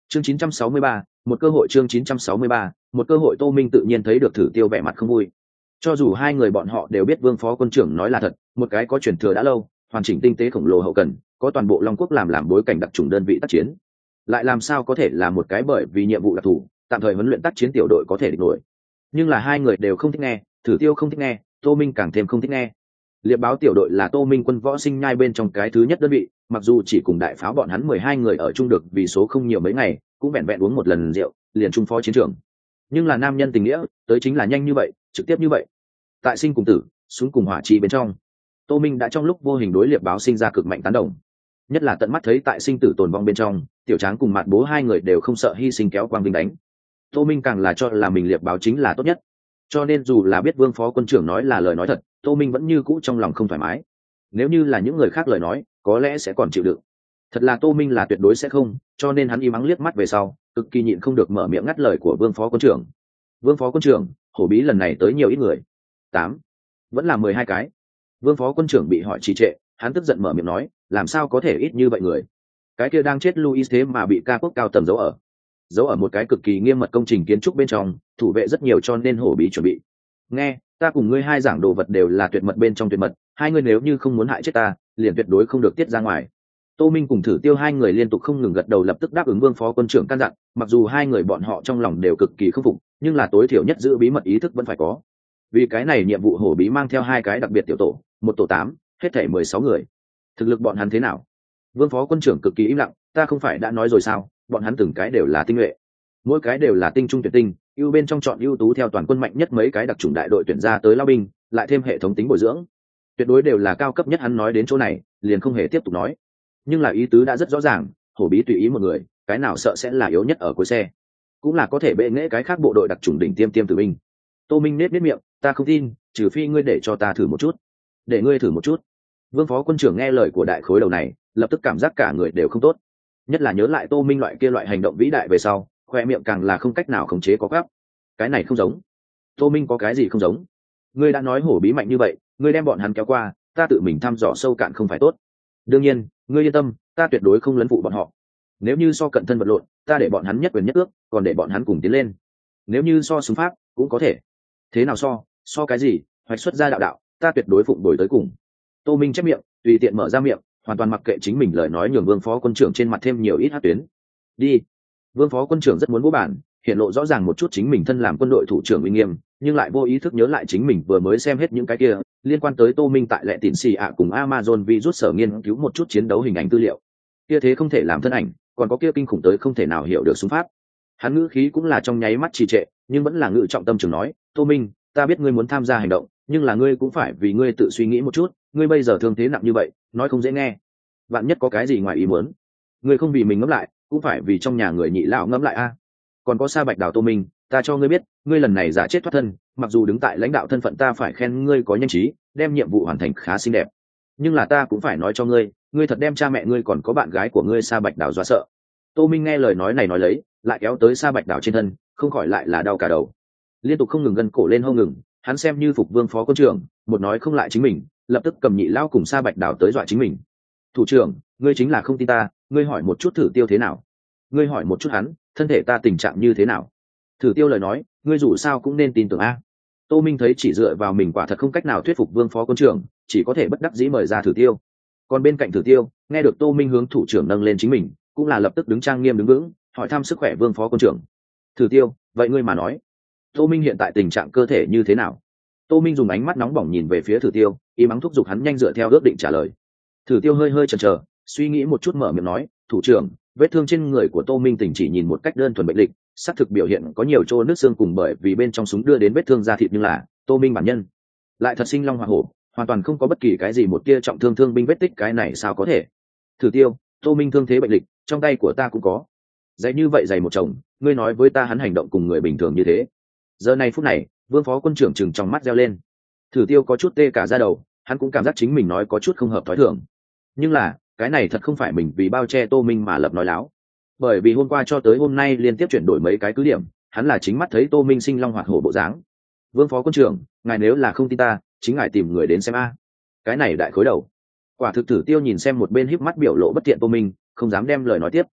Chương 963, một cơ hội. Chương 963, một cơ hội. Tô Minh tự nhiên thấy được Thử Tiêu vẻ mặt không vui. Cho dù hai người bọn họ đều biết Vương Phó Quân trưởng nói là thật, một cái có truyền thừa đã lâu, hoàn chỉnh tinh tế khổng lồ hậu cần, có toàn bộ Long Quốc làm bối cảnh đặc trùng đơn vị tác chiến, lại làm sao có thể là một cái bởi vì nhiệm vụ đặc thù, tạm thời huấn luyện tác chiến tiểu đội có thể địch nổi. Nhưng là hai người đều không thích nghe, Thử Tiêu không thích nghe, Tô Minh càng thêm không thích nghe. Liệp báo tiểu đội là Tô Minh quân võ sinh nhai bên trong cái thứ nhất đơn vị, mặc dù chỉ cùng đại pháo bọn hắn 12 người ở chung được vì số không nhiều mấy ngày, cũng vẹn vẹn uống một lần rượu, liền trung phó chiến trường. Nhưng là nam nhân tình nghĩa, tới chính là nhanh như vậy, trực tiếp như vậy. Tại sinh cùng tử, xuống cùng hỏa chi bên trong, Tô Minh đã trong lúc vô hình đối liệp báo sinh ra cực mạnh tán đồng. Nhất là tận mắt thấy tại sinh tử tồn vong bên trong, Tiểu Tráng cùng Mạt Bố hai người đều không sợ hy sinh kéo quang vinh đánh. Tô Minh càng là cho là mình liệp báo chính là tốt nhất. Cho nên dù là biết Vương Phó Quân trưởng nói là lời nói thật, Tô Minh vẫn như cũ trong lòng không thoải mái. Nếu như là những người khác lời nói, có lẽ sẽ còn chịu đựng. Thật là Tô Minh là tuyệt đối sẽ không, cho nên hắn im ắng liếc mắt về sau, cực kỳ nhịn không được mở miệng ngắt lời của Vương Phó Quân trưởng. Vương Phó Quân trưởng, hổ bí lần này tới nhiều ít người? 8, vẫn là 12 cái. Vương Phó Quân trưởng bị hỏi trì trệ, hắn tức giận mở miệng nói, làm sao có thể ít như vậy người? Cái kia đang chết Louis thế mà bị ca quốc cao tầng giấu ở một cái cực kỳ nghiêm mật công trình kiến trúc bên trong, thủ vệ rất nhiều cho nên hổ bí chuẩn bị. Nghe, ta cùng ngươi hai giảng đồ vật đều là tuyệt mật bên trong tuyệt mật, hai ngươi nếu như không muốn hại chết ta, liền tuyệt đối không được tiết ra ngoài. Tô Minh cùng Thử Tiêu hai người liên tục không ngừng gật đầu lập tức đáp ứng Vương Phó Quân trưởng căn dặn, mặc dù hai người bọn họ trong lòng đều cực kỳ không phục, nhưng là tối thiểu nhất giữ bí mật ý thức vẫn phải có. Vì cái này nhiệm vụ hổ bí mang theo hai cái đặc biệt tiểu tổ, một tổ 8, hết thảy 16 người. Thực lực bọn hắn thế nào? Vương Phó Quân trưởng cực kỳ im lặng, ta không phải đã nói rồi sao, bọn hắn từng cái đều là tinh nhuệ, mỗi cái đều là tinh trung tuyệt tinh, ưu bên trong chọn ưu tú theo toàn quân mạnh nhất mấy cái đặc chủng đại đội tuyển ra tới lao binh, lại thêm hệ thống tính bồi dưỡng, tuyệt đối đều là cao cấp nhất. Hắn nói đến chỗ này liền không hề tiếp tục nói, nhưng là ý tứ đã rất rõ ràng, hổ bí tùy ý một người, cái nào sợ sẽ là yếu nhất ở cuối xe, cũng là có thể bệ nghệ cái khác bộ đội đặc chủng đỉnh tiêm tử binh. Tô Minh nết miệng, ta không tin, trừ phi ngươi để cho ta thử một chút. Để ngươi thử một chút? Vương Phó Quân trưởng nghe lời của đại khối đầu này, lập tức cảm giác cả người đều không tốt, nhất là nhớ lại Tô Minh loại hành động vĩ đại về sau, khoe miệng càng là không cách nào khống chế có gắp. Cái này không giống. Tô Minh có cái gì không giống? Ngươi đã nói hổ bí mạnh như vậy, ngươi đem bọn hắn kéo qua, ta tự mình thăm dò sâu cạn không phải tốt? Đương nhiên, ngươi yên tâm, ta tuyệt đối không lấn phụ bọn họ. Nếu như so cận thân vật lộn, ta để bọn hắn nhất quyền nhất ước, còn để bọn hắn cùng tiến lên. Nếu như so súng pháp, cũng có thể. Thế nào so cái gì? Hoạch xuất ra đạo, ta tuyệt đối phụng đổi tới cùng. Tô Minh chép miệng, tùy tiện mở ra miệng, hoàn toàn mặc kệ chính mình lời nói, nhường Vương Phó Quân trưởng trên mặt thêm nhiều ít hát tuyến. Đi. Vương Phó Quân trưởng rất muốn vô bản, hiện lộ rõ ràng một chút chính mình thân làm quân đội thủ trưởng uy nghiêm, nhưng lại vô ý thức nhớ lại chính mình vừa mới xem hết những cái kia liên quan tới Tô Minh tại Lệ Tịn Xì ạ cùng Amazon virus sở nghiên cứu một chút chiến đấu hình ảnh tư liệu. Kia thế không thể làm thân ảnh, còn có kia kinh khủng tới không thể nào hiểu được súng pháp. Hắn ngữ khí cũng là trong nháy mắt trì trệ, nhưng vẫn là ngữ trọng tâm trường nói, Tô Minh, ta biết ngươi muốn tham gia hành động, nhưng là ngươi cũng phải vì ngươi tự suy nghĩ một chút, ngươi bây giờ thương thế nặng như vậy, nói không dễ nghe. Vạn nhất có cái gì ngoài ý muốn, ngươi không vì mình ngẫm lại, cũng phải vì trong nhà người nhị lão ngẫm lại a. Còn có Sa Bạch Đào Tô Minh, ta cho ngươi biết, ngươi lần này giả chết thoát thân, mặc dù đứng tại lãnh đạo thân phận ta phải khen ngươi có nhanh trí, đem nhiệm vụ hoàn thành khá xinh đẹp, nhưng là ta cũng phải nói cho ngươi, ngươi thật đem cha mẹ ngươi còn có bạn gái của ngươi Sa Bạch Đào dọa sợ. Tô Minh nghe lời nói này nói lấy, lại kéo tới Sa Bạch Đào trên thân, không khỏi lại là đau cả đầu, liên tục không ngừng gân cổ lên hông ngừng. Hắn xem như phục Vương Phó Quân trưởng, một nói không lại chính mình, lập tức cầm nhị lão cùng Sa Bạch Đào tới dọa chính mình. Thủ trưởng, ngươi chính là không tin ta, ngươi hỏi một chút Thử Tiêu thế nào, ngươi hỏi một chút hắn, thân thể ta tình trạng như thế nào. Thử Tiêu lời nói, ngươi dù sao cũng nên tin tưởng a. Tô Minh thấy chỉ dựa vào mình quả thật không cách nào thuyết phục Vương Phó Quân trưởng, chỉ có thể bất đắc dĩ mời ra Thử Tiêu. Còn bên cạnh Thử Tiêu, nghe được Tô Minh hướng thủ trưởng nâng lên chính mình, cũng là lập tức đứng trang nghiêm đứng vững, hỏi thăm sức khỏe Vương Phó Quân trưởng. Thử Tiêu, vậy ngươi mà nói, Tô Minh hiện tại tình trạng cơ thể như thế nào? Tô Minh dùng ánh mắt nóng bỏng nhìn về phía Thử Tiêu, ý mắng thúc giục hắn nhanh dựa theo ước định trả lời. Thử Tiêu hơi chần chờ, suy nghĩ một chút mở miệng nói, thủ trưởng, vết thương trên người của Tô Minh tỉnh chỉ nhìn một cách đơn thuần bệnh lịch, xác thực biểu hiện có nhiều chỗ nứt xương cùng bởi vì bên trong súng đưa đến vết thương da thịt, nhưng là Tô Minh bản nhân lại thật sinh long hỏa hổ, hoàn toàn không có bất kỳ cái gì một tia trọng thương thương binh vết tích, cái này sao có thể? Thử Tiêu, Tô Minh thương thế bệnh lịch, trong tay của ta cũng có. Dày như vậy dày một chồng, ngươi nói với ta hắn hành động cùng người bình thường như thế. Giờ này phút này, Vương Phó Quân trưởng chừng trong mắt reo lên. Thử Tiêu có chút tê cả da đầu, hắn cũng cảm giác chính mình nói có chút không hợp thói thường. Nhưng là, cái này thật không phải mình vì bao che Tô Minh mà lập nói láo. Bởi vì hôm qua cho tới hôm nay liên tiếp chuyển đổi mấy cái cứ điểm, hắn là chính mắt thấy Tô Minh sinh long hoạt hổ bộ dáng. Vương Phó Quân trưởng, ngài nếu là không tin ta, chính ngài tìm người đến xem a. Cái này đại khối đầu. Quả thực Thử Tiêu nhìn xem một bên híp mắt biểu lộ bất thiện Tô Minh, không dám đem lời nói tiếp.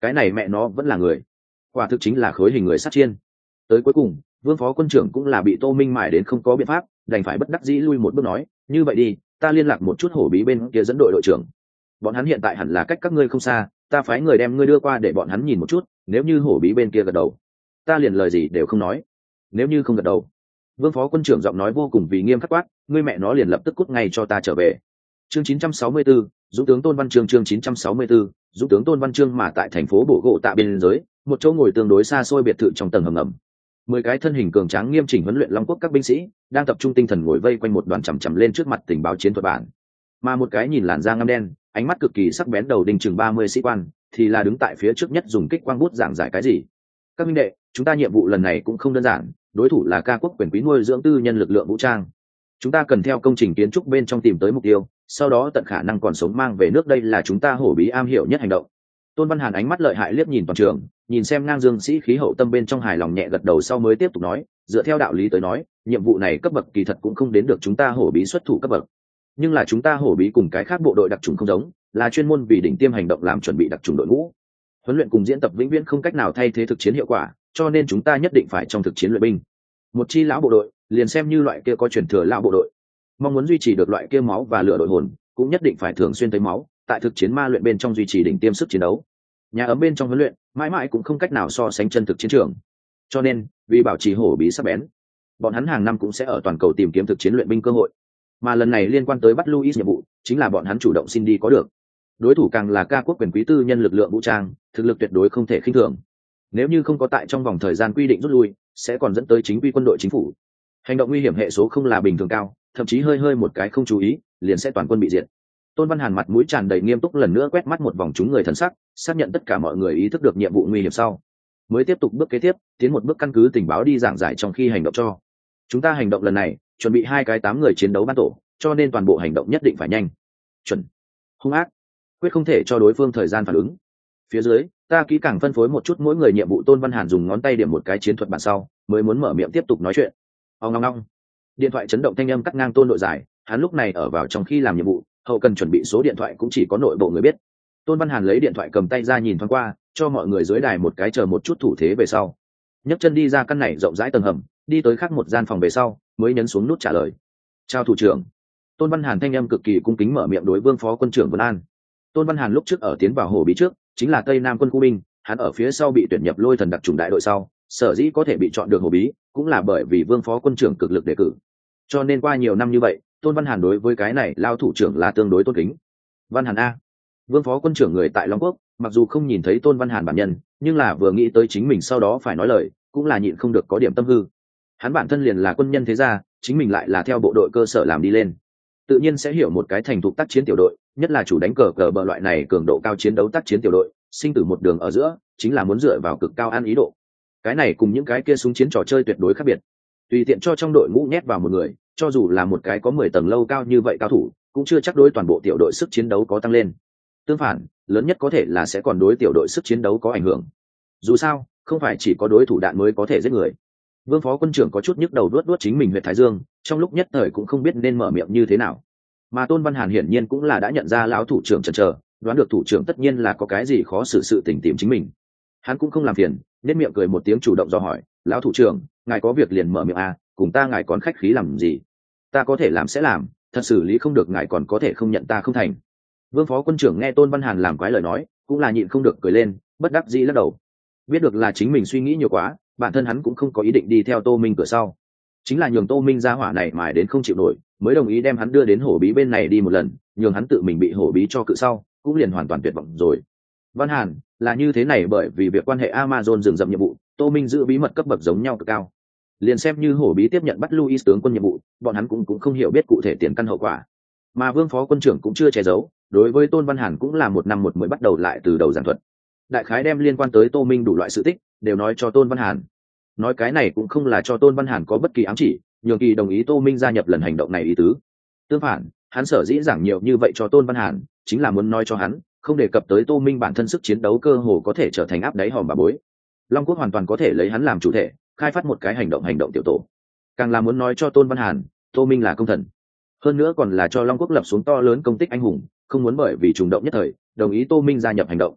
cái này mẹ nó vẫn là người, quả thực chính là khối hình người sát chiên. Tới cuối cùng vương phó quân trưởng cũng là bị Tô Minh mải đến không có biện pháp, đành phải bất đắc dĩ lui một bước nói, như vậy đi, ta liên lạc một chút hổ bí bên kia dẫn đội đội trưởng, bọn hắn hiện tại hẳn là cách các ngươi không xa, ta phái người đem ngươi đưa qua để bọn hắn nhìn một chút, nếu như hổ bí bên kia gật đầu, ta liền lời gì đều không nói, nếu như không gật đầu. Vương phó quân trưởng giọng nói vô cùng vì nghiêm khắc quát, ngươi mẹ nó liền lập tức cút ngay cho ta trở về. Chương 964, Dũng tướng Tôn Văn Chương chương 964, Dũng tướng Tôn Văn Chương. Mà tại thành phố Bổ Gỗ Tạ biên giới, một chỗ ngồi tương đối xa xôi biệt thự trong tầng hầm ngầm, 10 cái thân hình cường tráng nghiêm chỉnh huấn luyện Long Quốc các binh sĩ đang tập trung tinh thần ngồi vây quanh một đoàn chằm chằm lên trước mặt tình báo chiến thuật bản, mà một cái nhìn làn da ngăm đen, ánh mắt cực kỳ sắc bén đầu đinh chừng 30 sĩ quan thì là đứng tại phía trước nhất dùng kích quang bút giảng giải cái gì. Các minh đệ, chúng ta nhiệm vụ lần này cũng không đơn giản, đối thủ là ca quốc quyền quý nuôi dưỡng tư nhân lực lượng vũ trang, chúng ta cần theo công trình kiến trúc bên trong tìm tới mục tiêu, sau đó tận khả năng còn sống mang về nước, đây là chúng ta hổ bí am hiểu nhất hành động. Tôn Văn Hàn ánh mắt lợi hại liếc nhìn toàn trường, nhìn xem ngang dương sĩ khí hậu tâm bên trong hài lòng nhẹ gật đầu sau mới tiếp tục nói, dựa theo đạo lý tới nói, nhiệm vụ này cấp bậc kỳ thật cũng không đến được chúng ta hổ bí xuất thủ cấp bậc, nhưng là chúng ta hổ bí cùng cái khác bộ đội đặc trùng không giống, là chuyên môn vì đỉnh tiêm hành động làm chuẩn bị đặc trùng đội ngũ, huấn luyện cùng diễn tập vĩnh viễn không cách nào thay thế thực chiến hiệu quả, cho nên chúng ta nhất định phải trong thực chiến luyện binh. Một chi lão bộ đội liền xem như loại kia có truyền thừa lão bộ đội, mong muốn duy trì được loại kia máu và lửa đội hồn, cũng nhất định phải thường xuyên thấy máu, tại thực chiến ma luyện bên trong duy trì đỉnh tiêm sức chiến đấu. Nhà ấm bên trong huấn luyện mãi mãi cũng không cách nào so sánh chân thực chiến trường, cho nên vì bảo trì hổ bí sắc bén, bọn hắn hàng năm cũng sẽ ở toàn cầu tìm kiếm thực chiến luyện binh cơ hội, mà lần này liên quan tới bắt Louis nhiệm vụ chính là bọn hắn chủ động xin đi có được. Đối thủ càng là ca quốc quyền quý tư nhân lực lượng vũ trang, thực lực tuyệt đối không thể khinh thường, nếu như không có tại trong vòng thời gian quy định rút lui, sẽ còn dẫn tới chính quy quân đội chính phủ. Hành động nguy hiểm hệ số không là bình thường cao, thậm chí hơi hơi một cái không chú ý liền sẽ toàn quân bị diệt. Tôn Văn Hàn mặt mũi tràn đầy nghiêm túc lần nữa quét mắt một vòng chúng người thần sắc, xác nhận tất cả mọi người ý thức được nhiệm vụ nguy hiểm sau, mới tiếp tục bước kế tiếp, tiến một bước căn cứ tình báo đi giảng giải trong khi hành động cho. Chúng ta hành động lần này chuẩn bị 2 cái 8 người chiến đấu ban tổ, cho nên toàn bộ hành động nhất định phải nhanh, chuẩn, hung ác, quyết không thể cho đối phương thời gian phản ứng. Phía dưới, ta kỹ càng phân phối một chút mỗi người nhiệm vụ. Tôn Văn Hàn dùng ngón tay điểm một cái chiến thuật bản sau, mới muốn mở miệng tiếp tục nói chuyện. Ong ong ong. Điện thoại chấn động thanh âm cắt ngang Tôn đội giải, hắn lúc này ở vào trong khi làm nhiệm vụ, hậu cần chuẩn bị số điện thoại cũng chỉ có nội bộ người biết. Tôn Văn Hàn lấy điện thoại cầm tay ra nhìn thoáng qua, cho mọi người dưới đài một cái chờ một chút thủ thế về sau, nhấc chân đi ra căn này rộng rãi tầng hầm, đi tới khác một gian phòng về sau, mới nhấn xuống nút trả lời. Chào thủ trưởng. Tôn Văn Hàn thanh âm cực kỳ cung kính mở miệng đối Vương phó quân trưởng Vân An. Tôn Văn Hàn lúc trước ở tiến vào hổ bí trước, chính là Tây Nam quân khu binh, hắn ở phía sau bị tuyển nhập Lôi Thần đặc chủng đại đội sau, sở dĩ có thể bị chọn được hổ bí, cũng là bởi vì Vương phó quân trưởng cực lực đề cử. Cho nên qua nhiều năm như vậy, Tôn Văn Hàn đối với cái này lao thủ trưởng là tương đối tôn kính. Văn Hàn a. Vương phó quân trưởng người tại Long Quốc, mặc dù không nhìn thấy Tôn Văn Hàn bản nhân, nhưng là vừa nghĩ tới chính mình sau đó phải nói lời, cũng là nhịn không được có điểm tâm hư. Hắn bản thân liền là quân nhân thế gia, chính mình lại là theo bộ đội cơ sở làm đi lên, tự nhiên sẽ hiểu một cái thành thục tác chiến tiểu đội, nhất là chủ đánh cờ cờ bờ loại này cường độ cao chiến đấu tác chiến tiểu đội, sinh tử một đường ở giữa, chính là muốn dựa vào cực cao ăn ý độ. Cái này cùng những cái kia súng chiến trò chơi tuyệt đối khác biệt. Tùy tiện cho trong đội ngũ nhét vào một người, cho dù là một cái có 10 tầng lâu cao như vậy cao thủ, cũng chưa chắc đối toàn bộ tiểu đội sức chiến đấu có tăng lên. Tương phản, lớn nhất có thể là sẽ còn đối tiểu đội sức chiến đấu có ảnh hưởng. Dù sao, không phải chỉ có đối thủ đạn mới có thể giết người. Vương phó quân trưởng có chút nhức đầu đuốt chính mình huyệt thái dương, trong lúc nhất thời cũng không biết nên mở miệng như thế nào. Mà Tôn Văn Hàn hiển nhiên cũng là đã nhận ra lão thủ trưởng chần chờ, đoán được thủ trưởng tất nhiên là có cái gì khó xử sự tình tìm chính mình. Hắn cũng không làm phiền, nét miệng cười một tiếng chủ động dò hỏi, lão thủ trưởng, ngài có việc liền mở miệng à, cùng ta ngài còn khách khí làm gì? Ta có thể làm sẽ làm, thật xử lý không được ngài còn có thể không nhận ta không thành. Vương phó quân trưởng nghe Tôn Văn Hàn làm quái lời nói, cũng là nhịn không được cười lên, bất đắc dĩ lắc đầu. Biết được là chính mình suy nghĩ nhiều quá, bản thân hắn cũng không có ý định đi theo Tô Minh cửa sau, chính là nhường Tô Minh ra hỏa này mài đến không chịu nổi, mới đồng ý đem hắn đưa đến hổ bí bên này đi một lần, nhường hắn tự mình bị hổ bí cho cự sau, cũng liền hoàn toàn tuyệt vọng rồi. Văn Hàn, là như thế này, bởi vì việc quan hệ Amazon rừng rậm nhiệm vụ, Tô Minh giữ bí mật cấp bậc giống nhau cực cao. Liền xem như hổ bí tiếp nhận bắt Louis tướng quân nhiệm vụ, bọn hắn cũng không hiểu biết cụ thể tiền căn hậu quả. Mà Vương phó quân trưởng cũng chưa che giấu, đối với Tôn Văn Hàn cũng là một năm một mười bắt đầu lại từ đầu giảng thuật. Đại khái đem liên quan tới Tô Minh đủ loại sự tích đều nói cho Tôn Văn Hàn. Nói cái này cũng không là cho Tôn Văn Hàn có bất kỳ ám chỉ, nhường kỳ đồng ý Tô Minh gia nhập lần hành động này ý tứ. Tương phản, hắn sở dĩ giảng nhiều như vậy cho Tôn Văn Hàn, chính là muốn nói cho hắn, không đề cập tới Tô Minh bản thân sức chiến đấu cơ hồ có thể trở thành áp đáy hòm bà bối. Long Quốc hoàn toàn có thể lấy hắn làm chủ thể, khai phát một cái hành động tiểu tổ. Càng là muốn nói cho Tôn Văn Hàn, Tô Minh là công thần. Hơn nữa còn là cho Long Quốc lập xuống to lớn công tích anh hùng, không muốn bởi vì trùng động nhất thời, đồng ý Tô Minh gia nhập hành động.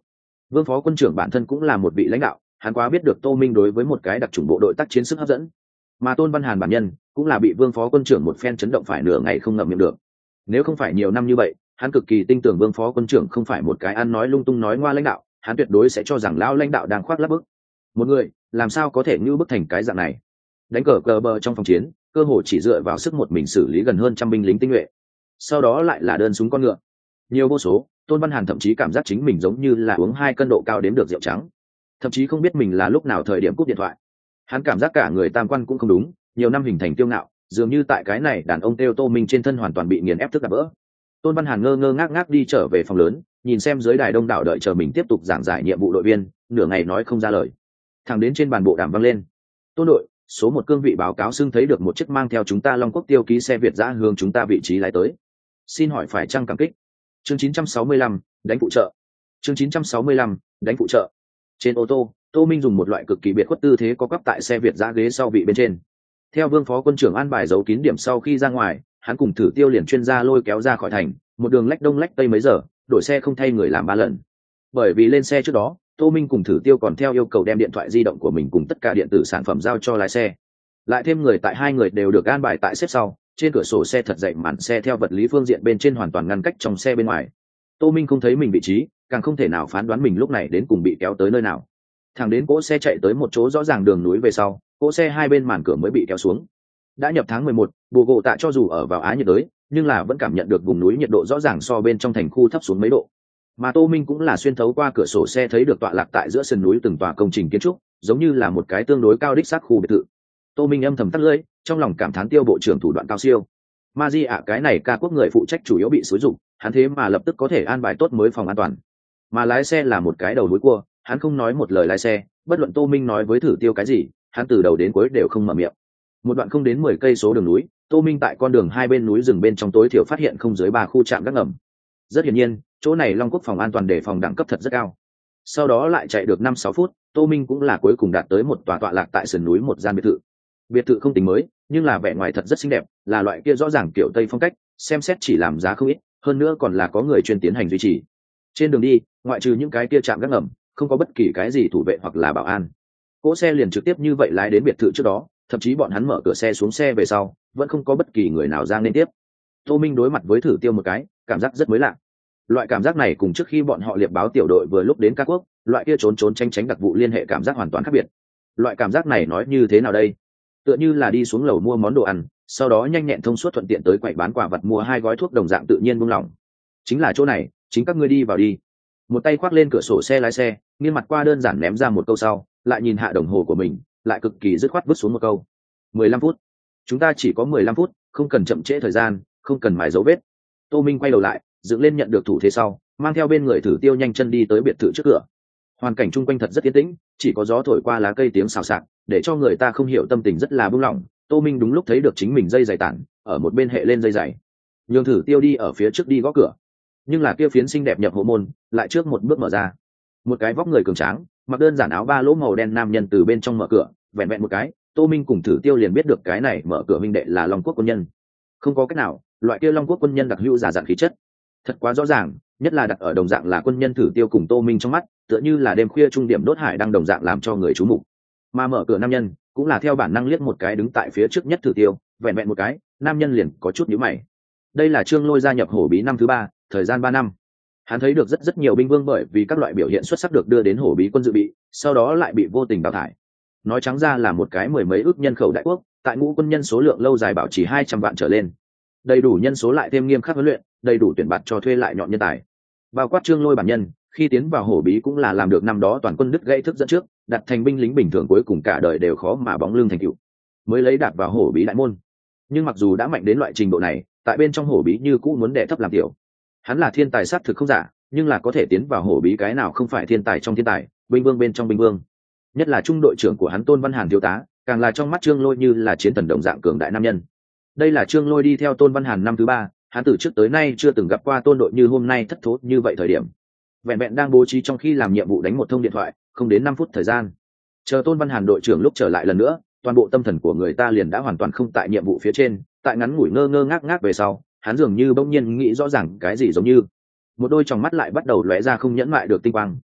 Vương phó quân trưởng bản thân cũng là một vị lãnh đạo, hắn quá biết được Tô Minh đối với một cái đặc chủng bộ đội tác chiến sức hấp dẫn. Mà Tôn Văn Hàn bản nhân cũng là bị Vương phó quân trưởng một phen chấn động phải nửa ngày không ngậm miệng được. Nếu không phải nhiều năm như vậy, hắn cực kỳ tin tưởng Vương phó quân trưởng không phải một cái ăn nói lung tung nói ngoa lãnh đạo, hắn tuyệt đối sẽ cho rằng lão lãnh đạo đang khoác lác bức. Một người làm sao có thể như bức thành cái dạng này? Đánh cờ bờ trong phòng chiến, cơ hội chỉ dựa vào sức một mình xử lý gần hơn trăm binh lính tinh nhuệ, sau đó lại là đơn súng con ngựa nhiều vô số. Tôn Văn Hàn thậm chí cảm giác chính mình giống như là uống 2 cân độ cao đếm được rượu trắng, thậm chí không biết mình là lúc nào thời điểm cúp điện thoại. Hắn cảm giác cả người tam quan cũng không đúng, nhiều năm hình thành tiêu ngạo, dường như tại cái này đàn ông Têu Tô Minh trên thân hoàn toàn bị nghiền ép thức đạp vỡ. Tôn Văn Hàn ngơ ngác đi trở về phòng lớn, nhìn xem dưới đài đông đảo đợi chờ mình tiếp tục giảng giải nhiệm vụ đội viên, nửa ngày nói không ra lời. Thẳng đến trên bàn bộ đàm vang lên: "Tôn đội, số 1 cương vị báo cáo xưng thấy được một chiếc mang theo chúng ta Long Quốc tiêu ký xe Việt dã hướng chúng ta vị trí lái tới. Xin hỏi phải chăng cảm kích?" Chương 965, đánh phụ trợ. Chương 965, đánh phụ trợ. Trên ô tô, Tô Minh dùng một loại cực kỳ biệt khuất tư thế có quắp tại xe Việt dã ghế sau vị bên trên. Theo Vương phó quân trưởng an bài giấu kín điểm sau khi ra ngoài, hắn cùng Thử Tiêu liền chuyên gia lôi kéo ra khỏi thành, một đường lách đông lách tây mấy giờ, đổi xe không thay người làm 3 lần. Bởi vì lên xe trước đó, Tô Minh cùng Thử Tiêu còn theo yêu cầu đem điện thoại di động của mình cùng tất cả điện tử sản phẩm giao cho lái xe. Lại thêm người tại 2 người đều được an bài tại xếp sau, trên cửa sổ xe thật dậy màn xe theo vật lý phương diện bên trên hoàn toàn ngăn cách trong xe bên ngoài. Tô Minh không thấy mình vị trí, càng không thể nào phán đoán mình lúc này đến cùng bị kéo tới nơi nào. Thẳng đến cỗ xe chạy tới một chỗ rõ ràng đường núi về sau, cỗ xe hai bên màn cửa mới bị kéo xuống. Đã nhập tháng 11, Bogota cho dù ở vào Á nhiệt đới, nhưng là vẫn cảm nhận được vùng núi nhiệt độ rõ ràng so bên trong thành khu thấp xuống mấy độ. Mà Tô Minh cũng là xuyên thấu qua cửa sổ xe thấy được tọa lạc tại giữa sườn núi từng tòa công trình kiến trúc, giống như là một cái tương đối cao đích xác khu biệt thự. Tô Minh âm thầm tắt lưỡi, trong lòng cảm thán Tiêu bộ trưởng thủ đoạn cao siêu. Maji ạ cái này ca quốc người phụ trách chủ yếu bị xúi rụng, hắn thế mà lập tức có thể an bài tốt mới phòng an toàn. Mà lái xe là một cái đầu núi cua, hắn không nói một lời lái xe, bất luận Tô Minh nói với Thử Tiêu cái gì, hắn từ đầu đến cuối đều không mở miệng. Một đoạn không đến 10 cây số đường núi, Tô Minh tại con đường hai bên núi rừng bên trong tối thiểu phát hiện không dưới 3 khu trạm gác ngầm. Rất hiển nhiên, chỗ này Long Quốc phòng an toàn đề phòng đẳng cấp thật rất cao. Sau đó lại chạy được 5-6 phút, Tô Minh cũng là cuối cùng đạt tới một tòa tọa lạc tại sườn núi một gian biệt thự. Biệt thự không tính mới, nhưng là vẻ ngoài thật rất xinh đẹp, là loại kia rõ ràng kiểu Tây phong cách, xem xét chỉ làm giá không ít, hơn nữa còn là có người chuyên tiến hành duy trì. Trên đường đi, ngoại trừ những cái kia trạm gác ngầm, không có bất kỳ cái gì thủ vệ hoặc là bảo an. Cỗ xe liền trực tiếp như vậy lái đến biệt thự trước đó, thậm chí bọn hắn mở cửa xe xuống xe về sau, vẫn không có bất kỳ người nào ra nên tiếp. Tô Minh đối mặt với Thử Tiêu một cái, cảm giác rất mới lạ. Loại cảm giác này cùng trước khi bọn họ liệp báo tiểu đội vừa lúc đến các quốc, loại kia trốn trốn tránh tránh đặc vụ liên hệ cảm giác hoàn toàn khác biệt. Loại cảm giác này nói như thế nào đây? Tựa như là đi xuống lầu mua món đồ ăn, sau đó nhanh nhẹn thông suốt thuận tiện tới quầy bán quà vật mua 2 gói thuốc đồng dạng tự nhiên buông lỏng. Chính là chỗ này, chính các ngươi đi vào đi. Một tay khoác lên cửa sổ xe lái xe, nghiêng mặt qua đơn giản ném ra một câu sau, lại nhìn hạ đồng hồ của mình, lại cực kỳ dứt khoát vứt xuống một câu. 15 phút. Chúng ta chỉ có 15 phút, không cần chậm trễ thời gian, không cần mài dấu vết. Tô Minh quay đầu lại, dựng lên nhận được thủ thế sau, mang theo bên người Thử Tiêu nhanh chân đi tới biệt thự trước cửa. Hoàn cảnh chung quanh thật rất yên tĩnh, chỉ có gió thổi qua lá cây tiếng xào xạc, để cho người ta không hiểu tâm tình rất là buông lỏng. Tô Minh đúng lúc thấy được chính mình dây giày tản, ở một bên hệ lên dây giày. Nhường Thử Tiêu đi ở phía trước đi gõ cửa. Nhưng là kia phiến xinh đẹp nhập hộ môn, lại trước một bước mở ra. Một cái vóc người cường tráng, mặc đơn giản áo ba lỗ màu đen nam nhân từ bên trong mở cửa, vẹn vẹn một cái, Tô Minh cùng Thử Tiêu liền biết được cái này mở cửa huynh đệ là Long Quốc quân nhân. Không có cách nào, loại kia Long Quốc quân nhân đặc hữu giả dạng khí chất, thật quá rõ ràng, nhất là đặt ở đồng dạng là quân nhân Thử Tiêu cùng Tô Minh trong mắt, tựa như là đêm khuya trung điểm đốt hải đang đồng dạng làm cho người chú mục. Mà mở cửa nam nhân, cũng là theo bản năng liếc một cái đứng tại phía trước nhất Thử Tiêu, vẹn vẹn một cái, nam nhân liền có chút nhíu mày. Đây là Trương Lôi gia nhập Hổ Bí năm thứ 3, thời gian 3 năm. Hắn thấy được rất nhiều binh vương bởi vì các loại biểu hiện xuất sắc được đưa đến Hổ Bí quân dự bị, sau đó lại bị vô tình đào thải. Nói trắng ra là một cái 10 mấy ước nhân khẩu đại quốc, tại ngũ quân nhân số lượng lâu dài bảo trì 200 vạn trở lên. Đầy đủ nhân số lại thêm nghiêm khắc huấn luyện, đầy đủ tuyển bạt cho thuê lại nhọn nhân tài. Bao quát Trương Lôi bản nhân, khi tiến vào Hổ Bí cũng là làm được năm đó toàn quân đứt gãy thức dẫn trước, đặt thành binh lính bình thường cuối cùng cả đời đều khó mà bóng lưng thành tựu, mới lấy đạp vào Hổ Bí đại môn. Nhưng mặc dù đã mạnh đến loại trình độ này, tại bên trong Hổ Bí như cũ muốn đè thấp làm tiểu. Hắn là thiên tài sát thực không giả, nhưng là có thể tiến vào Hổ Bí cái nào không phải thiên tài trong thiên tài, binh vương bên trong binh vương. Nhất là trung đội trưởng của hắn Tôn Văn Hàn thiếu tá, càng là trong mắt Trương Lôi như là chiến thần đồng dạng cường đại nam nhân. Đây là Trương Lôi đi theo Tôn Văn Hàn năm thứ 3, hắn từ trước tới nay chưa từng gặp qua Tôn đội như hôm nay thất thố như vậy thời điểm. Vẹn vẹn đang bố trí trong khi làm nhiệm vụ đánh một thông điện thoại, không đến 5 phút thời gian. Chờ Tôn Văn Hàn đội trưởng lúc trở lại lần nữa, toàn bộ tâm thần của người ta liền đã hoàn toàn không tại nhiệm vụ phía trên, tại ngắn ngủi ngơ ngác về sau, hắn dường như bỗng nhiên nghĩ rõ ràng cái gì giống như một đôi tròng mắt lại bắt đầu lóe ra không nhẫn mại được tinh quang,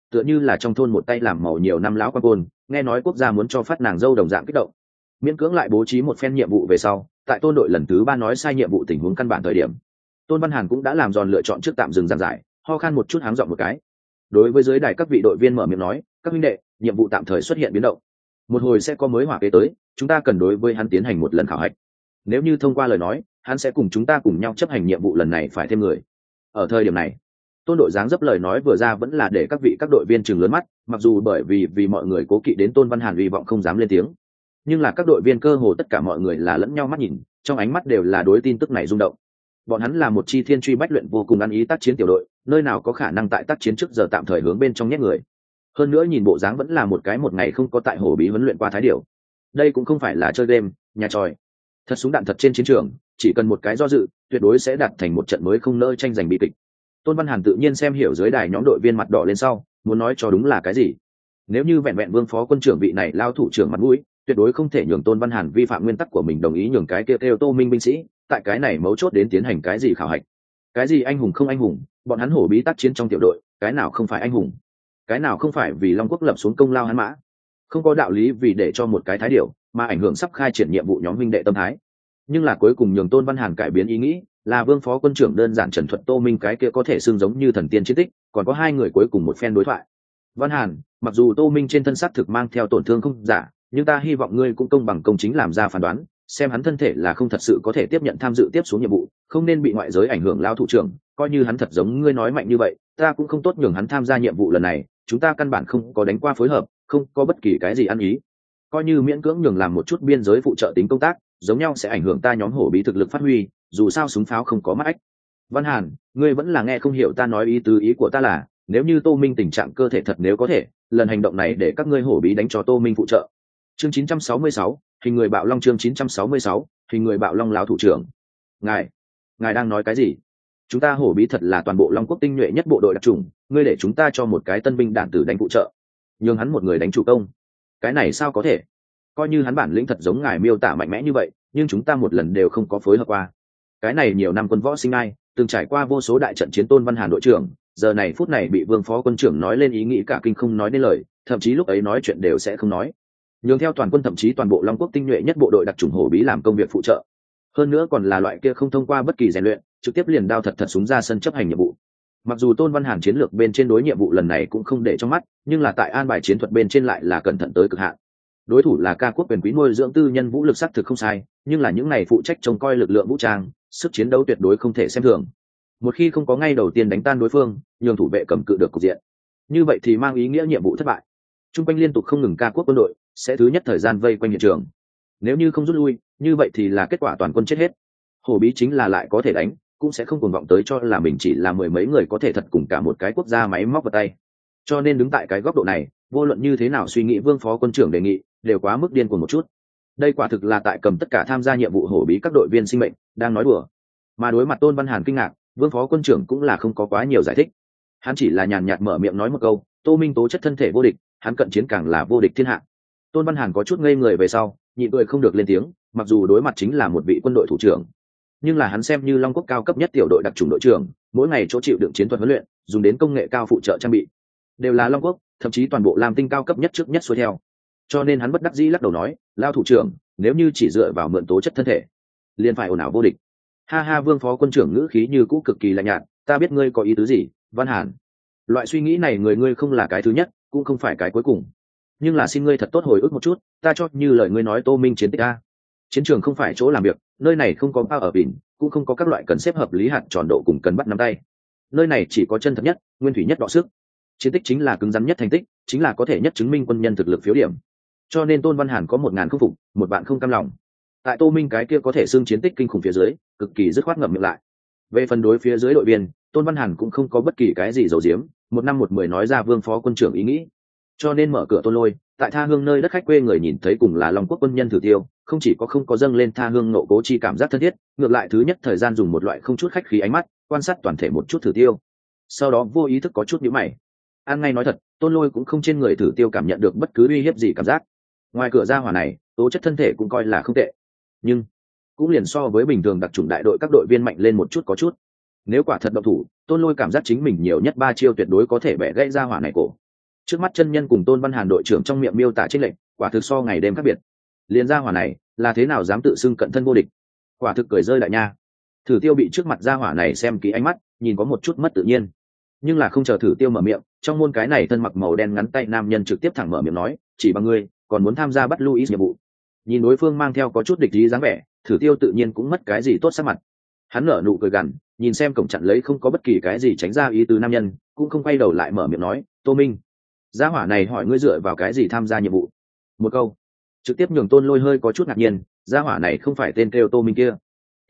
tựa như là trong thôn một tay làm màu nhiều năm lão quan côn, nghe nói quốc gia muốn cho phát nàng dâu đồng dạng kích động. Miễn cưỡng lại bố trí một phen nhiệm vụ về sau, tại Tôn đội lần thứ 3 nói sai nhiệm vụ tình huống căn bản thời điểm, Tôn Văn Hàn cũng đã làm giòn lựa chọn trước tạm dừng giảng giải, ho khan một chút háng giọng một cái. Đối với dưới đài các vị đội viên mở miệng nói, các huynh đệ, nhiệm vụ tạm thời xuất hiện biến động, một hồi sẽ có mới hỏa kế tới, chúng ta cần đối với hắn tiến hành một lần khảo hạch. Nếu như thông qua lời nói, hắn sẽ cùng chúng ta cùng nhau chấp hành nhiệm vụ lần này phải thêm người. Ở thời điểm này, Tôn đội dáng dấp lời nói vừa ra vẫn là để các đội viên trừng lớn mắt, mặc dù bởi vì mọi người cố kỵ đến Tôn Văn Hàn hy vọng không dám lên tiếng, nhưng là các đội viên cơ hồ tất cả mọi người là lẫn nhau mắt nhìn, trong ánh mắt đều là đối tin tức này rung động. Bọn hắn là một chi thiên truy bách luyện vô cùng ăn ý tác chiến tiểu đội, nơi nào có khả năng tại tác chiến trước giờ tạm thời hướng bên trong nhét người. Hơn nữa nhìn bộ dáng vẫn là một ngày không có tại Hổ Bí huấn luyện qua thái điểu. Đây cũng không phải là chơi game, nhà tròi. Thật súng đạn thật trên chiến trường, chỉ cần một cái do dự, tuyệt đối sẽ đạt thành một trận mới không nỡ tranh giành bi kịch. Tôn Văn Hàn tự nhiên xem hiểu dưới đài nhóm đội viên mặt đỏ lên sau, muốn nói cho đúng là cái gì. Nếu như vẹn vẹn Vương phó quân trưởng vị này lao thủ trưởng mặt mũi, tuyệt đối không thể nhường Tôn Văn Hàn vi phạm nguyên tắc của mình đồng ý nhường cái kia kêu Tô Minh binh sĩ, tại cái này mấu chốt đến tiến hành cái gì khảo hạch. Cái gì anh hùng không anh hùng, bọn hắn Hổ Bí tác chiến trong tiểu đội, cái nào không phải anh hùng, cái nào không phải vì Long Quốc lập xuống công lao hắn mã. Không có đạo lý vì để cho một cái thái điểu mà ảnh hưởng sắp khai triển nhiệm vụ nhóm huynh đệ tâm thái. Nhưng là cuối cùng nhường Tôn Văn Hàn cải biến ý nghĩ, là Vương phó quân trưởng đơn giản trần thuật Tô Minh cái kia có thể xưng giống như thần tiên chiến tích, còn có hai người cuối cùng một phen đối thoại. Văn Hàn, mặc dù Tô Minh trên thân xác thực mang theo tổn thương không giả, nhưng ta hy vọng ngươi cũng công bằng công chính làm ra phán đoán, xem hắn thân thể là không thật sự có thể tiếp nhận tham dự tiếp xuống nhiệm vụ, không nên bị ngoại giới ảnh hưởng lao thủ trưởng, coi như hắn thật giống ngươi nói mạnh như vậy, ta cũng không tốt nhường hắn tham gia nhiệm vụ lần này, chúng ta căn bản không có đánh qua phối hợp, không có bất kỳ cái gì ăn ý. Coi như miễn cưỡng nhường làm một chút biên giới phụ trợ tính công tác, giống nhau sẽ ảnh hưởng ta nhóm Hổ Bí thực lực phát huy, dù sao súng pháo không có mắt ếch. Văn Hàn, ngươi vẫn là nghe không hiểu ta nói ý của ta là, nếu như Tô Minh tình trạng cơ thể thật nếu có thể, lần hành động này để các ngươi Hổ Bí đánh cho Tô Minh phụ trợ. Chương 966, hình người bạo long. Chương 966, hình người bạo long. Láo thủ trưởng, ngài đang nói cái gì? Chúng ta Hổ Bí thật là toàn bộ Long Quốc tinh nhuệ nhất bộ đội đặc trùng, ngươi để chúng ta cho một cái tân binh đạn tử đánh phụ trợ, nhưng hắn một người đánh chủ công, cái này sao có thể? Coi như hắn bản lĩnh thật giống ngài miêu tả mạnh mẽ như vậy, nhưng chúng ta một lần đều không có phối hợp qua. Cái này nhiều năm quân võ sinh ai, từng trải qua vô số đại trận chiến Tôn Văn Hàn đội trưởng, giờ này phút này bị Vương phó quân trưởng nói lên ý nghĩ cả kinh không nói nên lời, thậm chí lúc ấy nói chuyện đều sẽ không nói. Nhường theo toàn quân thậm chí toàn bộ Long Quốc tinh nhuệ nhất bộ đội đặc trùng Hổ Bí làm công việc phụ trợ. Hơn nữa còn là loại kia không thông qua bất kỳ rèn luyện, trực tiếp liền đao thật súng ra sân chấp hành nhiệm vụ. Mặc dù Tôn Văn Hàn chiến lược bên trên đối nhiệm vụ lần này cũng không để trong mắt, nhưng là tại an bài chiến thuật bên trên lại là cẩn thận tới cực hạn. Đối thủ là Ca Quốc quyền quý nuôi dưỡng tư nhân vũ lực sắc thực không sai, nhưng là những này phụ trách trông coi lực lượng vũ trang, sức chiến đấu tuyệt đối không thể xem thường. Một khi không có ngay đầu tiên đánh tan đối phương, nhường thủ vệ cầm cự được cục diện, như vậy thì mang ý nghĩa nhiệm vụ thất bại. Trung quanh liên tục không ngừng Ca Quốc quân đội sẽ thứ nhất thời gian vây quanh hiện trường. Nếu như không rút lui, như vậy thì là kết quả toàn quân chết hết. Hổ Bí chính là lại có thể đánh, cũng sẽ không cuồng vọng tới cho là mình chỉ là mười mấy người có thể thật cùng cả một cái quốc gia máy móc vào tay. Cho nên đứng tại cái góc độ này, vô luận như thế nào suy nghĩ Vương phó quân trưởng đề nghị, đều quá mức điên cuồng một chút. Đây quả thực là tại cầm tất cả tham gia nhiệm vụ Hổ Bí các đội viên sinh mệnh đang nói đùa. Mà đối mặt Tôn Văn Hàn kinh ngạc, Vương phó quân trưởng cũng là không có quá nhiều giải thích. Hắn chỉ là nhàn nhạt mở miệng nói một câu, Tô Minh tố chất thân thể vô địch, hắn cận chiến càng là vô địch thiên hạ. Tôn Văn Hàn có chút ngây người về sau, nhịn cười không được lên tiếng, mặc dù đối mặt chính là một vị quân đội thủ trưởng, nhưng là hắn xem như Long Quốc cao cấp nhất tiểu đội đặc chủng đội trưởng, mỗi ngày chỗ chịu đựng chiến thuật huấn luyện, dùng đến công nghệ cao phụ trợ trang bị, đều là Long Quốc, thậm chí toàn bộ Lam Tinh cao cấp nhất trước nhất xuôi theo. Cho nên hắn bất đắc dĩ lắc đầu nói, lao thủ trưởng, nếu như chỉ dựa vào mượn tố chất thân thể, liền phải ồn ào vô địch. Ha ha, Vương phó quân trưởng ngữ khí như cũ cực kỳ lạnh nhạt, ta biết ngươi có ý tứ gì, Văn Hàn. Loại suy nghĩ này ngươi không là cái thứ nhất, cũng không phải cái cuối cùng. Nhưng là xin ngươi thật tốt hồi ức một chút, ta cho như lời ngươi nói Tô Minh chiến tích a. Chiến trường không phải chỗ làm việc, nơi này không có bao ở bỉn, cũng không có các loại cần xếp hợp lý hạt tròn độ cùng cần bắt nắm tay. Nơi này chỉ có chân thật nhất, nguyên thủy nhất đọ sức. Chiến tích chính là cứng rắn nhất thành tích, chính là có thể nhất chứng minh quân nhân thực lực phiếu điểm. Cho nên Tôn Văn Hàn có 1000 không phục, một bạn không cam lòng. Tại Tô Minh cái kia có thể xưng chiến tích kinh khủng phía dưới, cực kỳ dứt khoát ngậm miệng lại. Về phần đối phía dưới đội viên, Tôn Văn Hàn cũng không có bất kỳ cái gì giấu giếm, một năm một mười nói ra Vương phó quân trưởng ý nghĩ. Cho nên mở cửa Tôn Lôi, tại tha hương nơi đất khách quê người nhìn thấy cùng là Long Quốc quân nhân thử tiêu, không chỉ có không có dâng lên tha hương nộ cố chi cảm giác thân thiết, ngược lại thứ nhất thời gian dùng một loại không chút khách khí ánh mắt quan sát toàn thể một chút thử tiêu, sau đó vô ý thức có chút nhíu mày. An ngay nói thật, Tôn Lôi cũng không trên người thử tiêu cảm nhận được bất cứ uy hiếp gì cảm giác. Ngoài cửa ra hỏa này, tố chất thân thể cũng coi là không tệ, nhưng cũng liền so với bình thường đặc chủng đại đội các đội viên mạnh lên một chút có chút. Nếu quả thật động thủ, Tôn Lôi cảm giác chính mình nhiều nhất 3 chiêu tuyệt đối có thể bẻ gãy ra hỏa này cổ. Trước mắt chân nhân cùng Tôn Văn Hàn đội trưởng trong miệng miêu tả chênh lệch quả thực so ngày đêm khác biệt. Liền gia hỏa này là thế nào dám tự xưng cận thân vô địch, quả thực cười rơi đại nha. Thử Tiêu bị trước mặt gia hỏa này xem kỹ ánh mắt, nhìn có một chút mất tự nhiên, nhưng là không chờ Thử Tiêu mở miệng, trong môn cái này thân mặc màu đen ngắn tay nam nhân trực tiếp thẳng mở miệng nói, chỉ bằng ngươi còn muốn tham gia bắt Luis nhiệm vụ. Nhìn đối phương mang theo có chút địch ý dáng vẻ, Thử Tiêu tự nhiên cũng mất cái gì tốt sắc mặt. Hắn nở nụ cười gằn, nhìn xem cổng chặn lấy không có bất kỳ cái gì tránh ra ý tứ nam nhân, cũng không quay đầu lại mở miệng nói, Tô Minh, gia hỏa này hỏi ngươi dựa vào cái gì tham gia nhiệm vụ. Một câu trực tiếp nhường Tôn Lôi hơi có chút ngạc nhiên, gia hỏa này không phải tên kêu Tô Minh kia.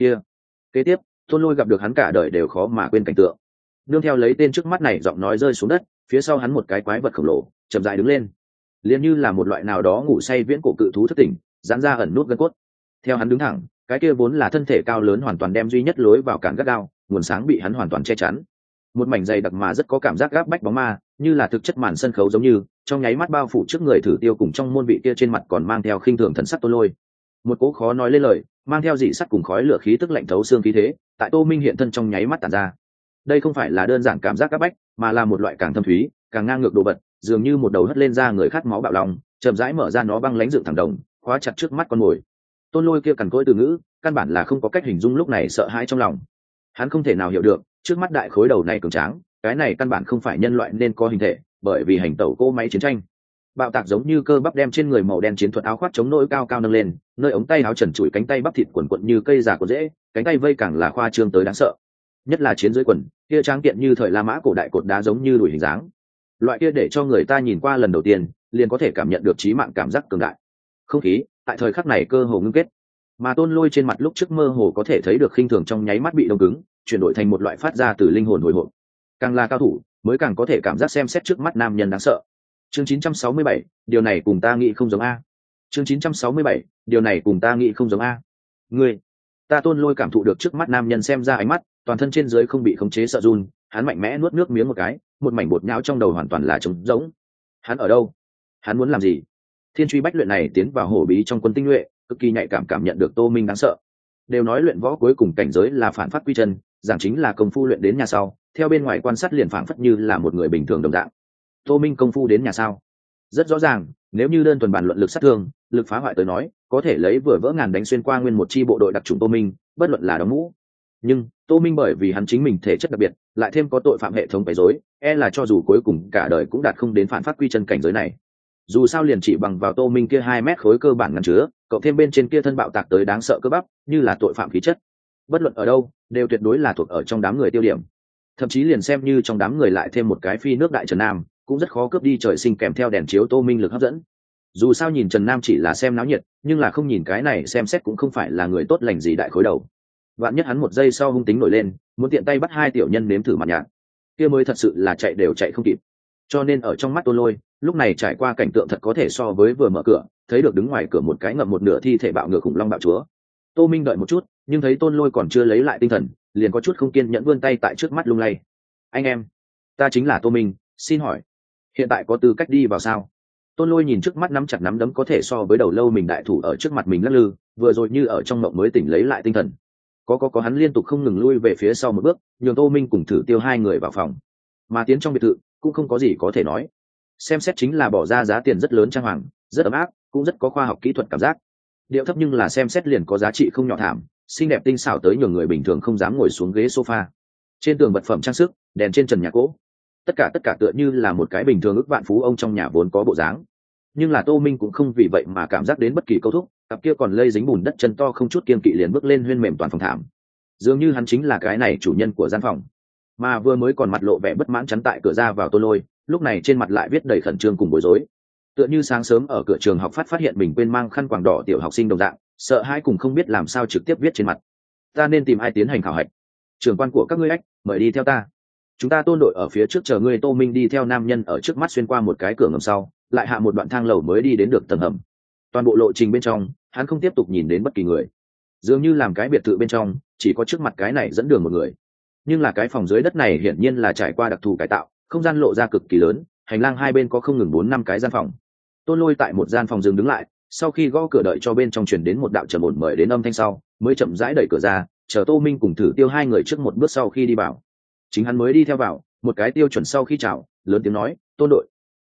Kế tiếp Tôn Lôi gặp được hắn cả đời đều khó mà quên cảnh tượng. Nương theo lấy tên trước mắt này giọng nói rơi xuống đất, phía sau hắn một cái quái vật khổng lồ chậm rãi đứng lên, liền như là một loại nào đó ngủ say viễn cổ cự thú thức tỉnh, giãn ra ẩn nút gân cốt. Theo hắn đứng thẳng, cái kia vốn là thân thể cao lớn hoàn toàn đem duy nhất lối vào cản gắt gao, nguồn sáng bị hắn hoàn toàn che chắn. Một mảnh dày đặc mà rất có cảm giác gáp bách bóng ma, như là thực chất màn sân khấu giống như, trong nháy mắt bao phủ trước người Thử Tiêu cùng trong môn vị kia trên mặt còn mang theo khinh thường thần sắc Tôn Lôi. Một cỗ khó nói lên lời, mang theo dị sắt cùng khói lửa khí tức lạnh thấu xương khí thế, tại Tô Minh hiện thân trong nháy mắt tản ra. Đây không phải là đơn giản cảm giác áp bách, mà là một loại càng thâm thúy, càng ngang ngược đồ vật, dường như một đầu hất lên ra người khát máu bạo lòng, chậm rãi mở ra nó băng lãnh dựng thẳng đồng, khóa chặt trước mắt con mồi. Tôn Lôi kia cằn cỗi từ ngữ, căn bản là không có cách hình dung lúc này sợ hãi trong lòng. Hắn không thể nào hiểu được, trước mắt đại khối đầu này cường tráng, cái này căn bản không phải nhân loại nên có hình thể, bởi vì hành tẩu cỗ máy chiến tranh. Bạo tạc giống như cơ bắp đem trên người màu đen chiến thuật áo khoác chống nỗi cao cao nâng lên, nơi ống tay áo trần trụi cánh tay bắp thịt quần quận như cây già của rễ, cánh tay vây càng là khoa trương tới đáng sợ. Nhất là chiến dưới quần, kia tráng kiện như thời La Mã cổ đại cột đá giống như đùi hình dáng. Loại kia để cho người ta nhìn qua lần đầu tiên, liền có thể cảm nhận được chí mạng cảm giác cường đại. Không khí, tại thời khắc này cơ hồ ngưng kết. Mà Tôn Lôi trên mặt lúc trước mơ hồ có thể thấy được khinh thường trong nháy mắt bị đông cứng, chuyển đổi thành một loại phát ra từ linh hồn hồi hộp. Càng là cao thủ, mới càng có thể cảm giác xem xét trước mắt nam nhân đáng sợ. Chương 967, điều này cùng ta nghĩ không giống a. Chương 967, điều này cùng ta nghĩ không giống a. Ngươi, ta Tôn Lôi cảm thụ được trước mắt nam nhân xem ra ánh mắt, toàn thân trên dưới không bị khống chế sợ run, hắn mạnh mẽ nuốt nước miếng một cái, một mảnh bột nhão trong đầu hoàn toàn là trống rỗng. Hắn ở đâu? Hắn muốn làm gì? Thiên truy bách luyện này tiến vào hổ bí trong quân tinh nhuệ, cực kỳ nhạy cảm nhận được Tô Minh đáng sợ. Đều nói luyện võ cuối cùng cảnh giới là phản phát quy chân, giảng chính là công phu luyện đến nhà sau, theo bên ngoài quan sát liền phản phất như là một người bình thường đồng dạng. Tô Minh công phu đến nhà sau, rất rõ ràng, nếu như đơn thuần bàn luận lực sát thương, lực phá hoại tới nói, có thể lấy vừa vỡ ngàn đánh xuyên qua nguyên một chi bộ đội đặc trùng Tô Minh, bất luận là đóng mũ. Nhưng Tô Minh bởi vì hắn chính mình thể chất đặc biệt, lại thêm có tội phạm hệ thống quấy rối, là cho dù cuối cùng cả đời cũng đạt không đến phản phát quy chân cảnh giới này. Dù sao liền chỉ bằng vào Tô Minh kia 2 mét khối cơ bản ngăn chứa, cộng thêm bên trên kia thân bạo tạc tới đáng sợ cơ bắp, như là tội phạm khí chất. Bất luận ở đâu, đều tuyệt đối là thuộc ở trong đám người tiêu điểm. Thậm chí liền xem như trong đám người lại thêm một cái phi nước đại Trần Nam, cũng rất khó cướp đi trời sinh kèm theo đèn chiếu Tô Minh lực hấp dẫn. Dù sao nhìn Trần Nam chỉ là xem náo nhiệt, nhưng là không nhìn cái này xem xét cũng không phải là người tốt lành gì đại khối đầu. Vạn nhất hắn một giây sau hung tính nổi lên, muốn tiện tay bắt 2 tiểu nhân nếm thử mặt nhạt, kia mới thật sự là chạy đều chạy không kịp. Cho nên ở trong mắt Tôn Lôi, lúc này trải qua cảnh tượng thật có thể so với vừa mở cửa, thấy được đứng ngoài cửa một cái ngậm một nửa thi thể bạo ngược khủng long bạo chúa. Tô Minh đợi một chút, nhưng thấy Tôn Lôi còn chưa lấy lại tinh thần, liền có chút không kiên nhẫn vươn tay tại trước mắt lung lay. Anh em, ta chính là Tô Minh, xin hỏi, hiện tại có tư cách đi vào sao? Tôn Lôi nhìn trước mắt nắm chặt nắm đấm có thể so với đầu lâu mình đại thủ ở trước mặt mình lắc lư, vừa rồi như ở trong mộng mới tỉnh lấy lại tinh thần. Có hắn liên tục không ngừng lui về phía sau một bước, nhường Tô Minh cùng Thử Tiêu 2 người vào phòng. Mà tiến trong biệt thự, cũng không có gì có thể nói. Xem xét chính là bỏ ra giá tiền rất lớn trang hoàng, rất ấm áp, cũng rất có khoa học kỹ thuật cảm giác. Điệu thấp nhưng là xem xét liền có giá trị không nhỏ thảm, xinh đẹp tinh xảo tới nhường người bình thường không dám ngồi xuống ghế sofa. Trên tường vật phẩm trang sức, đèn trên trần nhà cỗ, tất cả tựa như là một cái bình thường ức vạn phú ông trong nhà vốn có bộ dáng. Nhưng là Tô Minh cũng không vì vậy mà cảm giác đến bất kỳ câu thúc, cặp kia còn lây dính bùn đất chân to không chút kiên kỵ liền bước lên huyên mềm toàn phòng thảm. Dường như hắn chính là cái này chủ nhân của gian phòng. Mà vừa mới còn mặt lộ vẻ bất mãn chắn tại cửa ra vào Tô Lôi, lúc này trên mặt lại viết đầy khẩn trương cùng bối rối. Tựa như sáng sớm ở cửa trường học phát hiện mình quên mang khăn quàng đỏ tiểu học sinh đồng dạng, sợ hãi cùng không biết làm sao trực tiếp viết trên mặt. Ta nên tìm ai tiến hành khảo hạch? Trưởng quan của các ngươi ách, mời đi theo ta. Chúng ta Tôn đội ở phía trước chờ ngươi. Tô Minh đi theo nam nhân ở trước mắt xuyên qua một cái cửa ngầm sau, lại hạ một đoạn thang lầu mới đi đến được tầng hầm. Toàn bộ lộ trình bên trong, hắn không tiếp tục nhìn đến bất kỳ người. Dường như làm cái biệt thự bên trong, chỉ có trước mặt cái này dẫn đường một người. Nhưng là cái phòng dưới đất này hiển nhiên là trải qua đặc thù cải tạo, không gian lộ ra cực kỳ lớn, hành lang hai bên có không ngừng 4-5 cái gian phòng. Tôn Lôi tại một gian phòng dừng đứng lại, sau khi gõ cửa đợi cho bên trong truyền đến một đạo trầm ổn mời đến âm thanh sau, mới chậm rãi đẩy cửa ra, chờ Tô Minh cùng Thử Tiêu 2 người trước một bước sau khi đi vào. Chính hắn mới đi theo vào, một cái tiêu chuẩn sau khi chào, lớn tiếng nói, "Tôn đội."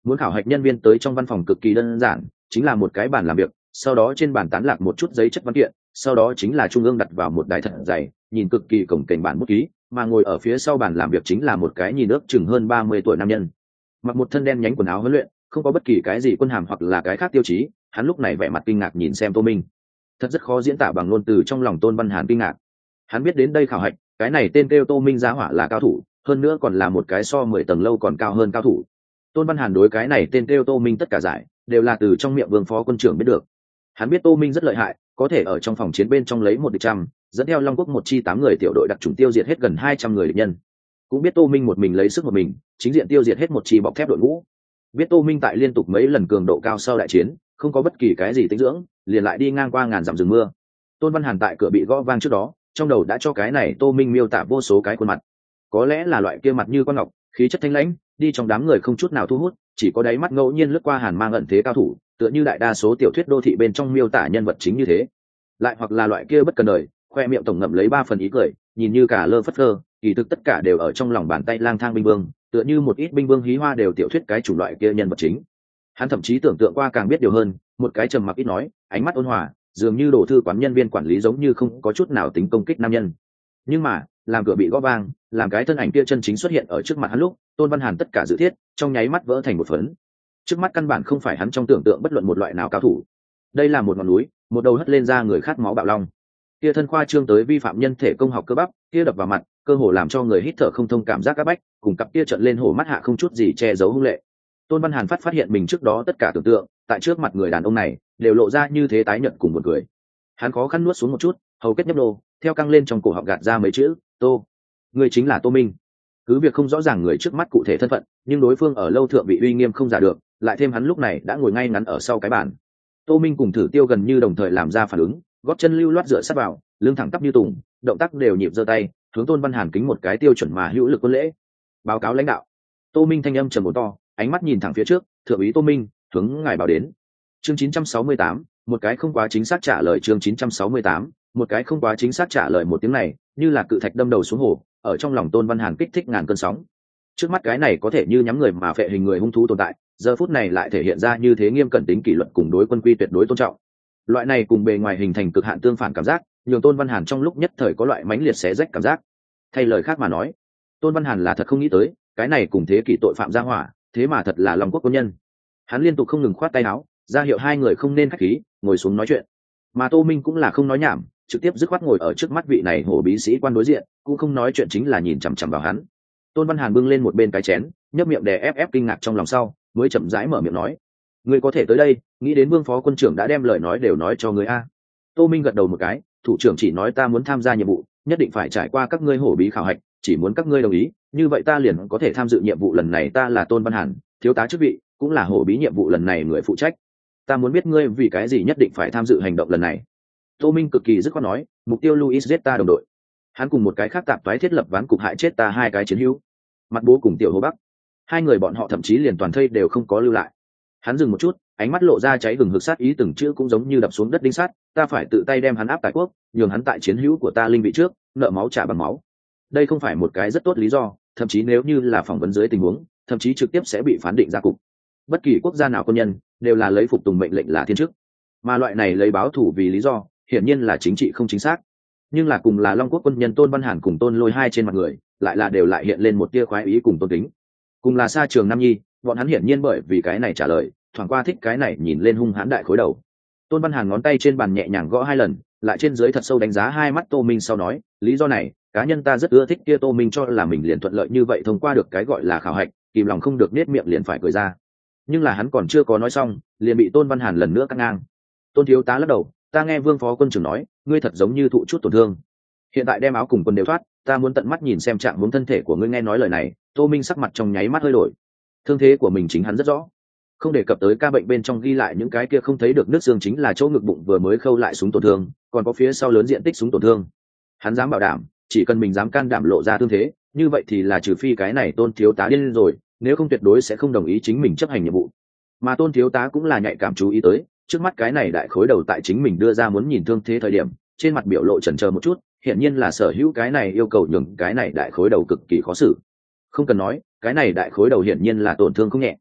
Muốn khảo hạch nhân viên tới trong văn phòng cực kỳ đơn giản, chính là một cái bàn làm việc, sau đó trên bàn tán lạc một chút giấy chất văn kiện, sau đó chính là trung ương đặt vào một đài thật dày, nhìn cực kỳ cồng kềnh bản bút ký, mà ngồi ở phía sau bàn làm việc chính là một cái nhìn ước chừng hơn 30 tuổi nam nhân, mặc một thân đen nhánh quần áo huấn luyện, không có bất kỳ cái gì quân hàm hoặc là cái khác tiêu chí. Hắn lúc này vẻ mặt kinh ngạc nhìn xem Tô Minh, thật rất khó diễn tả bằng ngôn từ trong lòng Tôn Văn Hàn kinh ngạc. Hắn biết đến đây khảo hạch, cái này tên kêu Tô Minh giá hỏa là cao thủ, hơn nữa còn là một cái so 10 tầng lâu còn cao hơn cao thủ. Tôn Văn Hàn đối cái này tên kêu Tô Minh tất cả giải đều là từ trong miệng Vương phó quân trưởng biết được. Hắn biết Tô Minh rất lợi hại, có thể ở trong phòng chiến bên trong lấy 1 địch 100, dẫn theo Long Quốc một chi 8 người tiểu đội đặc chủng tiêu diệt hết gần 200 người địch nhân. Cũng biết Tô Minh một mình lấy sức một mình, chính diện tiêu diệt hết một chi bọc thép đội ngũ. Biết Tô Minh tại liên tục mấy lần cường độ cao sau đại chiến, không có bất kỳ cái gì tĩnh dưỡng, liền lại đi ngang qua ngàn dặm rừng mưa. Tôn Văn Hàn tại cửa bị gõ vang trước đó, trong đầu đã cho cái này Tô Minh miêu tả vô số cái khuôn mặt. Có lẽ là loại kia mặt như con ngọc, khí chất thanh lãnh, đi trong đám người không chút nào thu hút, chỉ có đáy mắt ngẫu nhiên lướt qua hàn mang ẩn thế cao thủ, tựa như đại đa số tiểu thuyết đô thị bên trong miêu tả nhân vật chính như thế. Lại hoặc là loại kia bất cần đời, khoe miệng tổng ngậm lấy 3 phần ý cười, nhìn như cả lơ phất lơ, kỳ thực tất cả đều ở trong lòng bàn tay lang thang binh vương, tựa như một ít binh vương hí hoa đều tiểu thuyết cái chủng loại kia nhân vật chính. Hắn thậm chí tưởng tượng qua càng biết điều hơn, một cái trầm mặc ít nói, ánh mắt ôn hòa, dường như đổ thư quán nhân viên quản lý giống như không có chút nào tính công kích nam nhân. Nhưng mà làm cửa bị gõ vang, làm cái thân ảnh kia chân chính xuất hiện ở trước mặt hắn lúc, Tôn Văn Hàn tất cả dự thiết trong nháy mắt vỡ thành một phấn. Trước mắt căn bản không phải hắn trong tưởng tượng bất luận một loại nào cao thủ. Đây là một ngọn núi, một đầu hất lên ra người khát máu bạo long. Kia thân khoa trương tới vi phạm nhân thể công học cơ bắp, kia đập vào mặt, cơ hồ làm cho người hít thở không thông cảm giác áp bách, cùng cặp kia trợn lên hổ mắt hạ không chút gì che giấu hung lệ. Tôn Văn Hàn phát hiện mình trước đó tất cả tưởng tượng, tại trước mặt người đàn ông này, đều lộ ra như thế tái nhợt cùng một người. Hắn khó khăn nuốt xuống một chút, hầu kết nhấp nô, theo căng lên trong cổ họng gạt ra mấy chữ, "Tô, người chính là Tô Minh." Cứ việc không rõ ràng người trước mắt cụ thể thân phận, nhưng đối phương ở lâu thượng bị uy nghiêm không giả được, lại thêm hắn lúc này đã ngồi ngay ngắn ở sau cái bàn. Tô Minh cùng Thử Tiêu gần như đồng thời làm ra phản ứng, gót chân lưu loát dựa sát vào, lưng thẳng tắp như tùng, động tác đều nhịp giơ tay, hướng Tôn Văn Hàn kính một cái tiêu chuẩn mà hữu lực quân lễ. "Báo cáo lãnh đạo." Tô Minh thanh âm trầm ổn to, ánh mắt nhìn thẳng phía trước, "Thượng úy Tô Minh, hướng ngài báo đến." Chương 968, một cái không quá chính xác trả lời. Chương 968, một cái không quá chính xác trả lời. Một tiếng này như là cự thạch đâm đầu xuống hồ, ở trong lòng Tôn Văn Hàn kích thích ngàn cơn sóng. Trước mắt cái này có thể như nhắm người mà phệ hình người hung thú tồn tại, giờ phút này lại thể hiện ra như thế nghiêm cẩn tính kỷ luật cùng đối quân quy tuyệt đối tôn trọng. Loại này cùng bề ngoài hình thành cực hạn tương phản cảm giác, nhường Tôn Văn Hàn trong lúc nhất thời có loại mãnh liệt xé rách cảm giác. Thay lời khác mà nói, Tôn Văn Hàn là thật không nghĩ tới, cái này cùng thế kỷ tội phạm ra hỏa, thế mà thật là Long Quốc quân nhân. Hắn liên tục không ngừng khoát tay áo, ra hiệu hai người không nên khách khí, ngồi xuống nói chuyện. Mà Tô Minh cũng là không nói nhảm, trực tiếp dứt khoát ngồi ở trước mắt vị này hổ bí sĩ quan đối diện, cũng không nói chuyện, chính là nhìn chằm chằm vào hắn. Tôn Văn Hàn bưng lên một bên cái chén, nhấp miệng đè ép kinh ngạc trong lòng sau, mới chậm rãi mở miệng nói: "Ngươi có thể tới đây, nghĩ đến Vương phó quân trưởng đã đem lời nói đều nói cho ngươi a." Tô Minh gật đầu một cái, "Thủ trưởng chỉ nói ta muốn tham gia nhiệm vụ, nhất định phải trải qua các ngươi hổ bí khảo hạch, chỉ muốn các ngươi đồng ý, như vậy ta liền có thể tham dự nhiệm vụ lần này. Ta là Tôn Văn Hàn, thiếu tá chức vị, cũng là hổ bí nhiệm vụ lần này người phụ trách. Ta muốn biết ngươi vì cái gì nhất định phải tham dự hành động lần này." Tô Minh cực kỳ dứt khoát nói: "Mục tiêu Luis giết ta đồng đội. Hắn cùng một cái khác tạp toái thiết lập ván cục hại chết ta 2 cái chiến hữu, Mặt Bố cùng Tiểu Hồ Bắc. 2 người bọn họ thậm chí liền toàn thây đều không có lưu lại." Hắn dừng một chút, ánh mắt lộ ra cháy gừng hực sát ý, từng chữ cũng giống như đập xuống đất đinh sắt. "Ta phải tự tay đem hắn áp tại quốc, nhường hắn tại chiến hữu của ta linh vị trước, nợ máu trả bằng máu." Đây không phải một cái rất tốt lý do, thậm chí nếu như là phỏng vấn dưới tình huống, thậm chí trực tiếp sẽ bị phán định ra cục. Bất kỳ quốc gia nào quân nhân đều là lấy phục tùng mệnh lệnh là thiên chức, mà loại này lấy báo thù vì lý do, hiển nhiên là chính trị không chính xác. Nhưng là cùng là Long Quốc quân nhân Tôn Văn Hàn cùng Tôn Lôi hai trên mặt người, lại là đều lại hiện lên một tia khoái ý cùng tôn kính. Cùng là Sa Trường Nam Nhi, bọn hắn hiển nhiên bởi vì cái này trả lời, thoảng qua thích cái này nhìn lên hung hãn đại khối đầu. Tôn Văn Hàn ngón tay trên bàn nhẹ nhàng gõ 2 lần, lại trên dưới thật sâu đánh giá 2 mắt Tô Minh sau nói: "Lý do này, cá nhân ta rất ưa thích." Kia Tô Minh cho là mình liền thuận lợi như vậy thông qua được cái gọi là khảo hạch, kìm lòng không được nết miệng liền phải cười ra. Nhưng là hắn còn chưa có nói xong, liền bị Tôn Văn Hàn lần nữa cắt ngang. "Tôn thiếu tá lắc đầu, ta nghe Vương phó quân trưởng nói, ngươi thật giống như thụ chút tổn thương. Hiện tại đem áo cùng quần đều thoát, ta muốn tận mắt nhìn xem trạng huống thân thể của ngươi." Nghe nói lời này, Tô Minh sắc mặt trong nháy mắt hơi đổi. Thương thế của mình chính hắn rất rõ, không đề cập tới ca bệnh bên trong ghi lại những cái kia không thấy được nước xương, chính là chỗ ngực bụng vừa mới khâu lại súng tổn thương, còn có phía sau lớn diện tích súng tổn thương. Hắn dám bảo đảm, chỉ cần mình dám can đảm lộ ra thương thế, như vậy thì là trừ phi cái này Tôn thiếu tá điên rồi, nếu không tuyệt đối sẽ không đồng ý chính mình chấp hành nhiệm vụ. Mà Tôn thiếu tá cũng là nhạy cảm chú ý tới, trước mắt cái này đại khối đầu tại chính mình đưa ra muốn nhìn thương thế thời điểm, trên mặt biểu lộ chần chờ một chút, hiển nhiên là sở hữu cái này yêu cầu nhường cái này đại khối đầu cực kỳ khó xử. Không cần nói, cái này đại khối đầu hiển nhiên là tổn thương không nhẹ.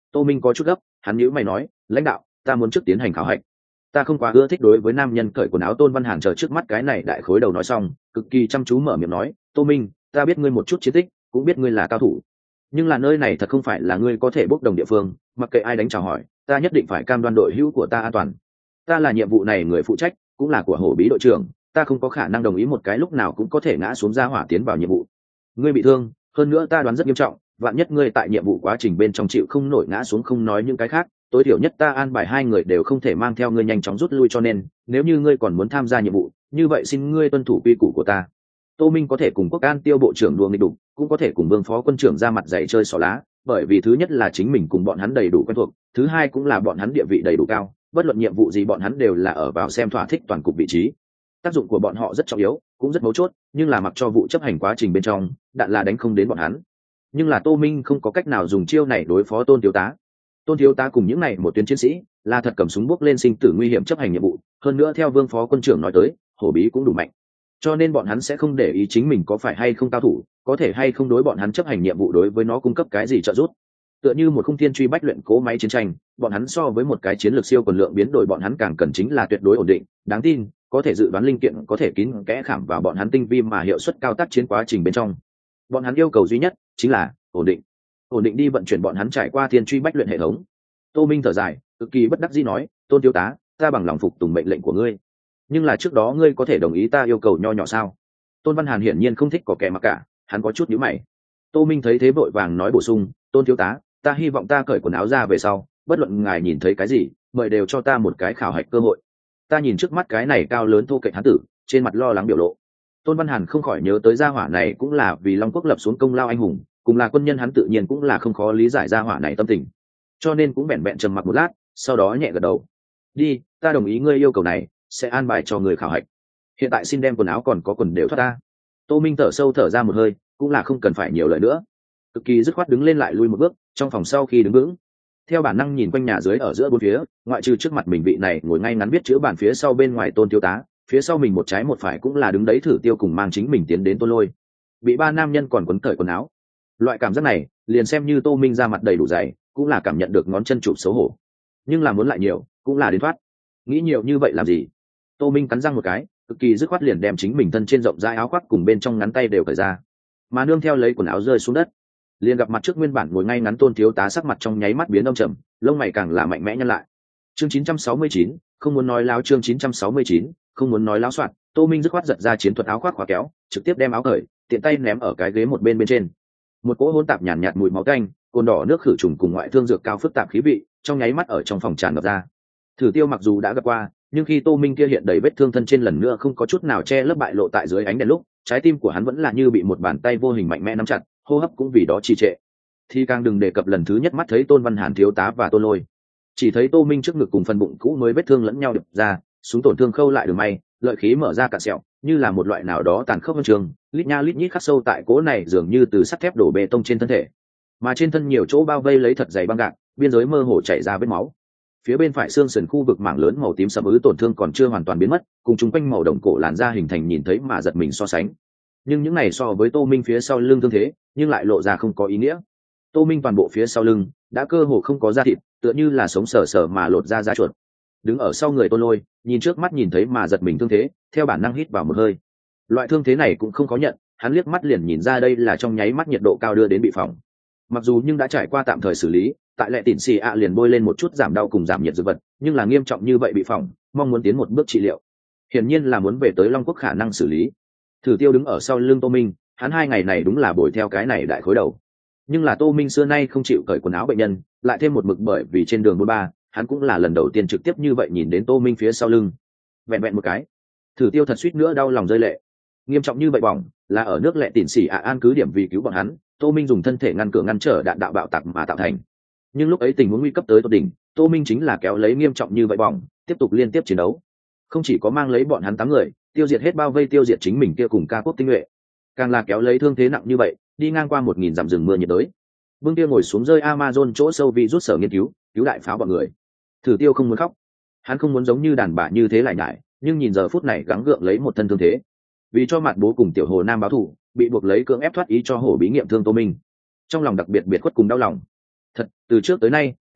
Tô Minh có chút gấp, hắn nhíu mày nói, lãnh đạo, ta muốn trước tiến hành khảo hạch. Ta không quá ưa thích đối với nam nhân cởi quần áo. Tôn Văn Hàn chờ trước mắt cái này đại khối đầu nói xong, cực kỳ chăm chú mở miệng nói, Tô Minh, ta biết ngươi một chút chiến tích, cũng biết ngươi là cao thủ, nhưng là nơi này thật không phải là ngươi có thể bốc đồng địa phương. Mặc kệ ai đánh chào hỏi, ta nhất định phải cam đoan đội hữu của ta an toàn. Ta là nhiệm vụ này người phụ trách, cũng là của hổ bí đội trưởng, ta không có khả năng đồng ý một cái lúc nào cũng có thể ngã xuống ra hỏa tiến vào nhiệm vụ. Ngươi bị thương, hơn nữa ta đoán rất nghiêm trọng, vạn nhất ngươi tại nhiệm vụ quá trình bên trong chịu không nổi ngã xuống, không nói những cái khác, tối thiểu nhất ta an bài hai người đều không thể mang theo ngươi nhanh chóng rút lui, cho nên nếu như ngươi còn muốn tham gia nhiệm vụ, như vậy xin ngươi tuân thủ quy củ của ta. Tô Minh có thể cùng Quốc An Tiêu bộ trưởng đùa nghịch đục, cũng có thể cùng Vương phó quân trưởng ra mặt dạy chơi xỏ lá, bởi vì thứ nhất là chính mình cùng bọn hắn đầy đủ quen thuộc, thứ hai cũng là bọn hắn địa vị đầy đủ cao, bất luận nhiệm vụ gì bọn hắn đều là ở vào xem thỏa thích toàn cục vị trí. Tác dụng của bọn họ rất trọng yếu, cũng rất mấu chốt, nhưng là mặc cho vụ chấp hành quá trình bên trong, đạn là đánh không đến bọn hắn. Nhưng là Tô Minh không có cách nào dùng chiêu này đối phó Tôn thiếu tá. Tôn thiếu tá cùng những này một tuyến chiến sĩ, là thật cầm súng bước lên sinh tử nguy hiểm chấp hành nhiệm vụ, hơn nữa theo Vương phó quân trưởng nói tới, hổ bí cũng đủ mạnh. Cho nên bọn hắn sẽ không để ý chính mình có phải hay không cao thủ, có thể hay không đối bọn hắn chấp hành nhiệm vụ đối với nó cung cấp cái gì trợ giúp. Tựa như một khung thiên truy bách luyện cố máy chiến tranh, bọn hắn so với một cái chiến lược siêu quần lượng biến đổi bọn hắn càng cần chính là tuyệt đối ổn định, đáng tin, có thể dự đoán linh kiện, có thể kín kẽ khảm vào bọn hắn tinh vi mà hiệu suất cao tác chiến quá trình bên trong. Bọn hắn yêu cầu duy nhất chính là ổn định, ổn định đi vận chuyển bọn hắn trải qua thiên truy bách luyện hệ thống. Tô Minh thở dài, cực kỳ bất đắc dĩ nói, Tôn thiếu tá, ta bằng lòng phục tùng mệnh lệnh của ngươi, nhưng là trước đó ngươi có thể đồng ý ta yêu cầu nho nhỏ sao? Tôn Văn Hàn hiển nhiên không thích có kẻ mặc cả, hắn có chút nhíu mày. Tô Minh thấy thế vội vàng nói bổ sung, Tôn thiếu tá, ta hy vọng ta cởi quần áo ra về sau, bất luận ngài nhìn thấy cái gì, mời đều cho ta một cái khảo hạch cơ hội. Ta nhìn trước mắt cái này cao lớn thô kệch hán tử, trên mặt lo lắng biểu lộ. Tôn Văn Hàn không khỏi nhớ tới gia hỏa này cũng là vì Long Quốc lập xuống công lao anh hùng, cùng là quân nhân hắn tự nhiên cũng là không khó lý giải gia hỏa này tâm tình, cho nên cũng vẹn vẹn trầm mặc một lát, sau đó nhẹ gật đầu. Đi, ta đồng ý ngươi yêu cầu này, sẽ an bài cho người khảo hạch. Hiện tại xin đem quần áo còn có quần đều thoát ta. Tô Minh thở sâu thở ra một hơi, cũng là không cần phải nhiều lời nữa, cực kỳ dứt khoát đứng lên lại lui một bước trong phòng. Sau khi đứng vững, theo bản năng nhìn quanh nhà dưới ở giữa bốn phía, ngoại trừ trước mặt mình vị này ngồi ngay ngắn viết chữ bàn phía sau bên ngoài Tôn thiếu tá, phía sau mình một trái một phải cũng là đứng đấy Thử Tiêu cùng mang chính mình tiến đến Tôn Lôi, bị ba nam nhân còn quấn cởi quần áo. Loại cảm giác này liền xem như Tô Minh ra mặt đầy đủ dày, cũng là cảm nhận được ngón chân chụp xấu hổ, nhưng là muốn lại nhiều cũng là đến thoát. Nghĩ nhiều như vậy làm gì? Tô Minh cắn răng một cái, cực kỳ dứt khoát liền đem chính mình thân trên rộng rãi áo khoác cùng bên trong ngắn tay đều cởi ra, mà nương theo lấy quần áo rơi xuống đất, liền gặp mặt trước nguyên bản ngồi ngay ngắn Tôn thiếu tá sắc mặt trong nháy mắt biến âm trầm, lông mày càng là mạnh mẽ nhăn lại. Chương 969, không muốn nói láo. Chương 969, không muốn nói láo soạn. Tô Minh dứt khoát giật ra chiến thuật áo khoác khóa kéo, trực tiếp đem áo cởi, tiện tay ném ở cái ghế một bên bên trên. Một cỗ hỗn tạp nhàn nhạt mùi máu tanh, cồn đỏ, nước khử trùng cùng ngoại thương dược cao phức tạp khí vị, trong nháy mắt ở trong phòng tràn ngập ra. Thử Tiêu mặc dù đã gặp qua, nhưng khi Tô Minh kia hiện đầy vết thương thân trên lần nữa không có chút nào che lấp bại lộ tại dưới ánh đèn lúc, trái tim của hắn vẫn là như bị một bàn tay vô hình mạnh mẽ nắm chặt, hô hấp cũng vì đó trì trệ. Thì càng đừng đề cập lần thứ nhất mắt thấy Tôn Văn Hàn thiếu tá và Tôn Lôi, chỉ thấy Tô Minh trước ngực cùng phần bụng cũ mới vết thương lẫn nhau đập ra, súng tổn thương khâu lại đường may, lợi khí mở ra cạn sẹo, như là một loại nào đó tàn khốc hơn trường, lít nha lít nhít khắc sâu tại cố này dường như từ sắt thép đổ bê tông trên thân thể, mà trên thân nhiều chỗ bao vây lấy thật dày băng gạc, biên giới mơ hồ chảy ra vết máu. Phía bên phải xương sườn khu vực mảng lớn màu tím sẫm ứ tổn thương còn chưa hoàn toàn biến mất, cùng chúng quanh màu đồng cổ làn da hình thành nhìn thấy mà giật mình so sánh. Nhưng những này so với Tô Minh phía sau lưng thương thế, nhưng lại lộ ra không có ý nghĩa. Tô Minh toàn bộ phía sau lưng đã cơ hồ không có da thịt, tựa như là sống sờ sờ mà lột da chuột. Đứng ở sau người Tôn Lôi, nhìn trước mắt nhìn thấy mà giật mình thương thế, theo bản năng hít vào một hơi. Loại thương thế này cũng không có nhận, hắn liếc mắt liền nhìn ra đây là trong nháy mắt nhiệt độ cao đưa đến bị phỏng. Mặc dù nhưng đã trải qua tạm thời xử lý, tại lệ tịn xì ạ liền bôi lên một chút giảm đau cùng giảm nhiệt dược vật, nhưng là nghiêm trọng như vậy bị phỏng, mong muốn tiến một bước trị liệu, hiển nhiên là muốn về tới Long Quốc khả năng xử lý. Thử Tiêu đứng ở sau lưng Tô Minh, hắn hai ngày này đúng là bồi theo cái này đại khối đầu. Nhưng là Tô Minh xưa nay không chịu cởi quần áo bệnh nhân, lại thêm một mực bởi vì trên đường 43, hắn cũng là lần đầu tiên trực tiếp như vậy nhìn đến Tô Minh phía sau lưng. Vẹn vẹn một cái, Thử Tiêu thật suýt nữa đau lòng rơi lệ. Nghiêm trọng như vậy bỏng, là ở nước lệ tịn xỉ ạ an cứ điểm vì cứu bọn hắn, Tô Minh dùng thân thể ngăn cửa ngăn trở đạn đạo bạo tạc mà tạo thành. Nhưng lúc ấy tình huống nguy cấp tới tột đỉnh, Tô Minh chính là kéo lấy nghiêm trọng như vậy bỏng, tiếp tục liên tiếp chiến đấu. Không chỉ có mang lấy bọn hắn 8 người, tiêu diệt hết bao vây tiêu diệt chính mình kia cùng ca quốc tinh nhuệ, càng là kéo lấy thương thế nặng như vậy, đi ngang qua 1000 dặm rừng mưa nhiệt đới. Vương Tiêu ngồi xuống rơi Amazon chỗ sâu vì rút sở nghiên cứu đại pháo bọn người. Thử Tiêu không muốn khóc, hắn không muốn giống như đàn bà như thế lại nhải, nhưng nhìn giờ phút này gắng gượng lấy một thân thương thế, vì cho mặt bố cùng tiểu Hồ Nam báo thù, bị buộc lấy cưỡng ép thoát ý cho hổ bí nghiệm thương Tô Minh, trong lòng đặc biệt biệt khuất cùng đau lòng. Thật, từ trước tới nay,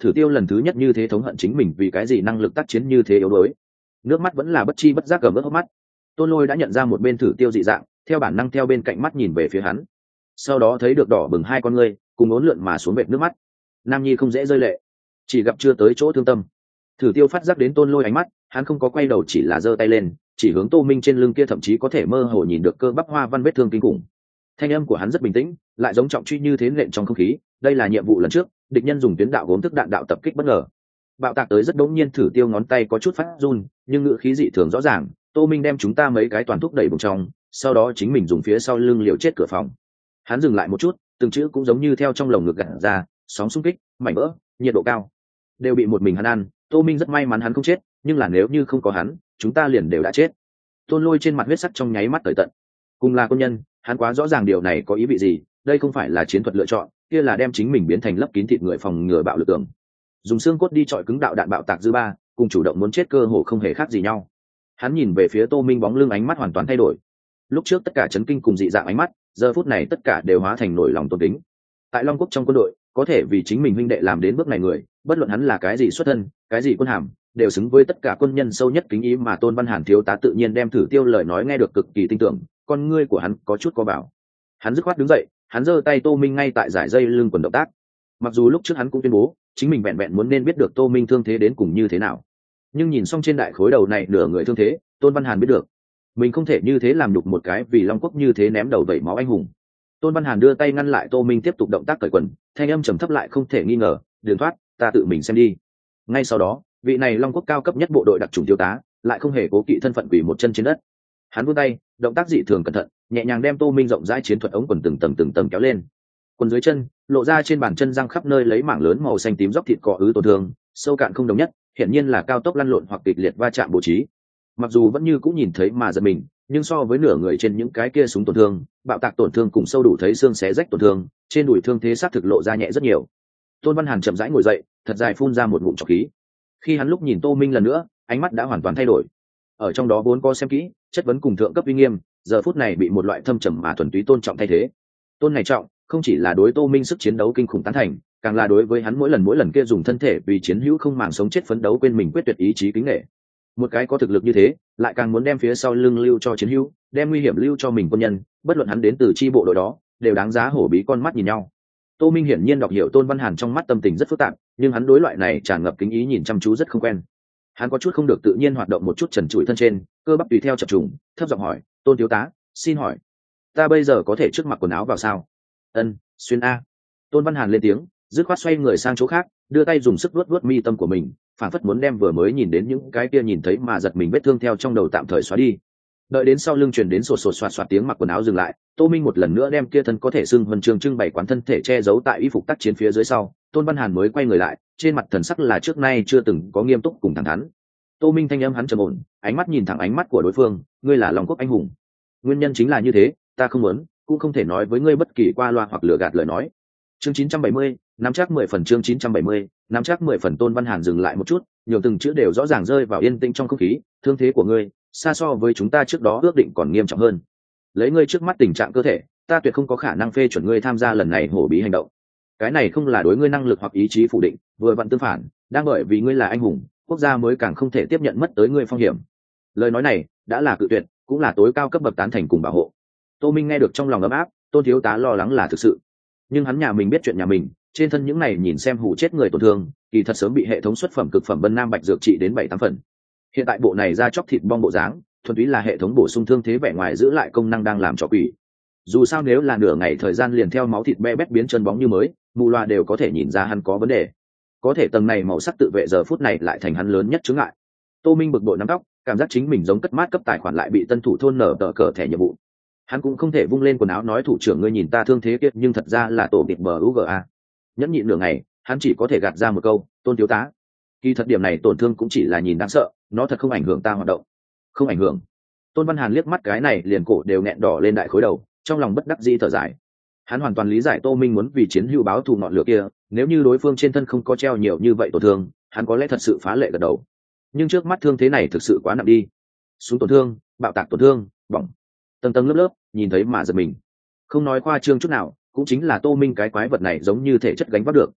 Thử Tiêu lần thứ nhất như thế thống hận chính mình vì cái gì năng lực tác chiến như thế yếu đuối, nước mắt vẫn là bất chi bất giác cầm ướt hốc mắt. Tôn Lôi đã nhận ra một bên Thử Tiêu dị dạng, theo bản năng theo bên cạnh mắt nhìn về phía hắn, sau đó thấy được đỏ bừng hai con ngươi cùng uốn lượn mà xuống vệt nước mắt. Nam nhi không dễ rơi lệ, chỉ gặp chưa tới chỗ thương tâm. Thử Tiêu phát giác đến Tôn Lôi ánh mắt, hắn không có quay đầu, chỉ là giơ tay lên chỉ hướng Tô Minh trên lưng kia, thậm chí có thể mơ hồ nhìn được cơ bắp hoa văn vết thương kinh khủng. Thanh âm của hắn rất bình tĩnh, lại giống trọng truy như thế nện trong không khí. Đây là nhiệm vụ lần trước, địch nhân dùng tuyến đạo gốm thức đạn đạo tập kích bất ngờ, bạo tạc tới rất đống nhiên. Thử Tiêu ngón tay có chút phát run, nhưng ngữ khí dị thường rõ ràng. Tô Minh đem chúng ta mấy cái toàn thúc đẩy bùng trong, sau đó chính mình dùng phía sau lưng liều chết cửa phòng. Hắn dừng lại một chút, từng chữ cũng giống như theo trong lồng ngực gạt ra, sóng xung kích, mảnh vỡ, nhiệt độ cao, đều bị một mình hắn ăn. Tô Minh rất may mắn hắn không chết, nhưng là nếu như không có hắn, chúng ta liền đều đã chết. Tôn Lôi trên mặt huyết sắc trong nháy mắt tới tận. Cùng là quân nhân, hắn quá rõ ràng điều này có ý vị gì. Đây không phải là chiến thuật lựa chọn, kia là đem chính mình biến thành lấp kín thịt người phòng ngừa bạo lực tưởng, dùng xương cốt đi chọi cứng đạo đạn bạo tạc dư ba, cùng chủ động muốn chết cơ hồ không hề khác gì nhau. Hắn nhìn về phía Tô Minh bóng lưng, ánh mắt hoàn toàn thay đổi. Lúc trước tất cả chấn kinh cùng dị dạng ánh mắt, giờ phút này tất cả đều hóa thành nổi lòng tôn kính. Tại Long Quốc trong quân đội, có thể vì chính mình huynh đệ làm đến bước này người, bất luận hắn là cái gì xuất thân, cái gì quân hàm, đều xứng với tất cả quân nhân sâu nhất kính ý. Mà Tôn Văn Hàn thiếu tá tự nhiên đem Thử Tiêu lời nói nghe được cực kỳ tinh tưởng, con ngươi của hắn có chút co vào. Hắn dứt khoát đứng dậy, hắn giơ tay Tô Minh ngay tại giải dây lưng quần động tác. Mặc dù lúc trước hắn cũng tuyên bố chính mình vẹn vẹn muốn nên biết được Tô Minh thương thế đến cùng như thế nào, nhưng nhìn xong trên đại khối đầu này nửa người thương thế, Tôn Văn Hàn biết được mình không thể như thế làm nhục một cái vì Long Quốc như thế ném đầu vẩy máu anh hùng. Tôn Văn Hàn đưa tay ngăn lại Tô Minh tiếp tục động tác cởi quần, thanh âm trầm thấp lại không thể nghi ngờ, đường thoát, ta tự mình xem đi. Ngay sau đó, vị này Long Quốc cao cấp nhất bộ đội đặc trùng thiếu tá lại không hề cố kỵ thân phận quỳ một chân trên đất. Hắn vươn tay, động tác dị thường cẩn thận, nhẹ nhàng đem Tô Minh rộng rãi chiến thuật ống quần từng tầng kéo lên. Quần dưới chân lộ ra trên bàn chân răng khắp nơi lấy mảng lớn màu xanh tím dốc thịt cọ ứ tổn thương, sâu cạn không đồng nhất, hiển nhiên là cao tốc lăn lộn hoặc kịch liệt va chạm bố trí. Mặc dù vẫn như cũng nhìn thấy mà giật mình, nhưng so với nửa người trên những cái kia súng tổn thương, bạo tạc tổn thương cùng sâu đủ thấy xương xé rách tổn thương, trên đùi thương thế xác thực lộ ra nhẹ rất nhiều. Tôn Văn Hàn chậm rãi ngồi dậy, thật dài phun ra một ngụm trọc khí. Khi hắn lúc nhìn Tô Minh lần nữa, ánh mắt đã hoàn toàn thay đổi. Ở trong đó vốn có xem kỹ, chất vấn cùng thượng cấp uy nghiêm, giờ phút này bị một loại thâm trầm mà thuần túy tôn trọng thay thế. Tôn này trọng, không chỉ là đối Tô Minh sức chiến đấu kinh khủng tán thành, càng là đối với hắn mỗi lần kia dùng thân thể vì chiến hữu không màng sống chết phấn đấu quên mình quyết tuyệt ý chí kính nể. Một cái có thực lực như thế, lại càng muốn đem phía sau lưng lưu cho chiến hữu, đem nguy hiểm lưu cho mình quân nhân, bất luận hắn đến từ chi bộ đội đó, đều đáng giá hổ bí con mắt nhìn nhau. Tô Minh hiển nhiên đọc hiểu Tôn Văn Hàn trong mắt tâm tình rất phức tạp, nhưng hắn đối loại này tràn ngập kính ý nhìn chăm chú rất không quen. Hắn có chút không được tự nhiên hoạt động một chút trần trụi thân trên, cơ bắp tùy theo chập trùng, thấp giọng hỏi, Tôn thiếu tá, xin hỏi, ta bây giờ có thể trước mặc quần áo vào sao? Ân, xuyên a. Tôn Văn Hàn lên tiếng, dứt khoát xoay người sang chỗ khác, đưa tay dùng sức vuốt mi tâm của mình, phản phất muốn đem vừa mới nhìn đến những cái kia nhìn thấy mà giật mình vết thương theo trong đầu tạm thời xóa đi. Đợi đến sau lưng truyền đến sột soạt soạt tiếng mặc quần áo dừng lại, Tô Minh một lần nữa đem kia thân có thể xưng huân chương trưng bày quán thân thể che giấu tại y phục tác chiến phía dưới sau, Tôn Văn Hàn mới quay người lại, trên mặt thần sắc là trước nay chưa từng có nghiêm túc cùng thẳng thắn. Tô Minh thanh âm hắn trầm ổn, ánh mắt nhìn thẳng ánh mắt của đối phương, ngươi là Long Quốc anh hùng. Nguyên nhân chính là như thế, ta không muốn, cũng không thể nói với ngươi bất kỳ qua loa hoặc lừa gạt lời nói. Chương 970, nắm chắc 10 phần. Chương 970, nắm chắc 10 phần. Tôn Văn Hàn dừng lại một chút, nhiều từng chữ đều rõ ràng rơi vào yên tĩnh trong không khí. Thương thế của ngươi xa so với chúng ta trước đó ước định còn nghiêm trọng hơn. Lấy ngươi trước mắt tình trạng cơ thể, ta tuyệt không có khả năng phê chuẩn ngươi tham gia lần này hổ bí hành động. Cái này không là đối ngươi năng lực hoặc ý chí phủ định, vừa vặn tương phản, đang bởi vì ngươi là anh hùng, quốc gia mới càng không thể tiếp nhận mất tới ngươi phong hiểm. Lời nói này đã là cự tuyệt, cũng là tối cao cấp bậc tán thành cùng bảo hộ. Tô Minh nghe được trong lòng ấm áp, Tôn thiếu tá lo lắng là thực sự, nhưng hắn nhà mình biết chuyện nhà mình, trên thân những này nhìn xem hủ chết người tổn thương, kỳ thật sớm bị hệ thống xuất phẩm cực phẩm Vân Nam Bạch dược trị đến 7-8 phần. Hiện tại bộ này ra chóc thịt bong bộ dáng, thuần túy là hệ thống bổ sung thương thế vẻ ngoài giữ lại công năng đang làm cho quỷ. Dù sao nếu là nửa ngày thời gian liền theo máu thịt be bét biến chân bóng như mới, mù loa đều có thể nhìn ra hắn có vấn đề. Có thể tầng này màu sắc tự vệ giờ phút này lại thành hắn lớn nhất chướng ngại. Tô Minh bực bội nắm tóc, cảm giác chính mình giống cất mát cấp tài khoản lại bị tân thủ thôn nở tờ cờ thẻ nhiệm vụ. Hắn cũng không thể vung lên quần áo nói thủ trưởng ngươi nhìn ta thương thế kiệt, nhưng thật ra là tổ kịch bờ uga. Nhẫn nhịn nửa ngày, hắn chỉ có thể gạt ra một câu, Tôn thiếu tá, kỳ thật điểm này tổn thương cũng chỉ là nhìn đáng sợ, nó thật không ảnh hưởng ta hoạt động. Không ảnh hưởng. Tôn Văn Hàn liếc mắt cái này liền cổ đều nghẹn đỏ lên đại khối đầu, trong lòng bất đắc dĩ thở dài. Hắn hoàn toàn lý giải Tô Minh muốn vì chiến hữu báo thù ngọn lửa kia, nếu như đối phương trên thân không có treo nhiều như vậy tổn thương, hắn có lẽ thật sự phá lệ gật đầu. Nhưng trước mắt thương thế này thực sự quá nặng đi. Súng tổn thương, bạo tạc tổn thương, bỏng, tầng tầng lớp lớp, nhìn thấy mà giật mình. Không nói khoa trương chút nào, cũng chính là Tô Minh cái quái vật này giống như thể chất gánh vác được.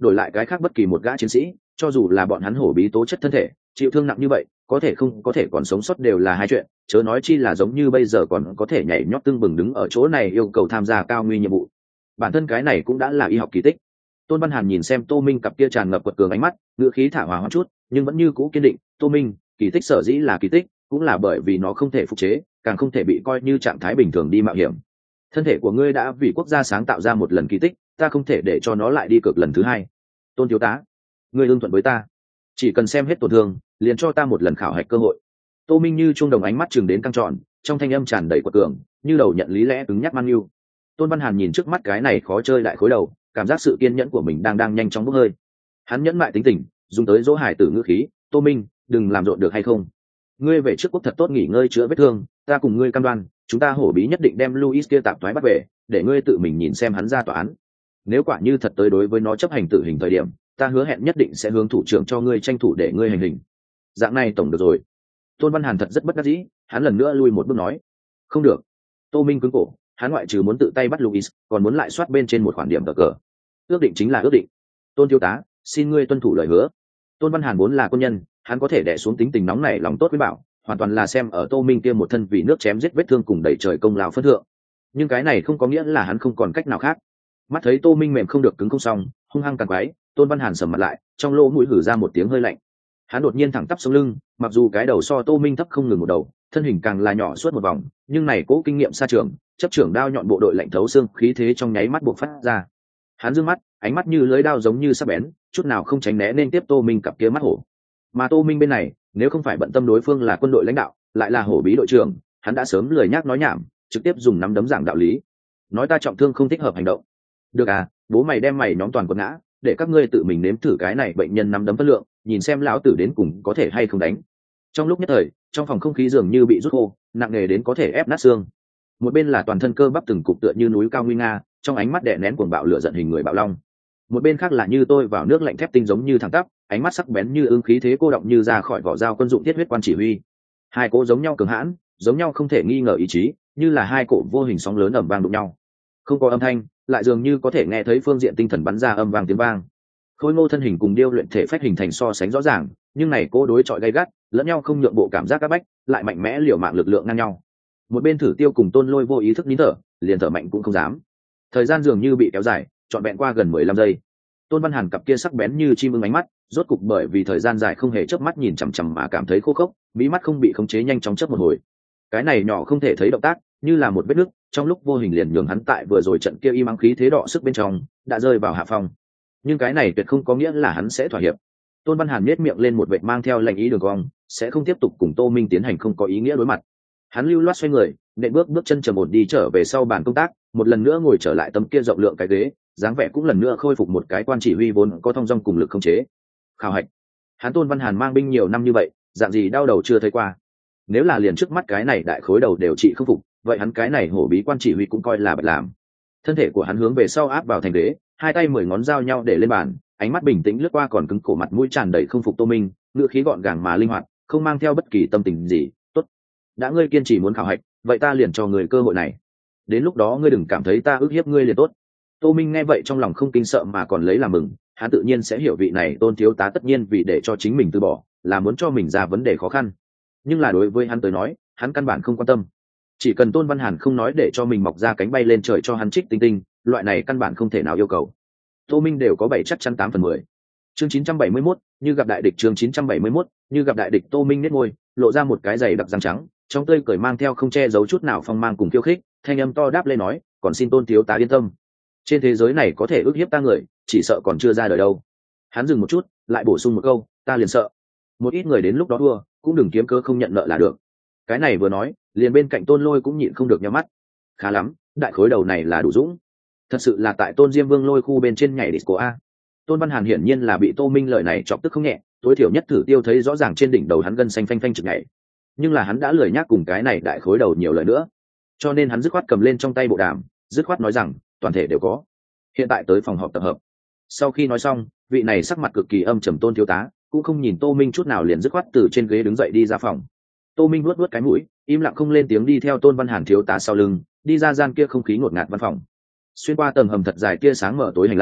đổi lại cái khác bất kỳ một gã chiến sĩ, cho dù là bọn hắn hổ bí tố chất thân thể chịu thương nặng như vậy, có thể không có thể còn sống sót đều là hai chuyện, chớ nói chi là giống như bây giờ còn có thể nhảy nhót tưng bừng đứng ở chỗ này yêu cầu tham gia cao nguy nhiệm vụ. Bản thân cái này cũng đã là y học kỳ tích. Tôn Văn Hàn nhìn xem Tô Minh cặp kia tràn ngập quật cường ánh mắt, ngữ khí thả hòa hoãn chút, nhưng vẫn như cũ kiên định. Tô Minh, kỳ tích sở dĩ là kỳ tích, cũng là bởi vì nó không thể phục chế, càng không thể bị coi như trạng thái bình thường đi mạo hiểm. Thân thể của ngươi đã vì quốc gia sáng tạo ra một lần kỳ tích, ta không thể để cho nó lại đi cược lần thứ hai. Tôn thiếu tá, ngươi ưng thuận với ta, chỉ cần xem hết tổn thương, liền cho ta một lần khảo hạch cơ hội. Tô Minh như chuông đồng ánh mắt chừng đến căng tròn, trong thanh âm tràn đầy quật cường, như đầu nhận lý lẽ cứng nhắc man yêu. Tôn Văn Hàn nhìn trước mắt cái này khó chơi đại khối đầu, cảm giác sự kiên nhẫn của mình đang nhanh chóng bốc hơi. Hắn nhẫn mại tính tình, dùng tới dỗ hải tử ngữ khí, Tô Minh, đừng làm rộn được hay không? Ngươi về trước quốc thật tốt nghỉ ngơi chữa vết thương, ta cùng ngươi cam đoan, chúng ta hổ bí nhất định đem Luis kia tạm thoái bắt về, để ngươi tự mình nhìn xem hắn ra tòa án. Nếu quả như thật tới đối với nó chấp hành tử hình thời điểm, ta hứa hẹn nhất định sẽ hướng thủ trưởng cho ngươi tranh thủ để ngươi hành hình. Dạng này tổng được rồi. Tôn Văn Hàn thật rất bất đắc dĩ, hắn lần nữa lui một bước nói, không được. Tô Minh cứng cổ, hắn ngoại trừ muốn tự tay bắt Luis, còn muốn lại soát bên trên một khoản điểm cờ. Ước định chính là ước định. Tôn thiếu tá, xin ngươi tuân thủ lời hứa. Tôn Văn Hàn vốn là quân nhân, hắn có thể đè xuống tính tình nóng này lòng tốt với bảo, hoàn toàn là xem ở Tô Minh kia một thân vì nước chém giết vết thương cùng đẩy trời công lao phân thượng. Nhưng cái này không có nghĩa là hắn không còn cách nào khác. Mắt thấy Tô Minh mềm không được cứng không xong, hung hăng càng quái, Tôn Văn Hàn sầm mặt lại, trong lỗ mũi hử ra một tiếng hơi lạnh. Hắn đột nhiên thẳng tắp sống lưng, mặc dù cái đầu so Tô Minh thấp không ngừng một đầu, thân hình càng là nhỏ suốt một vòng, nhưng này cố kinh nghiệm xa trường, chấp trưởng đao nhọn bộ đội lạnh thấu xương, khí thế trong nháy mắt buộc phát ra. Hắn dương mắt, ánh mắt như lưỡi đao giống như sắc bén, chút nào không tránh né nên tiếp Tô Minh cặp kia mắt hổ. Mà Tô Minh bên này, nếu không phải bận tâm đối phương là quân đội lãnh đạo, lại là hổ bí đội trưởng, hắn đã sớm lười nhác nói nhảm, trực tiếp dùng nắm đấm giảng đạo lý. Nói ta trọng thương không thích hợp hành động. Được à, bố mày đem mày nhóm toàn quân ngã, để các ngươi tự mình nếm thử cái này bệnh nhân nắm đấm phân lượng, nhìn xem lão tử đến cùng có thể hay không đánh. Trong lúc nhất thời, trong phòng không khí dường như bị rút khô, nặng nề đến có thể ép nát xương. Một bên là toàn thân cơ bắp từng cục tựa như núi cao nguy nga, trong ánh mắt đè nén cuồng bạo lửa giận hình người bạo long. Một bên khác là như tôi vào nước lạnh thép tinh giống như thẳng tắp, ánh mắt sắc bén như ương khí thế cô động như ra khỏi vỏ dao quân dụng thiết huyết quan chỉ huy. Hai cỗ giống nhau cường hãn, giống nhau không thể nghi ngờ ý chí, như là hai cỗ vô hình sóng lớn ầm vang đụng nhau. Không có âm thanh, lại dường như có thể nghe thấy phương diện tinh thần bắn ra âm vang tiếng vang. Khôi Ngô thân hình cùng điêu luyện thể phách hình thành so sánh rõ ràng, nhưng này cô đối chọi gay gắt, lẫn nhau không nhượng bộ cảm giác áp bách, lại mạnh mẽ liều mạng lực lượng ngang nhau. Một bên Thử Tiêu cùng Tôn Lôi vô ý thức nín thở, liền thở mạnh cũng không dám. Thời gian dường như bị kéo dài, trọn vẹn qua gần 15 giây. Tôn Văn Hàn cặp kia sắc bén như chim ưng ánh mắt, rốt cục bởi vì thời gian dài không hề chớp mắt nhìn chằm chằm mà cảm thấy khô khốc, mí mắt không bị khống chế nhanh chóng chớp một hồi. Cái này nhỏ không thể thấy động tác, như là một vết nứt, trong lúc vô hình liền nhường hắn tại vừa rồi trận kia im ắng khí thế đọ sức bên trong, đã rơi vào hạ phong. Nhưng cái này tuyệt không có nghĩa là hắn sẽ thỏa hiệp. Tôn Văn Hàn nhếch miệng lên một vệt mang theo lệnh ý đường cong, sẽ không tiếp tục cùng Tô Minh tiến hành không có ý nghĩa đối mặt. Hắn lưu loát xoay người, nện bước chân trầm ổn đi trở về sau bàn công tác, một lần nữa ngồi trở lại tấm kia rộng lượng cái ghế, dáng vẻ cũng lần nữa khôi phục một cái quan chỉ huy vốn có thông dong cùng lực khống chế. Khảo hạch. Hắn Tôn Văn Hàn mang binh nhiều năm như vậy, dạng gì đau đầu chưa thấy qua. Nếu là liền trước mắt cái này đại khối đầu đều trị không phục, vậy hắn cái này hổ bí quan chỉ huy cũng coi là bật làm. Thân thể của hắn hướng về sau áp vào thành ghế, hai tay 10 ngón giao nhau để lên bàn, ánh mắt bình tĩnh lướt qua còn cứng cổ mặt mũi tràn đầy không phục Tô Minh, ngữ khí gọn gàng mà linh hoạt, không mang theo bất kỳ tâm tình gì. Tốt, đã ngươi kiên trì muốn khảo hạch, vậy ta liền cho người cơ hội này. Đến lúc đó ngươi đừng cảm thấy ta ức hiếp ngươi liền tốt. Tô Minh nghe vậy trong lòng không kinh sợ mà còn lấy làm mừng, hắn tự nhiên sẽ hiểu vị này Tôn thiếu tá tất nhiên vì để cho chính mình từ bỏ, là muốn cho mình ra vấn đề khó khăn. Nhưng là đối với hắn tới nói, hắn căn bản không quan tâm. Chỉ cần Tôn Văn Hàn không nói để cho mình mọc ra cánh bay lên trời cho hắn trích tinh tinh, loại này căn bản không thể nào yêu cầu. Tô Minh đều có 7 chắc chắn 8 phần 10. Chương 971, như gặp đại địch. Chương 971, như gặp đại địch. Tô Minh nhếch môi, lộ ra một cái giày đặc răng trắng, trong tươi cười mang theo không che giấu chút nào phong mang cùng khiêu khích, thanh âm to đáp lên nói, còn xin Tôn thiếu tá yên tâm. Trên thế giới này có thể ức hiếp ta người, chỉ sợ còn chưa ra đời đâu. Hắn dừng một chút, lại bổ sung một câu, ta liền sợ một ít người đến lúc đó thua, cũng đừng kiếm cớ không nhận nợ là được. Cái này vừa nói, liền bên cạnh Tôn Lôi cũng nhịn không được nhắm mắt. Khá lắm, đại khối đầu này là đủ dũng. Thật sự là tại Tôn Diêm Vương lôi khu bên trên nhảy disco a. Tôn Văn Hàn hiển nhiên là bị Tô Minh lời này chọc tức không nhẹ, tối thiểu nhất Thử Tiêu thấy rõ ràng trên đỉnh đầu hắn gân xanh phanh phanh trực nhảy. Nhưng là hắn đã lười nhác cùng cái này đại khối đầu nhiều lời nữa, cho nên hắn dứt khoát cầm lên trong tay bộ đàm, dứt khoát nói rằng, toàn thể đều có. Hiện tại tới phòng họp tập hợp. Sau khi nói xong, vị này sắc mặt cực kỳ âm trầm Tôn thiếu tá cũng không nhìn Tô Minh chút nào, liền dứt khoát từ trên ghế đứng dậy đi ra phòng. Tô Minh vuốt vuốt cái mũi, im lặng không lên tiếng đi theo Tôn Văn Hàn thiếu tá sau lưng, đi ra gian kia không khí ngột ngạt văn phòng. Xuyên qua tầng hầm thật dài kia sáng mở tối hành lang,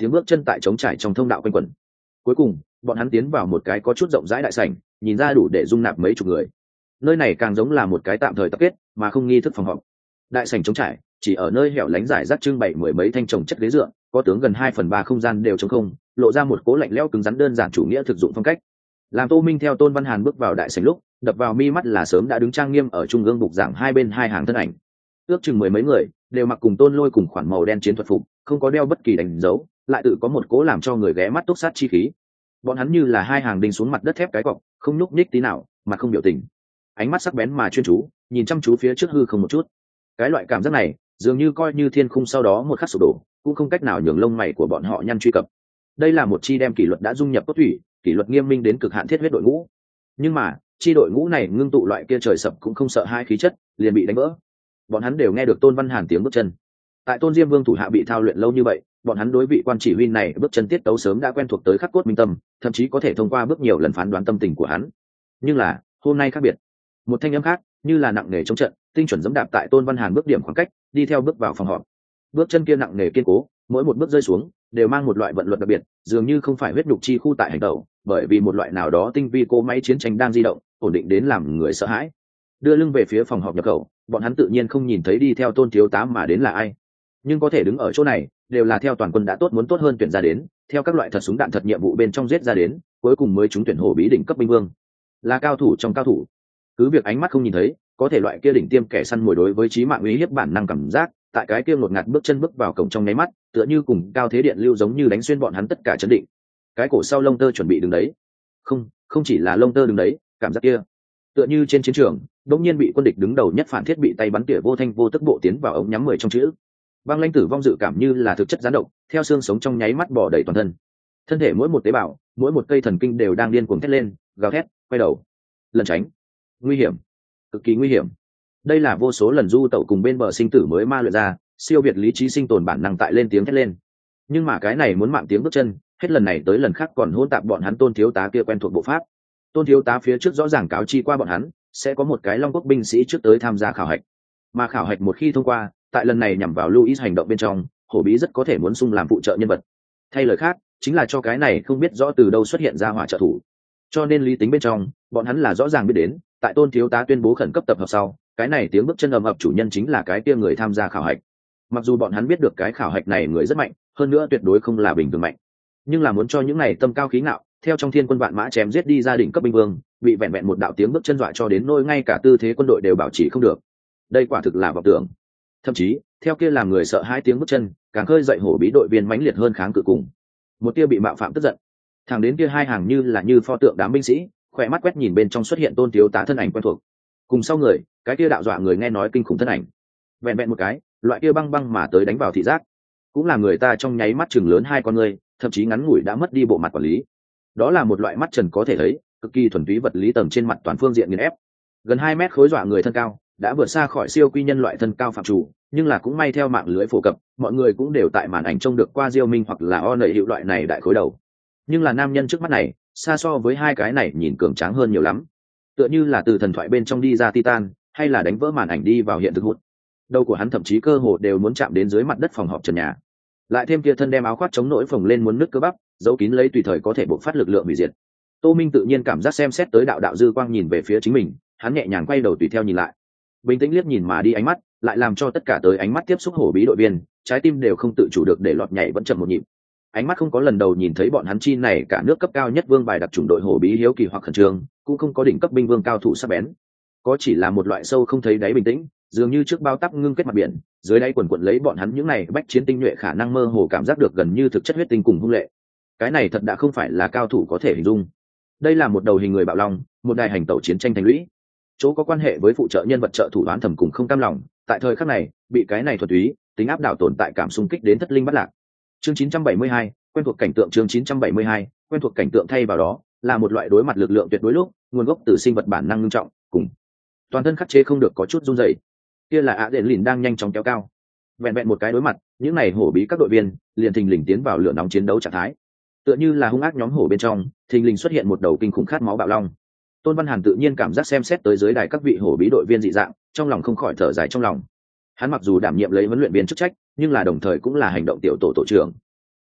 tiếng bước chân tại trống trải trong thông đạo quanh quẩn. Cuối cùng bọn hắn tiến vào một cái có chút rộng rãi đại sảnh, nhìn ra đủ để dung nạp mấy chục người. Nơi này càng giống là một cái tạm thời tập kết mà không nghi thức phòng họp. Đại sảnh trống trải, chỉ ở nơi hẻo lánh rải rác trưng bày mười mấy thanh trồng chất ghế dựa, có tướng gần 2/3 không gian đều trống không, lộ ra một cố lạnh lẽo cứng rắn đơn giản chủ nghĩa thực dụng phong cách. Làm Tô Minh theo Tôn Văn Hàn bước vào đại sảnh lúc, đập vào mi mắt là sớm đã đứng trang nghiêm ở trung ương bục giảng hai bên hai hàng thân ảnh. Ước chừng mười mấy người, đều mặc cùng Tôn Lôi cùng khoản màu đen chiến thuật phục, không có đeo bất kỳ đánh dấu, lại tự có một cố làm cho người ghé mắt túc sát chi khí. Bọn hắn như là hai hàng đinh xuống mặt đất thép cái cọc, không nhúc nhích tí nào, mặt không biểu tình. Ánh mắt sắc bén mà chuyên chú, nhìn chăm chú phía trước hư không một chút. Cái loại cảm giác này, dường như coi như thiên khung sau đó một khắc sụp đổ, cũng không cách nào nhường lông mày của bọn họ nhăn truy cập. Đây là một chi đem kỷ luật đã dung nhập cốt thủy, kỷ luật nghiêm minh đến cực hạn thiết huyết đội ngũ. Nhưng mà, chi đội ngũ này ngưng tụ loại kia trời sập cũng không sợ hai khí chất, liền bị đánh vỡ. Bọn hắn đều nghe được Tôn Văn Hàn tiếng bước chân. Tại Tôn Diêm Vương thủ hạ bị thao luyện lâu như vậy, bọn hắn đối vị quan chỉ huy này bước chân tiết tấu sớm đã quen thuộc tới khắc cốt minh tâm, thậm chí có thể thông qua bước nhiều lần phán đoán tâm tình của hắn. Nhưng là, hôm nay khác biệt. Một thanh âm khác, như là nặng nề chống trận, tinh chuẩn giẫm đạp tại Tôn Văn Hàn bước điểm khoảng cách, đi theo bước vào phòng họp. Bước chân kia nặng nề kiên cố, mỗi một bước rơi xuống đều mang một loại vận luật đặc biệt, dường như không phải huyết nhục chi khu tại hành động, bởi vì một loại nào đó tinh vi cỗ máy chiến tranh đang di động, ổn định đến làm người sợ hãi. Đưa lưng về phía phòng họp nhập khẩu, bọn hắn tự nhiên không nhìn thấy đi theo Tôn thiếu tá mà đến là ai, nhưng có thể đứng ở chỗ này đều là theo toàn quân đã tốt muốn tốt hơn tuyển ra đến, theo các loại thật súng đạn thật nhiệm vụ bên trong giết ra đến, cuối cùng mới trúng tuyển hổ bí đỉnh cấp binh vương, là cao thủ trong cao thủ. Cứ việc ánh mắt không nhìn thấy, có thể loại kia đỉnh tiêm kẻ săn mồi đối với chí mạng uy hiếp bản năng cảm giác, tại cái kia ngột ngạt bước chân bước vào cổng trong nháy mắt, tựa như cùng cao thế điện lưu giống như đánh xuyên bọn hắn tất cả chấn định. Cái cổ sau lông tơ chuẩn bị đứng đấy, không chỉ là lông tơ đứng đấy, cảm giác kia tựa như trên chiến trường đống nhiên bị quân địch đứng đầu nhất phản thiết bị tay bắn tỉa vô thanh vô tức bộ tiến vào ống nhắm 10 trong chữ. Băng lãnh tử vong dự cảm như là thực chất gián độc, theo xương sống trong nháy mắt bỏ đầy toàn thân. Thân thể mỗi một tế bào, mỗi một cây thần kinh đều đang điên cuồng thét lên, gào thét, quay đầu, lẩn tránh. Nguy hiểm, cực kỳ nguy hiểm. Đây là vô số lần du tẩu cùng bên bờ sinh tử mới ma luyện ra, siêu việt lý trí sinh tồn bản năng tại lên tiếng thét lên. Nhưng mà cái này muốn mạng tiếng bước chân, hết lần này tới lần khác còn hỗn tạp bọn hắn Tôn thiếu tá kia quen thuộc bộ pháp. Tôn thiếu tá phía trước rõ ràng cáo chi qua bọn hắn, sẽ có một cái Long Quốc binh sĩ trước tới tham gia khảo hạch. Mà khảo hạch một khi thông qua, tại lần này nhằm vào Louis hành động bên trong, hổ bí rất có thể muốn xung làm phụ trợ nhân vật. Thay lời khác, chính là cho cái này không biết rõ từ đâu xuất hiện ra hỏa trợ thủ. Cho nên lý tính bên trong, bọn hắn là rõ ràng biết đến, tại Tôn thiếu tá tuyên bố khẩn cấp tập hợp sau, cái này tiếng bước chân ầm ập chủ nhân chính là cái kia người tham gia khảo hạch. Mặc dù bọn hắn biết được cái khảo hạch này người rất mạnh, hơn nữa tuyệt đối không là bình thường mạnh, nhưng là muốn cho những này tâm cao khí ngạo, theo trong thiên quân vạn mã chém giết đi gia đình cấp binh vương, bị vẹn vẹn một đạo tiếng bước chân dọa cho đến nỗi ngay cả tư thế quân đội đều bảo trì không được. Đây quả thực là vọng tưởng. Thậm chí, theo kia làm người sợ hai tiếng bước chân, càng khơi dậy hổ bí đội viên mãnh liệt hơn kháng cự cùng. Một tia bị mạo phạm tức giận. Thẳng đến kia hai hàng như pho tượng đám binh sĩ, khỏe mắt quét nhìn bên trong xuất hiện Tôn thiếu tá thân ảnh quen thuộc. Cùng sau người, cái kia đạo dọa người nghe nói kinh khủng thân ảnh. Vẹn vẹn một cái, loại kia băng băng mà tới đánh vào thị giác, cũng là người ta trong nháy mắt chừng lớn hai con ngươi, thậm chí ngắn ngủi đã mất đi bộ mặt quản lý. Đó là một loại mắt trần có thể thấy, cực kỳ thuần túy vật lý tầng trên mặt toàn phương diện nghiền ép. Gần 2 mét khối dọa người thân cao, đã vượt xa khỏi siêu quy nhân loại thân cao phạm chủ, nhưng là cũng may theo mạng lưới phổ cập, mọi người cũng đều tại màn ảnh trông được qua Diêu Minh hoặc là O nợ hiệu loại này đại khối đầu. Nhưng là nam nhân trước mắt này, xa so với hai cái này nhìn cường tráng hơn nhiều lắm. Tựa như là từ thần thoại bên trong đi ra Titan, hay là đánh vỡ màn ảnh đi vào hiện thực hụt. Đầu của hắn thậm chí cơ hồ đều muốn chạm đến dưới mặt đất phòng họp trần nhà. Lại thêm kia thân đem áo khoác chống nổi phồng lên muốn nứt cơ bắp, giấu kín lấy tùy thời có thể bộc phát lực lượng hủy diệt. Tô Minh tự nhiên cảm giác xem xét tới đạo đạo dư quang nhìn về phía chính mình, hắn nhẹ nhàng quay đầu tùy theo nhìn lại. Bình tĩnh liếc nhìn mà đi ánh mắt, lại làm cho tất cả tới ánh mắt tiếp xúc hổ bí đội viên, trái tim đều không tự chủ được để lọt nhảy vẫn chậm một nhịp. Ánh mắt không có lần đầu nhìn thấy bọn hắn chi này cả nước cấp cao nhất vương bài đặc chủng đội hổ bí hiếu kỳ hoặc khẩn trương, cũng không có đỉnh cấp binh vương cao thủ sắc bén. Có chỉ là một loại sâu không thấy đáy bình tĩnh, dường như trước bao táp ngưng kết mặt biển, dưới đáy quần quần lấy bọn hắn những này bách chiến tinh nhuệ khả năng mơ hồ cảm giác được gần như thực chất huyết tinh cùng hung lệ. Cái này thật đã không phải là cao thủ có thể hình dung. Đây là một đầu hình người bạo long, một đài hành tẩu chiến tranh thành lũy. Chỗ có quan hệ với phụ trợ nhân vật trợ thủ đoán thầm cùng không cam lòng, tại thời khắc này, bị cái này thuật túy, tính áp đảo tồn tại cảm xung kích đến thất linh bắt lạc. Chương 972, quen thuộc cảnh tượng chương 972, quen thuộc cảnh tượng thay vào đó, là một loại đối mặt lực lượng tuyệt đối lúc, nguồn gốc từ sinh vật bản năng nghiêm trọng, cùng toàn thân khắc chế không được có chút run rẩy. Kia là Adrenaline đang nhanh chóng kéo cao. Vẹn vẹn một cái đối mặt, những này hổ bí các đội viên liền thình lình tiến vào lửa nóng chiến đấu trạng thái. Tựa như là hung ác nhóm hổ bên trong, thình lình xuất hiện một đầu kinh khủng khát máu bạo long. Tôn Văn Hàn tự nhiên cảm giác xem xét tới dưới đài các vị hổ bí đội viên dị dạng, trong lòng không khỏi thở dài trong lòng. Hắn mặc dù đảm nhiệm lấy huấn luyện viên chức trách, nhưng là đồng thời cũng là hành động tiểu tổ tổ trưởng.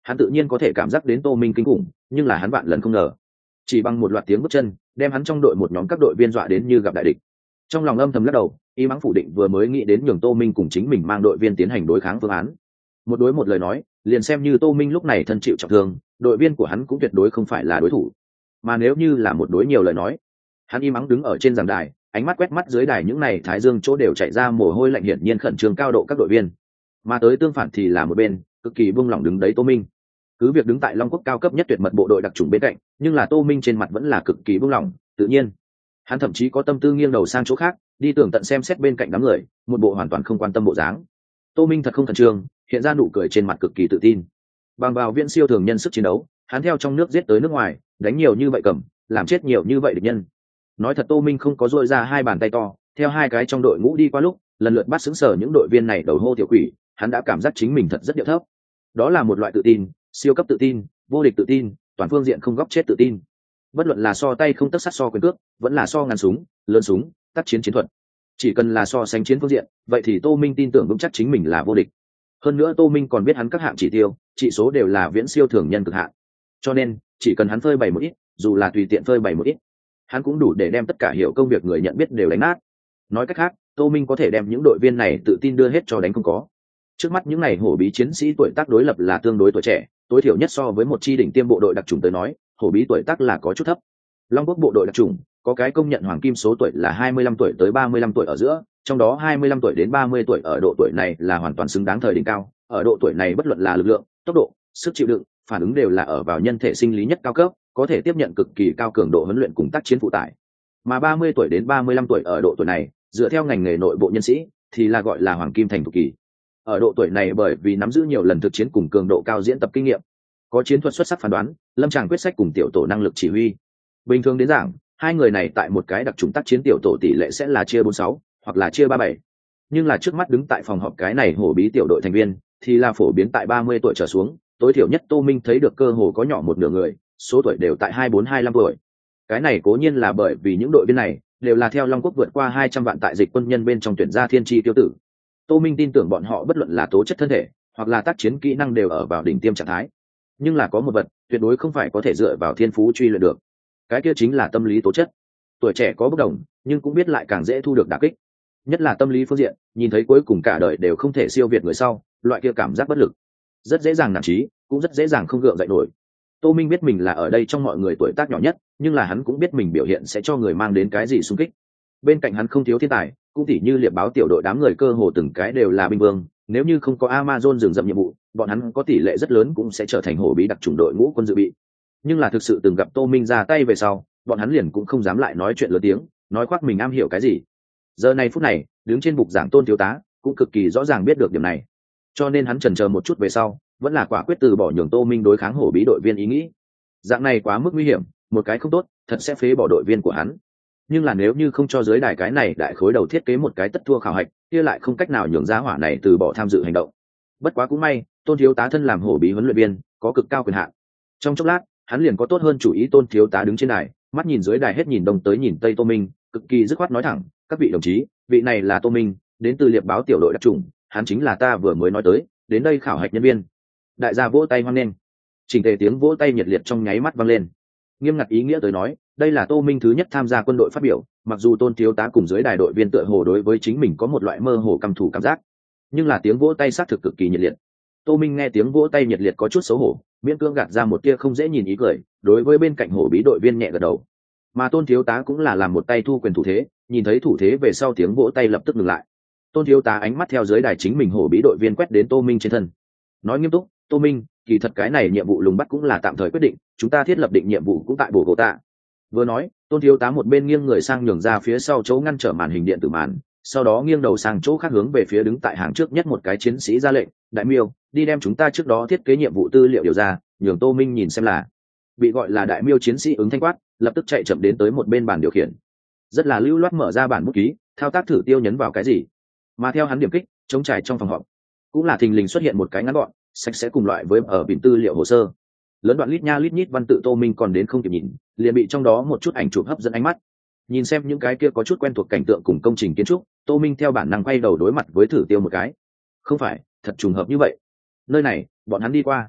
hắn tự nhiên có thể cảm giác đến Tô Minh kinh khủng, nhưng là hắn vạn lần không ngờ, chỉ bằng một loạt tiếng bước chân đem hắn trong đội một nhóm các đội viên dọa đến như gặp đại địch. Trong lòng âm thầm lắc đầu, y mắng phủ định vừa mới nghĩ đến nhường Tô Minh cùng chính mình mang đội viên tiến hành đối kháng phương án. Một đối một lời nói, liền xem như Tô Minh lúc này thân chịu trọng thương, đội viên của hắn cũng tuyệt đối không phải là đối thủ. Mà nếu như là một đối nhiều lời nói, hắn y mắng đứng ở trên giảng đài, ánh mắt quét mắt dưới đài những này thái dương chỗ đều chạy ra mồ hôi lạnh, hiển nhiên khẩn trương cao độ các đội viên. Mà tới tương phản thì là một bên cực kỳ buông lỏng đứng đấy Tô Minh. Cứ việc đứng tại Long Quốc cao cấp nhất tuyệt mật bộ đội đặc chủng bên cạnh, nhưng là Tô Minh trên mặt vẫn là cực kỳ buông lỏng, tự nhiên hắn thậm chí có tâm tư nghiêng đầu sang chỗ khác, đi tường tận xem xét bên cạnh đám người, một bộ hoàn toàn không quan tâm bộ dáng. Tô Minh thật không khẩn trương, hiện ra nụ cười trên mặt cực kỳ tự tin. Bằng vào viên siêu thường nhân sức chiến đấu, hắn theo trong nước giết tới nước ngoài, đánh nhiều như vậy cầm, làm chết nhiều như vậy địch nhân. Nói thật, Tô Minh không có dội ra hai bàn tay to, theo hai cái trong đội ngũ đi qua lúc, lần lượt bắt xứng sở những đội viên này đầu hô tiểu quỷ, hắn đã cảm giác chính mình thật rất điệu thấp. Đó là một loại tự tin, siêu cấp tự tin, vô địch tự tin, toàn phương diện không góc chết tự tin. Bất luận là so tay không tấc sắt so quyền cước, vẫn là so ngắn súng, lớn súng, tác chiến chiến thuật, chỉ cần là so sánh chiến phương diện, vậy thì Tô Minh tin tưởng vững chắc chính mình là vô địch. Hơn nữa Tô Minh còn biết hắn các hạng chỉ tiêu, chỉ số đều là viễn siêu thường nhân cực hạn, cho nên chỉ cần hắn phơi bày một ít, dù là tùy tiện phơi bày một ít, hắn cũng đủ để đem tất cả hiểu công việc người nhận biết đều đánh nát. Nói cách khác, Tô Minh có thể đem những đội viên này tự tin đưa hết cho đánh không có. Trước mắt những này hổ bí chiến sĩ tuổi tác đối lập là tương đối tuổi trẻ, tối thiểu nhất so với một chi đỉnh tiêm bộ đội đặc chủng tới nói, hổ bí tuổi tác là có chút thấp. Long Quốc bộ đội đặc chủng có cái công nhận hoàng kim số tuổi là 25 tuổi tới 35 tuổi ở giữa, trong đó 25 tuổi đến 30 tuổi ở độ tuổi này là hoàn toàn xứng đáng thời đỉnh cao. Ở độ tuổi này bất luận là lực lượng, tốc độ, sức chịu đựng, phản ứng đều là ở vào nhân thể sinh lý nhất cao cấp, có thể tiếp nhận cực kỳ cao cường độ huấn luyện cùng tác chiến phụ tải. Mà 30 tuổi đến 35 tuổi ở độ tuổi này, dựa theo ngành nghề nội bộ nhân sĩ thì là gọi là hoàng kim thành thục kỳ. Ở độ tuổi này bởi vì nắm giữ nhiều lần thực chiến cùng cường độ cao diễn tập kinh nghiệm, có chiến thuật xuất sắc phán đoán, lâm tràng quyết sách cùng tiểu tổ năng lực chỉ huy. Bình thường đến giảng, hai người này tại một cái đặc trùng tác chiến tiểu tổ tỷ lệ sẽ là chia 46 hoặc là chia 37. Nhưng là trước mắt đứng tại phòng họp cái này hổ bí tiểu đội thành viên thì là phổ biến tại 30 tuổi trở xuống, tối thiểu nhất Tô Minh thấy được cơ hồ có nhỏ một nửa người, số tuổi đều tại 24-25 tuổi. Cái này cố nhiên là bởi vì những đội viên này đều là theo Long Quốc vượt qua 200 vạn tại dịch quân nhân bên trong tuyển ra thiên tri tiêu tử. Tô Minh tin tưởng bọn họ bất luận là tố chất thân thể hoặc là tác chiến kỹ năng đều ở vào đỉnh tiêm trạng thái. Nhưng là có một vật tuyệt đối không phải có thể dựa vào thiên phú truy luyện được, cái kia chính là tâm lý tố chất. Tuổi trẻ có bất đồng, nhưng cũng biết lại càng dễ thu được đả kích, nhất là tâm lý phương diện, nhìn thấy cuối cùng cả đời đều không thể siêu việt người sau, loại kia cảm giác bất lực rất dễ dàng nản chí, cũng rất dễ dàng không gượng dậy nổi. Tô Minh biết mình là ở đây trong mọi người tuổi tác nhỏ nhất, nhưng là hắn cũng biết mình biểu hiện sẽ cho người mang đến cái gì xung kích. Bên cạnh hắn không thiếu thiên tài, cũng tỉ như liệp báo tiểu đội đám người cơ hồ từng cái đều là binh vương, nếu như không có Amazon dừng dậm nhiệm vụ, bọn hắn có tỷ lệ rất lớn cũng sẽ trở thành hổ bí đặc chủng đội ngũ quân dự bị. Nhưng là thực sự từng gặp Tô Minh ra tay về sau, bọn hắn liền cũng không dám lại nói chuyện lớn tiếng, nói khoác mình am hiểu cái gì. Giờ này phút này, đứng trên bục giảng Tôn thiếu tá cũng cực kỳ rõ ràng biết được điểm này, cho nên hắn chần chờ một chút về sau, vẫn là quả quyết từ bỏ nhường Tô Minh đối kháng hổ bí đội viên ý nghĩ. Dạng này quá mức nguy hiểm, một cái không tốt, thật sẽ phế bỏ đội viên của hắn. Nhưng là nếu như không cho dưới đài cái này đại khối đầu thiết kế một cái tất thua khảo hạch, kia lại không cách nào nhường giá hỏa này từ bỏ tham dự hành động. Bất quá cũng may, Tôn thiếu tá thân làm hổ bí huấn luyện viên, có cực cao quyền hạn. Trong chốc lát, hắn liền có tốt hơn chủ ý. Tôn thiếu tá đứng trên đài, mắt nhìn dưới đài hết nhìn đông tới nhìn tây Tô Minh, cực kỳ dứt khoát nói thẳng: "Các vị đồng chí, vị này là Tô Minh, đến từ liệp báo tiểu đội đặc chủng, hắn chính là ta vừa mới nói tới, đến đây khảo hạch nhân viên." Đại gia vỗ tay hoan nghênh. Chỉnh tề tiếng vỗ tay nhiệt liệt trong nháy mắt vang lên. Nghiêm ngặt ý nghĩa tới nói, đây là Tô Minh thứ nhất tham gia quân đội phát biểu, mặc dù Tôn thiếu tá cùng dưới đài đội viên tựa hồ đối với chính mình có một loại mơ hồ căm thù cảm giác, nhưng là tiếng vỗ tay xác thực cực kỳ nhiệt liệt. Tô Minh nghe tiếng vỗ tay nhiệt liệt có chút xấu hổ, miễn cưỡng gạt ra một tia không dễ nhìn ý cười, đối với bên cạnh hổ bí đội viên nhẹ gật đầu. Mà Tôn thiếu tá cũng là làm một tay thu quyền thủ thế, nhìn thấy thủ thế về sau tiếng vỗ tay lập tức ngừng lại. Tôn thiếu tá ánh mắt theo dưới đài chính mình hổ bí đội viên quét đến Tô Minh trên thân, nói nghiêm túc: "Tô Minh, kỳ thật cái này nhiệm vụ lùng bắt cũng là tạm thời quyết định, chúng ta thiết lập định nhiệm vụ cũng tại Bồ Gỗ Tạ." Vừa nói, Tôn thiếu tá một bên nghiêng người sang nhường ra phía sau chỗ ngăn trở màn hình điện tử màn, sau đó nghiêng đầu sang chỗ khác hướng về phía đứng tại hàng trước nhất một cái chiến sĩ ra lệnh: "Đại Miêu, đi đem chúng ta trước đó thiết kế nhiệm vụ tư liệu điều ra, nhường Tô Minh nhìn xem là." Bị gọi là Đại Miêu chiến sĩ ứng thanh quát, lập tức chạy chậm đến tới một bên bàn điều khiển, rất là lưu loát mở ra bản bút ký, thao tác thử tiêu nhấn vào cái gì. Mà theo hắn điểm kích, chống trải trong phòng họp cũng là thình lình xuất hiện một cái ngắn gọn, sạch sẽ cùng loại với ở biển tư liệu hồ sơ. Lớn đoạn lít nha lít nhít văn tự Tô Minh còn đến không kịp nhìn, liền bị trong đó một chút ảnh chụp hấp dẫn ánh mắt. Nhìn xem những cái kia có chút quen thuộc cảnh tượng cùng công trình kiến trúc, Tô Minh theo bản năng quay đầu đối mặt với thử tiêu một cái. Không phải, thật trùng hợp như vậy. Nơi này, bọn hắn đi qua.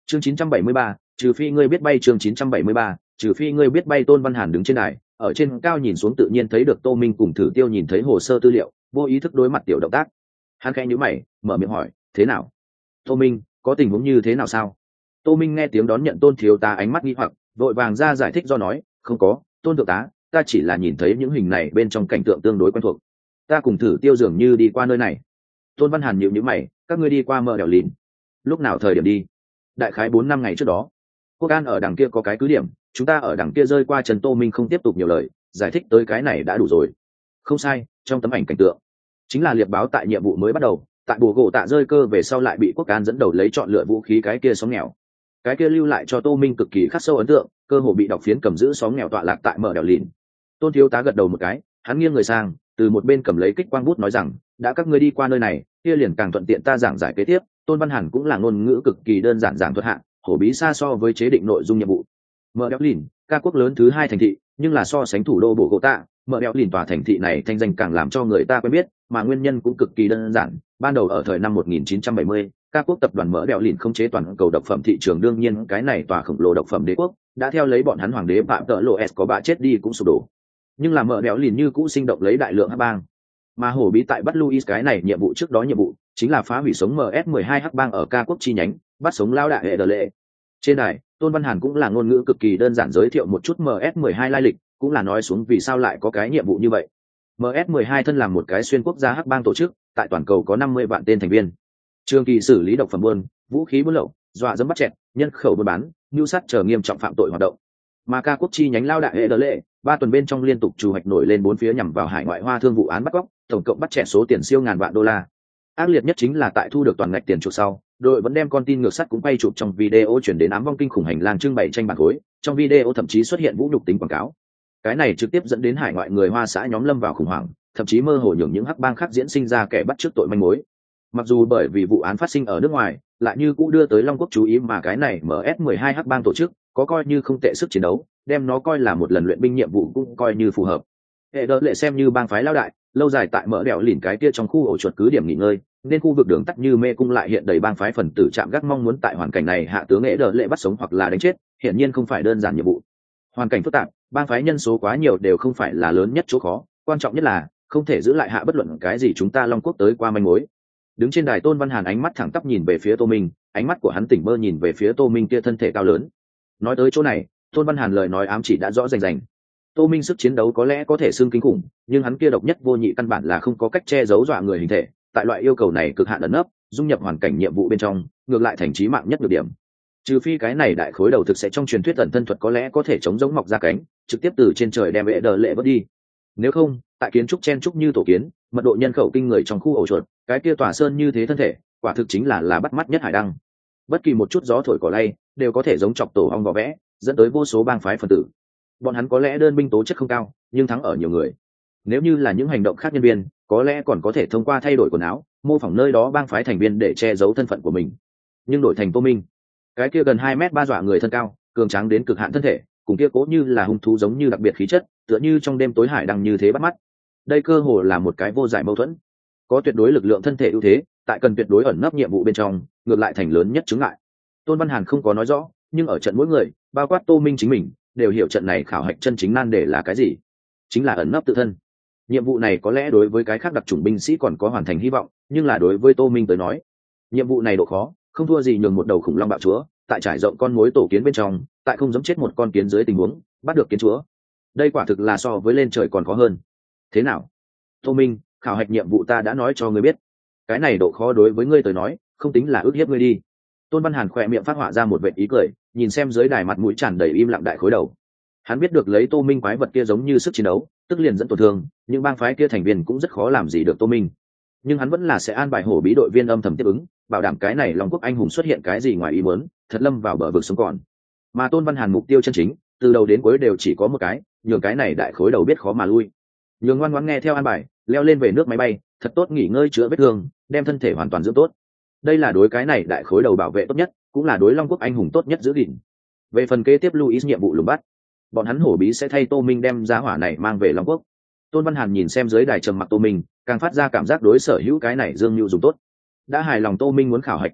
Chương 973, trừ phi ngươi biết bay. Chương 973, trừ phi ngươi biết bay. Tôn Văn Hàn đứng trên đài, ở trên cao nhìn xuống tự nhiên thấy được Tô Minh cùng Thử Tiêu nhìn thấy hồ sơ tư liệu, vô ý thức đối mặt tiểu động tác. Hắn khẽ nhíu mày, mở miệng hỏi, thế nào? Tô Minh, có tình huống như thế nào sao? Tô Minh nghe tiếng đón nhận Tôn thiếu tá ánh mắt nghi hoặc, vội vàng ra giải thích do nói, không có, Tôn thượng tá, ta chỉ là nhìn thấy những hình này bên trong cảnh tượng tương đối quen thuộc. Ta cùng Thử Tiêu dường như đi qua nơi này. Tôn Văn Hàn nhíu nhíu mày, các ngươi đi qua Mờ Đèo Lìn. Lúc nào thời điểm đi? Đại khái 4-5 ngày trước đó. Quốc An ở đằng kia có cái cứ điểm, chúng ta ở đằng kia rơi qua. Trần Tô Minh không tiếp tục nhiều lời, giải thích tới cái này đã đủ rồi. Không sai, trong tấm ảnh cảnh tượng chính là liệp báo tại nhiệm vụ mới bắt đầu, tại bồ gỗ tạ rơi cơ về sau lại bị Quốc An dẫn đầu lấy chọn lựa vũ khí cái kia xóm nghèo. Cái kia lưu lại cho Tô Minh cực kỳ khắc sâu ấn tượng, cơ hồ bị đọc phiến cầm giữ xóm nghèo tọa lạc tại Mờ Đèo Lìn. Tôn thiếu tá gật đầu một cái, hắn nghiêng người sang, từ một bên cầm lấy kích quang bút nói rằng, đã các ngươi đi qua nơi này, kia liền càng thuận tiện ta giảng giải kế tiếp. Tôn Văn Hàn cũng là ngôn ngữ cực kỳ đơn giản giảng thuật hạ, hổ bí xa so với chế định nội dung nhiệm vụ. Mờ Đèo Lìn, ca quốc lớn thứ 2 thành thị, nhưng là so sánh thủ đô bồ gỗ tạ, Mờ Đèo Lìn tòa thành thị này thanh danh càng làm cho người ta quen biết, mà nguyên nhân cũng cực kỳ đơn giản. Ban đầu ở thời năm 1970, ca quốc tập đoàn Mờ Đèo Lìn khống chế toàn cầu độc phẩm thị trường, đương nhiên cái này tòa khổng lồ độc phẩm đế quốc đã theo lấy bọn hắn hoàng đế Phạm Tợ Lộ S có bạ chết đi cũng sụp đổ. Nhưng là Mờ Đèo Lìn như cũ sinh động lấy đại lượng hắc bang. Mà hổ bí tại bắt Louis cái này nhiệm vụ trước đó nhiệm vụ chính là phá hủy sống MS-12 hắc bang ở ca quốc chi nhánh, bắt sống lao đại hệ đờ lệ. Trên đài, Tôn Văn Hàn cũng là ngôn ngữ cực kỳ đơn giản giới thiệu một chút MS-12 lai lịch, cũng là nói xuống vì sao lại có cái nhiệm vụ như vậy. MS-12 thân làm một cái xuyên quốc gia hắc bang tổ chức, tại toàn cầu có 50 vạn tên thành viên. Trường kỳ xử lý độc phẩm buôn, vũ khí buôn lậu, dọa dẫm bắt chẹt, nhân khẩu buôn bán, mưu sát chờ nghiêm trọng phạm tội hoạt động. Mà ca quốc chi nhánh lao đại hệ đờ lệ, 3 tuần bên trong liên tục trù hoạch nổi lên 4 phía nhằm vào hải ngoại hoa thương vụ án bắt cóc, tổng cộng bắt chẹt số tiền siêu ngàn vạn đô la. Ác liệt nhất chính là tại thu được toàn ngạch tiền chuộc sau, đội vẫn đem con tin ngược sắt cũng bay chụp trong video chuyển đến ám vong kinh khủng hành lang trưng bày tranh bản khối, trong video thậm chí xuất hiện vũ nhục tính quảng cáo. Cái này trực tiếp dẫn đến hải ngoại người Hoa xã nhóm lâm vào khủng hoảng, thậm chí mơ hồ nhường những hắc bang khác diễn sinh ra kẻ bắt chước tội manh mối. Mặc dù bởi vì vụ án phát sinh ở nước ngoài, lại như cũng đưa tới Long Quốc chú ý, mà cái này MS-12 hắc bang tổ chức có coi như không tệ sức chiến đấu, đem nó coi là một lần luyện binh nhiệm vụ cũng coi như phù hợp. Hệ đỡ lệ xem như bang phái lao đại, lâu dài tại Mờ Đèo Lìn cái kia trong khu ổ chuột cứ điểm nghỉ ngơi, nên khu vực đường tắt như mê cung lại hiện đầy bang phái phần tử chạm gác, mong muốn tại hoàn cảnh này hạ tướng Hệ đỡ lệ bắt sống hoặc là đánh chết, hiển nhiên không phải đơn giản nhiệm vụ. Hoàn cảnh phức tạp, bang phái nhân số quá nhiều đều không phải là lớn nhất chỗ khó, quan trọng nhất là không thể giữ lại hạ bất luận cái gì chúng ta Long Quốc tới qua manh mối. Đứng trên đài, Tôn Văn Hàn ánh mắt thẳng tắp nhìn về phía Tô Minh, ánh mắt của hắn tỉnh bơ nhìn về phía Tô Minh kia thân thể cao lớn. Nói tới chỗ này, Tôn Văn Hàn lời nói ám chỉ đã rõ rành rành. Tô Minh sức chiến đấu có lẽ có thể xưng kinh khủng, nhưng hắn kia độc nhất vô nhị căn bản là không có cách che giấu dọa người hình thể, tại loại yêu cầu này cực hạn ẩn nấp, dung nhập hoàn cảnh nhiệm vụ bên trong, ngược lại thành chí mạng nhất nhược điểm. Trừ phi cái này đại khối đầu thực sẽ trong truyền thuyết ẩn thân thuật có lẽ có thể chống giống mọc ra cánh, trực tiếp từ trên trời đem Vệ Đờ Lệ vớt đi. Nếu không, tại kiến trúc chen trúc như tổ kiến, mật độ nhân khẩu kinh người trong khu ổ chuột, cái kia tòa sơn như thế thân thể, quả thực chính là bắt mắt nhất hải đăng. Bất kỳ một chút gió thổi cỏ lay đều có thể giống chọc tổ ong vò vẽ, dẫn tới vô số bang phái phần tử. Bọn hắn có lẽ đơn binh tố chất không cao, nhưng thắng ở nhiều người. Nếu như là những hành động khác nhân viên, có lẽ còn có thể thông qua thay đổi quần áo, mô phỏng nơi đó bang phái thành viên để che giấu thân phận của mình. Nhưng đổi thành Tô Minh, cái kia gần 2m3 dọa người thân cao, cường tráng đến cực hạn thân thể, cùng kia cố như là hung thú giống như đặc biệt khí chất, tựa như trong đêm tối hải đăng như thế bắt mắt. Đây cơ hồ là một cái vô giải mâu thuẫn. Có tuyệt đối lực lượng thân thể ưu thế, tại cần tuyệt đối ẩn nấp nhiệm vụ bên trong, ngược lại thành lớn nhất chướng ngại. Tôn Văn Hàn không có nói rõ, nhưng ở trận mỗi người, bao quát Tô Minh chính mình, đều hiểu trận này khảo hạch chân chính nan đề là cái gì. Chính là ẩn nấp tự thân. Nhiệm vụ này có lẽ đối với cái khác đặc chủng binh sĩ còn có hoàn thành hy vọng, nhưng là đối với Tô Minh tới nói, nhiệm vụ này độ khó không thua gì nhường một đầu khủng long bạo chúa tại trải rộng con mối tổ kiến bên trong, tại không giẫm chết một con kiến dưới tình huống bắt được kiến chúa. Đây quả thực là so với lên trời còn khó hơn. Thế nào, Tô Minh, khảo hạch nhiệm vụ ta đã nói cho ngươi biết, cái này độ khó đối với ngươi tới nói không tính là ức hiếp ngươi đi. Tôn Văn Hàn khỏe miệng phát họa ra một vệt ý cười, nhìn xem dưới đài mặt mũi tràn đầy im lặng đại khối đầu. Hắn biết được lấy Tô Minh quái vật kia giống như sức chiến đấu, tức liền dẫn tổn thương, nhưng bang phái kia thành viên cũng rất khó làm gì được Tô Minh. Nhưng hắn vẫn là sẽ an bài hổ bí đội viên âm thầm tiếp ứng, bảo đảm cái này Long Quốc anh hùng xuất hiện cái gì ngoài ý muốn, thật lâm vào bờ vực sống còn. Mà Tôn Văn Hàn mục tiêu chân chính, từ đầu đến cuối đều chỉ có một cái, nhường cái này đại khối đầu biết khó mà lui. Nhường ngoan ngoãn nghe theo an bài, leo lên về nước máy bay, thật tốt nghỉ ngơi chữa vết thương, đem thân thể hoàn toàn dưỡng tốt. Đây là đối cái này đại khối đầu bảo vệ tốt nhất, cũng là đối Long Quốc anh hùng tốt nhất giữ gìn. Về phần kế tiếp Louis nhiệm vụ lùng bắt, bọn hắn hổ bí sẽ thay Tô Minh đem giá hỏa này mang về Long Quốc. Tôn Văn Hàn nhìn xem dưới đài trầm mặc Tô Minh, càng phát ra cảm giác đối sở hữu cái này dương nhu dùng tốt. Đã hài lòng Tô Minh muốn khảo hạch cơ hội,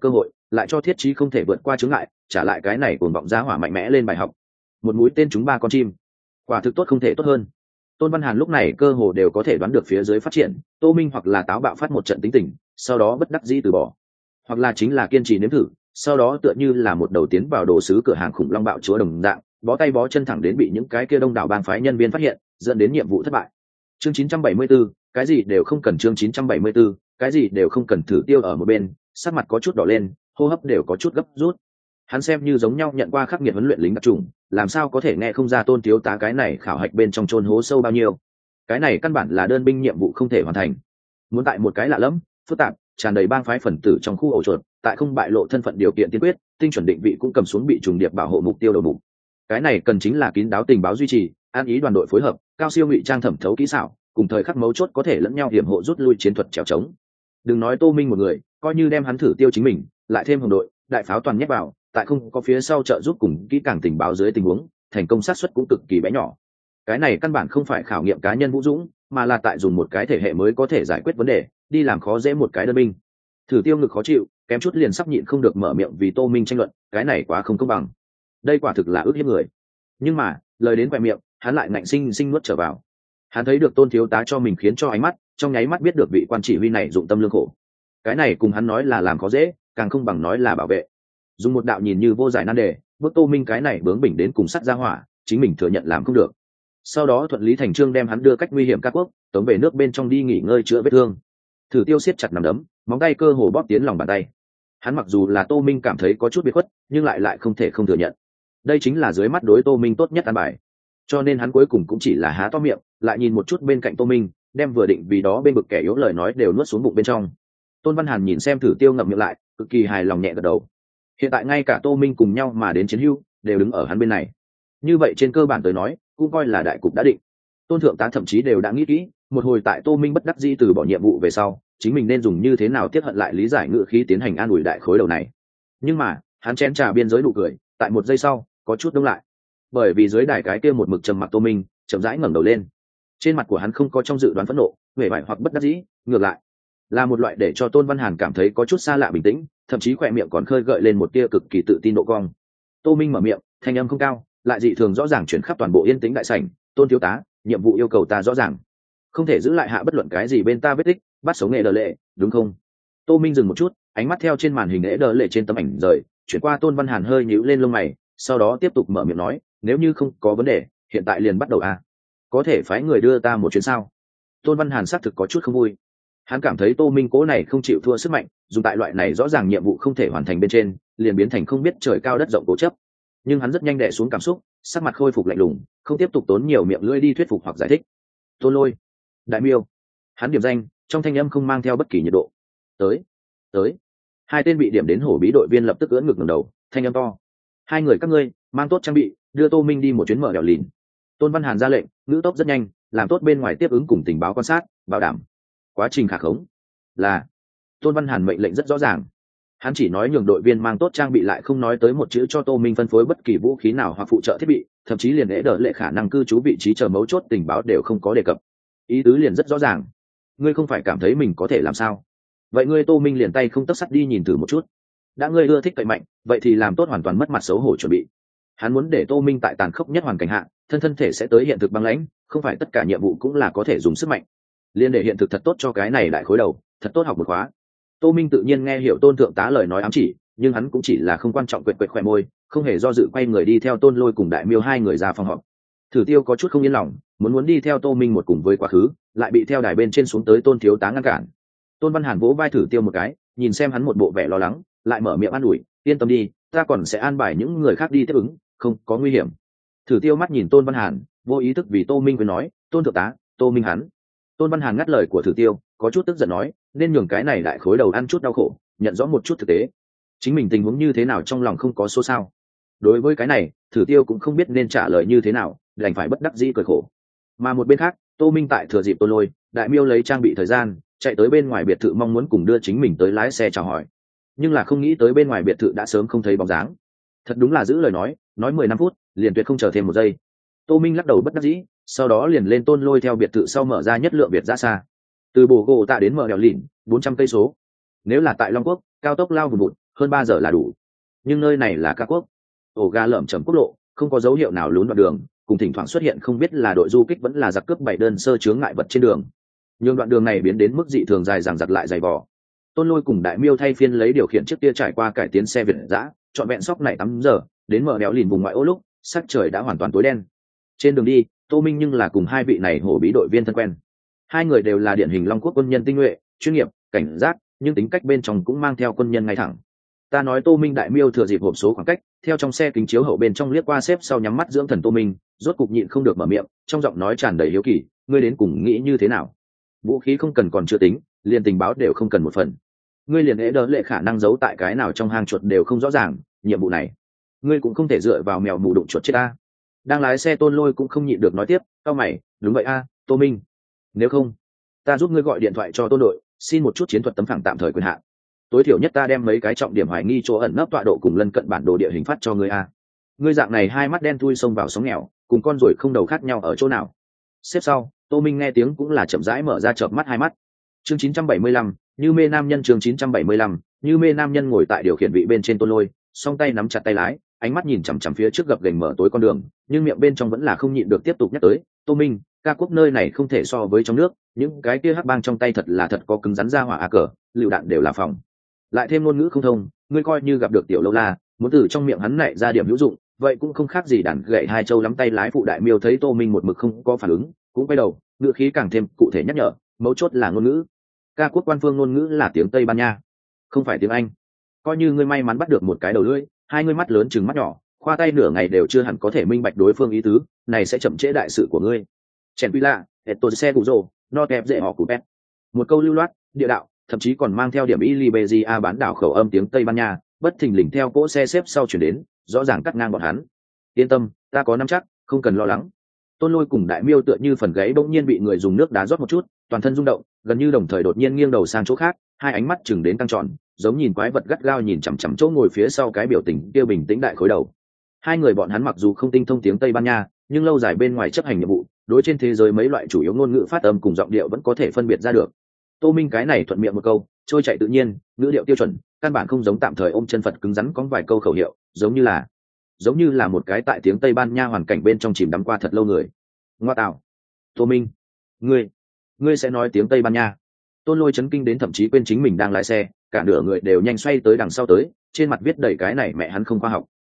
lại cho thiết trí không thể vượt qua chướng ngại, trả lại cái này cuồng vọng giá hỏa mạnh mẽ lên bài học. Một mũi tên trúng ba con chim, quả thực tốt không thể tốt hơn. Tôn Văn Hàn lúc này cơ hồ đều có thể đoán được phía dưới phát triển, Tô Minh hoặc là táo bạo phát một trận tính tình, sau đó bất đắc dĩ từ bỏ, hoặc là chính là kiên trì nếm thử, sau đó tựa như là một đầu tiến vào đồ sứ cửa hàng khủng long bạo chúa đồng dạng, bó tay bó chân thẳng đến bị những cái kia đông đảo bang phái nhân viên phát hiện, dẫn đến nhiệm vụ thất bại. Chương 974, cái gì đều không cần. Chương 974, cái gì đều không cần. Thử Tiêu ở một bên, sắc mặt có chút đỏ lên, hô hấp đều có chút gấp rút. Hắn xem như giống nhau nhận qua khắc nghiệt huấn luyện lính đặc trùng, làm sao có thể nghe không ra Tôn thiếu tá cái này khảo hạch bên trong chôn hố sâu bao nhiêu. Cái này căn bản là đơn binh nhiệm vụ không thể hoàn thành. Muốn tại một cái lạ lẫm, phức tạp, tràn đầy bang phái phần tử trong khu ổ chuột, tại không bại lộ thân phận điều kiện tiên quyết, tinh chuẩn định vị cũng cầm xuống bị trùng điệp bảo hộ mục tiêu đầu mục. Cái này cần chính là kín đáo tình báo duy trì, an ý đoàn đội phối hợp, cao siêu ngụy trang thẩm thấu kỹ xảo, cùng thời khắc mấu chốt có thể lẫn nhau hiểm hộ rút lui chiến thuật trèo trống. Đừng nói Tô Minh một người, coi như đem hắn Thử Tiêu chính mình, lại thêm hồng đội, đại pháo toàn nhét vào, tại không có phía sau trợ giúp cùng kỹ càng tình báo dưới tình huống, thành công xác suất cũng cực kỳ bé nhỏ. Cái này căn bản không phải khảo nghiệm cá nhân vũ dũng, mà là tại dùng một cái thể hệ mới có thể giải quyết vấn đề, đi làm khó dễ một cái đơn binh. Thử Tiêu ngực khó chịu, kém chút liền sắp nhịn không được mở miệng vì Tô Minh tranh luận, cái này quá không công bằng. Đây quả thực là ức hiếp người. Nhưng mà, lời đến quẹt miệng, hắn lại ngạnh sinh nuốt trở vào. Hắn thấy được Tôn thiếu tá cho mình khiến cho ánh mắt, trong nháy mắt biết được vị quan chỉ huy này dụng tâm lương khổ. Cái này cùng hắn nói là làm khó dễ, càng không bằng nói là bảo vệ. Dùng một đạo nhìn như vô giải nan đề, bước Tô Minh cái này bướng bỉnh đến cùng sắt ra hỏa, chính mình thừa nhận làm không được. Sau đó thuận lý thành trương đem hắn đưa cách nguy hiểm các quốc, tống về nước bên trong đi nghỉ ngơi chữa vết thương. Thử Tiêu siết chặt nắm đấm, móng tay cơ hồ bóp tiến lòng bàn tay. Hắn mặc dù là Tô Minh cảm thấy có chút biệt khuất, nhưng lại không thể không thừa nhận. Đây chính là dưới mắt đối Tô Minh tốt nhất an bài. Cho nên hắn cuối cùng cũng chỉ là há to miệng, lại nhìn một chút bên cạnh Tô Minh, đem vừa định vì đó bên bực kẻ yếu lời nói đều nuốt xuống bụng bên trong. Tôn Văn Hàn nhìn xem Thử Tiêu ngậm miệng lại, cực kỳ hài lòng nhẹ gật đầu. Hiện tại ngay cả Tô Minh cùng nhau mà đến chiến hưu, đều đứng ở hắn bên này. Như vậy trên cơ bản tới nói, cũng coi là đại cục đã định. Tôn thượng tá thậm chí đều đã nghĩ kỹ, một hồi tại Tô Minh bất đắc dĩ từ bỏ nhiệm vụ về sau, chính mình nên dùng như thế nào tiếp hận lại lý giải ngữ khí tiến hành an ủi đại khối đầu này. Nhưng mà, hắn chén trà biên giới nụ cười, tại một giây sau, có chút đông lại. Bởi vì dưới đài cái kia một mực trầm mặc Tô Minh, chậm rãi ngẩng đầu lên. Trên mặt của hắn không có trong dự đoán phẫn nộ, vẻ vải hoặc bất đắc dĩ, ngược lại là một loại để cho Tôn Văn Hàn cảm thấy có chút xa lạ bình tĩnh, thậm chí khỏe miệng còn khơi gợi lên một tia cực kỳ tự tin độ cong. Tô Minh mở miệng, thanh âm không cao, lại dị thường rõ ràng chuyển khắp toàn bộ yên tĩnh đại sảnh. Tôn thiếu tá, nhiệm vụ yêu cầu ta rõ ràng, không thể giữ lại hạ bất luận cái gì bên ta vết tích, bắt sống nghệ đờ lệ, đúng không? Tô Minh dừng một chút, ánh mắt theo trên màn hình nghệ đờ lệ trên tấm ảnh rời, chuyển qua Tôn Văn Hàn hơi nhíu lên lông mày, sau đó tiếp tục mở miệng nói, nếu như không có vấn đề, hiện tại liền bắt đầu à? Có thể phái người đưa ta một chuyến sao? Tôn Văn Hàn xác thực có chút không vui. Hắn cảm thấy Tô Minh cố này không chịu thua sức mạnh, dùng tại loại này rõ ràng nhiệm vụ không thể hoàn thành bên trên, liền biến thành không biết trời cao đất rộng cố chấp. Nhưng hắn rất nhanh đè xuống cảm xúc, sắc mặt khôi phục lạnh lùng, không tiếp tục tốn nhiều miệng lưỡi đi thuyết phục hoặc giải thích. Tôn Lôi, Đại Miêu, hắn điểm danh, trong thanh âm không mang theo bất kỳ nhiệt độ. Tới. Hai tên bị điểm đến hổ bí đội viên lập tức ưỡn ngực ngẩng đầu, thanh âm to. Hai người các ngươi, mang tốt trang bị, đưa Tô Minh đi một chuyến mở đèo lìn. Tôn Văn Hàn ra lệnh, ngữ tốc rất nhanh, làm tốt bên ngoài tiếp ứng cùng tình báo quan sát, bảo đảm quá trình khả khống. Là Tôn Văn Hàn mệnh lệnh rất rõ ràng. Hắn chỉ nói nhường đội viên mang tốt trang bị, lại không nói tới một chữ cho Tô Minh phân phối bất kỳ vũ khí nào hoặc phụ trợ thiết bị, thậm chí liền lễ đỡ lệ khả năng cư trú vị trí chờ mấu chốt tình báo đều không có đề cập. Ý tứ liền rất rõ ràng. Ngươi không phải cảm thấy mình có thể làm sao? Vậy ngươi Tô Minh liền tay không tấc sắt đi nhìn thử một chút. Đã ngươi ưa thích cậy mạnh, vậy thì làm tốt hoàn toàn mất mặt xấu hổ chuẩn bị. Hắn muốn để Tô Minh tại tàn khốc nhất hoàn cảnh hạ, thân thể sẽ tới hiện thực băng lãnh, không phải tất cả nhiệm vụ cũng là có thể dùng sức mạnh. Liên để hiện thực thật tốt cho cái này đại khối đầu, thật tốt học một khóa. Tô Minh tự nhiên nghe hiểu Tôn thượng tá lời nói ám chỉ, nhưng hắn cũng chỉ là không quan trọng, quệt khỏe môi, không hề do dự quay người đi theo Tôn Lôi cùng Đại Miêu hai người ra phòng họp. Thử Tiêu có chút không yên lòng, muốn đi theo Tô Minh một cùng với quá khứ, lại bị theo đài bên trên xuống tới Tôn thiếu tá ngăn cản. Tôn Văn Hàn vỗ vai Thử Tiêu một cái, nhìn xem hắn một bộ vẻ lo lắng, lại mở miệng an ủi, yên tâm đi, ta còn sẽ an bài những người khác đi tiếp ứng, không có nguy hiểm. Thử Tiêu mắt nhìn Tôn Văn Hàn, vô ý thức vì Tô Minh vừa nói, Tôn thượng tá, Tô Minh hắn. Tôn Văn Hàn ngắt lời của Thử Tiêu, có chút tức giận nói, nên nhường cái này đại khối đầu ăn chút đau khổ, nhận rõ một chút thực tế, chính mình tình huống như thế nào trong lòng không có số sao. Đối với cái này, Thử Tiêu cũng không biết nên trả lời như thế nào, đành phải bất đắc dĩ cười khổ. Mà một bên khác, Tô Minh tại thừa dịp Tôn Lôi, Đại Miêu lấy trang bị thời gian, chạy tới bên ngoài biệt thự mong muốn cùng đưa chính mình tới lái xe chào hỏi, nhưng là không nghĩ tới bên ngoài biệt thự đã sớm không thấy bóng dáng. Thật đúng là giữ lời nói 15 phút, liền tuyệt không chờ thêm một giây. Tô Minh lắc đầu bất đắc dĩ, sau đó liền lên Tôn Lôi theo biệt thự sau mở ra nhất lượng biệt ra xa. Từ Bồ Gồ Tạ đến mở đèo lìn, 400 cây số. Nếu là tại Long Quốc, cao tốc lao vùn vụt, hơn 3 giờ là đủ. Nhưng nơi này là Ca Quốc, ổ ga lởm chởm quốc lộ, không có dấu hiệu nào lún đoạn đường, cùng thỉnh thoảng xuất hiện không biết là đội du kích vẫn là giặc cướp bảy đơn sơ chướng ngại vật trên đường. Nhưng đoạn đường này biến đến mức dị thường dài dằng dặc lại dày vò. Tôn Lôi cùng Đại Miêu thay phiên lấy điều khiển chiếc kia trải qua cải tiến xe Việt dã, trọn vẹn sóc này 8 giờ, đến mở đèo lìn vùng ngoại ô lúc sắc trời đã hoàn toàn tối đen. Trên đường đi, Tô Minh nhưng là cùng hai vị này hổ bí đội viên thân quen. Hai người đều là điển hình Long Quốc quân nhân tinh nhuệ, chuyên nghiệp, cảnh giác, nhưng tính cách bên trong cũng mang theo quân nhân ngay thẳng. Ta nói Tô Minh Đại Miêu thừa dịp hộp số khoảng cách, theo trong xe kính chiếu hậu bên trong liếc qua xếp sau nhắm mắt dưỡng thần Tô Minh, rốt cục nhịn không được mở miệng, trong giọng nói tràn đầy hiếu kỳ, ngươi đến cùng nghĩ như thế nào? Vũ khí không cần còn chưa tính, liền tình báo đều không cần một phần. Ngươi liền hễ đỡ lệ khả năng giấu tại cái nào trong hang chuột đều không rõ ràng, nhiệm vụ này, ngươi cũng không thể dựa vào mèo mù đụng chuột chết ta. Đang lái xe Tôn Lôi cũng không nhịn được nói tiếp, cao mày, đúng vậy a, Tô Minh. Nếu không, ta giúp ngươi gọi điện thoại cho Tôn đội, xin một chút chiến thuật tấm phẳng tạm thời quyền hạn. Tối thiểu nhất ta đem mấy cái trọng điểm hoài nghi chỗ ẩn nấp tọa độ cùng lân cận bản đồ địa hình phát cho ngươi a. Ngươi dạng này hai mắt đen thui xông vào sóng nghèo, cùng con ruồi không đầu khác nhau ở chỗ nào? Xếp sau, Tô Minh nghe tiếng cũng là chậm rãi mở ra chợp mắt hai mắt. Chương 975, như mê nam nhân. Chương 975, như mê nam nhân ngồi tại điều khiển vị bên trên Tôn Lôi, song tay nắm chặt tay lái, ánh mắt nhìn chằm chằm phía trước gập ghềnh mở tối con đường, nhưng miệng bên trong vẫn là không nhịn được tiếp tục nhắc tới, Tô Minh, Ca Quốc nơi này không thể so với trong nước, những cái kia hắc bang trong tay thật là thật có cứng rắn ra hỏa a cờ, lựu đạn đều là phòng. Lại thêm ngôn ngữ không thông, ngươi coi như gặp được tiểu lâu la, muốn từ trong miệng hắn nảy ra điểm hữu dụng, vậy cũng không khác gì đàn gậy hai châu lắm tay lái phụ Đại Miêu thấy Tô Minh một mực không có phản ứng, cũng quay đầu, ngữ khí càng thêm cụ thể nhắc nhở, mấu chốt là ngôn ngữ. Ca Quốc quan phương ngôn ngữ là tiếng Tây Ban Nha, không phải tiếng Anh. Coi như ngươi may mắn bắt được một cái đầu lưỡi, hai ngươi mắt lớn chừng mắt nhỏ, khoa tay nửa ngày đều chưa hẳn có thể minh bạch đối phương ý tứ, này sẽ chậm trễ đại sự của ngươi. Chèn quy lạ, eto xe cụ rồ, no kẹp dễ họ cụ pet. Một câu lưu loát, địa đạo, thậm chí còn mang theo điểm Iliberia bán đảo khẩu âm tiếng Tây Ban Nha, bất thình lình theo cỗ xe xếp sau chuyển đến, rõ ràng cắt ngang bọn hắn. Yên tâm, ta có nắm chắc, không cần lo lắng. Tôn Lôi cùng Đại Miêu tựa như phần gáy bỗng nhiên bị người dùng nước đá rót một chút, toàn thân rung động, gần như đồng thời đột nhiên nghiêng đầu sang chỗ khác, hai ánh mắt chừng đến căng tròn, giống nhìn quái vật gắt gao nhìn chằm chằm chỗ ngồi phía sau cái biểu tình kia bình tĩnh đại khối đầu. Hai người bọn hắn mặc dù không tinh thông tiếng Tây Ban Nha, nhưng lâu dài bên ngoài chấp hành nhiệm vụ, đối trên thế giới mấy loại chủ yếu ngôn ngữ phát âm cùng giọng điệu vẫn có thể phân biệt ra được. Tô Minh cái này thuận miệng một câu, trôi chạy tự nhiên, ngữ điệu tiêu chuẩn, căn bản không giống tạm thời ôm chân Phật cứng rắn có vài câu khẩu hiệu, giống như là một cái tại tiếng Tây Ban Nha hoàn cảnh bên trong chìm đắm qua thật lâu người. Ngoa tạo, Tô Minh, ngươi sẽ nói tiếng Tây Ban Nha? Tôn Lôi chấn kinh đến thậm chí quên chính mình đang lái xe, cả nửa người đều nhanh xoay tới đằng sau tới, trên mặt viết đầy cái này mẹ hắn không khoa học.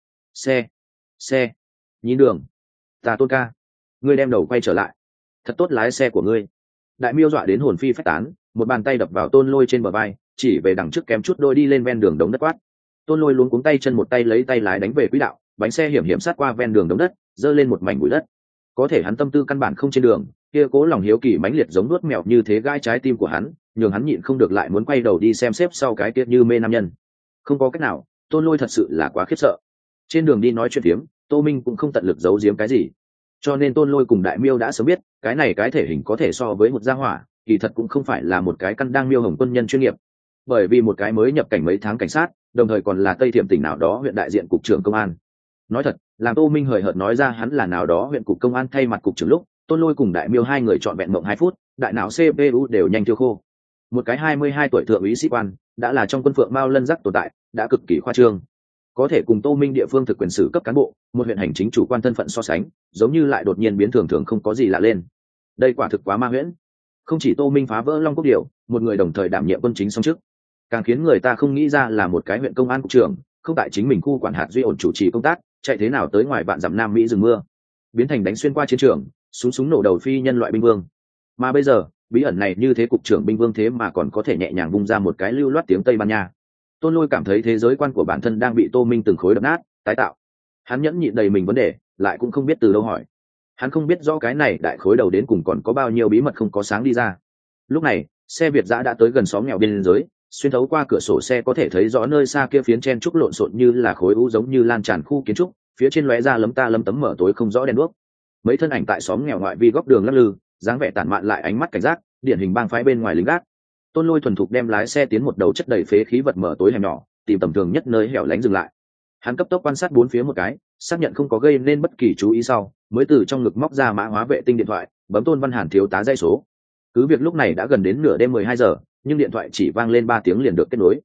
Xe, nhìn đường, ta Tôn ca, ngươi đem đầu quay trở lại, thật tốt lái xe của ngươi. Đại Miêu dọa đến hồn phi phách tán, một bàn tay đập vào Tôn Lôi trên bờ vai, chỉ về đằng trước kém chút đôi đi lên ven đường đống đất quát. Tôn Lôi luống cuống tay chân một tay lấy tay lái đánh về quỹ đạo, bánh xe hiểm hiểm sát qua ven đường đống đất, giơ lên một mảnh bụi đất. Có thể hắn tâm tư căn bản không trên đường, kia cố lòng hiếu kỳ mãnh liệt giống nuốt mèo như thế gai trái tim của hắn, nhường hắn nhịn không được lại muốn quay đầu đi xem xếp sau cái kia như mê nam nhân. Không có cách nào, Tôn Lôi thật sự là quá khiếp sợ. Trên đường đi nói chuyện phiếm, Tô Minh cũng không tận lực giấu giếm cái gì, cho nên Tôn Lôi cùng Đại Miêu đã sớm biết, cái này cái thể hình có thể so với một gia hỏa, kỳ thật cũng không phải là một cái căn đang miêu hồng quân nhân chuyên nghiệp, bởi vì một cái mới nhập cảnh mấy tháng cảnh sát, đồng thời còn là Tây Thiểm tỉnh nào đó huyện đại diện cục trưởng công an. Nói thật, làm Tô Minh hời hợt nói ra hắn là nào đó huyện cục công an thay mặt cục trưởng lúc, Tôn Lôi cùng Đại Miêu hai người trọn vẹn mộng 2 phút, đại não CPU đều nhanh tiêu khô. Một cái 22 tuổi thượng úy sĩ quan, đã là trong quân phượng mao lân giác tồn tại, đã cực kỳ khoa trương. Có thể cùng Tô Minh địa phương thực quyền sử cấp cán bộ, một huyện hành chính chủ quan thân phận so sánh, giống như lại đột nhiên biến thường thường không có gì lạ lên. Đây quả thực quá ma huyễn. Không chỉ Tô Minh phá vỡ Long Quốc điều, một người đồng thời đảm nhiệm quân chính song chức, càng khiến người ta không nghĩ ra là một cái huyện công an cục trưởng, không tại chính mình khu quản hạt duy ổn chủ trì công tác, chạy thế nào tới ngoài vạn dặm Nam Mỹ rừng mưa, biến thành đánh xuyên qua chiến trường, súng nổ đầu phi nhân loại binh vương. Mà bây giờ, bí ẩn này như thế cục trưởng binh vương thế mà còn có thể nhẹ nhàng vung ra một cái lưu loát tiếng Tây Ban Nha. Tôn Lôi cảm thấy thế giới quan của bản thân đang bị Tô Minh từng khối đập nát, tái tạo. Hắn nhẫn nhịn đầy mình vấn đề, lại cũng không biết từ đâu hỏi. Hắn không biết rõ cái này đại khối đầu đến cùng còn có bao nhiêu bí mật không có sáng đi ra. Lúc này, xe Việt dã đã tới gần xóm nghèo biên giới, xuyên thấu qua cửa sổ xe có thể thấy rõ nơi xa kia phiến chen trúc lộn xộn như là khối u giống như lan tràn khu kiến trúc, phía trên lóe ra lấm ta lấm tấm mở tối không rõ đèn đuốc. Mấy thân ảnh tại xóm nghèo ngoại vi góc đường lắc lư, dáng vẻ tản mạn lại ánh mắt cảnh giác, điển hình bang phái bên ngoài lính gác. Tôn Lôi thuần thục đem lái xe tiến một đầu chất đầy phế khí vật mở tối hẻm nhỏ, tìm tầm thường nhất nơi hẻo lánh dừng lại. Hắn cấp tốc quan sát bốn phía một cái, xác nhận không có gây nên bất kỳ chú ý sau, mới từ trong ngực móc ra mã hóa vệ tinh điện thoại, bấm Tôn Văn Hàn thiếu tá dây số. Cứ việc lúc này đã gần đến nửa đêm 12 giờ, nhưng điện thoại chỉ vang lên 3 tiếng liền được kết nối.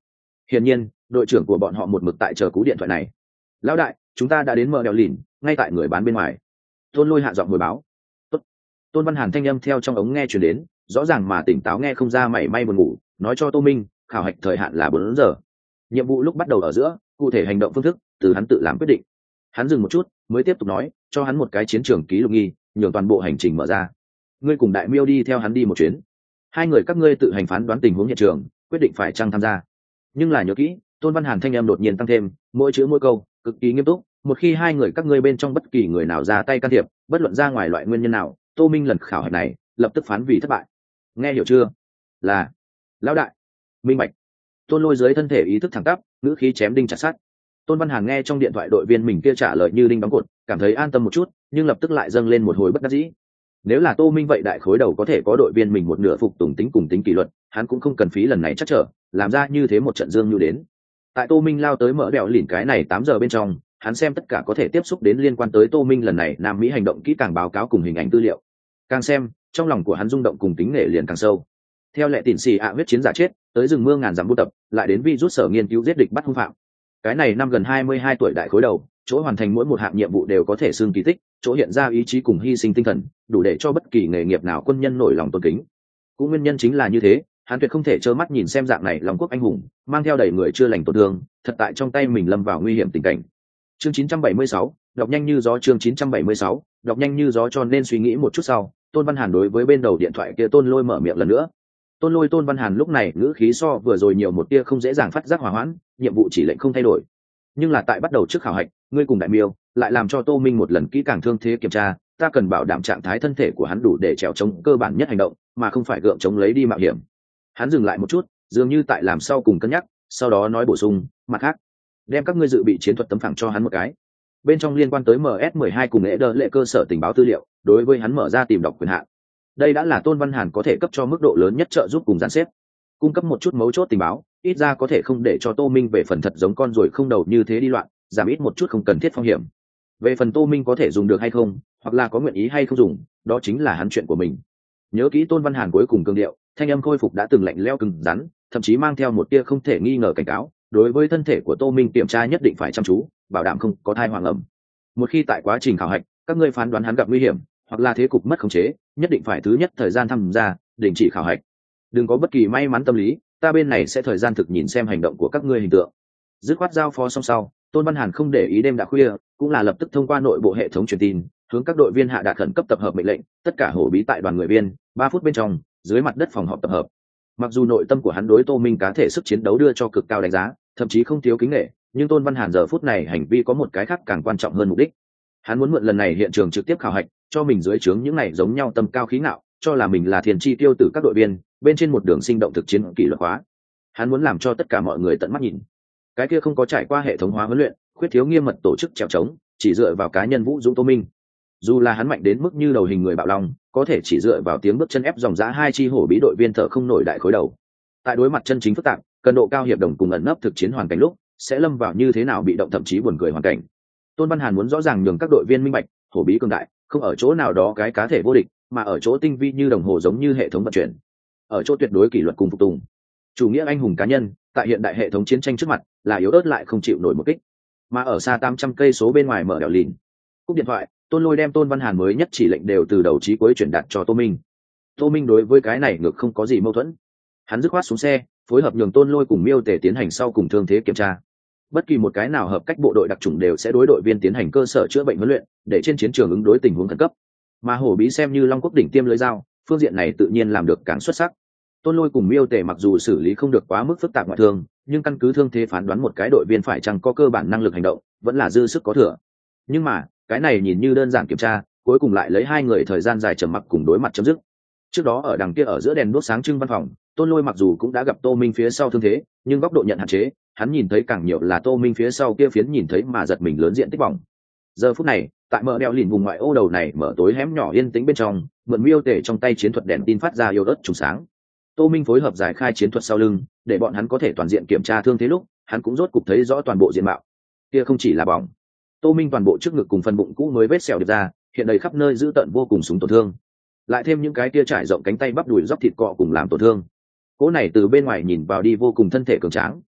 hiển nhiên đội trưởng của bọn họ một mực tại chờ cú điện thoại này. Lão đại, chúng ta đã đến mở đèo lìn, ngay tại người bán bên ngoài. Tôn Lôi hạ giọng hồi báo. Tốt. Tôn Văn Hàn thanh âm theo trong ống nghe truyền đến, rõ ràng mà tỉnh táo nghe không ra mảy may buồn ngủ, nói cho Tô Minh khảo hạch thời hạn là 4 giờ. Nhiệm vụ lúc bắt đầu ở giữa, cụ thể hành động phương thức từ hắn tự làm quyết định. Hắn dừng một chút mới tiếp tục nói, cho hắn một cái chiến trường ký lục nghi, nhường toàn bộ hành trình mở ra. Ngươi cùng Đại Miêu đi theo hắn đi một chuyến, hai người các ngươi tự hành phán đoán tình huống hiện trường, quyết định phải chăng tham gia. Nhưng là nhớ kỹ, Tôn Văn Hàn thanh em đột nhiên tăng thêm, mỗi chữ mỗi câu cực kỳ nghiêm túc, một khi hai người các ngươi bên trong bất kỳ người nào ra tay can thiệp, bất luận ra ngoài loại nguyên nhân nào, Tô Minh lần khảo hạch này lập tức phán vì thất bại. Nghe hiểu chưa? Là. Lão đại. Minh bạch. Tôn Lôi dưới thân thể ý thức thẳng tắp, ngữ khí chém đinh chặt sắt. Tôn Văn Hàn nghe trong điện thoại đội viên mình kia trả lời như đinh đóng cột, cảm thấy an tâm một chút, nhưng lập tức lại dâng lên một hồi bất đắc dĩ. Nếu là Tô Minh vậy đại khối đầu có thể có đội viên mình một nửa phục tùng tính cùng tính kỷ luật, hắn cũng không cần phí lần này chắc trở, làm ra như thế một trận dương như đến. Tại Tô Minh lao tới mở đèo lỉn cái này 8 giờ bên trong, hắn xem tất cả có thể tiếp xúc đến liên quan tới Tô Minh lần này Nam Mỹ hành động kỹ càng báo cáo cùng hình ảnh tư liệu. Càng xem, trong lòng của hắn rung động cùng tính nghệ liền càng sâu. Theo lệ tỉn xì huyết chiến giả chết, tới rừng mưa ngàn dặm buôn tập, lại đến virus sở nghiên cứu giết địch bắt hung phạm. Cái này năm gần 22 tuổi đại khối đầu, chỗ hoàn thành mỗi một hạng nhiệm vụ đều có thể xưng kỳ tích, chỗ hiện ra ý chí cùng hy sinh tinh thần, đủ để cho bất kỳ nghề nghiệp nào quân nhân nổi lòng tôn kính. Cũng nguyên nhân chính là như thế, hắn tuyệt không thể trơ mắt nhìn xem dạng này lòng quốc anh hùng, mang theo đầy người chưa lành tổn thương, thật tại trong tay mình lâm vào nguy hiểm tình cảnh. Chương 976, đọc nhanh như gió. Chương 976, đọc nhanh như gió. Cho nên suy nghĩ một chút sau, Tôn Văn Hàn đối với bên đầu điện thoại kia Tôn Lôi mở miệng lần nữa. Tôn Văn Hàn lúc này ngữ khí so vừa rồi nhiều một tia không dễ dàng phát giác hòa hoãn, nhiệm vụ chỉ lệnh không thay đổi, nhưng là tại bắt đầu trước khảo hạch, ngươi cùng Đại Miêu lại làm cho Tô Minh một lần kỹ càng thương thế kiểm tra, ta cần bảo đảm trạng thái thân thể của hắn đủ để trèo chống cơ bản nhất hành động, mà không phải gượng chống lấy đi mạo hiểm. Hắn dừng lại một chút, dường như tại làm sau cùng cân nhắc, sau đó nói bổ sung, mặt khác, đem các ngươi dự bị chiến thuật tấm phẳng cho hắn một cái. Bên trong liên quan tới MS-12 cùng lệ cơ sở tình báo tư liệu, đối với hắn mở ra tìm đọc quyền hạn. Đây đã là Tôn Văn Hàn có thể cấp cho mức độ lớn nhất trợ giúp cùng dàn xếp. Cung cấp một chút mấu chốt tình báo, ít ra có thể không để cho Tô Minh về phần thật giống con ruồi không đầu như thế đi loạn, giảm ít một chút không cần thiết phong hiểm. Về phần Tô Minh có thể dùng được hay không, hoặc là có nguyện ý hay không dùng, đó chính là hắn chuyện của mình. Nhớ kỹ Tôn Văn Hàn cuối cùng cương điệu, thanh âm khôi phục đã từng lạnh lẽo cứng rắn, thậm chí mang theo một tia không thể nghi ngờ cảnh cáo, đối với thân thể của Tô Minh kiểm tra nhất định phải chăm chú, bảo đảm không có thai hoàng ẩm. Một khi tại quá trình khảo hạch, các ngươi phán đoán hắn gặp nguy hiểm, hoặc là thế cục mất khống chế, nhất định phải thứ nhất thời gian tham gia, đình chỉ khảo hạch. Đừng có bất kỳ may mắn tâm lý, ta bên này sẽ thời gian thực nhìn xem hành động của các ngươi hình tượng. Dứt khoát giao phó xong sau, Tôn Văn Hàn không để ý đêm đã khuya, cũng là lập tức thông qua nội bộ hệ thống truyền tin, hướng các đội viên hạ đạt khẩn cấp tập hợp mệnh lệnh, tất cả hổ bí tại đoàn người viên, 3 phút bên trong, dưới mặt đất phòng họp tập hợp. Mặc dù nội tâm của hắn đối Tô Minh cá thể sức chiến đấu đưa cho cực cao đánh giá, thậm chí không thiếu kính nể, nhưng Tôn Văn Hàn giờ phút này hành vi có một cái khác càng quan trọng hơn mục đích. Hắn muốn mượn lần này hiện trường trực tiếp khảo hạch, cho mình dưới trướng những này giống nhau tâm cao khí ngạo, cho là mình là thiền chi tiêu tử các đội viên, bên trên một đường sinh động thực chiến kỷ luật hóa. Hắn muốn làm cho tất cả mọi người tận mắt nhìn. Cái kia không có trải qua hệ thống hóa huấn luyện, khuyết thiếu nghiêm mật tổ chức trèo trống, chỉ dựa vào cá nhân vũ dũng Tô Minh. Dù là hắn mạnh đến mức như đầu hình người bạo long, có thể chỉ dựa vào tiếng bước chân ép dòng giá hai chi hổ bí đội viên thở không nổi đại khối đầu. Tại đối mặt chân chính phức tạp, cần độ cao hiệp đồng cùng ẩn nấp thực chiến hoàn cảnh lúc, sẽ lâm vào như thế nào bị động thậm chí buồn cười hoàn cảnh. Tôn Văn Hàn muốn rõ ràng nhường các đội viên minh bạch, hổ bí cường đại, không ở chỗ nào đó cái cá thể vô địch, mà ở chỗ tinh vi như đồng hồ giống như hệ thống vận chuyển, ở chỗ tuyệt đối kỷ luật cùng phục tùng. Chủ nghĩa anh hùng cá nhân, tại hiện đại hệ thống chiến tranh trước mặt, là yếu ớt lại không chịu nổi một kích. Mà ở xa 800 cây số bên ngoài mở đèo lìn, cúp điện thoại, Tôn Lôi đem Tôn Văn Hàn mới nhất chỉ lệnh đều từ đầu chí cuối chuyển đạt cho Tô Minh. Tô Minh đối với cái này ngược không có gì mâu thuẫn. Hắn dứt khoát xuống xe, phối hợp nhường Tôn Lôi cùng Miêu Tề tiến hành sau cùng thương thế kiểm tra. Bất kỳ một cái nào hợp cách bộ đội đặc chủng đều sẽ đối đội viên tiến hành cơ sở chữa bệnh huấn luyện, để trên chiến trường ứng đối tình huống khẩn cấp. Mà hổ bí xem như Long Quốc đỉnh tiêm lưỡi dao, phương diện này tự nhiên làm được càng xuất sắc. Tôn Lôi cùng Miêu Tề mặc dù xử lý không được quá mức phức tạp ngoại thương, nhưng căn cứ thương thế phán đoán một cái đội viên phải chăng có cơ bản năng lực hành động, vẫn là dư sức có thừa. Nhưng mà, cái này nhìn như đơn giản kiểm tra, cuối cùng lại lấy hai người thời gian dài trầm mặc cùng đối mặt chấm dứt. Trước đó ở đằng kia ở giữa đèn đuốc sáng trưng văn phòng, Tôn Lôi mặc dù cũng đã gặp Tô Minh phía sau thương thế, nhưng góc độ nhận hạn chế, hắn nhìn thấy càng nhiều là Tô Minh phía sau kia phiến nhìn thấy mà giật mình lớn diện tích bỏng. Giờ phút này, tại mở đèo lìn vùng ngoại ô đầu này mở tối hẻm nhỏ yên tĩnh bên trong, mượn Miêu Tề trong tay chiến thuật đèn tin phát ra yếu ớt trùng sáng. Tô Minh phối hợp giải khai chiến thuật sau lưng, để bọn hắn có thể toàn diện kiểm tra thương thế lúc, hắn cũng rốt cục thấy rõ toàn bộ diện mạo. Kia không chỉ là bỏng. Tô Minh toàn bộ trước ngực cùng phần bụng cũ mới vết sẹo được ra, hiện đầy khắp nơi dữ tợn vô cùng súng tổn thương. Lại thêm những cái kia trải rộng cánh tay bắp đùi dốc thịt cọ cùng làm tổn thương. Cỗ này từ bên ngoài nhìn vào đi vô cùng thân thể cường tráng,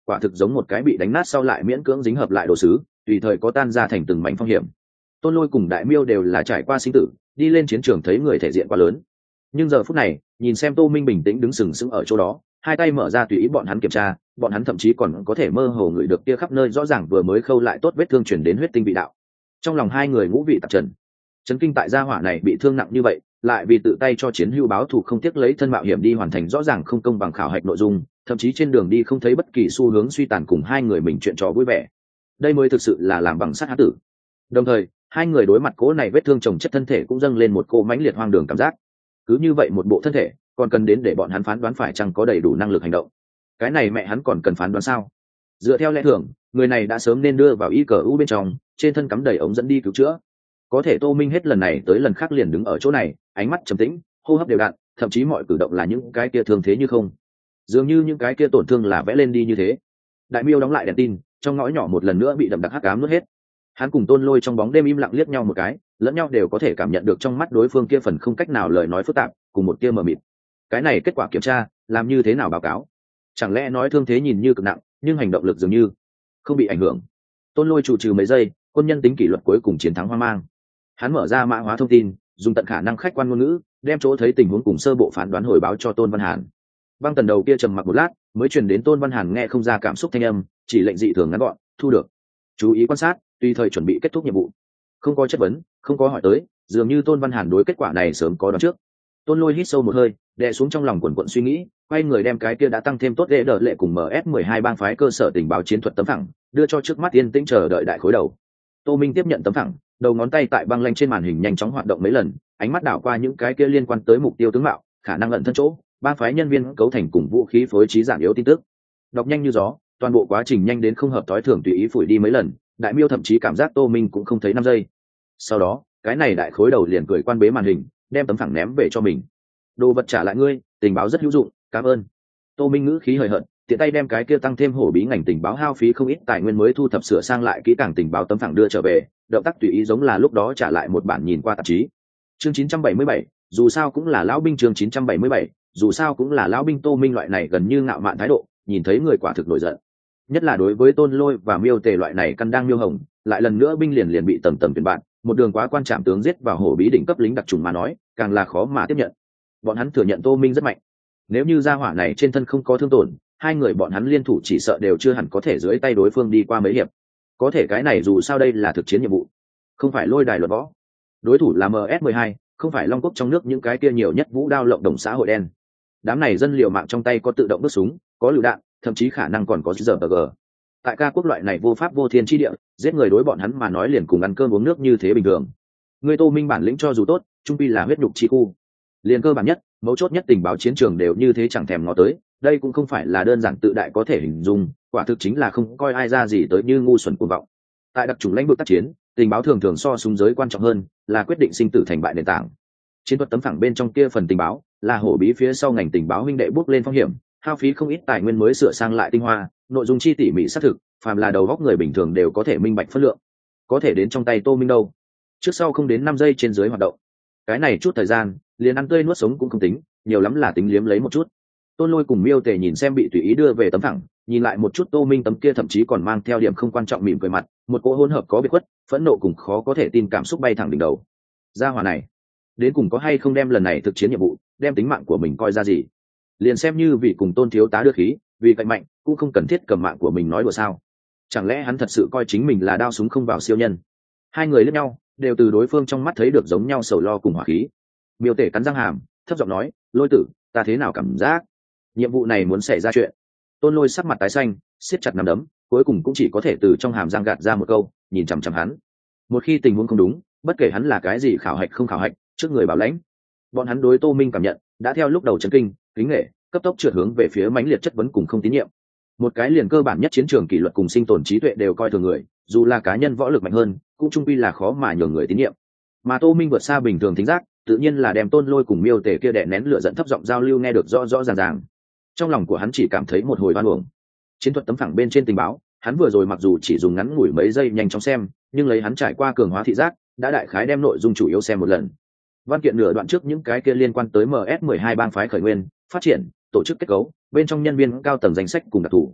quả thực giống một cái bị đánh nát sau lại miễn cưỡng dính hợp lại đồ sứ, tùy thời có tan ra thành từng mảnh phong hiểm. Tôn Lôi cùng Đại Miêu đều là trải qua sinh tử, đi lên chiến trường thấy người thể diện quá lớn. Nhưng giờ phút này, nhìn xem Tô Minh bình tĩnh đứng sừng sững ở chỗ đó, hai tay mở ra tùy ý bọn hắn kiểm tra, bọn hắn thậm chí còn có thể mơ hồ ngửi được kia khắp nơi rõ ràng vừa mới khâu lại tốt vết thương truyền đến huyết tinh vị đạo. Trong lòng hai người ngũ vị tạp trần. Chấn kinh tại gia hỏa này bị thương nặng như vậy, lại vì tự tay cho chiến hữu báo thù không tiếc lấy thân mạo hiểm đi hoàn thành rõ ràng không công bằng khảo hạch nội dung, thậm chí trên đường đi không thấy bất kỳ xu hướng suy tàn cùng hai người mình chuyện trò vui vẻ. Đây mới thực sự là làm bằng sắt há tử. Đồng thời, hai người đối mặt cố này vết thương chồng chất thân thể cũng dâng lên một cô mãnh liệt hoang đường cảm giác. Cứ như vậy một bộ thân thể, còn cần đến để bọn hắn phán đoán phải chăng có đầy đủ năng lực hành động. Cái này mẹ hắn còn cần phán đoán sao? Dựa theo lẽ thường, người này đã sớm nên đưa vào ICU bên trong, trên thân cắm đầy ống dẫn đi cứu chữa. Có thể Tô Minh hết lần này tới lần khác liền đứng ở chỗ này, ánh mắt trầm tĩnh, hô hấp đều đặn, thậm chí mọi cử động là những cái kia thương thế như không. Dường như những cái kia tổn thương là vẽ lên đi như thế. Đại Miêu đóng lại đèn tin, trong ngõ nhỏ một lần nữa bị đậm đặc hắc ám nuốt hết. Hắn cùng Tôn Lôi trong bóng đêm im lặng liếc nhau một cái, lẫn nhau đều có thể cảm nhận được trong mắt đối phương kia phần không cách nào lời nói phức tạp, cùng một tia mờ mịt. Cái này kết quả kiểm tra, làm như thế nào báo cáo? Chẳng lẽ nói thương thế nhìn như cực nặng, nhưng hành động lực dường như không bị ảnh hưởng? Tôn Lôi chủ trừ mấy giây, quân nhân tính kỷ luật cuối cùng chiến thắng hoang mang. Hắn mở ra mã hóa thông tin, dùng tận khả năng khách quan ngôn ngữ, đem chỗ thấy tình huống cùng sơ bộ phán đoán hồi báo cho Tôn Văn Hàn. Băng tần đầu kia trầm mặc một lát, mới truyền đến Tôn Văn Hàn nghe không ra cảm xúc thanh âm, chỉ lệnh dị thường ngắn gọn, thu được. Chú ý quan sát, tùy thời chuẩn bị kết thúc nhiệm vụ. Không có chất vấn, không có hỏi tới, dường như Tôn Văn Hàn đối kết quả này sớm có đoán trước. Tôn Lôi hít sâu một hơi, đè xuống trong lòng quần quận suy nghĩ, quay người đem cái kia đã tăng thêm tốt đỡ lệ cùng MS-12 bang phái cơ sở tình báo chiến thuật tấm phẳng, đưa cho trước mắt yên tĩnh chờ đợi đại khối đầu. Tô Minh tiếp nhận tấm phẳng, đầu ngón tay tại băng lanh trên màn hình nhanh chóng hoạt động mấy lần, ánh mắt đảo qua những cái kia liên quan tới mục tiêu tướng mạo, khả năng ẩn thân chỗ, bang phái nhân viên cấu thành cùng vũ khí phối trí giảm yếu tin tức. Đọc nhanh như gió, toàn bộ quá trình nhanh đến không hợp tối thường tùy ý phủi đi mấy lần, Đại Miêu thậm chí cảm giác Tô Minh cũng không thấy 5 giây. Sau đó, cái này đại khối đầu liền cười quan bế màn hình, đem tấm phẳng ném về cho mình. Đồ vật trả lại ngươi, tình báo rất hữu dụng, cảm ơn. Tô Minh ngữ khí hời hợt, tiện tay đem cái kia tăng thêm hổ bí ngành tình báo hao phí không ít tài nguyên mới thu thập sửa sang lại kỹ càng tình báo tấm phẳng đưa trở về, động tác tùy ý giống là lúc đó trả lại một bản nhìn qua tạp chí. Chương 977, dù sao cũng là lão binh. Chương 977, dù sao cũng là lão binh. Tô Minh loại này gần như ngạo mạn thái độ, nhìn thấy người quả thực nổi giận. Nhất là đối với Tôn Lôi và Miêu Tề loại này căn đang miêu hồng, lại lần nữa binh liền bị tầm tuyển bạn, một đường quá quan trạm tướng giết vào hổ bí đỉnh cấp lính đặc trùng mà nói, càng là khó mà tiếp nhận. Bọn hắn thừa nhận Tô Minh rất mạnh. Nếu như gia hỏa này trên thân không có thương tổn, hai người bọn hắn liên thủ chỉ sợ đều chưa hẳn có thể dưới tay đối phương đi qua mấy hiệp. Có thể cái này dù sao đây là thực chiến nhiệm vụ, không phải lôi đài luật võ. Đối thủ là MS-12, không phải Long Quốc trong nước những cái kia nhiều nhất vũ đao lộng đồng xã hội đen. Đám này dân liều mạng trong tay có tự động đốt súng, có lựu đạn, thậm chí khả năng còn có RPG. Tại ca quốc loại này vô pháp vô thiên chi địa, giết người đối bọn hắn mà nói liền cùng ăn cơm uống nước như thế bình thường. Người Tô Minh bản lĩnh cho dù tốt, trung pi là huyết nhục chi khu. Liền cơ bản nhất, mấu chốt nhất tình báo chiến trường đều như thế chẳng thèm ngó tới, đây cũng không phải là đơn giản tự đại có thể hình dung, quả thực chính là không coi ai ra gì tới như ngu xuẩn cuồng vọng. Tại đặc chủng lãnh vực tác chiến, tình báo thường thường so súng giới quan trọng hơn, là quyết định sinh tử thành bại nền tảng. Chiến thuật tấm phẳng bên trong kia phần tình báo, là hổ bí phía sau ngành tình báo huynh đệ bước lên phong hiểm, hao phí không ít tài nguyên mới sửa sang lại tinh hoa, nội dung chi tỉ mỉ xác thực, phàm là đầu góc người bình thường đều có thể minh bạch phân lượng. Có thể đến trong tay Tô Minh đâu? Trước sau không đến 5 giây trên dưới hoạt động. Cái này chút thời gian, liền ăn tươi nuốt sống cũng không tính, nhiều lắm là tính liếm lấy một chút. Tôn Lôi cùng Miêu Tề nhìn xem bị tùy ý đưa về tấm phẳng, nhìn lại một chút Tô Minh tấm kia thậm chí còn mang theo điểm không quan trọng mỉm cười mặt, một cỗ hỗn hợp có biệt khuất, phẫn nộ cùng khó có thể tin cảm xúc bay thẳng đỉnh đầu. Gia hỏa này, đến cùng có hay không đem lần này thực chiến nhiệm vụ, đem tính mạng của mình coi ra gì? Liền xem như vì cùng Tôn thiếu tá đưa khí, vì cạnh mạnh, cũng không cần thiết cầm mạng của mình nói đùa sao? Chẳng lẽ hắn thật sự coi chính mình là đao súng không vào siêu nhân? Hai người liếc nhau, đều từ đối phương trong mắt thấy được giống nhau sầu lo cùng hỏa khí. Miêu Tể cắn răng hàm, thấp giọng nói, Lôi tử, ta thế nào cảm giác nhiệm vụ này muốn xảy ra chuyện? Tôn Lôi sắc mặt tái xanh, siết chặt nắm đấm, cuối cùng cũng chỉ có thể từ trong hàm răng gạt ra một câu, nhìn chằm chằm hắn. Một khi tình huống không đúng, bất kể hắn là cái gì khảo hạch không khảo hạch, trước người bảo lãnh. Bọn hắn đối Tô Minh cảm nhận đã theo lúc đầu chấn kinh, kính nể, cấp tốc trượt hướng về phía mãnh liệt chất vấn cùng không tín nhiệm. Một cái liền cơ bản nhất chiến trường kỷ luật cùng sinh tồn trí tuệ đều coi thường người, dù là cá nhân võ lực mạnh hơn, cũng trung quy là khó mà nhường người tín nhiệm. Mà Tô Minh vượt xa bình thường thính giác, tự nhiên là đem Tôn Lôi cùng Miêu Tề kia đè nén lửa giận thấp giọng giao lưu nghe được rõ rõ ràng ràng. Trong lòng của hắn chỉ cảm thấy một hồi oan uổng. Chiến thuật tấm phẳng bên trên tình báo, hắn vừa rồi mặc dù chỉ dùng ngắn ngủi mấy giây nhanh chóng xem, nhưng lấy hắn trải qua cường hóa thị giác, đã đại khái đem nội dung chủ yếu xem một lần. Văn kiện nửa đoạn trước những cái kia liên quan tới MS-12 bang phái khởi nguyên, phát triển, tổ chức kết cấu, bên trong nhân viên cao tầng danh sách cùng đặc thù.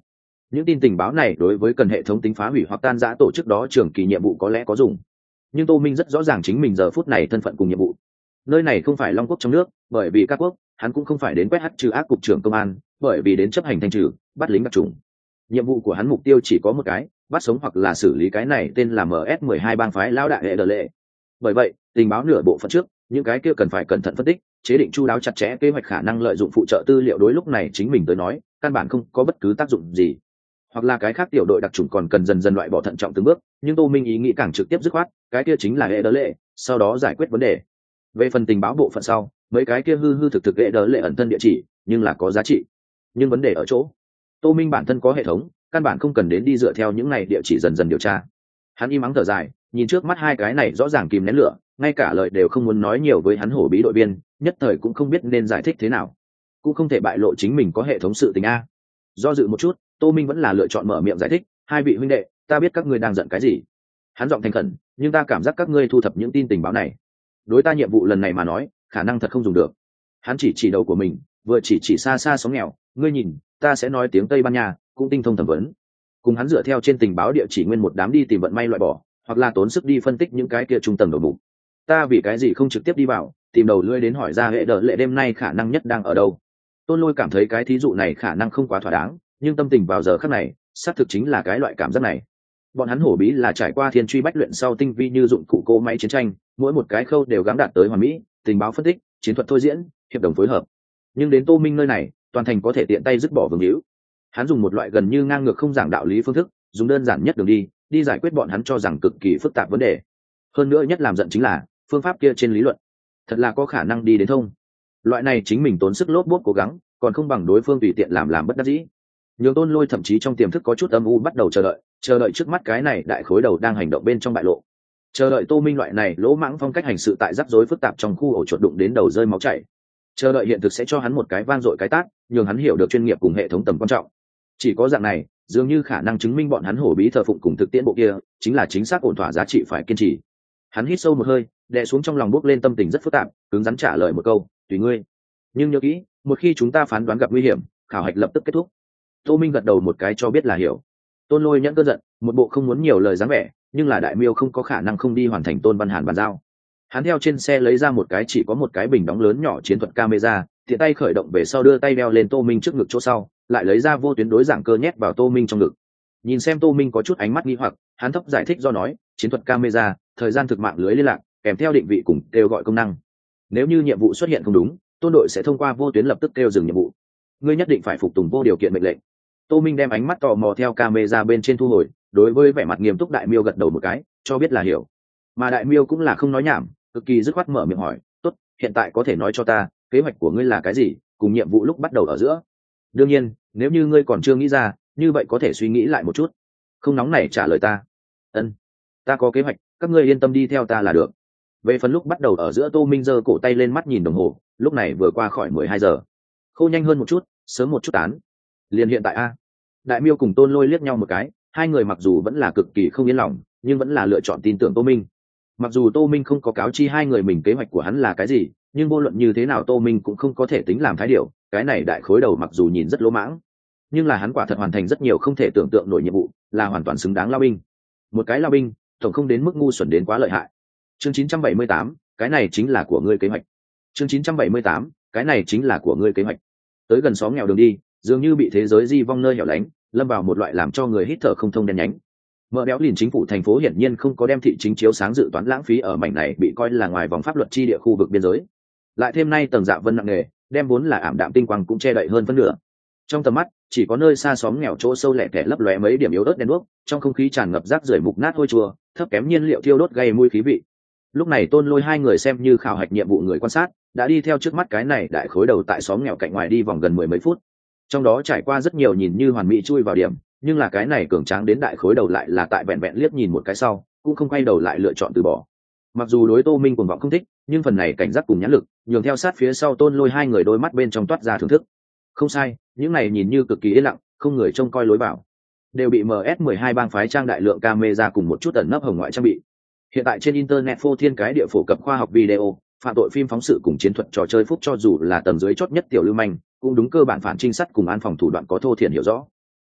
Những tin tình báo này đối với cần hệ thống tính phá hủy hoặc tan rã tổ chức đó trường kỳ nhiệm vụ có lẽ có dùng, nhưng Tô Minh rất rõ ràng chính mình giờ phút này thân phận cùng nhiệm vụ. Nơi này không phải Long Quốc trong nước, bởi vì các quốc, hắn cũng không phải đến quét hắc trừ ác cục trưởng công an, bởi vì đến chấp hành thanh trừ, bắt lính đặc trùng. Nhiệm vụ của hắn mục tiêu chỉ có một cái, bắt sống hoặc là xử lý cái này tên là MS-12 bang phái lão đại hệ đờ lệ. Bởi vậy, tình báo nửa bộ phận trước, những cái kia cần phải cẩn thận phân tích, chế định chu đáo chặt chẽ kế hoạch khả năng lợi dụng phụ trợ tư liệu đối lúc này chính mình tới nói, căn bản không có bất cứ tác dụng gì. Hoặc là cái khác tiểu đội đặc trùng còn cần dần dần loại bỏ thận trọng từng bước, nhưng Tô Minh ý nghĩ càng trực tiếp dứt khoát, cái kia chính là hệ đờ lệ, sau đó giải quyết vấn đề. Về phần tình báo bộ phận sau, mấy cái kia hư hư thực thực hệ đờ lệ ẩn thân địa chỉ, nhưng là có giá trị. Nhưng vấn đề ở chỗ, Tô Minh bản thân có hệ thống, căn bản không cần đến đi dựa theo những này địa chỉ dần dần điều tra. Hắn im ắng thở dài, nhìn trước mắt hai cái này rõ ràng kìm nén lửa, ngay cả lời đều không muốn nói nhiều với hắn hổ bí đội viên, nhất thời cũng không biết nên giải thích thế nào, cũng không thể bại lộ chính mình có hệ thống sự tình a. Do dự một chút, Tô Minh vẫn là lựa chọn mở miệng giải thích, hai vị huynh đệ, ta biết các ngươi đang giận cái gì. Hắn giọng thành khẩn, nhưng ta cảm giác các ngươi thu thập những tin tình báo này, đối ta nhiệm vụ lần này mà nói, khả năng thật không dùng được. Hắn chỉ đầu của mình, vừa chỉ xa xa sóng nghèo, ngươi nhìn, ta sẽ nói tiếng Tây Ban Nha, cũng tinh thông thẩm vấn. Cùng hắn dựa theo trên tình báo địa chỉ nguyên một đám đi tìm vận may loại bỏ, hoặc là tốn sức đi phân tích những cái kia trung tầng đầu mục. Ta vì cái gì không trực tiếp đi vào, tìm đầu lưỡi đến hỏi ra hệ đờ lệ đêm nay khả năng nhất đang ở đâu. Tôn Lôi cảm thấy cái thí dụ này khả năng không quá thỏa đáng, nhưng tâm tình vào giờ khắc này, xác thực chính là cái loại cảm giác này. Bọn hắn hổ bí là trải qua thiên truy bách luyện sau tinh vi như dụng cụ cỗ máy chiến tranh, mỗi một cái khâu đều gắng đạt tới hoàn mỹ, tình báo phân tích, chiến thuật thôi diễn, hiệp đồng phối hợp. Nhưng đến Tô Minh nơi này, toàn thành có thể tiện tay dứt bỏ vương hữu. Hắn dùng một loại gần như ngang ngược không giảng đạo lý phương thức, dùng đơn giản nhất đường đi giải quyết bọn hắn cho rằng cực kỳ phức tạp vấn đề. Hơn nữa nhất làm giận chính là phương pháp kia trên lý luận thật là có khả năng đi đến thông. Loại này chính mình tốn sức lốp bốt cố gắng, còn không bằng đối phương tùy tiện làm bất đắc dĩ. Nhường Tôn Lôi thậm chí trong tiềm thức có chút âm u bắt đầu chờ đợi trước mắt cái này đại khối đầu đang hành động bên trong bại lộ, chờ đợi Tô Minh loại này lỗ mãng phong cách hành sự tại rắc rối phức tạp trong khu ổ chuột đụng đến đầu rơi máu chảy, chờ đợi hiện thực sẽ cho hắn một cái vang dội cái tát, nhường hắn hiểu được chuyên nghiệp cùng hệ thống tầm quan trọng. Chỉ có dạng này, dường như khả năng chứng minh bọn hắn hổ bí thờ phụng cùng thực tiễn bộ kia chính là chính xác ổn thỏa giá trị phải kiên trì. Hắn hít sâu một hơi, đè xuống trong lòng bốc lên tâm tình rất phức tạp, cứng rắn trả lời một câu, tùy ngươi. Nhưng nhớ kỹ, một khi chúng ta phán đoán gặp nguy hiểm, khảo hạch lập tức kết thúc. Tô Minh gật đầu một cái cho biết là hiểu. Tôn Lôi nhẫn cơn giận, một bộ không muốn nhiều lời dáng vẻ, nhưng là đại miêu không có khả năng không đi hoàn thành Tôn Văn Hàn bàn giao. Hắn theo trên xe lấy ra một cái chỉ có một cái bình đóng lớn nhỏ chiến thuật camera, tiện tay khởi động về sau đưa tay đeo lên Tô Minh trước ngực chỗ sau, lại lấy ra vô tuyến đối giảng cơ nhét vào Tô Minh trong ngực. Nhìn xem Tô Minh có chút ánh mắt nghi hoặc, hắn thấp giải thích do nói, chiến thuật camera, thời gian thực mạng lưới liên lạc, kèm theo định vị cùng kêu gọi công năng. Nếu như nhiệm vụ xuất hiện không đúng, Tôn đội sẽ thông qua vô tuyến lập tức kêu dừng nhiệm vụ. Ngươi nhất định phải phục tùng vô điều kiện mệnh lệnh. Tô Minh đem ánh mắt tò mò theo camera bên trên thu hồi, đối với vẻ mặt nghiêm túc đại miêu gật đầu một cái, cho biết là hiểu. Mà đại miêu cũng là không nói nhảm, cực kỳ dứt khoát mở miệng hỏi, tốt, hiện tại có thể nói cho ta, kế hoạch của ngươi là cái gì, cùng nhiệm vụ lúc bắt đầu ở giữa. Đương nhiên, nếu như ngươi còn chưa nghĩ ra, như vậy có thể suy nghĩ lại một chút. Không nóng này trả lời ta. Ân, ta có kế hoạch, các ngươi yên tâm đi theo ta là được. Về phần lúc bắt đầu ở giữa, Tô Minh giơ cổ tay lên mắt nhìn đồng hồ, lúc này vừa qua khỏi 12 giờ. Khô nhanh hơn một chút, sớm một chút tán. Liền hiện tại a. Đại miêu cùng Tôn Lôi liếc nhau một cái, hai người mặc dù vẫn là cực kỳ không yên lòng, nhưng vẫn là lựa chọn tin tưởng Tô Minh. Mặc dù Tô Minh không có cáo chi hai người mình kế hoạch của hắn là cái gì, nhưng vô luận như thế nào Tô Minh cũng không có thể tính làm thái điều. Cái này đại khối đầu mặc dù nhìn rất lỗ mãng, nhưng là hắn quả thật hoàn thành rất nhiều không thể tưởng tượng nổi nhiệm vụ, là hoàn toàn xứng đáng lao binh. Một cái lao binh, tổng không đến mức ngu xuẩn đến quá lợi hại. Chương 978, cái này chính là của ngươi kế hoạch. Chương 978, cái này chính là của ngươi kế hoạch. Tới gần xóm nghèo đường đi, dường như bị thế giới di vong nơi hẻo lánh, lâm vào một loại làm cho người hít thở không thông đen nhánh. Mỡ béo lìn chính phủ thành phố hiển nhiên không có đem thị chính chiếu sáng dự toán lãng phí ở mảnh này bị coi là ngoài vòng pháp luật chi địa khu vực biên giới. Lại thêm nay tầng dạ vân nặng nề, đem vốn là ảm đạm tinh quang cũng che đậy hơn phân nửa. Trong tầm mắt, chỉ có nơi xa xóm nghèo chỗ sâu lẻ tẻ lấp lóe mấy điểm yếu ớt đen đuốc, trong không khí tràn ngập rác rưởi mục nát hôi chua, thấp kém nhiên liệu thiêu đốt gây mùi khí vị. Lúc này Tôn Lôi hai người xem như khảo hạch nhiệm vụ người quan sát, đã đi theo trước mắt cái này đại khối đầu tại xóm nghèo cạnh ngoài đi vòng gần 10 mấy phút. Trong đó trải qua rất nhiều nhìn như hoàn mỹ chui vào điểm, nhưng là cái này cường tráng đến đại khối đầu lại là tại vẹn vẹn liếc nhìn một cái sau, cũng không quay đầu lại lựa chọn từ bỏ. Mặc dù đối Tô Minh cuồng vọng không thích, nhưng phần này cảnh giác cùng nhãn lực, nhường theo sát phía sau Tôn Lôi hai người đôi mắt bên trong toát ra thưởng thức. Không sai, những này nhìn như cực kỳ yên lặng, không người trông coi lối vào, đều bị MS-12 bang phái trang đại lượng camera cùng một chút ẩn nấp hồng ngoại trang bị. Hiện tại trên internet phô thiên cái địa phổ cập khoa học video, phạm tội phim phóng sự cùng chiến thuật trò chơi phúc cho dù là tầm dưới chót nhất tiểu lưu manh, cũng đúng cơ bản phản trinh sát cùng an phòng thủ đoạn có thô thiển hiểu rõ.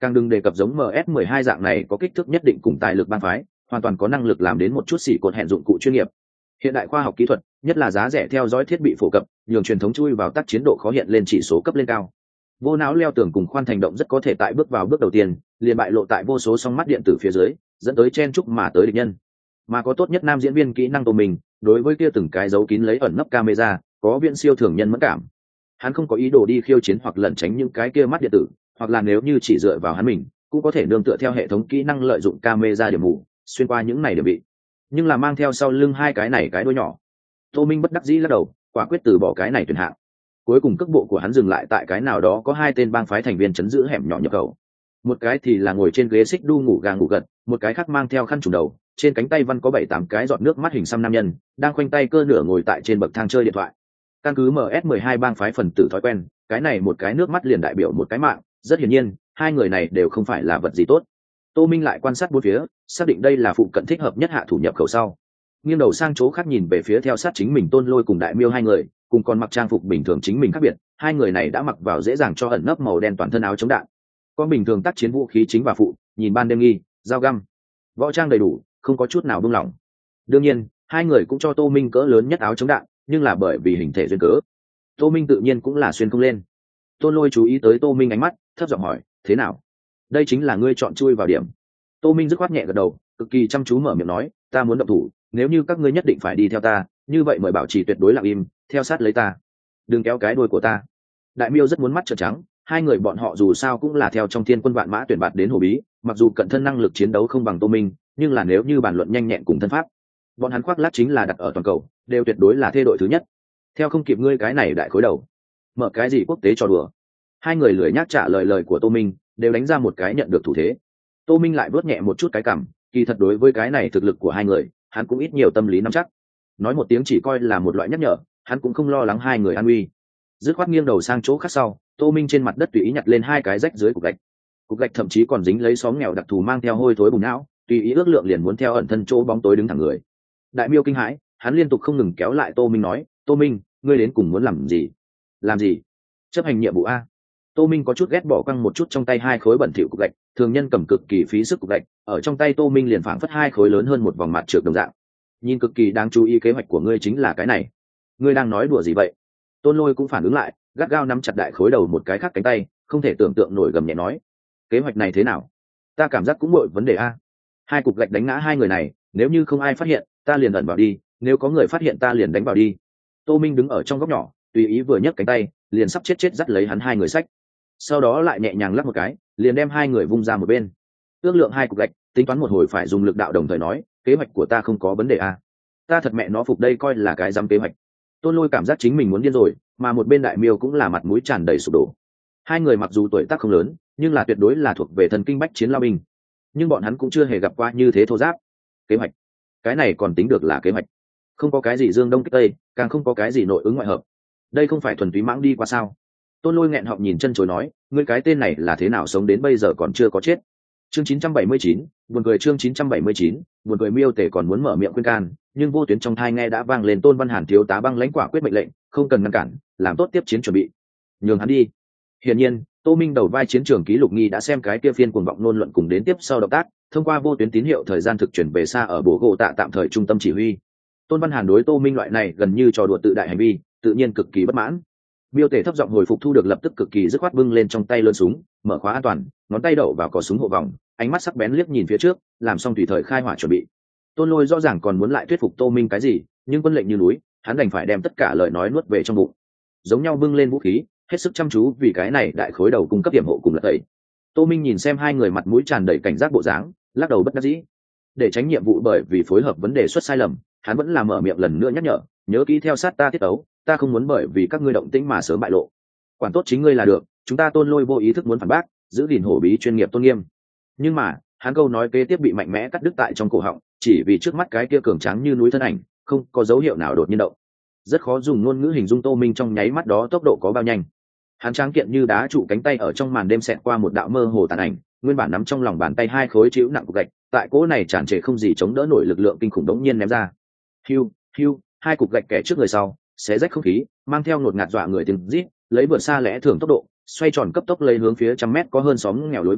Càng đừng đề cập giống MS-12 dạng này có kích thước nhất định cùng tài lực bang phái, hoàn toàn có năng lực làm đến một chút xỉ cột hẹn dụng cụ chuyên nghiệp. Hiện đại khoa học kỹ thuật, nhất là giá rẻ theo dõi thiết bị phổ cập, nhường truyền thống chui vào tác chiến độ khó hiện lên chỉ số cấp lên cao. Vô não leo tường cùng khoan thành động rất có thể tại bước vào bước đầu tiên, liền bại lộ tại vô số song mắt điện tử phía dưới, dẫn tới chen chúc mà tới địch nhân. Mà có tốt nhất nam diễn viên kỹ năng của mình, đối với kia từng cái giấu kín lấy ẩn nấp camera, có viện siêu thường nhân mẫn cảm. Hắn không có ý đồ đi khiêu chiến hoặc lẩn tránh những cái kia mắt điện tử, hoặc là nếu như chỉ dựa vào hắn mình, cũng có thể nương tựa theo hệ thống kỹ năng lợi dụng camera điểm mù, xuyên qua những này điểm bị. Nhưng là mang theo sau lưng hai cái này cái đuôi nhỏ. Tô Minh bất đắc dĩ lắc đầu, quả quyết từ bỏ cái này tuyển hạng. Cuối cùng cước bộ của hắn dừng lại tại cái nào đó có hai tên bang phái thành viên chấn giữ hẻm nhỏ nhập khẩu. Một cái thì là ngồi trên ghế xích đu ngủ gà ngủ gật, một cái khác mang theo khăn trùm đầu, trên cánh tay văn có 7-8 cái giọt nước mắt hình xăm nam nhân, đang khoanh tay cơ nửa ngồi tại trên bậc thang chơi điện thoại. Căn cứ MS-12 bang phái phần tử thói quen, cái này một cái nước mắt liền đại biểu một cái mạng, rất hiển nhiên, hai người này đều không phải là vật gì tốt. Tô Minh lại quan sát bốn phía, xác định đây là phụ cận thích hợp nhất hạ thủ nhập khẩu sau. Nghiêng đầu sang chỗ khác nhìn về phía theo sát chính mình Tôn Lôi cùng Đại Miêu hai người, cùng còn mặc trang phục bình thường chính mình khác biệt, hai người này đã mặc vào dễ dàng cho ẩn nấp màu đen toàn thân áo chống đạn. Con bình thường tác chiến vũ khí chính và phụ, nhìn ban đêm nghi, dao găm, võ trang đầy đủ, không có chút nào buông lỏng. Đương nhiên, hai người cũng cho Tô Minh cỡ lớn nhất áo chống đạn, nhưng là bởi vì hình thể duyên cớ, Tô Minh tự nhiên cũng là xuyên không lên. Tôn Lôi chú ý tới Tô Minh ánh mắt, thấp giọng hỏi, thế nào? Đây chính là ngươi chọn chui vào điểm. Tô Minh dứt khoát nhẹ gật đầu, cực kỳ chăm chú mở miệng nói, ta muốn động thủ, nếu như các ngươi nhất định phải đi theo ta, như vậy mời bảo trì tuyệt đối lặng im, theo sát lấy ta, đừng kéo cái đuôi của ta. Đại Miêu rất muốn mắt trợn trắng, hai người bọn họ dù sao cũng là theo trong thiên quân vạn mã tuyển bạt đến Hồ Bí, mặc dù cận thân năng lực chiến đấu không bằng Tô Minh, nhưng là nếu như bàn luận nhanh nhẹn cùng thân pháp, bọn hắn khoác lác chính là đặt ở toàn cầu, đều tuyệt đối là thê đội thứ nhất. Theo không kịp ngươi cái này đại khối đầu, mở cái gì quốc tế cho đùa. Hai người lười nhác trả lời của Tô Minh, đều đánh ra một cái nhận được thủ thế. Tô Minh lại vuốt nhẹ một chút cái cằm, kỳ thật đối với cái này thực lực của hai người, hắn cũng ít nhiều tâm lý nắm chắc. Nói một tiếng chỉ coi là một loại nhắc nhở, hắn cũng không lo lắng hai người an nguy. Dứt khoát nghiêng đầu sang chỗ khác sau, Tô Minh trên mặt đất tùy ý nhặt lên hai cái rách dưới cục gạch. Cục gạch thậm chí còn dính lấy xóm nghèo đặc thù mang theo hôi thối bùn não, tùy ý ước lượng liền muốn theo ẩn thân chỗ bóng tối đứng thẳng người. Đại Miêu kinh hãi, hắn liên tục không ngừng kéo lại Tô Minh nói, Tô Minh, ngươi đến cùng muốn làm gì? Làm gì? Chấp hành nhiệm vụ a. Tô Minh có chút ghét bỏ quăng một chút trong tay hai khối bẩn thỉu cục gạch, thường nhân cầm cực kỳ phí sức cục gạch, ở trong tay Tô Minh liền phảng phất hai khối lớn hơn một vòng mặt trượt đồng dạng. Nhìn cực kỳ đáng chú ý, kế hoạch của ngươi chính là cái này. Ngươi đang nói đùa gì vậy? Tôn Lôi cũng phản ứng lại, gắt gao nắm chặt đại khối đầu một cái khác cánh tay, không thể tưởng tượng nổi, gầm nhẹ nói, kế hoạch này thế nào? Ta cảm giác cũng bội vấn đề a. Hai cục gạch đánh ngã hai người này, nếu như không ai phát hiện, ta liền ẩn vào đi, nếu có người phát hiện ta liền đánh vào đi. Tô Minh đứng ở trong góc nhỏ, tùy ý vừa nhấc cánh tay, liền sắp chết dắt lấy hắn hai người sách. Sau đó lại nhẹ nhàng lắc một cái, liền đem hai người vung ra một bên. Ước lượng hai cục gạch, tính toán một hồi phải dùng lực đạo, đồng thời nói, kế hoạch của ta không có vấn đề a. Ta thật mẹ nó phục đây coi là cái dám kế hoạch. Tôn Lôi cảm giác chính mình muốn điên rồi, mà một bên Đại Miêu cũng là mặt mũi tràn đầy sụp đổ. Hai người mặc dù tuổi tác không lớn, nhưng là tuyệt đối là thuộc về thần kinh bách chiến lao binh, nhưng bọn hắn cũng chưa hề gặp qua như thế thô giáp. Kế hoạch, cái này còn tính được là kế hoạch? Không có cái gì dương đông kích tây, càng không có cái gì nội ứng ngoại hợp, đây không phải thuần túy mãng đi qua sao? Tôn Lôi nghẹn họng nhìn chân chối nói, ngươi cái tên này là thế nào sống đến bây giờ còn chưa có chết? Chương 979, buồn cười. Chương 979, buồn cười. Miêu Tể còn muốn mở miệng khuyên can, nhưng vô tuyến trong thai nghe đã vang lên Tôn Văn Hàn thiếu tá băng lãnh quả quyết mệnh lệnh, không cần ngăn cản, làm tốt tiếp chiến chuẩn bị, nhường hắn đi. Hiển nhiên, Tô Minh đầu vai chiến trường ký lục nghi đã xem cái kia phiên cuồng vọng nôn luận cùng đến tiếp sau động tác, thông qua vô tuyến tín hiệu thời gian thực chuyển về xa ở Bồ Gỗ Tạ tạm thời trung tâm chỉ huy. Tôn Văn Hàn đối Tô Minh loại này gần như trò đùa tự đại hành vi, tự nhiên cực kỳ bất mãn. Miêu Tể thấp giọng hồi phục thu được, lập tức cực kỳ dứt khoát bưng lên trong tay lớn súng, mở khóa an toàn, ngón tay đậu vào cò súng hộ vòng, ánh mắt sắc bén liếc nhìn phía trước, làm xong tùy thời khai hỏa chuẩn bị. Tôn Lôi rõ ràng còn muốn lại thuyết phục Tô Minh cái gì, nhưng quân lệnh như núi, hắn đành phải đem tất cả lời nói nuốt về trong bụng. Giống nhau bưng lên vũ khí, hết sức chăm chú vì cái này đại khối đầu cung cấp điểm hộ cùng là tẩy. Tô Minh nhìn xem hai người mặt mũi tràn đầy cảnh giác bộ dáng, lắc đầu bất đắc dĩ. Để tránh nhiệm vụ bởi vì phối hợp vấn đề xuất sai lầm, hắn vẫn là mở miệng lần nữa nhắc nhở, nhớ kỹ theo sát ta tiết tấu, ta không muốn bởi vì các ngươi động tĩnh mà sớm bại lộ. Quản tốt chính ngươi là được. Chúng ta Tôn Lôi vô ý thức muốn phản bác, giữ gìn Hổ Bí chuyên nghiệp tôn nghiêm, nhưng mà hắn câu nói kế tiếp bị mạnh mẽ cắt đứt tại trong cổ họng, chỉ vì trước mắt cái kia cường tráng như núi thân ảnh không có dấu hiệu nào đột nhiên động. Rất khó dùng ngôn ngữ hình dung Tô Minh trong nháy mắt đó tốc độ có bao nhanh. Hắn tráng kiện như đá trụ cánh tay ở trong màn đêm xẹt qua một đạo mơ hồ tàn ảnh, nguyên bản nắm trong lòng bàn tay hai khối chịu nặng cục gạch, tại cỗ này tràn trề không gì chống đỡ nổi lực lượng kinh khủng đống nhiên ném ra. Hiu, hiu, hai cục gạch kẻ trước người sau, xé rách không khí, mang theo ngột ngạt dọa người tiếng rít, lấy vượt xa lẽ thường tốc độ, xoay tròn cấp tốc lấy hướng phía trăm mét có hơn xóm nghèo lối vào,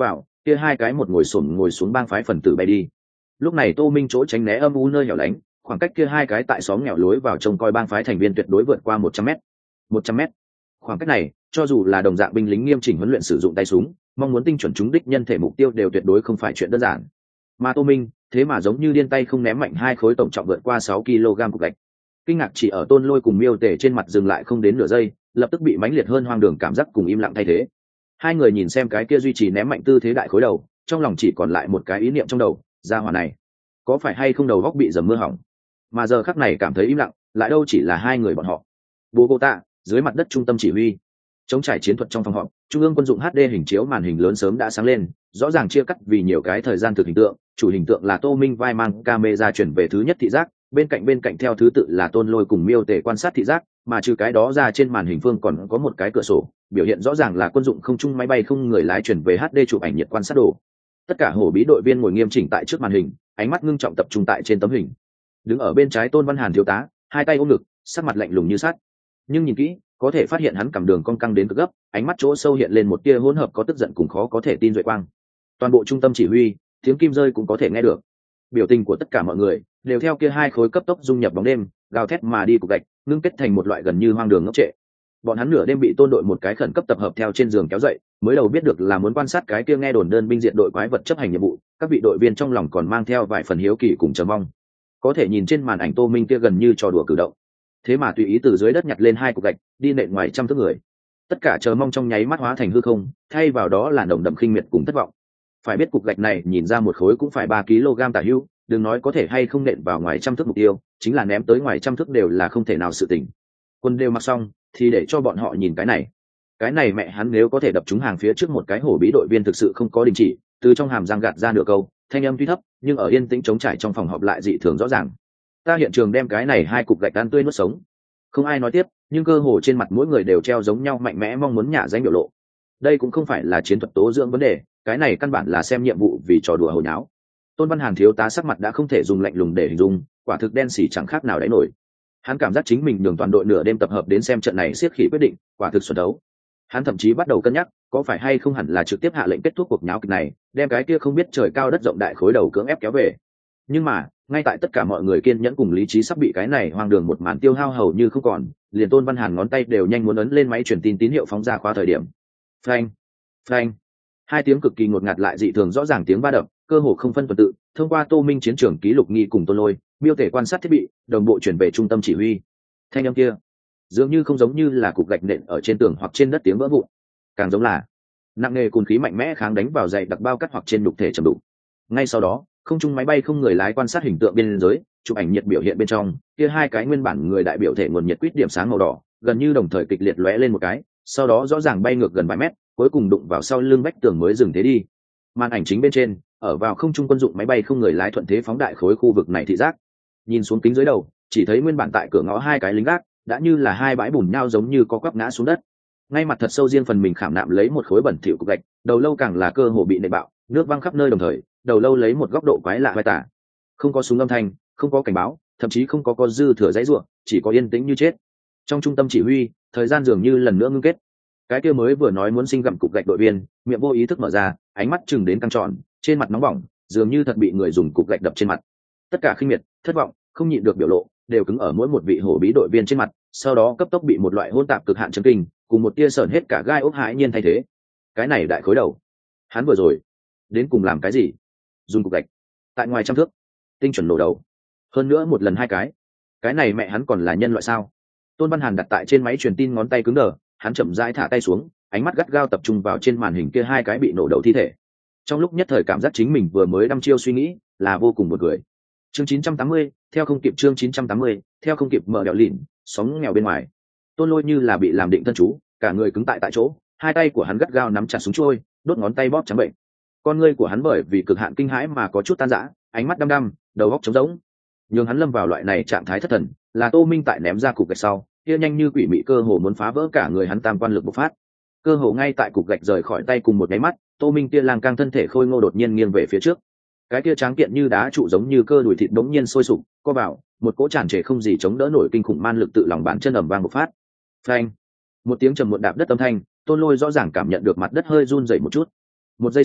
kia hai cái một ngồi xổm ngồi xuống bang phái phần tử bay đi. Lúc này Tô Minh chỗ tránh né âm u nơi hẻo lánh, khoảng cách kia hai cái tại xóm nghèo lối vào trông coi bang phái thành viên tuyệt đối vượt qua 100 mét. 100 mét. Khoảng cách này, cho dù là đồng dạng binh lính nghiêm chỉnh huấn luyện sử dụng tay súng, mong muốn tinh chuẩn trúng đích nhân thể mục tiêu đều tuyệt đối không phải chuyện đơn giản. Mà Tô Minh, thế mà giống như điên tay không ném mạnh hai khối tổng trọng vượt qua 6 kg cục gạch. Kinh ngạc chỉ ở Tôn Lôi cùng Miêu Tề trên mặt dừng lại không đến nửa giây, lập tức bị mãnh liệt hơn hoang đường cảm giác cùng im lặng thay thế. Hai người nhìn xem cái kia duy trì ném mạnh tư thế đại khối đầu, trong lòng chỉ còn lại một cái ý niệm trong đầu, gia hỏa này có phải hay không đầu góc bị dầm mưa hỏng. Mà giờ khắc này cảm thấy im lặng, lại đâu chỉ là hai người bọn họ. Bogota, dưới mặt đất trung tâm chỉ huy, chống trải chiến thuật trong phòng họp, trung ương quân dụng HD hình chiếu màn hình lớn sớm đã sáng lên, rõ ràng chia cắt vì nhiều cái thời gian thực hình tượng, chủ hình tượng là Tô Minh vai mang camera chuyển về thứ nhất thị giác, bên cạnh theo thứ tự là Tôn Lôi cùng Miêu Tề quan sát thị giác, mà trừ cái đó ra trên màn hình phương còn có một cái cửa sổ, biểu hiện rõ ràng là quân dụng không trung máy bay không người lái chuyển về HD chụp ảnh nhiệt quan sát đồ. Tất cả hổ bí đội viên ngồi nghiêm chỉnh tại trước màn hình, ánh mắt ngưng trọng tập trung tại trên tấm hình. Đứng ở bên trái Tôn Văn Hàn thiếu tá, hai tay ôm ngực, sắc mặt lạnh lùng như sắt. Nhưng nhìn kỹ, có thể phát hiện hắn cầm đường cong căng đến cực gấp, ánh mắt chỗ sâu hiện lên một tia hỗn hợp có tức giận cùng khó có thể tin duệ quang. Toàn bộ trung tâm chỉ huy, tiếng kim rơi cũng có thể nghe được. Biểu tình của tất cả mọi người đều theo kia hai khối cấp tốc dung nhập bóng đêm, gào thét mà đi cục gạch, ngưng kết thành một loại gần như hoang đường ngốc trệ. Bọn hắn nửa đêm bị Tôn đội một cái khẩn cấp tập hợp theo trên giường kéo dậy, mới đầu biết được là muốn quan sát cái kia nghe đồn đơn binh diện đội quái vật chấp hành nhiệm vụ, các vị đội viên trong lòng còn mang theo vài phần hiếu kỳ cùng chờ mong. Có thể nhìn trên màn ảnh Tô Minh kia gần như trò đùa cử động, thế mà tùy ý từ dưới đất nhặt lên hai cục gạch, đi nện ngoài trăm thước người. Tất cả chờ mong trong nháy mắt hóa thành hư không, thay vào đó là nồng đậm khinh miệt cùng thất vọng. Phải biết cục gạch này nhìn ra một khối cũng phải 3 kg tả hữu, đừng nói có thể hay không nện vào ngoài trăm thước mục tiêu, chính là ném tới ngoài trăm thước đều là không thể nào sự tình. Quân đều mặc xong, thì để cho bọn họ nhìn cái này mẹ hắn nếu có thể đập trúng hàng phía trước một cái hổ bí đội viên thực sự không có đình chỉ, từ trong hàm răng gạt ra nửa câu, thanh âm tuy thấp, nhưng ở yên tĩnh trống trải trong phòng họp lại dị thường rõ ràng. Ta hiện trường đem cái này hai cục gạch ăn tươi nuốt sống. Không ai nói tiếp, nhưng cơ hồ trên mặt mỗi người đều treo giống nhau mạnh mẽ mong muốn nhả danh biểu lộ. Đây cũng không phải là chiến thuật tố dưỡng vấn đề, cái này căn bản là xem nhiệm vụ vì trò đùa hồi nháo. Tôn Văn Hàn thiếu tá sắc mặt đã không thể dùng lạnh lùng để hình dung, quả thực đen xỉ chẳng khác nào đáy nổi. Hắn cảm giác chính mình nhường toàn đội nửa đêm tập hợp đến xem trận này siết khỉ quyết định, quả thực xuẩn đấu. Hắn thậm chí bắt đầu cân nhắc, có phải hay không hẳn là trực tiếp hạ lệnh kết thúc cuộc nháo kịch này, đem cái kia không biết trời cao đất rộng đại khối đầu cưỡng ép kéo về. Nhưng mà, ngay tại tất cả mọi người kiên nhẫn cùng lý trí sắp bị cái này hoang đường một màn tiêu hao hầu như không còn, liền Tôn Văn Hàn ngón tay đều nhanh muốn ấn lên máy truyền tin tín hiệu phóng ra khóa thời điểm. Phanh, phanh. Hai tiếng cực kỳ ngột ngạt lại dị thường rõ ràng tiếng va đập, cơ hồ không phân tuần tự, thông qua Tô Minh chiến trường ký lục nghi cùng Tôn Lôi, Miêu Tể quan sát thiết bị, đồng bộ chuyển về trung tâm chỉ huy. Thanh âm kia, dường như không giống như là cục gạch nện ở trên tường hoặc trên đất tiếng vỡ vụn, càng giống là nặng nề cồn khí mạnh mẽ kháng đánh vào dày đặc bao cắt hoặc trên đục thể trầm đục. Ngay sau đó, không trung máy bay không người lái quan sát hình tượng biên giới, chụp ảnh nhiệt biểu hiện bên trong, kia hai cái nguyên bản người đại biểu thể nguồn nhiệt quýt điểm sáng màu đỏ, gần như đồng thời kịch liệt lóe lên một cái, sau đó rõ ràng bay ngược gần vài mét, cuối cùng đụng vào sau lưng vách tường mới dừng thế đi. Màn ảnh chính bên trên, ở vào không trung quân dụng máy bay không người lái thuận thế phóng đại khối khu vực này thị giác. Nhìn xuống kính dưới đầu, chỉ thấy nguyên bản tại cửa ngõ hai cái lính gác, đã như là hai bãi bùn nhau giống như có quắp ngã xuống đất. Ngay mặt thật sâu riêng phần mình khảm nạm lấy một khối bẩn thỉu cục gạch, đầu lâu càng là cơ hồ bị nện bạo, nước văng khắp nơi đồng thời, đầu lâu lấy một góc độ quái lạ vai tả. Không có súng âm thanh, không có cảnh báo, thậm chí không có dư thừa dãy rủa, chỉ có yên tĩnh như chết. Trong trung tâm chỉ huy, thời gian dường như lần nữa ngưng kết. Cái kia mới vừa nói muốn sinh gặm cục gạch đội viên, miệng vô ý thức mở ra, ánh mắt chừng đến căng tròn, trên mặt nóng bỏng, dường như thật bị người dùng cục gạch đập trên mặt. Tất cả khinh miệt, thất vọng, không nhịn được biểu lộ, đều cứng ở mỗi một vị hổ bí đội viên trên mặt, sau đó cấp tốc bị một loại hỗn tạp cực hạn chấn kinh, cùng một tia sởn hết cả gai ốc hãi nhiên thay thế. Cái này đại khối đầu, hắn vừa rồi đến cùng làm cái gì? Dùng cục gạch tại ngoài trăm thước, tinh chuẩn nổ đầu, hơn nữa một lần hai cái này mẹ hắn còn là nhân loại sao? Tôn Văn Hàn đặt tại trên máy truyền tin ngón tay cứng đờ, hắn chậm rãi thả tay xuống, ánh mắt gắt gao tập trung vào trên màn hình kia hai cái bị nổ đầu thi thể. Trong lúc nhất thời cảm giác chính mình vừa mới đăm chiêu suy nghĩ, là vô cùng buồn cười. Chương 980, theo không kịp chương 980, theo không kịp mở đèo lìn, sóng nghèo bên ngoài. Tôn Lôi như là bị làm định thân chú, cả người cứng tại chỗ, hai tay của hắn gắt gao nắm chặt súng trôi, đốt ngón tay bóp trắng bệnh. Con ngươi của hắn bởi vì cực hạn kinh hãi mà có chút tan rã, ánh mắt đăm đăm, đầu óc trống rỗng. Nhưng hắn lâm vào loại này trạng thái thất thần, là Tô Minh tại ném ra cục gạch sau, kia nhanh như quỷ mị cơ hồ muốn phá vỡ cả người hắn tam quan lực bộc phát. Cơ hồ ngay tại cục gạch rời khỏi tay cùng một cái mắt, Tô Minh kia lang cang thân thể khôi ngô đột nhiên nghiêng về phía trước. Cái kia tráng kiện như đá trụ giống như cơ đùi thịt đống nhiên sôi sục, co vào, một cỗ tràn trề không gì chống đỡ nổi kinh khủng man lực tự lòng bàn chân ầm vang bộc phát. Phanh! Một tiếng trầm muộn đạp đất âm thanh, Tôn Lôi rõ ràng cảm nhận được mặt đất hơi run rẩy một chút. Một giây sau,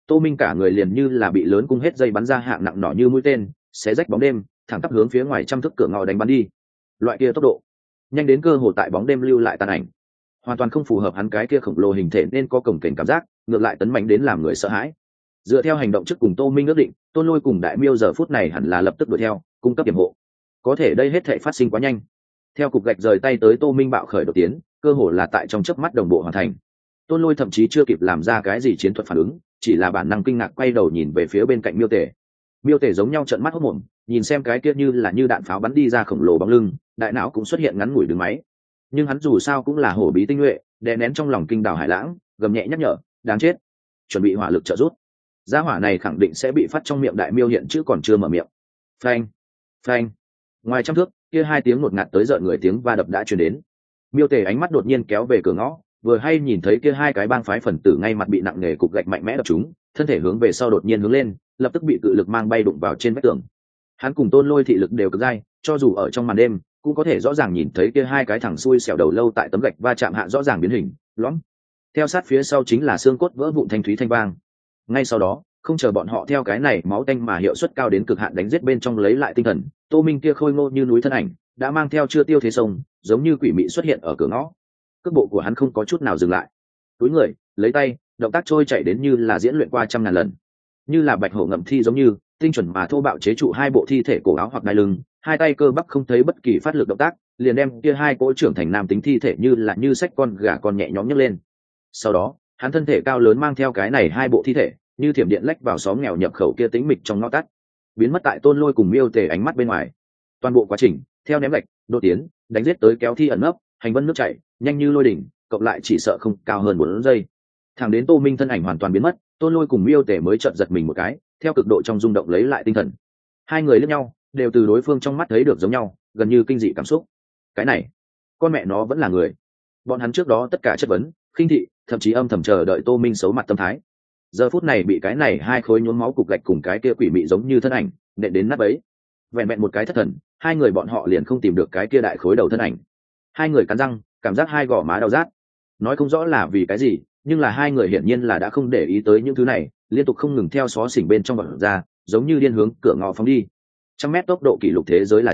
Tô Minh cả người liền như là bị lớn cung hết dây bắn ra hạng nặng nỏ như mũi tên, xé rách bóng đêm, thẳng tắp hướng phía ngoài trăm thước cửa ngõ đánh bắn đi. Loại kia tốc độ, nhanh đến cơ hồ tại bóng đêm lưu lại tàn ảnh, hoàn toàn không phù hợp hắn cái kia khổng lồ hình thể nên có cồng kềnh cảm giác, ngược lại tấn mạnh đến làm người sợ hãi. Dựa theo hành động trước cùng Tô Minh ước định, Tôn Lôi cùng Đại Miêu giờ phút này hẳn là lập tức đuổi theo, cung cấp điểm hộ. Có thể đây hết thảy phát sinh quá nhanh. Theo cục gạch rời tay tới Tô Minh bạo khởi đột tiến, cơ hồ là tại trong chớp mắt đồng bộ hoàn thành. Tôn Lôi thậm chí chưa kịp làm ra cái gì chiến thuật phản ứng, chỉ là bản năng kinh ngạc quay đầu nhìn về phía bên cạnh Miêu Tể. Miêu Tể giống nhau trợn mắt hốt mồm, nhìn xem cái kia như là như đạn pháo bắn đi ra khổng lồ bóng lưng, đại não cũng xuất hiện ngắn ngủi đứng máy. Nhưng hắn dù sao cũng là hổ bí tinh nhuệ, đè nén trong lòng kinh đào hải lãng, gầm nhẹ nhắc nhở, đáng chết, chuẩn bị hỏa lực trợ rút. Gia hỏa này khẳng định sẽ bị phát trong miệng Đại Miêu hiện chứ còn chưa mở miệng. Phanh, phanh. Ngoài trăm thước, kia hai tiếng ngột ngạt tới rợn người tiếng va đập đã truyền đến. Miêu Tể ánh mắt đột nhiên kéo về cửa ngõ, vừa hay nhìn thấy kia hai cái bang phái phần tử ngay mặt bị nặng nề cục gạch mạnh mẽ đập chúng, thân thể hướng về sau đột nhiên hướng lên, lập tức bị cự lực mang bay đụng vào trên vách tường. Hắn cùng Tôn Lôi thị lực đều cực dai, cho dù ở trong màn đêm, cũng có thể rõ ràng nhìn thấy kia hai cái thằng xui xẻo đầu lâu tại tấm gạch va chạm hạ rõ ràng biến hình, lõm. Theo sát phía sau chính là xương cốt vỡ vụn thanh thúy thanh vang. Ngay sau đó, không chờ bọn họ theo cái này máu tanh mà hiệu suất cao đến cực hạn đánh giết bên trong lấy lại tinh thần, Tô Minh kia khôi ngô như núi thân ảnh, đã mang theo chưa tiêu thế sông, giống như quỷ mị xuất hiện ở cửa ngõ. Cước bộ của hắn không có chút nào dừng lại. Túi người, lấy tay, động tác trôi chảy đến như là diễn luyện qua trăm ngàn lần. Như là bạch hổ ngậm thi giống như, tinh chuẩn mà thô bạo chế trụ hai bộ thi thể cổ áo hoặc đai lưng, hai tay cơ bắp không thấy bất kỳ phát lực động tác, liền đem kia hai cỗ trưởng thành nam tính thi thể như là như xách con gà con nhẹ nhõm nhấc lên. Sau đó, hắn thân thể cao lớn mang theo cái này hai bộ thi thể, như thiểm điện lách vào xóm nghèo nhập khẩu kia tĩnh mịch trong ngõ tắt, biến mất tại Tôn Lôi cùng Miêu Tề ánh mắt bên ngoài. Toàn bộ quá trình, theo ném gạch, đột tiến, đánh giết tới kéo thi ẩn nấp, hành vân nước chảy, nhanh như lôi đỉnh, cộng lại chỉ sợ không cao hơn 4 giây. Thẳng đến Tô Minh thân ảnh hoàn toàn biến mất, Tôn Lôi cùng Miêu Tề mới chợt giật mình một cái, theo cực độ trong rung động lấy lại tinh thần. Hai người liếc nhau, đều từ đối phương trong mắt thấy được giống nhau, gần như kinh dị cảm xúc. Cái này, con mẹ nó vẫn là người. Bọn hắn trước đó tất cả chất vấn, khinh thị, thậm chí âm thầm chờ đợi Tô Minh xấu mặt tâm thái. Giờ phút này bị cái này hai khối nhuốm máu cục gạch cùng cái kia quỷ mị giống như thân ảnh nện đến nát bấy. Vẹn vẹn một cái thất thần, hai người bọn họ liền không tìm được cái kia đại khối đầu thân ảnh. Hai người cắn răng, cảm giác hai gò má đau rát. Nói không rõ là vì cái gì, nhưng là hai người hiển nhiên là đã không để ý tới những thứ này, liên tục không ngừng theo xó xỉnh bên trong bọn ra, giống như điên hướng cửa ngõ phóng đi. 100 mét tốc độ kỷ lục thế giới là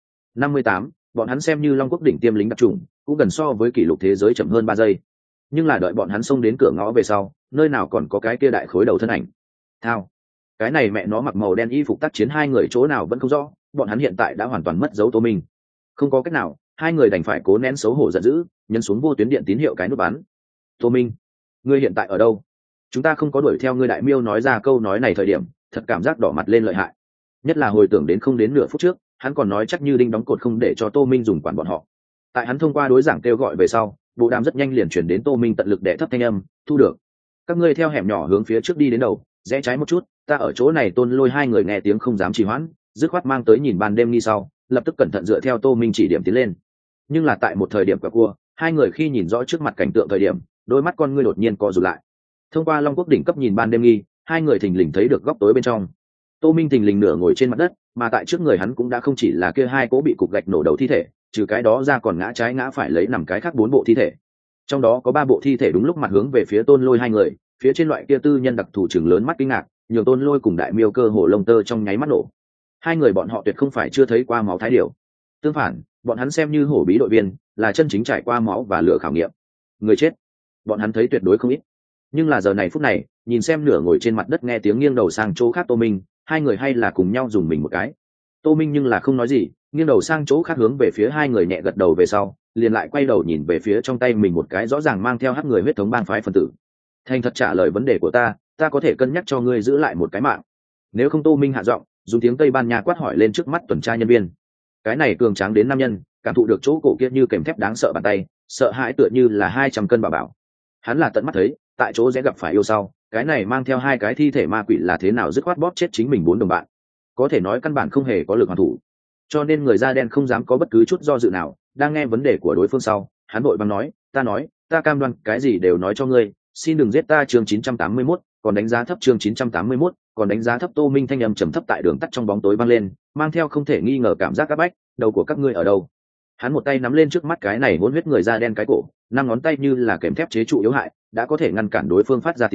9:58, bọn hắn xem như Long Quốc đỉnh tiêm lính đặc trùng, cũng gần so với kỷ lục thế giới chậm hơn 3 giây. Nhưng là đợi bọn hắn xông đến cửa ngõ về sau, nơi nào còn có cái kia đại khối đầu thân ảnh. Thao, cái này mẹ nó mặc màu đen y phục tác chiến hai người chỗ nào vẫn không rõ, bọn hắn hiện tại đã hoàn toàn mất dấu Tô Minh. Không có cách nào, hai người đành phải cố nén xấu hổ giận dữ, nhấn xuống vô tuyến điện tín hiệu cái nút bắn. Tô Minh, ngươi hiện tại ở đâu? Chúng ta không có đuổi theo ngươi. Đại Miêu nói ra câu nói này thời điểm, thật cảm giác đỏ mặt lên lợi hại. Nhất là hồi tưởng đến không đến nửa phút trước, hắn còn nói chắc như đinh đóng cột không để cho Tô Minh dùng quản bọn họ. Tại hắn thông qua đối giảng kêu gọi về sau, bộ đàm rất nhanh liền chuyển đến Tô Minh tận lực đè thấp thanh âm, thu được. Các ngươi theo hẻm nhỏ hướng phía trước đi đến đầu, rẽ trái một chút, ta ở chỗ này. Tôn Lôi hai người nghe tiếng không dám trì hoãn, dứt khoát mang tới nhìn ban đêm nghi sau, lập tức cẩn thận dựa theo Tô Minh chỉ điểm tiến lên. Nhưng là tại một thời điểm quẹo cua, hai người khi nhìn rõ trước mặt cảnh tượng thời điểm, đôi mắt con ngươi đột nhiên co rụt lại. Thông qua Long Quốc đỉnh cấp nhìn ban đêm nghi, hai người thình lình thấy được góc tối bên trong. Tô Minh thình lình nửa ngồi trên mặt đất, mà tại trước người hắn cũng đã không chỉ là kia hai cố bị cục gạch nổ đầu thi thể, trừ cái đó ra còn ngã trái ngã phải lấy nằm cái khác 4 bộ thi thể. Trong đó có 3 bộ thi thể đúng lúc mặt hướng về phía Tôn Lôi hai người, phía trên loại kia tư nhân đặc thù chừng lớn mắt kinh ngạc, nhường Tôn Lôi cùng Đại Miêu cơ hồ lông tơ trong nháy mắt nổ. Hai người bọn họ tuyệt không phải chưa thấy qua máu thái điểu, tương phản, bọn hắn xem như hổ bí đội viên, là chân chính trải qua máu và lửa khảo nghiệm. Người chết, bọn hắn thấy tuyệt đối không ít. Nhưng là giờ này phút này, nhìn xem nửa ngồi trên mặt đất nghe tiếng nghiêng đầu sang chỗ khác Tô Minh, hai người hay là cùng nhau dùng mình một cái. Tô Minh nhưng là không nói gì, nghiêng đầu sang chỗ khác hướng về phía hai người nhẹ gật đầu về sau, liền lại quay đầu nhìn về phía trong tay mình một cái rõ ràng mang theo hắc người huyết thống bang phái phân tử. Thành thật trả lời vấn đề của ta có thể cân nhắc cho ngươi giữ lại một cái mạng. Nếu không. Tô Minh hạ giọng, dùng tiếng Tây Ban Nha quát hỏi lên trước mắt tuần tra nhân viên. Cái này cường tráng đến nam nhân, cảm thụ được chỗ cổ kia như kèm thép đáng sợ bàn tay, sợ hãi tựa như là 200 cân bà bảo. Hắn là tận mắt thấy, tại chỗ sẽ gặp phải yêu sau, cái này mang theo hai cái thi thể ma quỷ là thế nào dứt khoát bóp chết chính mình 4 đồng bạn. Có thể nói căn bản không hề có lực hoàn thủ. Cho nên người da đen không dám có bất cứ chút do dự nào, đang nghe vấn đề của đối phương sau, hắn vội vàng nói, ta cam đoan cái gì đều nói cho ngươi, xin đừng giết ta. Chương 981, còn đánh giá thấp. Chương 981, còn đánh giá thấp. Tô Minh thanh âm trầm thấp tại đường tắt trong bóng tối vang lên, mang theo không thể nghi ngờ cảm giác áp bách, đầu của các ngươi ở đâu? Hắn một tay nắm lên trước mắt cái này hỗn huyết người da đen cái cổ, 5 ngón tay như là kềm thép chế trụ yếu hại, đã có thể ngăn cản đối phương phát ra tiếng,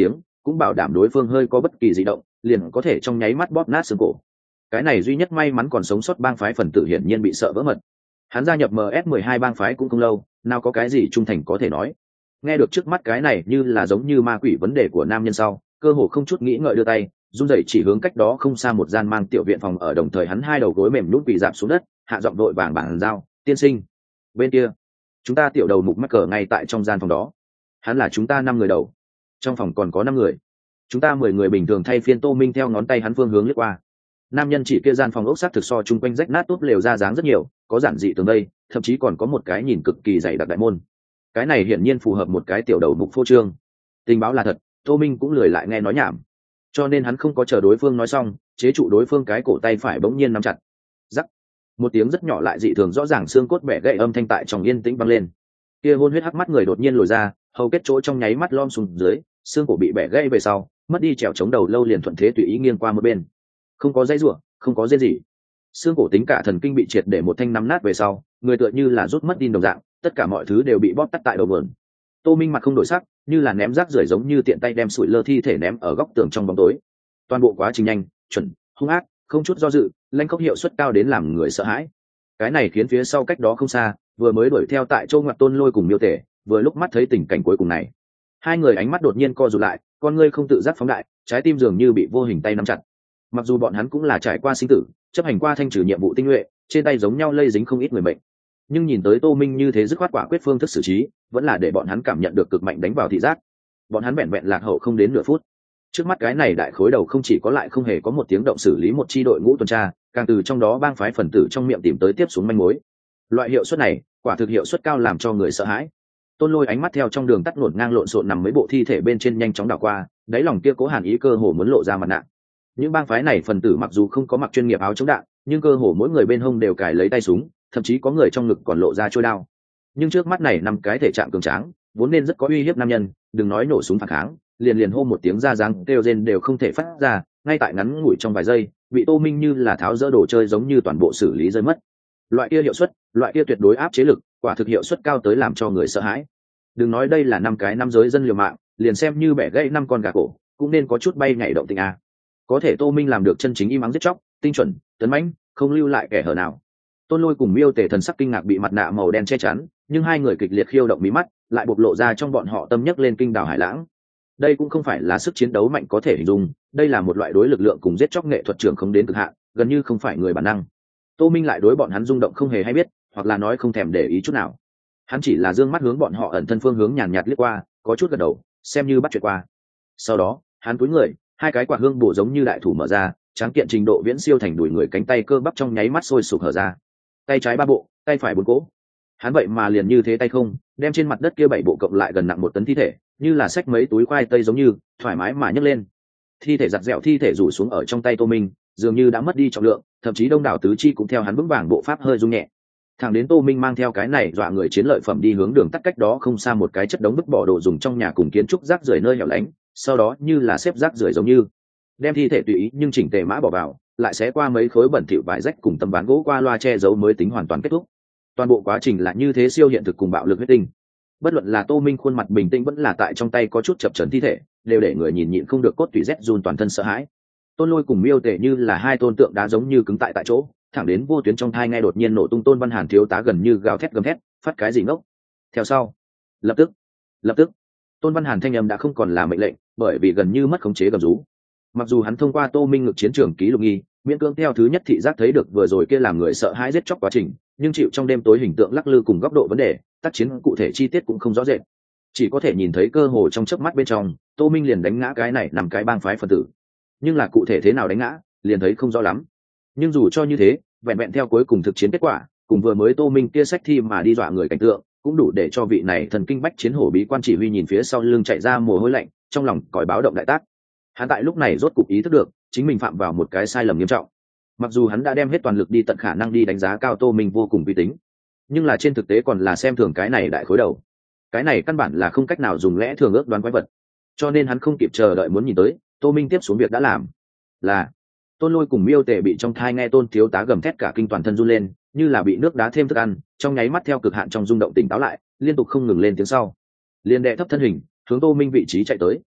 cũng bảo đảm đối phương hơi có bất kỳ dị động liền có thể trong nháy mắt bóp nát xương cổ. Cái này duy nhất may mắn còn sống sót bang phái phần tử hiển nhiên bị sợ vỡ mật. Hắn gia nhập MS-12 bang phái cũng không lâu, nào có cái gì trung thành có thể nói. Nghe được trước mắt cái này như là giống như ma quỷ vấn đề của nam nhân sau, cơ hồ không chút nghĩ ngợi đưa tay run rẩy chỉ hướng cách đó không xa một gian mang tiểu viện phòng, ở đồng thời hắn hai đầu gối mềm nhũn quỳ rạp xuống đất, hạ giọng đội vàng bảng giao, tiên sinh, bên kia chúng ta tiểu đầu mục mắc cờ ngay tại trong gian phòng đó. Hắn là chúng ta 5 người đầu, trong phòng còn có 5 người, chúng ta 10 người bình thường thay phiên. Tô Minh theo ngón tay hắn phương hướng lướt qua. Nam nhân chỉ kia gian phòng ốc xác thực so chung quanh rách nát tốt lều ra dáng rất nhiều, có giản dị tường đây, thậm chí còn có một cái nhìn cực kỳ dày đặc đại môn. Cái này hiển nhiên phù hợp một cái tiểu đầu mục phô trương. Tình báo là thật, Tô Minh cũng lười lại nghe nói nhảm, cho nên hắn không có chờ đối phương nói xong, chế trụ đối phương cái cổ tay phải bỗng nhiên nắm chặt. Rắc, một tiếng rất nhỏ lại dị thường rõ ràng xương cốt bẻ gãy âm thanh tại trong yên tĩnh vang lên. Kia hôn huyết hắc mắt người đột nhiên lồi ra, hầu kết chỗ trong nháy mắt lom xuống dưới, xương cổ bị bẻ gãy về sau, mất đi trèo chống đầu lâu liền thuận thế tùy ý nghiêng qua một bên. Không có dây rủa, không có rên gì. Xương cổ tính cả thần kinh bị triệt để một thanh nắm nát về sau, người tựa như là rút mất đi đồng dạng, tất cả mọi thứ đều bị bóp tắt tại đầu vườn. Tô Minh mặt không đổi sắc, như là ném rác rưởi giống như tiện tay đem sủi lơ thi thể ném ở góc tường trong bóng tối. Toàn bộ quá trình nhanh, chuẩn, hung ác, không chút do dự, lanh khốc, hiệu suất cao đến làm người sợ hãi. Cái này khiến phía sau cách đó không xa, vừa mới đuổi theo tại Châu Ngoặc Tôn Lôi cùng Miêu Tể, vừa lúc mắt thấy tình cảnh cuối cùng này, hai người ánh mắt đột nhiên co rụt lại, con ngươi không tự giác phóng đại, trái tim dường như bị vô hình tay nắm chặt. Mặc dù bọn hắn cũng là trải qua sinh tử, chấp hành qua thanh trừ nhiệm vụ tinh nhuệ, trên tay giống nhau lây dính không ít người mệnh, nhưng nhìn tới Tô Minh như thế dứt khoát quả quyết phương thức xử trí, vẫn là để bọn hắn cảm nhận được cực mạnh đánh vào thị giác. Bọn hắn vẹn vẹn lạc hậu không đến nửa phút. Trước mắt cái này đại khối đầu không chỉ có lại không hề có một tiếng động xử lý một chi đội ngũ tuần tra, càng từ trong đó bang phái phần tử trong miệng tìm tới tiếp xuống manh mối. Loại hiệu suất này, quả thực hiệu suất cao làm cho người sợ hãi. Tôn Lôi ánh mắt theo trong đường tắt ngổn ngang lộn xộn nằm mấy bộ thi thể bên trên nhanh chóng đảo qua, đáy lòng kia cố hàn ý cơ hồ muốn lộ ra mặt nạ. Những bang phái này phần tử mặc dù không có mặc chuyên nghiệp áo chống đạn, nhưng cơ hồ mỗi người bên hông đều cài lấy tay súng, thậm chí có người trong ngực còn lộ ra trôi đao. Nhưng trước mắt này 5 cái thể trạng cường tráng, vốn nên rất có uy hiếp nam nhân, đừng nói nổ súng phản kháng, liền hô một tiếng ra dáng kêu rên đều không thể phát ra, ngay tại ngắn ngủi trong vài giây, bị Tô Minh như là tháo dỡ đồ chơi giống như toàn bộ xử lý rơi mất. Loại kia hiệu suất, loại kia tuyệt đối áp chế lực, quả thực hiệu suất cao tới làm cho người sợ hãi. Đừng nói đây là 5 cái nam giới dân liều mạng, liền xem như bẻ gãy 5 con gà cổ, cũng nên có chút bay nhảy động tình a. Có thể Tô Minh làm được chân chính im ắng giết chóc, tinh chuẩn, tấn mãnh, không lưu lại kẻ hở nào. Tôn Lôi cùng Miêu Tể thần sắc kinh ngạc bị mặt nạ màu đen che chắn, nhưng hai người kịch liệt khiêu động mí mắt, lại bộc lộ ra trong bọn họ tâm nhấc lên kinh đảo hải lãng. Đây cũng không phải là sức chiến đấu mạnh có thể hình dung, đây là một loại đối lực lượng cùng giết chóc nghệ thuật trưởng không đến cực hạn, gần như không phải người bản năng. Tô Minh lại đối bọn hắn rung động không hề hay biết, hoặc là nói không thèm để ý chút nào. Hắn chỉ là dương mắt hướng bọn họ ẩn thân phương hướng nhàn nhạt liếc qua, có chút gật đầu, xem như bắt chuyện qua. Sau đó, hắn cúi người, hai cái quả hương bổ giống như đại thủ mở ra, tráng kiện trình độ viễn siêu thành đuổi người, cánh tay cơ bắp trong nháy mắt sôi sục hở ra. Tay trái 3 bộ, tay phải 4 cỗ. Hắn vậy mà liền như thế tay không, đem trên mặt đất kia 7 bộ cộng lại gần nặng 1 tấn thi thể, như là xách mấy túi khoai tây giống như, thoải mái mà nhấc lên. Thi thể giặt dẹo thi thể rủ xuống ở trong tay Tô Minh, dường như đã mất đi trọng lượng, thậm chí đông đảo tứ chi cũng theo hắn vững vàng bộ pháp hơi rung nhẹ. Thẳng đến Tô Minh mang theo cái này dọa người chiến lợi phẩm đi hướng đường tắt cách đó không xa một cái chất đống vứt bỏ đồ dùng trong nhà cùng kiến trúc rác rưởi nơi hẻo lánh, sau đó như là xếp rác rưởi giống như, đem thi thể tùy ý nhưng chỉnh tề mã bỏ vào, lại xé qua mấy khối bẩn thỉu vải rách cùng tấm ván gỗ qua loa che giấu mới tính hoàn toàn kết thúc. Toàn bộ quá trình là như thế siêu hiện thực cùng bạo lực huyết tinh. Bất luận là Tô Minh khuôn mặt bình tĩnh vẫn là tại trong tay có chút chập chờn thi thể, đều để người nhìn nhịn không được cốt tủy rét run toàn thân sợ hãi. Tôn Lôi cùng Miêu Tể như là hai tôn tượng đá giống như cứng tại chỗ, thẳng đến vô tuyến trong thai nghe đột nhiên nổ tung. Tôn Văn Hàn thiếu tá gần như gào thét gầm thét, phát cái gì ngốc. Theo sau, lập tức, Tôn Văn Hàn thanh âm đã không còn là mệnh lệnh, bởi vì gần như mất khống chế gầm rú. Mặc dù hắn thông qua Tô Minh ngực chiến trường ký lục nghi, miễn cưỡng theo thứ nhất thị giác thấy được vừa rồi kia làm người sợ hãi giết chóc quá trình, nhưng chịu trong đêm tối hình tượng lắc lư cùng góc độ vấn đề, tác chiến cụ thể chi tiết cũng không rõ rệt, chỉ có thể nhìn thấy cơ hồ trong chớp mắt bên trong, Tô Minh liền đánh ngã cái này nằm cái bang phái phần tử, nhưng là cụ thể thế nào đánh ngã, liền thấy không rõ lắm. Nhưng dù cho như thế, vẹn vẹn theo cuối cùng thực chiến kết quả, cùng vừa mới Tô Minh kia sách thi mà đi dọa người cảnh tượng, cũng đủ để cho vị này thần kinh bách chiến hổ bí quan chỉ huy nhìn phía sau lưng chạy ra mồ hôi lạnh, trong lòng còi báo động đại tác. Hắn tại lúc này rốt cục ý thức được, chính mình phạm vào một cái sai lầm nghiêm trọng. Mặc dù hắn đã đem hết toàn lực đi tận khả năng đi đánh giá cao Tô Minh vô cùng uy tín, nhưng là trên thực tế còn là xem thường cái này đại khối đầu. Cái này căn bản là không cách nào dùng lẽ thường ước đoán quái vật. Cho nên hắn không kịp chờ đợi muốn nhìn tới, Tô Minh tiếp xuống việc đã làm. Là Tôn Lôi cùng Miêu Tể bị trong thai nghe Tôn thiếu tá gầm thét cả kinh toàn thân run lên, như là bị nước đá thêm thức ăn, trong nháy mắt theo cực hạn trong rung động tỉnh táo lại, liên tục không ngừng lên tiếng sau. Liên đệ thấp thân hình, hướng Tô Minh vị trí chạy tới.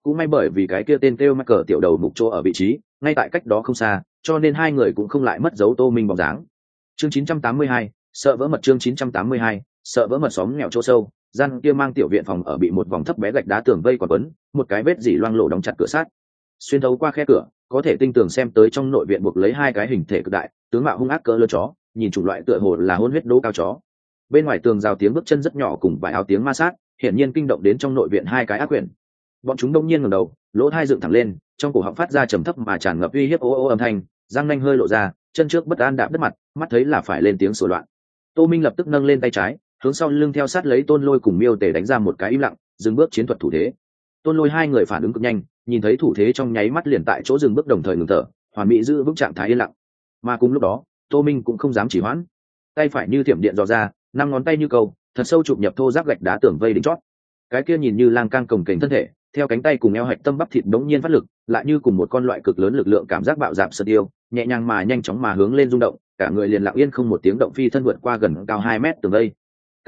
cũng may bởi vì cái kia tên kêu mắc cờ tiểu đầu mục chỗ ở vị trí ngay tại cách đó không xa, cho nên hai người cũng không lại mất dấu Tô Minh bóng dáng. Chương 982, sợ vỡ mật. Chương 982, sợ vỡ mật. Xóm nghèo chỗ sâu, gian kia mang tiểu viện phòng ở bị một vòng thấp bé gạch đá tường vây quấn quấn, một cái vết dỉ loang lổ đóng chặt cửa sát. Xuyên thấu qua khe cửa, có thể tinh tường xem tới trong nội viện buộc lấy hai cái hình thể cực đại, tướng mạo hung ác cỡ lớn chó, nhìn chủng loại tựa hồ là hôn huyết đố cao chó. Bên ngoài tường rào tiếng bước chân rất nhỏ cùng vài áo tiếng ma sát, hiển nhiên kinh động đến trong nội viện hai cái ác quyển. Bọn chúng đông nhiên ngẩng đầu, lỗ tai dựng thẳng lên, trong cổ họng phát ra trầm thấp mà tràn ngập uy hiếp ô ô âm thanh, răng nanh hơi lộ ra, chân trước bất an đạp đất mặt, mắt thấy là phải lên tiếng sủa loạn. Tô Minh lập tức nâng lên tay trái, hướng sau lưng theo sát lấy Tôn Lôi cùng Miêu Tề đánh ra một cái im lặng, dừng bước chiến thuật thủ thế. Tôn Lôi hai người phản ứng cực nhanh, nhìn thấy thủ thế trong nháy mắt liền tại chỗ dừng bước đồng thời ngừng thở, hoàn mỹ giữ vững trạng thái yên lặng. Mà cùng lúc đó, Tô Minh cũng không dám chỉ hoãn, tay phải như thiểm điện dò ra, năm ngón tay như câu, thật sâu chụp nhập thô ráp gạch đá tường vây đỉnh chót. Cái kia nhìn như lang cang cồng kềnh thân thể, theo cánh tay cùng eo hạch tâm bắp thịt đống nhiên phát lực, lại như cùng một con loại cực lớn lực lượng cảm giác bạo dạn sơn yêu, nhẹ nhàng mà nhanh chóng mà hướng lên rung động, cả người liền lặng yên không một tiếng động phi thân vượt qua gần cao 2 mét tường vây.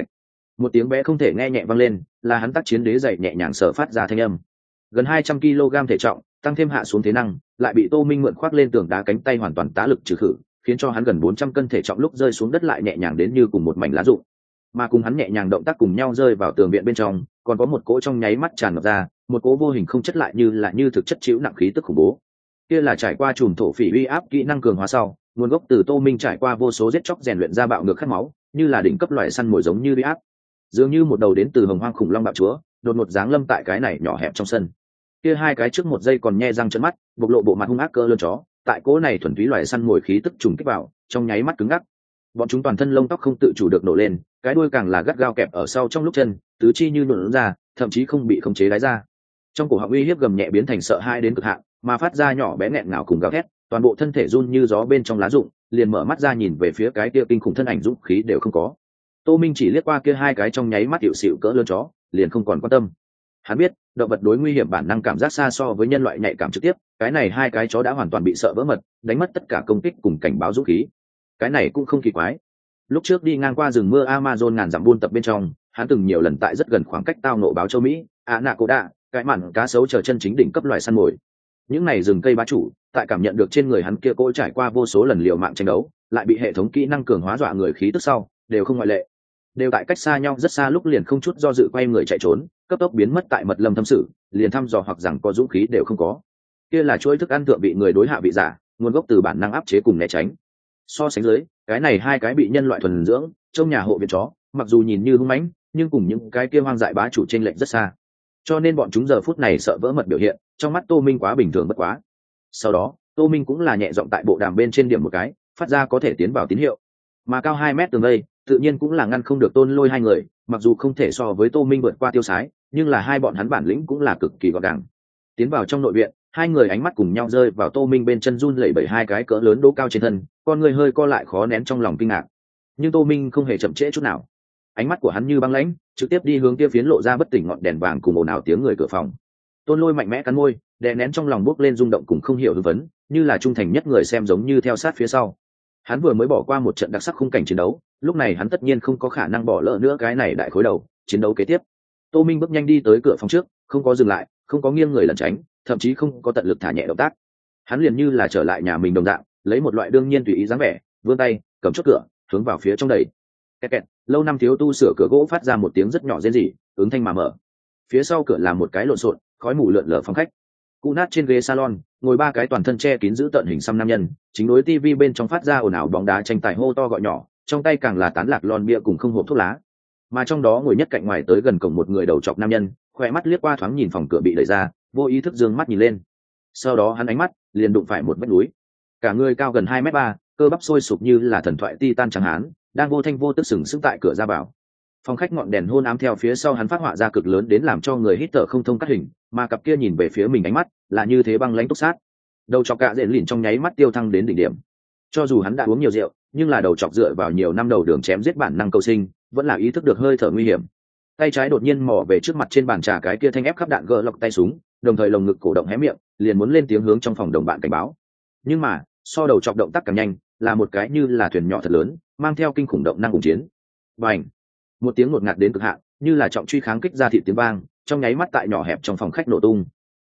Một tiếng bé không thể nghe nhẹ vang lên, là hắn tác chiến đế dậy nhẹ nhàng sở phát ra thanh âm. Gần 200 kg thể trọng, tăng thêm hạ xuống thế năng, lại bị Tô Minh mượn khoác lên tường đá cánh tay hoàn toàn tá lực trừ khử, khiến cho hắn gần 400 cân thể trọng lúc rơi xuống đất lại nhẹ nhàng đến như cùng một mảnh lá rụng. Mà cùng hắn nhẹ nhàng động tác cùng nhau rơi vào tường viện bên trong, còn có một cỗ trong nháy mắt tràn ngập ra, một cỗ vô hình không chất lại như thực chất chịu nặng khí tức khủng bố. Kia là trải qua chùm thổ phỉ uy áp kỹ năng cường hóa sau, nguồn gốc từ Tô Minh trải qua vô số giết chóc rèn luyện ra bạo ngược khát máu, như là đỉnh cấp loại săn mồi giống như uy áp. Dường như một đầu đến từ hồng hoang khủng long bạo chúa, đột ngột giáng lâm tại cái này nhỏ hẹp trong sân. Kia hai cái trước một giây còn nhe răng trợn mắt, bộc lộ bộ mặt hung ác cơ lớn chó, tại cỗ này thuần túy loại săn mồi khí tức trùng kích vào, trong nháy mắt cứng ngắc. Bọn chúng toàn thân lông tóc không tự chủ được nổ lên, cái đuôi càng là gắt gao kẹp ở sau trong lúc chân, tứ chi như nhuộn ra, thậm chí không bị khống chế đái ra. Trong cổ họng uy hiếp gầm nhẹ biến thành sợ hãi đến cực hạn, mà phát ra nhỏ bé nghẹn ngào cùng gào thét, toàn bộ thân thể run như gió bên trong lá rụng, liền mở mắt ra nhìn về phía cái kia kinh khủng thân ảnh dũng khí đều không có. Tô Minh chỉ liếc qua kia hai cái trong nháy mắt hiệu xịu cỡ lớn chó, liền không còn quan tâm. Hắn biết, động vật đối nguy hiểm bản năng cảm giác xa so với nhân loại nhạy cảm trực tiếp, cái này hai cái chó đã hoàn toàn bị sợ vỡ mật, đánh mất tất cả công kích cùng cảnh báo dũng khí. Cái này cũng không kỳ quái. Lúc trước đi ngang qua rừng mưa Amazon ngàn dặm buôn tập bên trong, hắn từng nhiều lần tại rất gần khoảng cách tao nộ báo châu Mỹ, anaconda, cái mặn cá sấu chờ chân chính đỉnh cấp loài săn mồi. Những này rừng cây bá chủ, tại cảm nhận được trên người hắn kia cỗ trải qua vô số lần liều mạng tranh đấu, lại bị hệ thống kỹ năng cường hóa dọa người khí tức sau, đều không ngoại lệ. Đều tại cách xa nhau rất xa lúc liền không chút do dự quay người chạy trốn, cấp tốc biến mất tại mật lâm thâm sự, liền thăm dò hoặc rằng có dũng khí đều không có. Kia là chuỗi thức ăn thượng bị người đối hạ vị giả, nguồn gốc từ bản năng áp chế cùng né tránh. So sánh dưới, cái này hai cái bị nhân loại thuần dưỡng trong nhà hộ viện chó, mặc dù nhìn như hung mãnh, nhưng cùng những cái kia hoang dại bá chủ chênh lệch rất xa. Cho nên bọn chúng giờ phút này sợ vỡ mật biểu hiện, trong mắt Tô Minh quá bình thường bất quá. Sau đó, Tô Minh cũng là nhẹ giọng tại bộ đàm bên trên điểm một cái, phát ra có thể tiến vào tín hiệu. Mà cao 2 mét tường vây, tự nhiên cũng là ngăn không được Tôn Lôi hai người, mặc dù không thể so với Tô Minh vượt qua tiêu sái, nhưng là hai bọn hắn bản lĩnh cũng là cực kỳ gọn gàng. Tiến vào trong nội viện, hai người ánh mắt cùng nhau rơi vào Tô Minh bên chân run lẩy bẩy hai cái cỡ lớn đố cao trên thân, con người hơi co lại khó nén trong lòng kinh ngạc. Nhưng Tô Minh không hề chậm trễ chút nào, ánh mắt của hắn như băng lãnh, trực tiếp đi hướng kia phiến lộ ra bất tỉnh ngọn đèn vàng cùng ồn ào tiếng người cửa phòng. Tôn Lôi mạnh mẽ cắn môi, đè nén trong lòng bốc lên rung động cùng không hiểu hưng phấn, như là trung thành nhất người xem giống như theo sát phía sau. Hắn vừa mới bỏ qua một trận đặc sắc khung cảnh chiến đấu, lúc này hắn tất nhiên không có khả năng bỏ lỡ nữa cái này đại khối đầu chiến đấu kế tiếp. Tô Minh bước nhanh đi tới cửa phòng trước, không có dừng lại, không có nghiêng người lẩn tránh, thậm chí không có tận lực thả nhẹ động tác. Hắn liền như là trở lại nhà mình đồng dạng, lấy một loại đương nhiên tùy ý dáng vẻ, vươn tay cầm chốt cửa, hướng vào phía trong đẩy. Kẹt kẹt, lâu năm thiếu tu sửa cửa gỗ phát ra một tiếng rất nhỏ rên rỉ, ứng thanh mà mở. Phía sau cửa là một cái lộn xộn, khói mù lượn lờ phòng khách. Cụ nát trên ghế salon, ngồi ba cái toàn thân che kín giữ tợn hình xăm nam nhân, chính đối tivi bên trong phát ra ồn ào bóng đá tranh tài hô to gọi nhỏ, trong tay càng là tán lạc lon bia cùng không hộp thuốc lá. Mà trong đó ngồi nhất cạnh ngoài tới gần cổng một người đầu trọc nam nhân, khỏe mắt liếc qua thoáng nhìn phòng cửa bị đẩy ra, vô ý thức dương mắt nhìn lên. Sau đó hắn ánh mắt liền đụng phải một vách núi. Cả người cao gần 2m3, cơ bắp sôi sục như là thần thoại titan trắng hán, đang vô thanh vô tức sừng sững tại cửa ra vào. Phòng khách ngọn đèn hôn ám theo phía sau hắn phát họa ra cực lớn đến làm cho người hít thở không thông cắt hình, mà cặp kia nhìn về phía mình ánh mắt là như thế băng lãnh túc sát. Đầu chọc cạ dện lìn trong nháy mắt tiêu thăng đến đỉnh điểm. Cho dù hắn đã uống nhiều rượu, nhưng là đầu chọc dựa vào nhiều năm đầu đường chém giết bản năng cầu sinh, vẫn là ý thức được hơi thở nguy hiểm. Tay trái đột nhiên mò về trước mặt trên bàn trà cái kia thanh ép khắp đạn gỡ lọc tay súng, đồng thời lồng ngực cổ động hé miệng, liền muốn lên tiếng hướng trong phòng đồng bạn cảnh báo. Nhưng mà, so đầu chọc động tác càng nhanh, là một cái như là thuyền nhỏ thật lớn, mang theo kinh khủng động năng cùng chiến. Bành! Một tiếng ngột ngạt đến cực hạn, như là trọng truy kháng kích ra thị tiếng vang, trong nháy mắt tại nhỏ hẹp trong phòng khách nổ tung.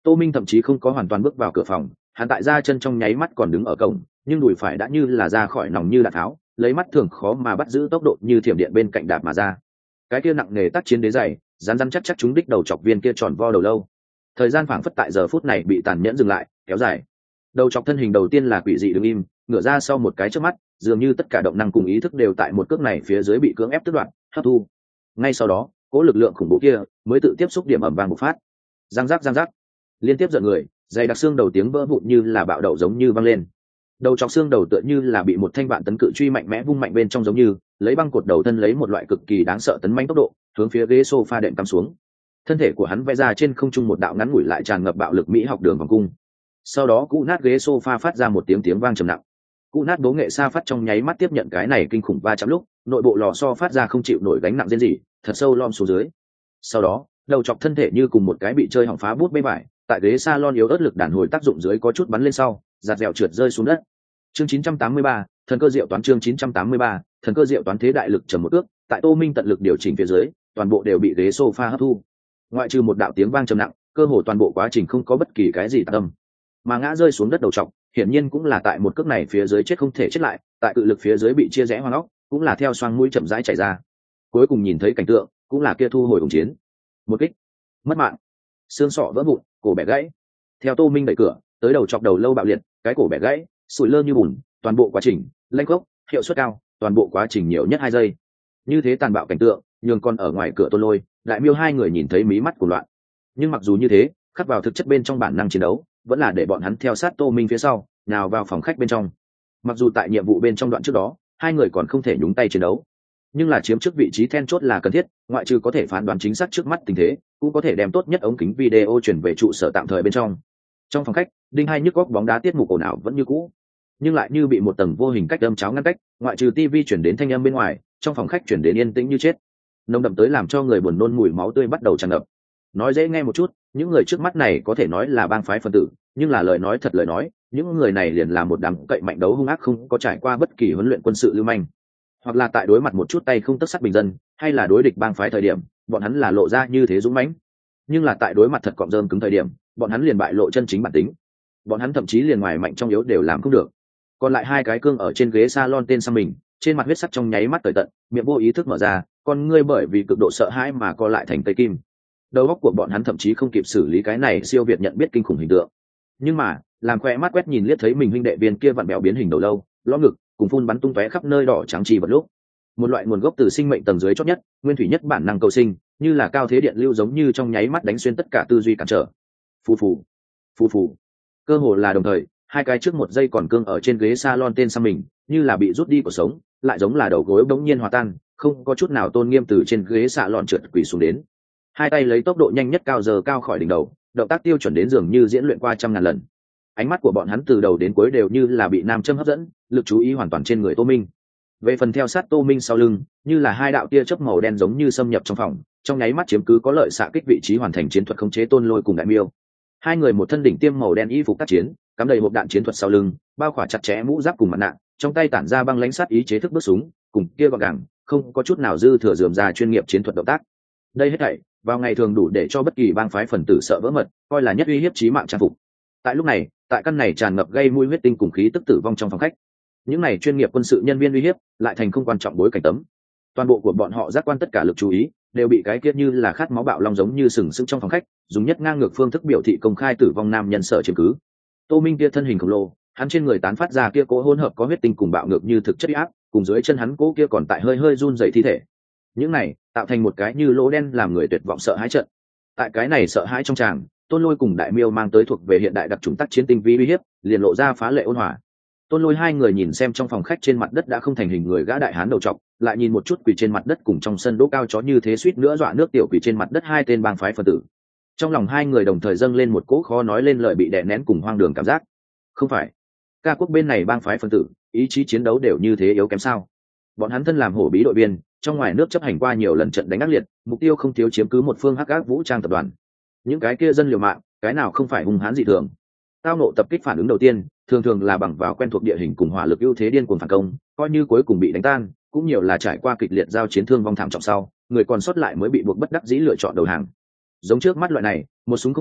Tô Minh thậm chí không có hoàn toàn bước vào cửa phòng, hắn tại ra chân trong nháy mắt còn đứng ở cổng, nhưng đùi phải đã như là ra khỏi nòng như đạn tháo, lấy mắt thường khó mà bắt giữ tốc độ như thiểm điện bên cạnh đạp mà ra. Cái kia nặng nề tác chiến đế dày, rắn rắn chắc chắc chúng đích đầu chọc viên kia tròn vo đầu lâu. Thời gian phảng phất tại giờ phút này bị tàn nhẫn dừng lại, kéo dài. Đầu chọc thân hình đầu tiên là quỷ dị đứng im, ngửa ra sau một cái chớp mắt, dường như tất cả động năng cùng ý thức đều tại một cước này phía dưới bị cưỡng ép tước đoạt, hấp thu. Ngay sau đó, cỗ lực lượng khủng bố kia mới tự tiếp xúc điểm ầm vang bộc phát. Giang rắc, liên tiếp giận người, dày đặc xương đầu tiếng vỡ vụn như là bạo đậu giống như văng lên. Đầu chọc xương đầu tựa như là bị một thanh vạn tấn cự truy mạnh mẽ vung mạnh bên trong, giống như lấy băng cột đầu thân lấy một loại cực kỳ đáng sợ tấn mãnh tốc độ hướng phía ghế sofa đệm cắm xuống. Thân thể của hắn vẽ ra trên không trung một đạo ngắn ngủi lại tràn ngập bạo lực mỹ học đường vòng cung. Sau đó cũ nát ghế sofa phát ra một tiếng vang trầm nặng. Cũ nát bố nghệ sa phát trong nháy mắt tiếp nhận cái này kinh khủng va chạm lúc, nội bộ lò xo phát ra không chịu nổi gánh nặng riêng gì, thật sâu lom xuống dưới. Sau đó, đầu chọc thân thể như cùng một cái bị chơi hỏng phá bút bê vải, tại ghế salon yếu ớt lực đàn hồi tác dụng dưới có chút bắn lên sau, giạt dẻo trượt rơi xuống đất. Chương 983, thần cơ diệu toán. Chương 983, thần cơ diệu toán. Thế đại lực trầm một ước, tại Tô Minh tận lực điều chỉnh phía dưới, toàn bộ đều bị ghế sofa hấp thu. Ngoại trừ một đạo tiếng vang trầm nặng, cơ hồ toàn bộ quá trình không có bất kỳ cái gì tạc âm. Mà ngã rơi xuống đất đầu trọc, hiển nhiên cũng là tại một cước này phía dưới chết không thể chết lại, tại cự lực phía dưới bị chia rẽ hoang óc, cũng là theo xoang mũi chậm rãi chảy ra. Cuối cùng nhìn thấy cảnh tượng, cũng là kia thu hồi hùng chiến. Một kích, mất mạng, xương sọ vỡ vụn, cổ bẻ gãy. Theo Tô Minh đẩy cửa, tới đầu chọc đầu lâu bạo liệt, cái cổ bẻ gãy, sủi lơ như bùn, toàn bộ quá trình lanh gốc, hiệu suất cao, toàn bộ quá trình nhiều nhất 2 giây. Như thế tàn bạo cảnh tượng, nhường con ở ngoài cửa Tôn Lôi, Đại Miêu hai người nhìn thấy mí mắt của loạn. Nhưng mặc dù như thế, khắc vào thực chất bên trong bản năng chiến đấu, vẫn là để bọn hắn theo sát Tô Minh phía sau, nào vào phòng khách bên trong. Mặc dù tại nhiệm vụ bên trong đoạn trước đó, hai người còn không thể nhúng tay chiến đấu, nhưng là chiếm trước vị trí then chốt là cần thiết, ngoại trừ có thể phán đoán chính xác trước mắt tình thế, cũng có thể đem tốt nhất ống kính video chuyển về trụ sở tạm thời bên trong. Trong phòng khách, đinh hai nhức góc bóng đá tiết mục ồn ào vẫn như cũ, nhưng lại như bị một tầng vô hình cách âm cháo ngăn cách, ngoại trừ tivi chuyển đến thanh âm bên ngoài, trong phòng khách chuyển đến yên tĩnh như chết, nồng đậm tới làm cho người buồn nôn mùi máu tươi bắt đầu tràn ngập. Nói dễ nghe một chút, những người trước mắt này có thể nói là bang phái phân tử, nhưng là lời nói thật lời nói, những người này liền là một đám cậy mạnh đấu hung ác, không có trải qua bất kỳ huấn luyện quân sự lưu manh, hoặc là tại đối mặt một chút tay không tất sắt bình dân, hay là đối địch bang phái thời điểm, bọn hắn là lộ ra như thế dũng mãnh, nhưng là tại đối mặt thật cọm rơm cứng thời điểm, bọn hắn liền bại lộ chân chính bản tính. Bọn hắn thậm chí liền ngoài mạnh trong yếu đều làm không được. Còn lại hai cái cương ở trên ghế salon tên sang mình, trên mặt huyết sắc trong nháy mắt tời tận, miệng vô ý thức mở ra, con ngươi bởi vì cực độ sợ hãi mà co lại thành cây kim. Đầu óc của bọn hắn thậm chí không kịp xử lý cái này siêu việt nhận biết kinh khủng hình tượng. Nhưng mà, làm khoe mắt quét nhìn liếc thấy mình huynh đệ viên kia vặn bẹo biến hình đầu lâu, lõ ngực, cùng phun bắn tung tóe khắp nơi đỏ trắng chi vật lúc, một loại nguồn gốc từ sinh mệnh tầng dưới chót nhất, nguyên thủy nhất bản năng cầu sinh, như là cao thế điện lưu giống như trong nháy mắt đánh xuyên tất cả tư duy cản trở. Phù phù, phù phù. Cơ hồ là đồng thời, hai cái trước một giây còn cương ở trên ghế salon tên sang mình, như là bị rút đi cuộc sống, lại giống là đầu gối bỗng nhiên hòa tan, không có chút nào tôn nghiêm từ trên ghế salon trượt quỳ xuống đến. Hai tay lấy tốc độ nhanh nhất cao giờ cao khỏi đỉnh đầu, động tác tiêu chuẩn đến dường như diễn luyện qua 100.000 lần. Ánh mắt của bọn hắn từ đầu đến cuối đều như là bị nam châm hấp dẫn, lực chú ý hoàn toàn trên người Tô Minh. Về phần theo sát Tô Minh sau lưng, như là hai đạo tia chớp màu đen giống như xâm nhập trong phòng, trong nháy mắt chiếm cứ có lợi xạ kích vị trí, hoàn thành chiến thuật khống chế Tôn Lôi cùng Đại Miêu. Hai người một thân đỉnh tiêm màu đen y phục tác chiến, cắm đầy hộp đạn chiến thuật sau lưng, bao khỏa chặt chẽ mũ giáp cùng mặt nạ, trong tay tản ra băng lãnh sát ý chế thức bước súng, cùng kia gọn gàng, không có chút nào dư thừa rườm rà chuyên nghiệp chiến thuật động tác. Đây hết thảy, vào ngày thường đủ để cho bất kỳ bang phái phần tử sợ vỡ mật, coi là nhất uy hiếp chí mạng trang phục. Tại lúc này, tại căn này tràn ngập gây mùi huyết tinh cùng khí tức tử vong trong phòng khách, những này chuyên nghiệp quân sự nhân viên uy hiếp lại thành không quan trọng bối cảnh tấm. Toàn bộ của bọn họ giác quan tất cả lực chú ý đều bị cái kia như là khát máu bạo long giống như sừng sững trong phòng khách, dùng nhất ngang ngược phương thức biểu thị công khai tử vong nam nhân sở chiếm cứ. Tô Minh kia thân hình khổng lồ, hắn trên người tán phát ra kia cỗ hỗn hợp có huyết tinh cùng bạo ngược như thực chất áp, cùng dưới chân hắn cỗ kia còn tại hơi hơi run rẩy thi thể. Những này tạo thành một cái như lỗ đen làm người tuyệt vọng sợ hãi trận. Tại cái này sợ hãi trong tràng, Tôn Lôi cùng Đại Miêu mang tới thuộc về hiện đại đặc trùng tác chiến tinh vi uy hiếp, liền lộ ra phá lệ ôn hòa. Tôn Lôi hai người nhìn xem trong phòng khách trên mặt đất đã không thành hình người gã đại hán đầu trọc, lại nhìn một chút quỳ trên mặt đất cùng trong sân đỗ cao chó như thế suýt nữa dọa nước tiểu quỳ trên mặt đất hai tên bang phái phân tử. Trong lòng hai người đồng thời dâng lên một cỗ khó nói lên lời bị đè nén cùng hoang đường cảm giác. Không phải, ca quốc bên này bang phái phân tử, ý chí chiến đấu đều như thế yếu kém sao? Bọn hắn thân làm hổ bí đội viên, trong ngoài nước chấp hành qua nhiều lần trận đánh ác liệt, mục tiêu không thiếu chiếm cứ một phương hắc ác vũ trang tập đoàn. Những cái kia dân liều mạng, cái nào không phải hung hãn dị thường? Tao nộ tập kích phản ứng đầu tiên, thường là bằng vào quen thuộc địa hình cùng hỏa lực ưu thế điên cuồng phản công, coi như cuối cùng bị đánh tan, cũng nhiều là trải qua kịch liệt giao chiến thương vong thảm trọng sau, người còn sót lại mới bị buộc bất đắc dĩ lựa chọn đầu hàng. Giống trước mắt loại này, một súng không phát,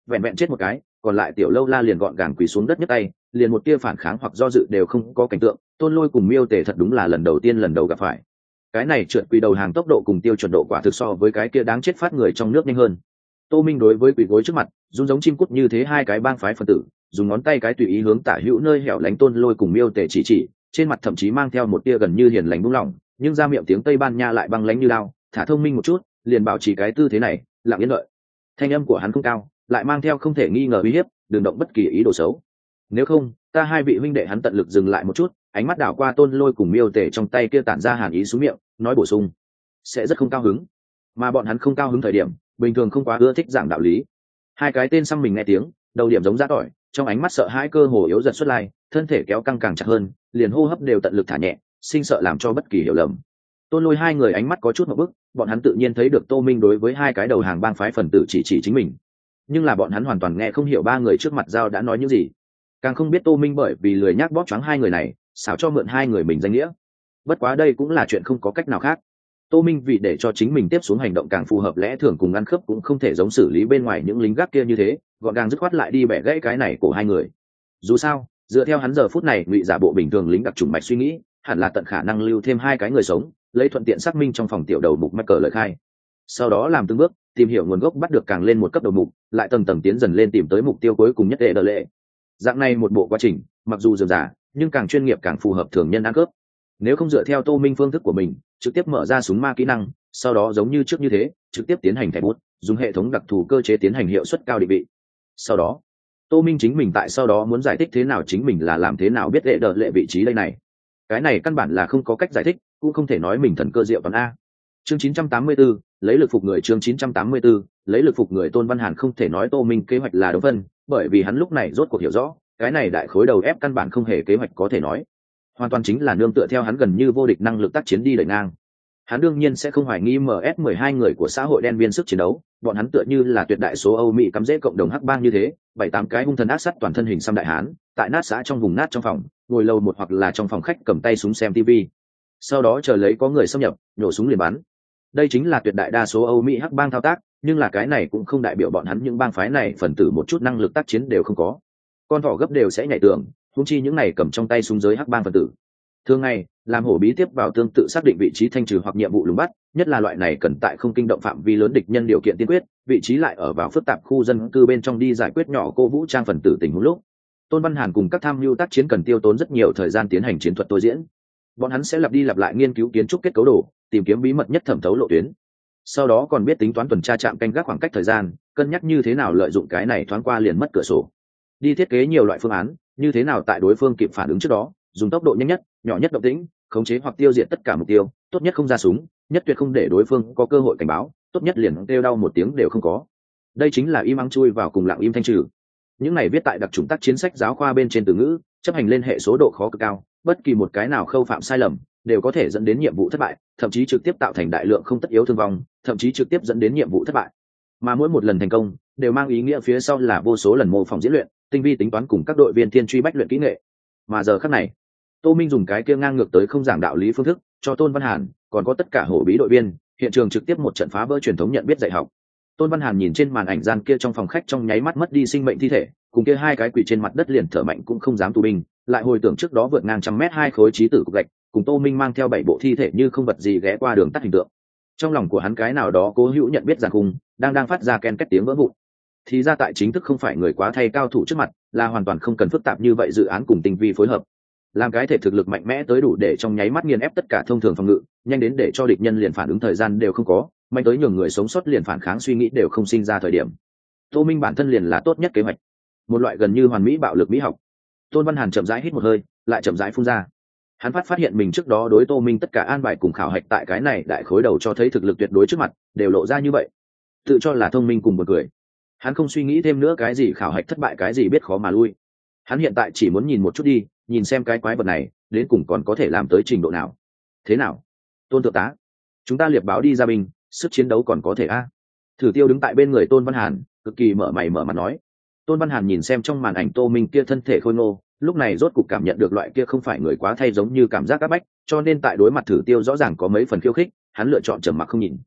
vẹn vẹn chết một cái, còn lại tiểu lâu la liền gọn gàng quỳ xuống đất nhấc tay, liền một tia phản kháng hoặc do dự đều không có. Cảnh tượng Tôn Lôi cùng Miêu Tề thật đúng là lần đầu gặp phải. Cái này trượt quỳ đầu hàng tốc độ cùng tiêu chuẩn độ quả thực so với cái kia đáng chết phát người trong nước nhanh hơn. Tô Minh đối với quỳ gối trước mặt run giống chim cút như thế hai cái bang phái phân tử, dùng ngón tay cái tùy ý hướng tả hữu nơi hẻo lánh Tôn Lôi cùng Miêu Tề chỉ, trên mặt thậm chí mang theo một tia gần như hiền lành buông lỏng, nhưng ra miệng tiếng Tây Ban Nha lại băng lãnh như lao. Thả thông minh một chút, liền bảo trì cái tư thế này, lặng yên đợi. Thanh âm của hắn không cao, lại mang theo không thể nghi ngờ uy hiếp, đừng động bất kỳ ý đồ xấu. Nếu không, ta hai vị huynh đệ. Hắn tận lực dừng lại một chút, ánh mắt đảo qua Tôn Lôi cùng Miêu Tề trong tay kia tản ra hàn ý xuống miệng, nói bổ sung, sẽ rất không cao hứng. Mà bọn hắn không cao hứng thời điểm, bình thường không quá ưa thích giảng đạo lý. Hai cái tên xăm mình nghe tiếng, đầu điểm giống giã tỏi, trong ánh mắt sợ hãi cơ hồ yếu dần xuất lai, thân thể kéo căng càng chặt hơn, liền hô hấp đều tận lực thả nhẹ, sinh sợ làm cho bất kỳ hiểu lầm. Tôn Lôi hai người ánh mắt có chút một bức, bọn hắn tự nhiên thấy được Tô Minh đối với hai cái đầu hàng bang phái phần tử chỉ chính mình, nhưng là bọn hắn hoàn toàn nghe không hiểu ba người trước mặt giao đã nói những gì, càng không biết Tô Minh bởi vì lười nhác bóp choáng hai người này, xảo cho mượn hai người mình danh nghĩa. Bất quá đây cũng là chuyện không có cách nào khác. Tô Minh vì để cho chính mình tiếp xuống hành động càng phù hợp lẽ thường cùng ăn khớp, cũng không thể giống xử lý bên ngoài những lính gác kia như thế, gọn gàng dứt khoát lại đi bẻ gãy cái này của hai người. Dù sao, dựa theo hắn giờ phút này ngụy giả bộ bình thường lính đặc trùng mạch suy nghĩ, hẳn là tận khả năng lưu thêm hai cái người sống, lấy thuận tiện xác minh trong phòng tiểu đầu mục mắc cờ lời khai. Sau đó làm từng bước tìm hiểu nguồn gốc, bắt được càng lên một cấp đầu mục, lại tầng tầng tiến dần lên tìm tới mục tiêu cuối cùng nhất đỡ lệ. Dạng này một bộ quá trình, mặc dù dườm giả, nhưng càng chuyên nghiệp càng phù hợp thường nhân ăn cướp. Nếu không dựa theo Tô Minh phương thức của mình, trực tiếp mở ra súng ma kỹ năng, sau đó giống như trước như thế, trực tiếp tiến hành thẻ bút, dùng hệ thống đặc thù cơ chế tiến hành hiệu suất cao định vị. Sau đó, Tô Minh chính mình tại sau đó muốn giải thích thế nào chính mình là làm thế nào biết đỡ lệ vị trí đây này. Cái này căn bản là không có cách giải thích, cũng không thể nói mình thần cơ diệu toán a. Chương 984, lấy lực phục người. Chương 984, lấy lực phục người. Tôn Văn Hàn không thể nói Tô Minh kế hoạch là đấu vân, bởi vì hắn lúc này rốt cuộc hiểu rõ, cái này đại khối đầu ép căn bản không hề kế hoạch có thể nói, hoàn toàn chính là nương tựa theo hắn gần như vô địch năng lực tác chiến đi đẩy ngang. Hắn đương nhiên sẽ không hoài nghi MS-12 người của xã hội đen viên sức chiến đấu, bọn hắn tựa như là tuyệt đại số Âu Mỹ cắm rễ cộng đồng hắc bang như thế, 7-8 cái hung thần ác sát toàn thân hình xăm đại hán, tại nát xã trong vùng nát trong phòng, ngồi lâu một hoặc là trong phòng khách cầm tay súng xem TV. Sau đó chờ lấy có người xâm nhập, nhổ súng liền bắn. Đây chính là tuyệt đại đa số Âu Mỹ hắc bang thao tác, nhưng là cái này cũng không đại biểu bọn hắn những bang phái này phần tử một chút năng lực tác chiến đều không có. Con thỏ gấp đều sẽ nhảy tường, huống chi những này cầm trong tay súng giới hắc bang phần tử. Thường ngày, làm hổ bí tiếp vào tương tự xác định vị trí thanh trừ hoặc nhiệm vụ lùng bắt, nhất là loại này cần tại không kinh động phạm vi lớn địch nhân điều kiện tiên quyết, vị trí lại ở vào phức tạp khu dân cư bên trong đi giải quyết nhỏ cô vũ trang phần tử tình huống lúc. Tôn Văn Hàn cùng các tham mưu tác chiến cần tiêu tốn rất nhiều thời gian tiến hành chiến thuật tôi diễn. Bọn hắn sẽ lặp đi lặp lại nghiên cứu kiến trúc kết cấu đồ, tìm kiếm bí mật nhất thẩm thấu lộ tuyến. Sau đó còn biết tính toán tuần tra trạm canh gác khoảng cách thời gian, cân nhắc như thế nào lợi dụng cái này thoáng qua liền mất cửa sổ. Đi thiết kế nhiều loại phương án, như thế nào tại đối phương kịp phản ứng trước đó, dùng tốc độ nhanh nhất, nhỏ nhất động tĩnh, khống chế hoặc tiêu diệt tất cả mục tiêu, tốt nhất không ra súng, nhất tuyệt không để đối phương có cơ hội cảnh báo, tốt nhất liền kêu đau một tiếng đều không có. Đây chính là im ắng chui vào cùng lặng im thanh trừ. Những này viết tại đặc chủng tác chiến sách giáo khoa bên trên từ ngữ, chấp hành lên hệ số độ khó cực cao, bất kỳ một cái nào khâu phạm sai lầm đều có thể dẫn đến nhiệm vụ thất bại, thậm chí trực tiếp tạo thành đại lượng không tất yếu thương vong, thậm chí trực tiếp dẫn đến nhiệm vụ thất bại. Mà mỗi một lần thành công đều mang ý nghĩa phía sau là vô số lần mô phỏng diễn luyện, tinh vi tính toán cùng các đội viên thiên truy bách luyện kỹ nghệ. Mà giờ khắc này, Tô Minh dùng cái kia ngang ngược tới không giảng đạo lý phương thức cho Tôn Văn Hàn, còn có tất cả hổ bí đội viên, hiện trường trực tiếp một trận phá vỡ truyền thống nhận biết dạy học. Tôn Văn Hàn nhìn trên màn ảnh gian kia trong phòng khách trong nháy mắt mất đi sinh mệnh thi thể, cùng kia hai cái quỷ trên mặt đất liền thở mạnh cũng không dám tù binh, lại hồi tưởng trước đó vượt ngang trăm mét hai khối chí tử cục gạch, cùng Tô Minh mang theo 7 bộ thi thể như không vật gì ghé qua đường tắt hình tượng. Trong lòng của hắn cái nào đó cố hữu nhận biết giàn khung đang phát ra ken két tiếng vỡ vụn. Thì ra tại chính thức không phải người quá thay cao thủ trước mặt, là hoàn toàn không cần phức tạp như vậy dự án cùng tinh vi phối hợp. Làm cái thể thực lực mạnh mẽ tới đủ để trong nháy mắt nghiền ép tất cả thông thường phòng ngự, nhanh đến để cho địch nhân liền phản ứng thời gian đều không có, mạnh tới nhường người sống sót liền phản kháng suy nghĩ đều không sinh ra thời điểm. Tô Minh bản thân liền là tốt nhất kế hoạch, một loại gần như hoàn mỹ bạo lực mỹ học. Tôn Văn Hàn chậm rãi hít một hơi, lại chậm rãi phun ra. Hắn phát hiện mình trước đó đối Tô Minh tất cả an bài cùng khảo hạch tại cái này đại khối đầu cho thấy thực lực tuyệt đối trước mặt, đều lộ ra như vậy. Tự cho là thông minh cùng một người. Hắn không suy nghĩ thêm nữa cái gì khảo hạch thất bại cái gì biết khó mà lui. Hắn hiện tại chỉ muốn nhìn một chút đi, nhìn xem cái quái vật này đến cùng còn có thể làm tới trình độ nào. Thế nào, Tôn thượng tá, chúng ta liệp báo đi ra binh, sức chiến đấu còn có thể a? Thử Tiêu đứng tại bên người Tôn Văn Hàn, cực kỳ mở mày mở mặt nói. Tôn Văn Hàn nhìn xem trong màn ảnh Tô Minh kia thân thể khôi ngô, lúc này rốt cục cảm nhận được loại kia không phải người quá thay giống như cảm giác áp bách, cho nên tại đối mặt Thử Tiêu rõ ràng có mấy phần khiêu khích, hắn lựa chọn trầm mặc không nhìn.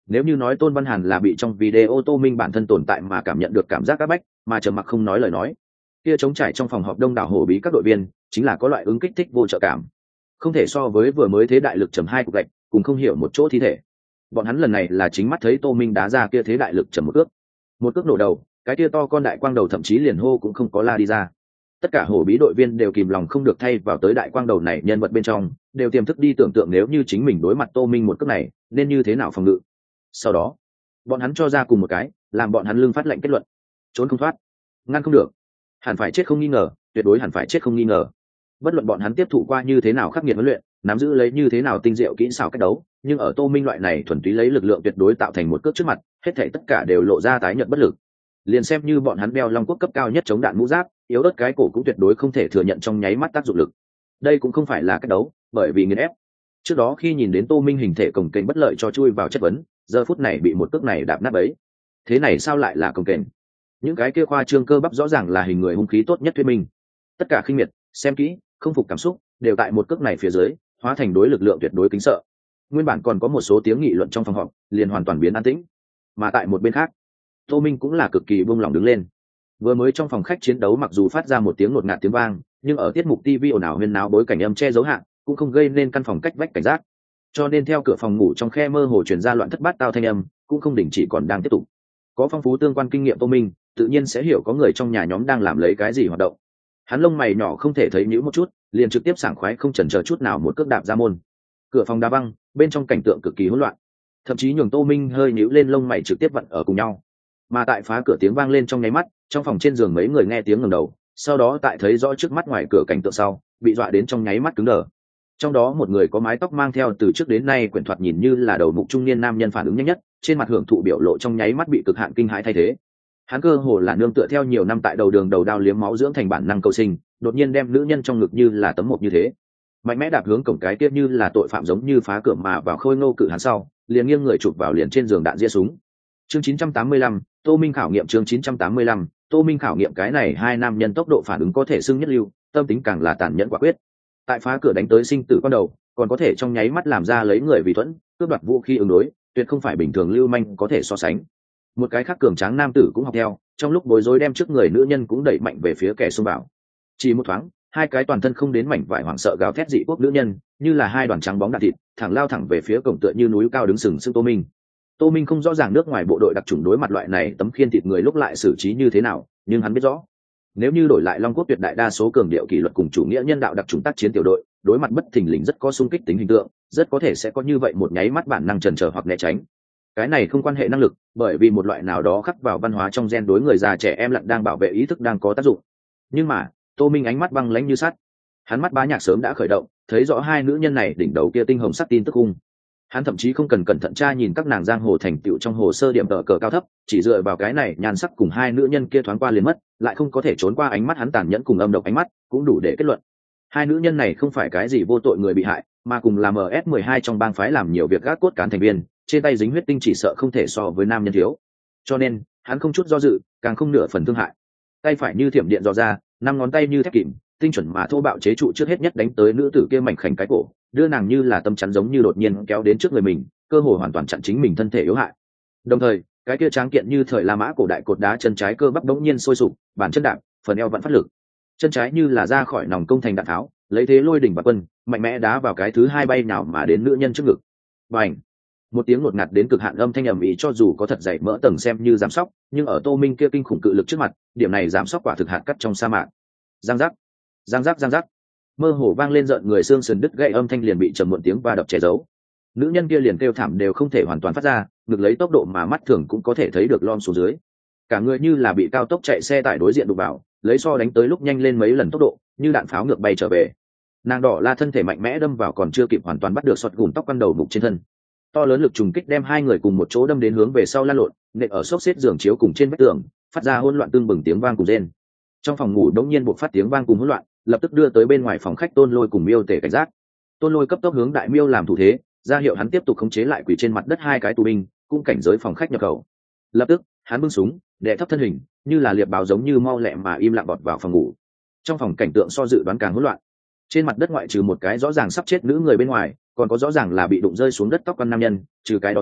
Nếu như nói Tôn Văn Hàn là bị trong video Tô Minh bản thân tồn tại mà cảm nhận được cảm giác áp bách, mà trầm mặc không nói lời nói, kia trống trải trong phòng họp đông đảo hổ bí các đội viên chính là có loại ứng kích thích vô trợ cảm, không thể so với vừa mới thế đại lực trầm hai cục gạch cùng không hiểu một chỗ thi thể. Bọn hắn lần này là chính mắt thấy Tô Minh đá ra kia thế đại lực trầm một cước nổ đầu, cái kia to con đại quang đầu thậm chí liền hô cũng không có la đi ra. Tất cả hổ bí đội viên đều kìm lòng không được thay vào tới đại quang đầu này nhân vật bên trong, đều tiềm thức đi tưởng tượng nếu như chính mình đối mặt Tô Minh một cước này nên như thế nào phòng ngự. Sau đó bọn hắn cho ra cùng một cái làm bọn hắn lưng phát lệnh kết luận: trốn không thoát, ngăn không được, hẳn phải chết không nghi ngờ, tuyệt đối hẳn phải chết không nghi ngờ. Bất luận bọn hắn tiếp thụ qua như thế nào khắc nghiệt huấn luyện, nắm giữ lấy như thế nào tinh diệu kỹ xảo cách đấu, nhưng ở Tô Minh loại này thuần túy lấy lực lượng tuyệt đối tạo thành một cước trước mặt, hết thảy tất cả đều lộ ra tái nhợt bất lực. Liền xem như bọn hắn đeo long quốc cấp cao nhất chống đạn mũ giáp, yếu ớt cái cổ cũng tuyệt đối không thể thừa nhận trong nháy mắt tác dụng lực. Đây cũng không phải là cách đấu, bởi vì nghiền ép. Trước đó khi nhìn đến Tô Minh hình thể cồng kềnh bất lợi cho chui vào chất vấn, giờ phút này bị một cước này đạp nát bấy. Thế này sao lại là cồng kềnh? Những cái kia khoa trương cơ bắp rõ ràng là hình người hung khí tốt nhất thuyết minh. Tất cả khinh miệt, xem kỹ, không phục cảm xúc, đều tại một cước này phía dưới, hóa thành đối lực lượng tuyệt đối kính sợ. Nguyên bản còn có một số tiếng nghị luận trong phòng họp, liền hoàn toàn biến an tĩnh. Mà tại một bên khác, Tô Minh cũng là cực kỳ buông lỏng đứng lên. Vừa mới trong phòng khách chiến đấu mặc dù phát ra một tiếng ngột ngạt tiếng vang, nhưng ở tiết mục TV ồn ào huyên náo bối cảnh âm che giấu hạn, cũng không gây nên căn phòng cách vách cảnh giác. Cho nên theo cửa phòng ngủ trong khe mơ hồ truyền ra loạn thất bát tao thanh âm, cũng không đình chỉ còn đang tiếp tục. Có phong phú tương quan kinh nghiệm Tô Minh, tự nhiên sẽ hiểu có người trong nhà nhóm đang làm lấy cái gì hoạt động. Hắn lông mày nhỏ không thể thấy nhíu một chút, liền trực tiếp sảng khoái không chần chờ chút nào một cước đạp ra môn. Cửa phòng đá văng, bên trong cảnh tượng cực kỳ hỗn loạn, thậm chí nhường Tô Minh hơi nhíu lên lông mày trực tiếp vặn ở cùng nhau. Mà tại phá cửa tiếng vang lên trong nháy mắt, trong phòng trên giường mấy người nghe tiếng ngẩng đầu, sau đó tại thấy rõ trước mắt ngoài cửa cảnh tượng sau, bị dọa đến trong nháy mắt cứng đờ. Trong đó một người có mái tóc mang theo từ trước đến nay quyển thoạt nhìn như là đầu mục trung niên nam nhân phản ứng nhanh nhất, trên mặt hưởng thụ biểu lộ trong nháy mắt bị cực hạn kinh hãi thay thế. Hắn cơ hồ là nương tựa theo nhiều năm tại đầu đường đầu đao liếm máu dưỡng thành bản năng cầu sinh, đột nhiên đem nữ nhân trong ngực như là tấm mộc như thế, mạnh mẽ đạp hướng cổng cái kia như là tội phạm giống như phá cửa mà vào khôi ngô cự hắn sau, liền nghiêng người chụp vào liền trên giường đạn ria súng. Chương 985, Tô Minh khảo nghiệm. Chương 985, Tô Minh khảo nghiệm. Cái này hai nam nhân tốc độ phản ứng có thể xưng nhất lưu, tâm tính càng là tàn nhẫn quả quyết. Tại phá cửa đánh tới sinh tử con đầu, còn có thể trong nháy mắt làm ra lấy người vì thuẫn, cướp đoạt vũ khí ứng đối, tuyệt không phải bình thường lưu manh có thể so sánh. Một cái khác cường tráng nam tử cũng học theo, trong lúc bối rối đem trước người nữ nhân cũng đẩy mạnh về phía kẻ xông vào. Chỉ một thoáng, hai cái toàn thân không đến mảnh vải hoảng sợ gào thét dị quốc nữ nhân, như là hai đoàn trắng bóng đạn thịt, thẳng lao thẳng về phía cổng tựa như núi cao đứng sừng sững Tô Minh. Tô Minh không rõ ràng nước ngoài bộ đội đặc chủng đối mặt loại này tấm khiên thịt người lúc lại xử trí như thế nào, nhưng hắn biết rõ, nếu như đổi lại Long Quốc tuyệt đại đa số cường điệu kỷ luật cùng chủ nghĩa nhân đạo đặc chủng tác chiến tiểu đội, đối mặt bất thình lình rất có xung kích tính hình tượng, rất có thể sẽ có như vậy một nháy mắt bản năng chần chờ hoặc né tránh. Cái này không quan hệ năng lực, bởi vì một loại nào đó khắc vào văn hóa trong gen đối người già trẻ em lặn đang bảo vệ ý thức đang có tác dụng. Nhưng mà, Tô Minh ánh mắt băng lãnh như sắt. Hắn mắt bá nhạc sớm đã khởi động, thấy rõ hai nữ nhân này đỉnh đầu kia tinh hồng sắc tin tức cung. Hắn thậm chí không cần cẩn thận tra nhìn các nàng giang hồ thành tựu trong hồ sơ điểm tờ cờ cao thấp, chỉ dựa vào cái này nhan sắc cùng hai nữ nhân kia thoáng qua liền mất, lại không có thể trốn qua ánh mắt hắn tàn nhẫn cùng âm độc ánh mắt, cũng đủ để kết luận. Hai nữ nhân này không phải cái gì vô tội người bị hại, mà cùng là MS-12 trong bang phái làm nhiều việc gác cốt cán thành viên, trên tay dính huyết tinh chỉ sợ không thể so với nam nhân thiếu. Cho nên, hắn không chút do dự, càng không nửa phần thương hại. Tay phải như thiểm điện dò ra, năm ngón tay như thép kìm, tinh chuẩn mà thô bạo chế trụ trước hết nhất đánh tới nữ tử kia mảnh khảnh cái cổ, đưa nàng như là tâm chắn giống như đột nhiên kéo đến trước người mình, cơ hội hoàn toàn chặn chính mình thân thể yếu hại. Đồng thời, cái kia tráng kiện như thời La Mã cổ đại cột đá chân trái cơ bắp đống nhiên sôi sục, bàn chân đạp, phần eo vẫn phát lực. Chân trái như là ra khỏi nòng công thành đạn tháo, lấy thế lôi đỉnh và quân, mạnh mẽ đá vào cái thứ hai bay nào mà đến nữ nhân trước ngực. Bành! Một tiếng ngột ngạt đến cực hạn âm thanh ầm ĩ cho dù có thật dày mỡ tầng xem như giảm sóc, nhưng ở Tô Minh kia kinh khủng cự lực trước mặt, điểm này giảm sóc quả thực hạt cắt trong sa mạc. Giang giác, giang giác, giang giác, mơ hồ vang lên rợn người xương sườn đứt gãy âm thanh liền bị trầm muộn tiếng va đập che giấu. Nữ nhân kia liền kêu thảm đều không thể hoàn toàn phát ra, ngực lấy tốc độ mà mắt thường cũng có thể thấy được lom xuống dưới. Cả người như là bị cao tốc chạy xe tải đối diện đụng vào, lấy so đánh tới lúc nhanh lên mấy lần tốc độ, như đạn pháo ngược bay trở về. Nàng đỏ la thân thể mạnh mẽ đâm vào còn chưa kịp hoàn toàn bắt được sọt gùn tóc quăn đầu mục trên thân. To lớn lực trùng kích đem hai người cùng một chỗ đâm đến hướng về sau lan lộn, nện ở xốc xếp giường chiếu cùng trên vách tường, phát ra hỗn loạn tương bừng tiếng vang cùng rên. Trong phòng ngủ đống nhiên buộc phát tiếng vang cùng hỗn loạn, lập tức đưa tới bên ngoài phòng khách Tôn Lôi cùng Miêu Tể cảnh giác. Tôn Lôi cấp tốc hướng Đại Miêu làm thủ thế, ra hiệu hắn tiếp tục khống chế lại quỷ trên mặt đất hai cái tù binh, cũng cảnh giới phòng khách nhập khẩu. Lập tức, hắn bưng súng, đè thấp thân hình, như là liệp báo giống như mau lẹ mà im lặng bọt vào phòng ngủ. Trong phòng cảnh tượng so dự đoán càng hỗn loạn. Trên mặt đất ngoại trừ một cái rõ ràng sắp chết nữ người bên ngoài, còn có rõ ràng là bị đụng rơi xuống đất tóc con nam nhân, trừ cái đó ra,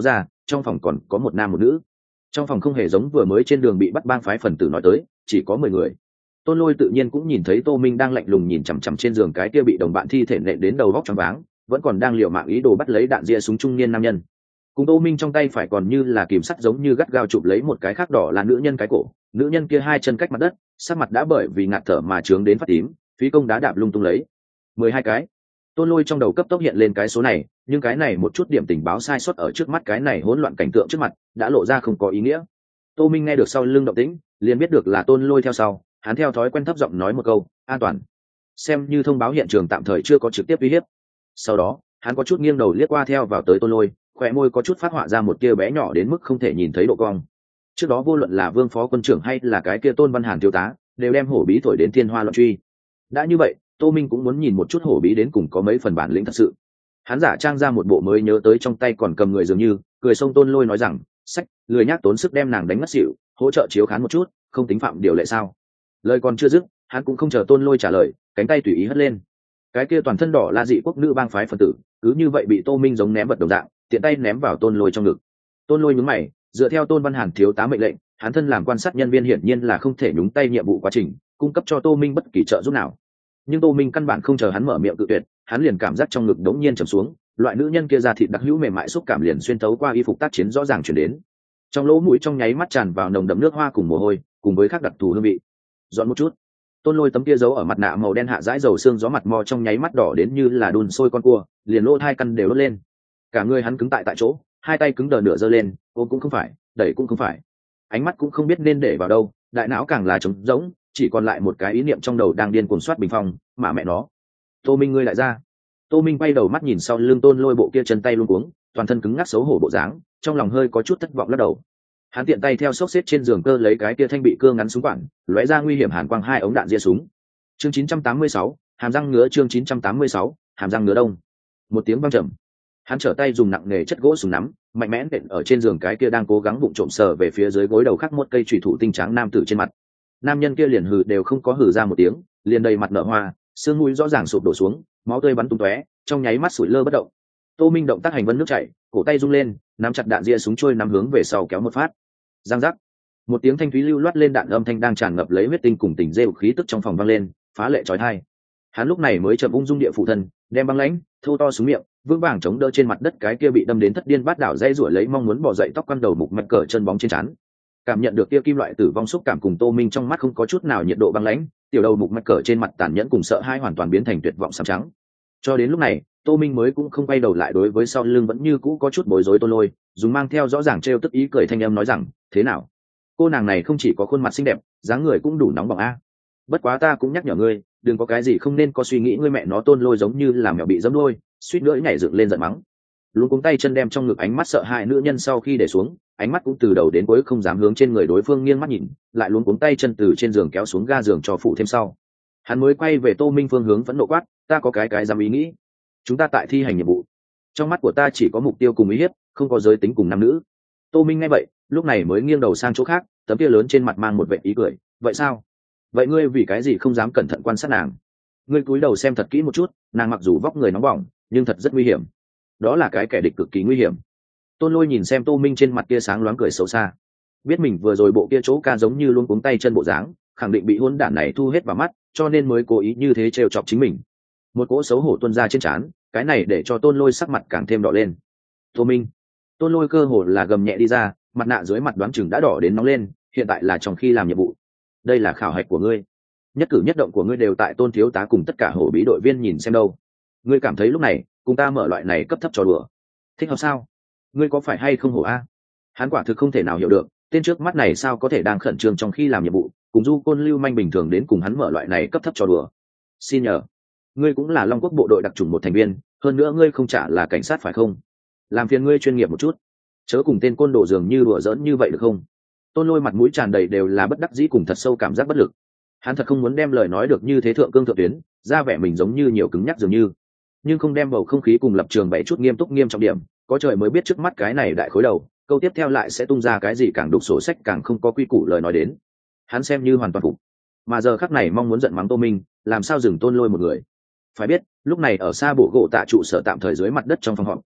trong phòng còn có một nam một nữ. Trong phòng không hề giống vừa mới trên đường bị bắt bang phái phần tử nói tới, chỉ có 10 người. Tôn Lôi tự nhiên cũng nhìn thấy Tô Minh đang lạnh lùng nhìn chằm chằm trên giường cái kia bị đồng bạn thi thể nện đến đầu vóc choáng váng, vẫn còn đang liều mạng ý đồ bắt lấy đạn ria súng trung niên nam nhân. Cùng Tô Minh trong tay phải còn như là kìm sắt giống như gắt gao chụp lấy một cái khác đỏ là nữ nhân cái cổ, nữ nhân kia hai chân cách mặt đất, sắc mặt đã bởi vì ngạt thở mà trướng đến phát tím, phí công đá đạp lung tung lấy. 12 cái. Tôn Lôi trong đầu cấp tốc hiện lên cái số này, nhưng cái này một chút điểm tình báo sai sót ở trước mắt cái này hỗn loạn cảnh tượng trước mặt, đã lộ ra không có ý nghĩa. Tô Minh nghe được sau lưng động tĩnh, liền biết được là Tôn Lôi theo sau, hắn theo thói quen thấp giọng nói một câu, "An toàn." Xem như thông báo hiện trường tạm thời chưa có trực tiếp uy hiếp. Sau đó, hắn có chút nghiêng đầu liếc qua theo vào tới Tôn Lôi, khóe môi có chút phát họa ra một tia bé nhỏ đến mức không thể nhìn thấy độ cong. Trước đó vô luận là Vương phó quân trưởng hay là cái kia Tôn Văn Hàn thiếu tá, đều đem hổ bí thổi đến thiên hoa loạn truy. Đã như vậy, Tô Minh cũng muốn nhìn một chút hổ bí đến cùng có mấy phần bản lĩnh thật sự. Hắn giả trang ra một bộ mới nhớ tới trong tay còn cầm người dường như, cười xông Tôn Lôi nói rằng, "Sách, lười nhác tốn sức đem nàng đánh ngất xỉu, hỗ trợ chiếu khán một chút, không tính phạm điều lệ sao?" Lời còn chưa dứt, hắn cũng không chờ Tôn Lôi trả lời, cánh tay tùy ý hất lên. Cái kia toàn thân đỏ la dị quốc nữ bang phái phần tử, cứ như vậy bị Tô Minh giống ném vật đồng dạng, tiện tay ném vào Tôn Lôi trong ngực. Tôn Lôi nhướng mày, dựa theo Tôn Văn Hàn thiếu tá mệnh lệnh, hắn thân làm quan sát nhân viên hiển nhiên là không thể nhúng tay nhiệm vụ quá trình, cung cấp cho Tô Minh bất kỳ trợ giúp nào. Nhưng Tô Minh căn bản không chờ hắn mở miệng cự tuyệt, hắn liền cảm giác trong ngực đống nhiên trầm xuống, loại nữ nhân kia da thịt đặc hữu mềm mại xúc cảm liền xuyên thấu qua y phục tác chiến rõ ràng truyền đến. Trong lỗ mũi trong nháy mắt tràn vào nồng đậm nước hoa cùng mồ hôi, cùng với khác đặc thù hương vị. Dọn một chút. Tôn Lôi tấm kia giấu ở mặt nạ màu đen hạ dãi dầu xương gió mặt mò trong nháy mắt đỏ đến như là đun sôi con cua, liền lỗ hai căn đều đốt lên. Cả người hắn cứng tại chỗ, hai tay cứng đờ nửa giơ lên, ôm cũng không phải, đẩy cũng không phải. Ánh mắt cũng không biết nên để vào đâu, đại não càng là trống rỗng, chỉ còn lại một cái ý niệm trong đầu đang điên cuồng soát bình phong, mà mẹ nó. Tô Minh ngươi lại ra. Tô Minh quay đầu mắt nhìn sau lưng Tôn Lôi bộ kia chân tay luống cuống, toàn thân cứng ngắc xấu hổ bộ dáng, trong lòng hơi có chút thất vọng lắc đầu. Hắn tiện tay theo xốc xếp trên giường cơ lấy cái kia thanh bị cưa ngắn súng quản, lóe ra nguy hiểm hàn quang hai ống đạn ria súng. Chương 986, hàm răng ngứa. Chương 986, hàm răng ngứa đông. Một tiếng vang trầm. Hắn trở tay dùng nặng nghề chất gỗ súng nắm, mạnh mẽ nện ở trên giường cái kia đang cố gắng vụng trộm sờ về phía dưới gối đầu khắc một cây chủy thủ tinh trắng nam tử trên mặt. Nam nhân kia liền hừ đều không có hừ ra một tiếng, liền đầy mặt nở hoa, xương mũi rõ ràng sụp đổ xuống, máu tươi bắn tung tóe, trong nháy mắt sủi lơ bất động. Tô Minh động tác hành vân nước chảy, cổ tay rung lên, nắm chặt đạn ria súng trôi nắm hướng về sau kéo một phát. Giang giác. Một tiếng thanh thúy lưu loát lên đạn âm thanh đang tràn ngập lấy huyết tinh cùng tình rêu khí tức trong phòng vang lên, phá lệ chói tai. Hắn lúc này mới chậm ung dung địa phụ thân, đem băng lãnh, thô to xuống miệng, vững vàng chống đỡ trên mặt đất cái kia bị đâm đến thất điên bát đảo dây rủa lấy mong muốn bò dậy tóc quăn đầu mục mạch cỡ chân bóng trên trán. Cảm nhận được kia kim loại tử vong xúc cảm cùng Tô Minh trong mắt không có chút nào nhiệt độ băng lãnh, tiểu đầu mục mạch cỡ trên mặt tàn nhẫn cùng sợ hãi hoàn toàn biến thành tuyệt vọng sám trắng. Cho đến lúc này, Tô Minh mới cũng không quay đầu lại đối với sau lưng vẫn như cũ có chút bối rối Tôn Lôi, dùng mang theo rõ ràng trêu tức ý cười thanh âm nói rằng, thế nào? Cô nàng này không chỉ có khuôn mặt xinh đẹp, dáng người cũng đủ nóng bỏng a. Bất quá ta cũng nhắc nhở ngươi, đừng có cái gì không nên có suy nghĩ ngươi mẹ nó Tôn Lôi giống như là mèo bị giẫm đuôi, suýt nữa nhảy dựng lên giận mắng. Luống cuống tay chân đem trong ngực ánh mắt sợ hãi nữ nhân sau khi để xuống, ánh mắt cũng từ đầu đến cuối không dám hướng trên người đối phương nghiêng mắt nhìn, lại luống cuống tay chân từ trên giường kéo xuống ga giường cho phụ thêm sau. Hắn mới quay về Tô Minh phương hướng phẫn nộ quát, ta có cái dám ý nghĩ. Chúng ta tại thi hành nhiệm vụ. Trong mắt của ta chỉ có mục tiêu cùng ý hiếp, không có giới tính cùng nam nữ. Tô Minh nghe vậy, lúc này mới nghiêng đầu sang chỗ khác, tấm kia lớn trên mặt mang một vẻ ý cười, vậy sao? Vậy ngươi vì cái gì không dám cẩn thận quan sát nàng? Ngươi cúi đầu xem thật kỹ một chút, nàng mặc dù vóc người nóng bỏng, nhưng thật rất nguy hiểm. Đó là cái kẻ địch cực kỳ nguy hiểm. Tôn Lôi nhìn xem Tô Minh trên mặt kia sáng loáng cười xấu xa, biết mình vừa rồi bộ kia chỗ ca giống như luôn cuống tay chân bộ dáng, khẳng định bị hỗn đản này thu hết vào mắt, cho nên mới cố ý như thế trêu chọc chính mình. Một cỗ xấu hổ tuôn ra trên trán, cái này để cho Tôn Lôi sắc mặt càng thêm đỏ lên. Tô Minh. Tôn Lôi cơ hồ là gầm nhẹ đi ra, mặt nạ dưới mặt đoán chừng đã đỏ đến nóng lên, hiện tại là trong khi làm nhiệm vụ. Đây là khảo hạch của ngươi, nhất cử nhất động của ngươi đều tại Tôn thiếu tá cùng tất cả hổ bí đội viên nhìn xem đâu. Ngươi cảm thấy lúc này cùng ta mở loại này cấp thấp trò đùa thích hợp sao? Ngươi có phải hay không hổ a? Hắn quả thực không thể nào hiểu được, tên trước mắt này sao có thể đang khẩn trương trong khi làm nhiệm vụ, cùng du côn lưu manh bình thường đến cùng hắn mở loại này cấp thấp trò đùa. Xin nhờ, ngươi cũng là Long Quốc bộ đội đặc chủng một thành viên, hơn nữa ngươi không trả là cảnh sát phải không? Làm phiền ngươi chuyên nghiệp một chút, chớ cùng tên côn đồ dường như đùa giỡn như vậy được không? Tôn Lôi mặt mũi tràn đầy đều là bất đắc dĩ cùng thật sâu cảm giác bất lực. Hắn thật không muốn đem lời nói được như thế thượng cương thượng tuyến, ra vẻ mình giống như nhiều cứng nhắc dường như, nhưng không đem bầu không khí cùng lập trường bày chút nghiêm túc nghiêm trọng điểm, có trời mới biết trước mắt cái này đại khối đầu, câu tiếp theo lại sẽ tung ra cái gì càng đục sổ sách càng không có quy củ lời nói đến. Hắn xem như hoàn toàn phục, mà giờ khắc này mong muốn giận mắng Tô Minh, làm sao dừng Tôn Lôi một người. Phải biết, lúc này ở xa bộ gỗ tạ trụ sở tạm thời dưới mặt đất trong phòng họp,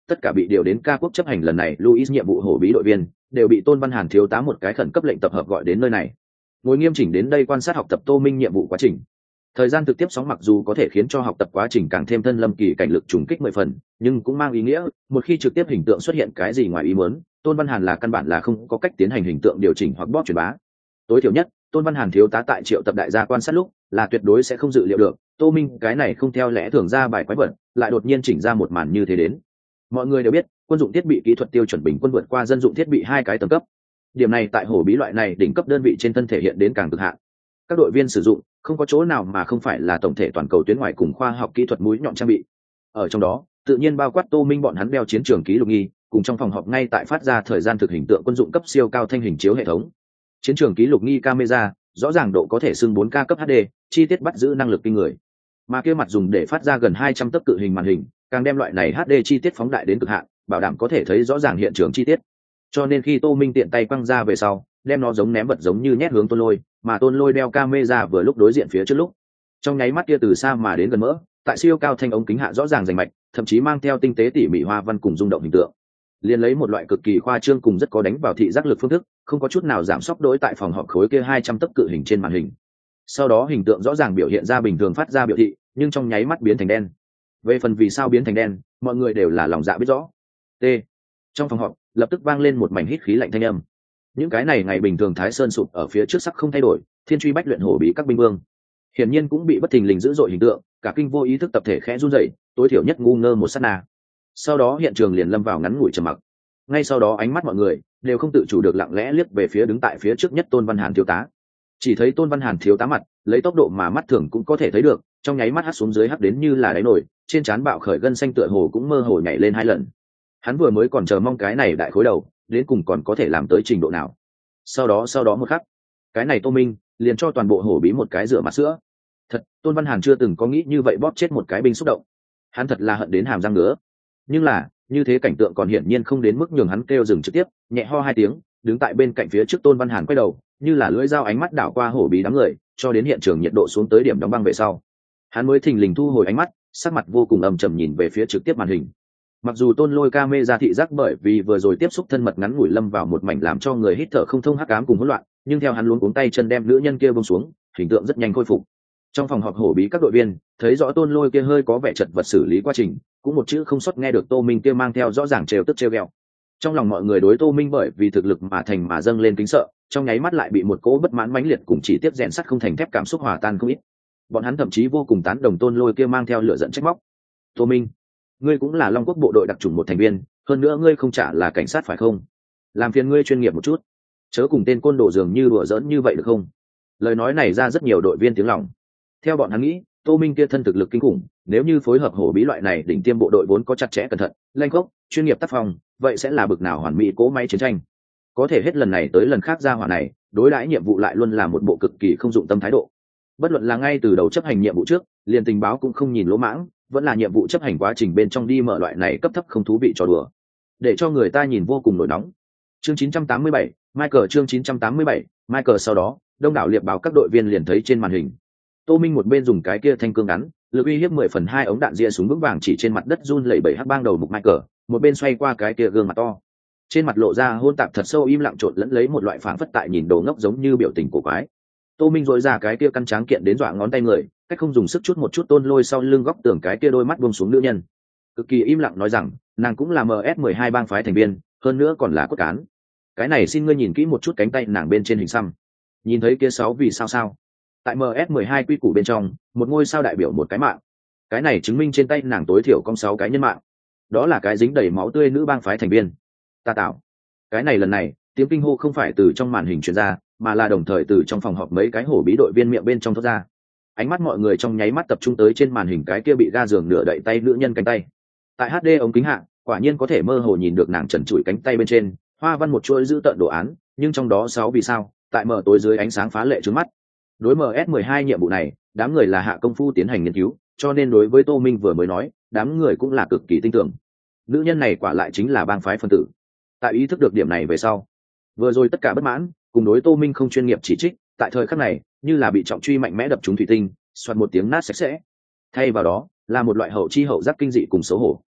tất cả bị điều đến ca quốc chấp hành lần này Louis nhiệm vụ hổ bí đội viên đều bị Tôn Văn Hàn thiếu tá một cái khẩn cấp lệnh tập hợp gọi đến nơi này, ngồi nghiêm chỉnh đến đây quan sát học tập Tô Minh nhiệm vụ quá trình. Thời gian thực tiếp sóng mặc dù có thể khiến cho học tập quá trình càng thêm thân lâm kỳ cảnh lực trùng kích 10 phần, nhưng cũng mang ý nghĩa một khi trực tiếp hình tượng xuất hiện cái gì ngoài ý muốn, Tôn Văn Hàn là căn bản là không có cách tiến hành hình tượng điều chỉnh hoặc bóp truyền bá. Tối thiểu nhất, Tôn Văn Hàn thiếu tá tại triệu tập đại gia quan sát lúc là tuyệt đối sẽ không dự liệu được Tô Minh cái này không theo lẽ thường ra bài quái vật lại đột nhiên chỉnh ra một màn như thế đến. Mọi người đều biết quân dụng thiết bị kỹ thuật tiêu chuẩn bình quân vượt qua dân dụng thiết bị 2 cái tầng cấp, điểm này tại hổ bí loại này đỉnh cấp đơn vị trên thân thể hiện đến càng cực hạn. Các đội viên sử dụng không có chỗ nào mà không phải là tổng thể toàn cầu tuyến ngoài cùng khoa học kỹ thuật mũi nhọn trang bị, ở trong đó tự nhiên bao quát Tô Minh bọn hắn đeo chiến trường ký lục nghi cùng trong phòng họp ngay tại phát ra thời gian thực hình tượng quân dụng cấp siêu cao thanh hình chiếu hệ thống, chiến trường ký lục nghi camera rõ ràng độ có thể xưng 4K cấp HD, chi tiết bắt giữ năng lực kinh người, mà kia mặt dùng để phát ra gần 200 tấc cự hình màn hình càng đem loại này HD chi tiết phóng đại đến cực hạn, bảo đảm có thể thấy rõ ràng hiện trường chi tiết. Cho nên khi Tô Minh tiện tay quăng ra về sau, đem nó giống ném vật giống như nhét hướng Tôn Lôi, mà Tôn Lôi đeo camera vừa lúc đối diện phía trước lúc, trong nháy mắt kia từ xa mà đến gần mỡ, tại siêu cao thanh ống kính hạ rõ ràng rành mạch, thậm chí mang theo tinh tế tỉ mỉ hoa văn cùng rung động hình tượng. Liên lấy một loại cực kỳ khoa trương cùng rất có đánh vào thị giác lực phương thức, không có chút nào giảm sóc đối tại phòng họp khối kia 200 tấc cự hình trên màn hình. Sau đó hình tượng rõ ràng biểu hiện ra bình thường phát ra biểu thị, nhưng trong nháy mắt biến thành đen. Về phần vì sao biến thành đen, mọi người đều là lòng dạ biết rõ. T. Trong phòng họp lập tức vang lên một mảnh hít khí lạnh thanh âm. Những cái này ngày bình thường Thái Sơn sụp ở phía trước sắc không thay đổi, thiên truy bách luyện hổ bí các binh vương, hiển nhiên cũng bị bất thình lình dữ dội hình tượng, cả kinh vô ý thức tập thể khẽ run rẩy, tối thiểu nhất ngu ngơ một sát na. Sau đó hiện trường liền lâm vào ngắn ngủi trầm mặc. Ngay sau đó ánh mắt mọi người đều không tự chủ được lặng lẽ liếc về phía đứng tại phía trước nhất Tôn Văn Hàn thiếu tá. Chỉ thấy Tôn Văn Hàn thiếu tá mặt, lấy tốc độ mà mắt thường cũng có thể thấy được, trong nháy mắt hắt xuống dưới hắt đến như là đáy nổi, trên trán bạo khởi gân xanh tựa hồ cũng mơ hồ nhảy lên 2 lần. Hắn vừa mới còn chờ mong cái này đại khối đầu, đến cùng còn có thể làm tới trình độ nào. Sau đó một khắc, cái này Tô Minh liền cho toàn bộ hổ bí một cái rửa mặt sữa. Thật, Tôn Văn Hàn chưa từng có nghĩ như vậy bóp chết một cái binh xúc động. Hắn thật là hận đến hàm răng ngứa. Nhưng là, như thế cảnh tượng còn hiển nhiên không đến mức nhường hắn kêu dừng trực tiếp, nhẹ ho 2 tiếng, đứng tại bên cạnh phía trước Tôn Văn Hàn quay đầu, như là lưỡi dao ánh mắt đảo qua hổ bí đám người, cho đến hiện trường nhiệt độ xuống tới điểm đóng băng về sau. Hắn mới thình lình thu hồi ánh mắt, sắc mặt vô cùng âm trầm nhìn về phía trực tiếp màn hình. Mặc dù Tôn Lôi camera thị giác bởi vì vừa rồi tiếp xúc thân mật ngắn ngủi lâm vào một mảnh làm cho người hít thở không thông hắc ám cùng hỗn loạn, nhưng theo hắn luống cuống tay chân đem nữ nhân kia buông xuống, hình tượng rất nhanh khôi phục. Trong phòng họp hổ bí các đội viên thấy rõ Tôn Lôi kia hơi có vẻ chật vật xử lý quá trình, cũng một chữ không sót nghe được Tô Minh kia mang theo rõ ràng trêu tức trêu ghẹo. Trong lòng mọi người đối Tô Minh bởi vì thực lực mà thành mà dâng lên kính sợ, trong nháy mắt lại bị một cỗ bất mãn mãnh liệt cùng chỉ tiếp rèn sắt không thành thép cảm xúc hòa tan không ít. Bọn hắn thậm chí vô cùng tán đồng Tôn Lôi kia mang theo lửa giận trách móc. Tô Minh, ngươi cũng là Long Quốc bộ đội đặc chủng một thành viên, hơn nữa ngươi không trả là cảnh sát phải không? Làm phiền ngươi chuyên nghiệp một chút, chớ cùng tên côn đồ dường như đùa giỡn như vậy được không? Lời nói này ra rất nhiều đội viên tiếng lòng. Theo bọn hắn nghĩ, Tô Minh kia thân thực lực kinh khủng, nếu như phối hợp hổ bí loại này đỉnh tiêm bộ đội vốn có chặt chẽ cẩn thận, lanh gốc, chuyên nghiệp tác phong, vậy sẽ là bực nào hoàn mỹ cỗ máy chiến tranh. Có thể hết lần này tới lần khác ra hỏa này, đối đãi nhiệm vụ lại luôn là một bộ cực kỳ không dụng tâm thái độ. Bất luận là ngay từ đầu chấp hành nhiệm vụ trước, liền tình báo cũng không nhìn lỗ mãng, vẫn là nhiệm vụ chấp hành quá trình bên trong đi mở loại này cấp thấp không thú vị trò đùa, để cho người ta nhìn vô cùng nổi nóng. Chương 987, Michael chương 987, Michael sau đó, đông đảo liệp báo các đội viên liền thấy trên màn hình. Tô Minh một bên dùng cái kia thanh cương ngắn, lực uy hiếp 10/2 ống đạn ria súng vững vàng chỉ trên mặt đất run lẩy bẩy hắc bang đầu mục Michael, một bên xoay qua cái kia gương mặt to. Trên mặt lộ ra hôn tạp thật sâu im lặng trộn lẫn lấy một loại phảng phất tại nhìn đồ ngốc giống như biểu tình cổ quái. Tô Minh rỗi ra cái kia căn tráng kiện đến dọa ngón tay người, cách không dùng sức chút một chút Tôn Lôi sau lưng góc tường cái kia đôi mắt buông xuống nữ nhân. Cực kỳ im lặng nói rằng, nàng cũng là MS-12 bang phái thành viên, hơn nữa còn là cốt cán. Cái này xin ngươi nhìn kỹ một chút cánh tay nàng bên trên hình xăm. Nhìn thấy kia 6 vì sao sao? Tại MS-12 quy củ bên trong, một ngôi sao đại biểu một cái mạng. Cái này chứng minh trên tay nàng tối thiểu có 6 cái nhân mạng. Đó là cái dính đầy máu tươi nữ bang phái thành viên. Ta tạo. Cái này lần này, tiếng kinh hô không phải từ trong màn hình truyền ra, mà là đồng thời từ trong phòng họp mấy cái hổ bí đội viên miệng bên trong thoát ra. Ánh mắt mọi người trong nháy mắt tập trung tới trên màn hình cái kia bị ga giường nửa đậy tay nữ nhân cánh tay. Tại HD ống kính hạ, quả nhiên có thể mơ hồ nhìn được nàng trần trụi cánh tay bên trên, hoa văn một chuỗi giữ tận đồ án, nhưng trong đó 6 vì sao, tại mờ tối dưới ánh sáng phá lệ trước mắt. Đối MS-12 nhiệm vụ này, đám người là hạ công phu tiến hành nghiên cứu, cho nên đối với Tô Minh vừa mới nói, đám người cũng là cực kỳ tin tưởng. Nữ nhân này quả lại chính là bang phái phân tử. Tại ý thức được điểm này về sau, vừa rồi tất cả bất mãn, cùng đối Tô Minh không chuyên nghiệp chỉ trích, tại thời khắc này, như là bị trọng truy mạnh mẽ đập trúng thủy tinh, xoạt một tiếng nát sạch sẽ. Thay vào đó, là một loại hậu chi hậu giác kinh dị cùng xấu hổ.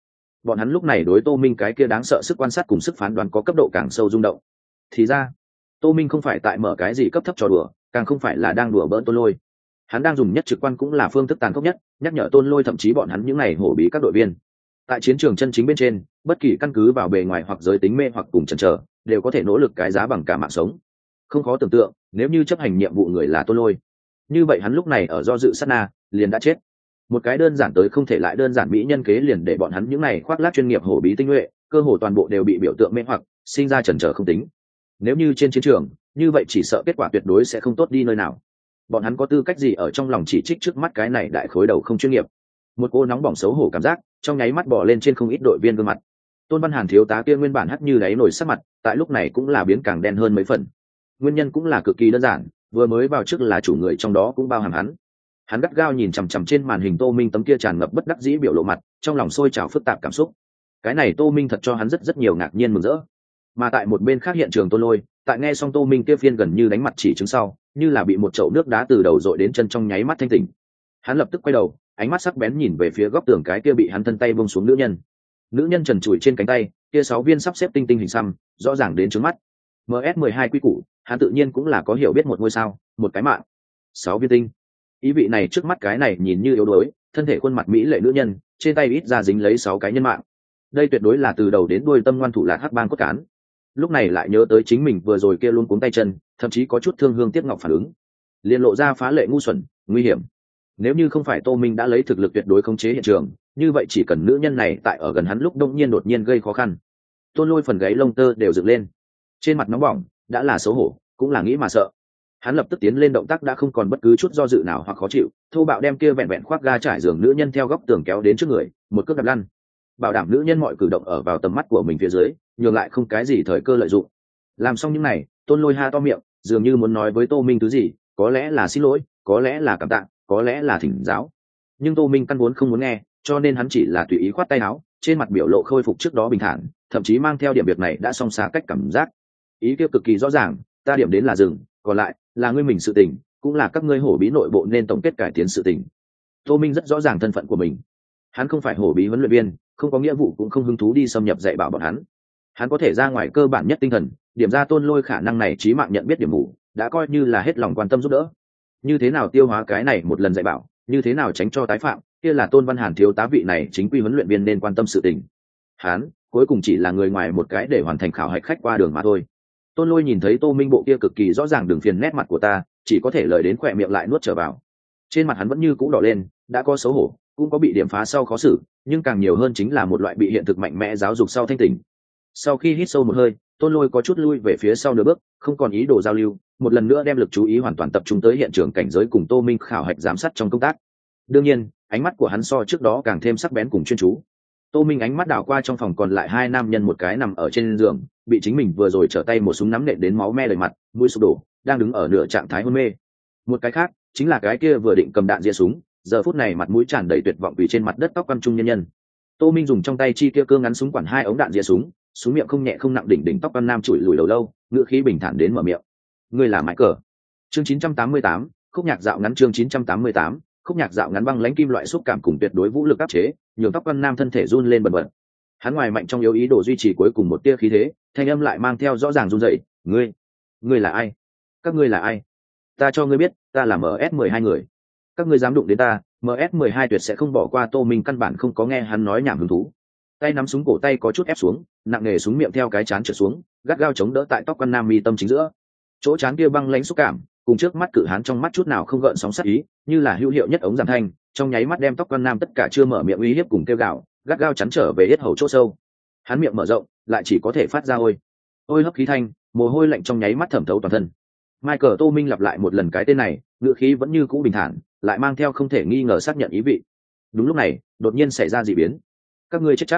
bọn hắn lúc này đối Tô Minh cái kia đáng sợ sức quan sát cùng sức phán đoán có cấp độ càng sâu rung động. Thì ra Tô Minh không phải tại mở cái gì cấp thấp trò đùa, càng không phải là đang đùa bỡn Tôn Lôi. Hắn đang dùng nhất trực quan cũng là phương thức tàn khốc nhất, nhắc nhở Tôn Lôi thậm chí bọn hắn những này hổ bí các đội viên. Tại chiến trường chân chính bên trên, bất kỳ căn cứ vào bề ngoài hoặc giới tính mê hoặc cùng chần chờ, đều có thể nỗ lực cái giá bằng cả mạng sống. Không khó tưởng tượng, nếu như chấp hành nhiệm vụ người là Tôn Lôi, như vậy hắn lúc này ở do dự sát na, liền đã chết. Một cái đơn giản tới không thể lại đơn giản mỹ nhân kế liền để bọn hắn những này khoác lác chuyên nghiệp hổ bí tinh nhuệ, cơ hồ toàn bộ đều bị biểu tượng mê hoặc, sinh ra chần chờ không tính. Nếu như trên chiến trường, như vậy chỉ sợ kết quả tuyệt đối sẽ không tốt đi nơi nào. Bọn hắn có tư cách gì ở trong lòng chỉ trích trước mắt cái này đại khối đầu không chuyên nghiệp. Một cô nóng bỏng xấu hổ cảm giác trong nháy mắt bò lên trên không ít đội viên gương mặt. Tôn Văn Hàn thiếu tá kia nguyên bản hắt như đáy nổi sắc mặt, tại lúc này cũng là biến càng đen hơn mấy phần. Nguyên nhân cũng là cực kỳ đơn giản, vừa mới vào trước là chủ người trong đó cũng bao hàm hắn. Hắn gắt gao nhìn chằm chằm trên màn hình Tô Minh tấm kia tràn ngập bất đắc dĩ biểu lộ mặt, trong lòng sôi trào phức tạp cảm xúc. Cái này Tô Minh thật cho hắn rất nhiều ngạc nhiên mừng rỡ. Mà tại một bên khác hiện trường Tôn Lôi, tại nghe xong Tô Minh kia phiên gần như đánh mặt chỉ chứng sau, như là bị một chậu nước đá từ đầu dội đến chân trong nháy mắt thanh tỉnh. Hắn lập tức quay đầu, ánh mắt sắc bén nhìn về phía góc tường cái kia bị hắn thân tay buông xuống nữ nhân. Nữ nhân trần trụi trên cánh tay, kia 6 viên sắp xếp tinh tinh hình xăm, rõ ràng đến trước mắt. MS12 quy củ, hắn tự nhiên cũng là có hiểu biết một ngôi sao, một cái mạng. 6 viên tinh. Ý vị này trước mắt cái này nhìn như yếu đuối, thân thể khuôn mặt mỹ lệ nữ nhân, trên tay ít ra dính lấy 6 cái nhân mạng. Đây tuyệt đối là từ đầu đến đuôi tâm ngoan thủ lạt hắc bang cốt cán. Lúc này lại nhớ tới chính mình vừa rồi kia luôn cuống tay chân, thậm chí có chút thương hương tiếc ngọc phản ứng, liền lộ ra phá lệ ngu xuẩn, nguy hiểm. Nếu như không phải Tô Minh đã lấy thực lực tuyệt đối khống chế hiện trường, như vậy chỉ cần nữ nhân này tại ở gần hắn lúc đông nhiên đột nhiên gây khó khăn, Tôn Lôi phần gáy lông tơ đều dựng lên, trên mặt nóng bỏng, đã là xấu hổ, cũng là nghĩ mà sợ. Hắn lập tức tiến lên, động tác đã không còn bất cứ chút do dự nào hoặc khó chịu, thô bạo đem kia vẹn vẹn khoác ga trải giường nữ nhân theo góc tường kéo đến trước người, một cước đạp lăn, bảo đảm nữ nhân mọi cử động ở vào tầm mắt của mình phía dưới, nhường lại không cái gì thời cơ lợi dụng. Làm xong những này, Tôn Lôi ha to miệng, dường như muốn nói với Tô Minh thứ gì, có lẽ là xin lỗi, có lẽ là cảm tạ, có lẽ là thỉnh giáo. Nhưng Tô Minh căn vốn không muốn nghe, cho nên hắn chỉ là tùy ý khoát tay áo, trên mặt biểu lộ khôi phục trước đó bình thản, thậm chí mang theo điểm việc này đã song xa cách cảm giác. Ý kia cực kỳ rõ ràng, ta điểm đến là dừng, còn lại là ngươi mình sự tình, cũng là các ngươi hổ bí nội bộ nên tổng kết cải tiến sự tình. Tô Minh rất rõ ràng thân phận của mình. Hắn không phải hổ bí huấn luyện viên, không có nghĩa vụ cũng không hứng thú đi xâm nhập dạy bảo bọn hắn. Hắn có thể ra ngoài cơ bản nhất tinh thần, điểm ra Tôn Lôi khả năng này trí mạng nhận biết điểm mù, đã coi như là hết lòng quan tâm giúp đỡ. Như thế nào tiêu hóa cái này một lần dạy bảo, như thế nào tránh cho tái phạm, kia là Tôn Văn Hàn thiếu tá vị này chính quy huấn luyện viên nên quan tâm sự tình. Hắn cuối cùng chỉ là người ngoài một cái để hoàn thành khảo hạch khách qua đường mà thôi. Tôn Lôi nhìn thấy Tô Minh bộ kia cực kỳ rõ ràng đường phiền nét mặt của ta, chỉ có thể lời đến khỏe miệng lại nuốt trở vào. Trên mặt hắn vẫn như cũ đỏ lên, đã có xấu hổ, cũng có bị điểm phá sau khó xử, nhưng càng nhiều hơn chính là một loại bị hiện thực mạnh mẽ giáo dục sau thanh tỉnh. Sau khi hít sâu một hơi, Tôn Lôi có chút lui về phía sau nửa bước, không còn ý đồ giao lưu, một lần nữa đem lực chú ý hoàn toàn tập trung tới hiện trường cảnh giới cùng Tô Minh khảo hạch giám sát trong công tác. Đương nhiên, ánh mắt của hắn so trước đó càng thêm sắc bén cùng chuyên chú. Tô Minh ánh mắt đảo qua trong phòng còn lại 2 nam nhân, một cái nằm ở trên giường, bị chính mình vừa rồi trở tay một súng nắm nện đến máu me đầy mặt, mũi sụp đổ, đang đứng ở nửa trạng thái hôn mê. Một cái khác, chính là cái kia vừa định cầm đạn giết súng, giờ phút này mặt mũi tràn đầy tuyệt vọng vì trên mặt đất tóc quăn trung nhân nhân. Tô Minh dùng trong tay chi kia cương ngắn súng quản 2 ống đạn giết súng, súng miệng không nhẹ không nặng đỉnh tóc quăn nam chùi lùi đầu lâu, ngữ khí bình thản đến mở miệng. Ngươi là Mãi Cờ. Chương 988, khúc nhạc dạo ngắn. Chương 988, khúc nhạc dạo ngắn. Băng lãnh kim loại xúc cảm cùng tuyệt đối vũ lực áp chế, nhường tóc quăn nam thân thể run lên bần bật. Hắn ngoài mạnh trong yếu ý đồ duy trì cuối cùng một tia khí thế, thanh âm lại mang theo rõ ràng run rẩy. Ngươi là ai? Các ngươi là ai? Ta cho ngươi biết, ta là MS12 người. Các ngươi dám đụng đến ta, MS12 tuyệt sẽ không bỏ qua. Tô Minh căn bản không có nghe hắn nói nhảm hứng thú, tay nắm súng cổ tay có chút ép xuống, nặng nề súng miệng theo cái chán trượt xuống, gắt gao chống đỡ tại tóc quan nam mi tâm chính giữa. Chỗ chán kia băng lãnh xúc cảm, cùng trước mắt cự hán trong mắt chút nào không gợn sóng sát ý, như là hữu hiệu nhất ống giảm thanh, trong nháy mắt đem tóc quan nam tất cả chưa mở miệng uy hiếp cùng kêu gào, gắt gao chắn trở về yết hầu chỗ sâu. Hắn miệng mở rộng, lại chỉ có thể phát ra ôi hấp khí thanh, mồ hôi lạnh trong nháy mắt thẩm thấu toàn thân. Michael Tô Minh lặp lại một lần cái tên này, ngữ khí vẫn như cũ bình thản, lại mang theo không thể nghi ngờ xác nhận ý vị. Đúng lúc này, đột nhiên xảy ra dị biến. Các ngươi chết chắc,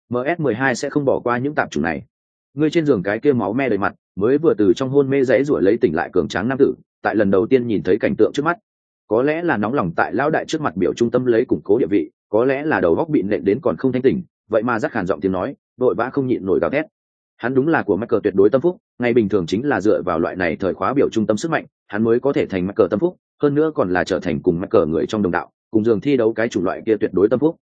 MS12 sẽ không bỏ qua những tạp chủng này. Ngươi trên giường cái kia máu me đầy mặt, mới vừa từ trong hôn mê dãy rủa lấy tỉnh lại cường tráng nam tử, tại lần đầu tiên nhìn thấy cảnh tượng trước mắt, có lẽ là nóng lòng tại lão đại trước mặt biểu trung tâm lấy củng cố địa vị, có lẽ là đầu góc bị nện đến còn không thanh tỉnh, vậy mà rắc khàn giọng tiếng nói, đội vã không nhịn nổi gào thét. Hắn đúng là của Michael tuyệt đối tâm phúc, ngày bình thường chính là dựa vào loại này thời khóa biểu trung tâm sức mạnh, hắn mới có thể thành Michael tâm phúc, hơn nữa còn là trở thành cùng Michael người trong đồng đạo, cùng giường thi đấu cái chủng loại kia tuyệt đối tâm phúc.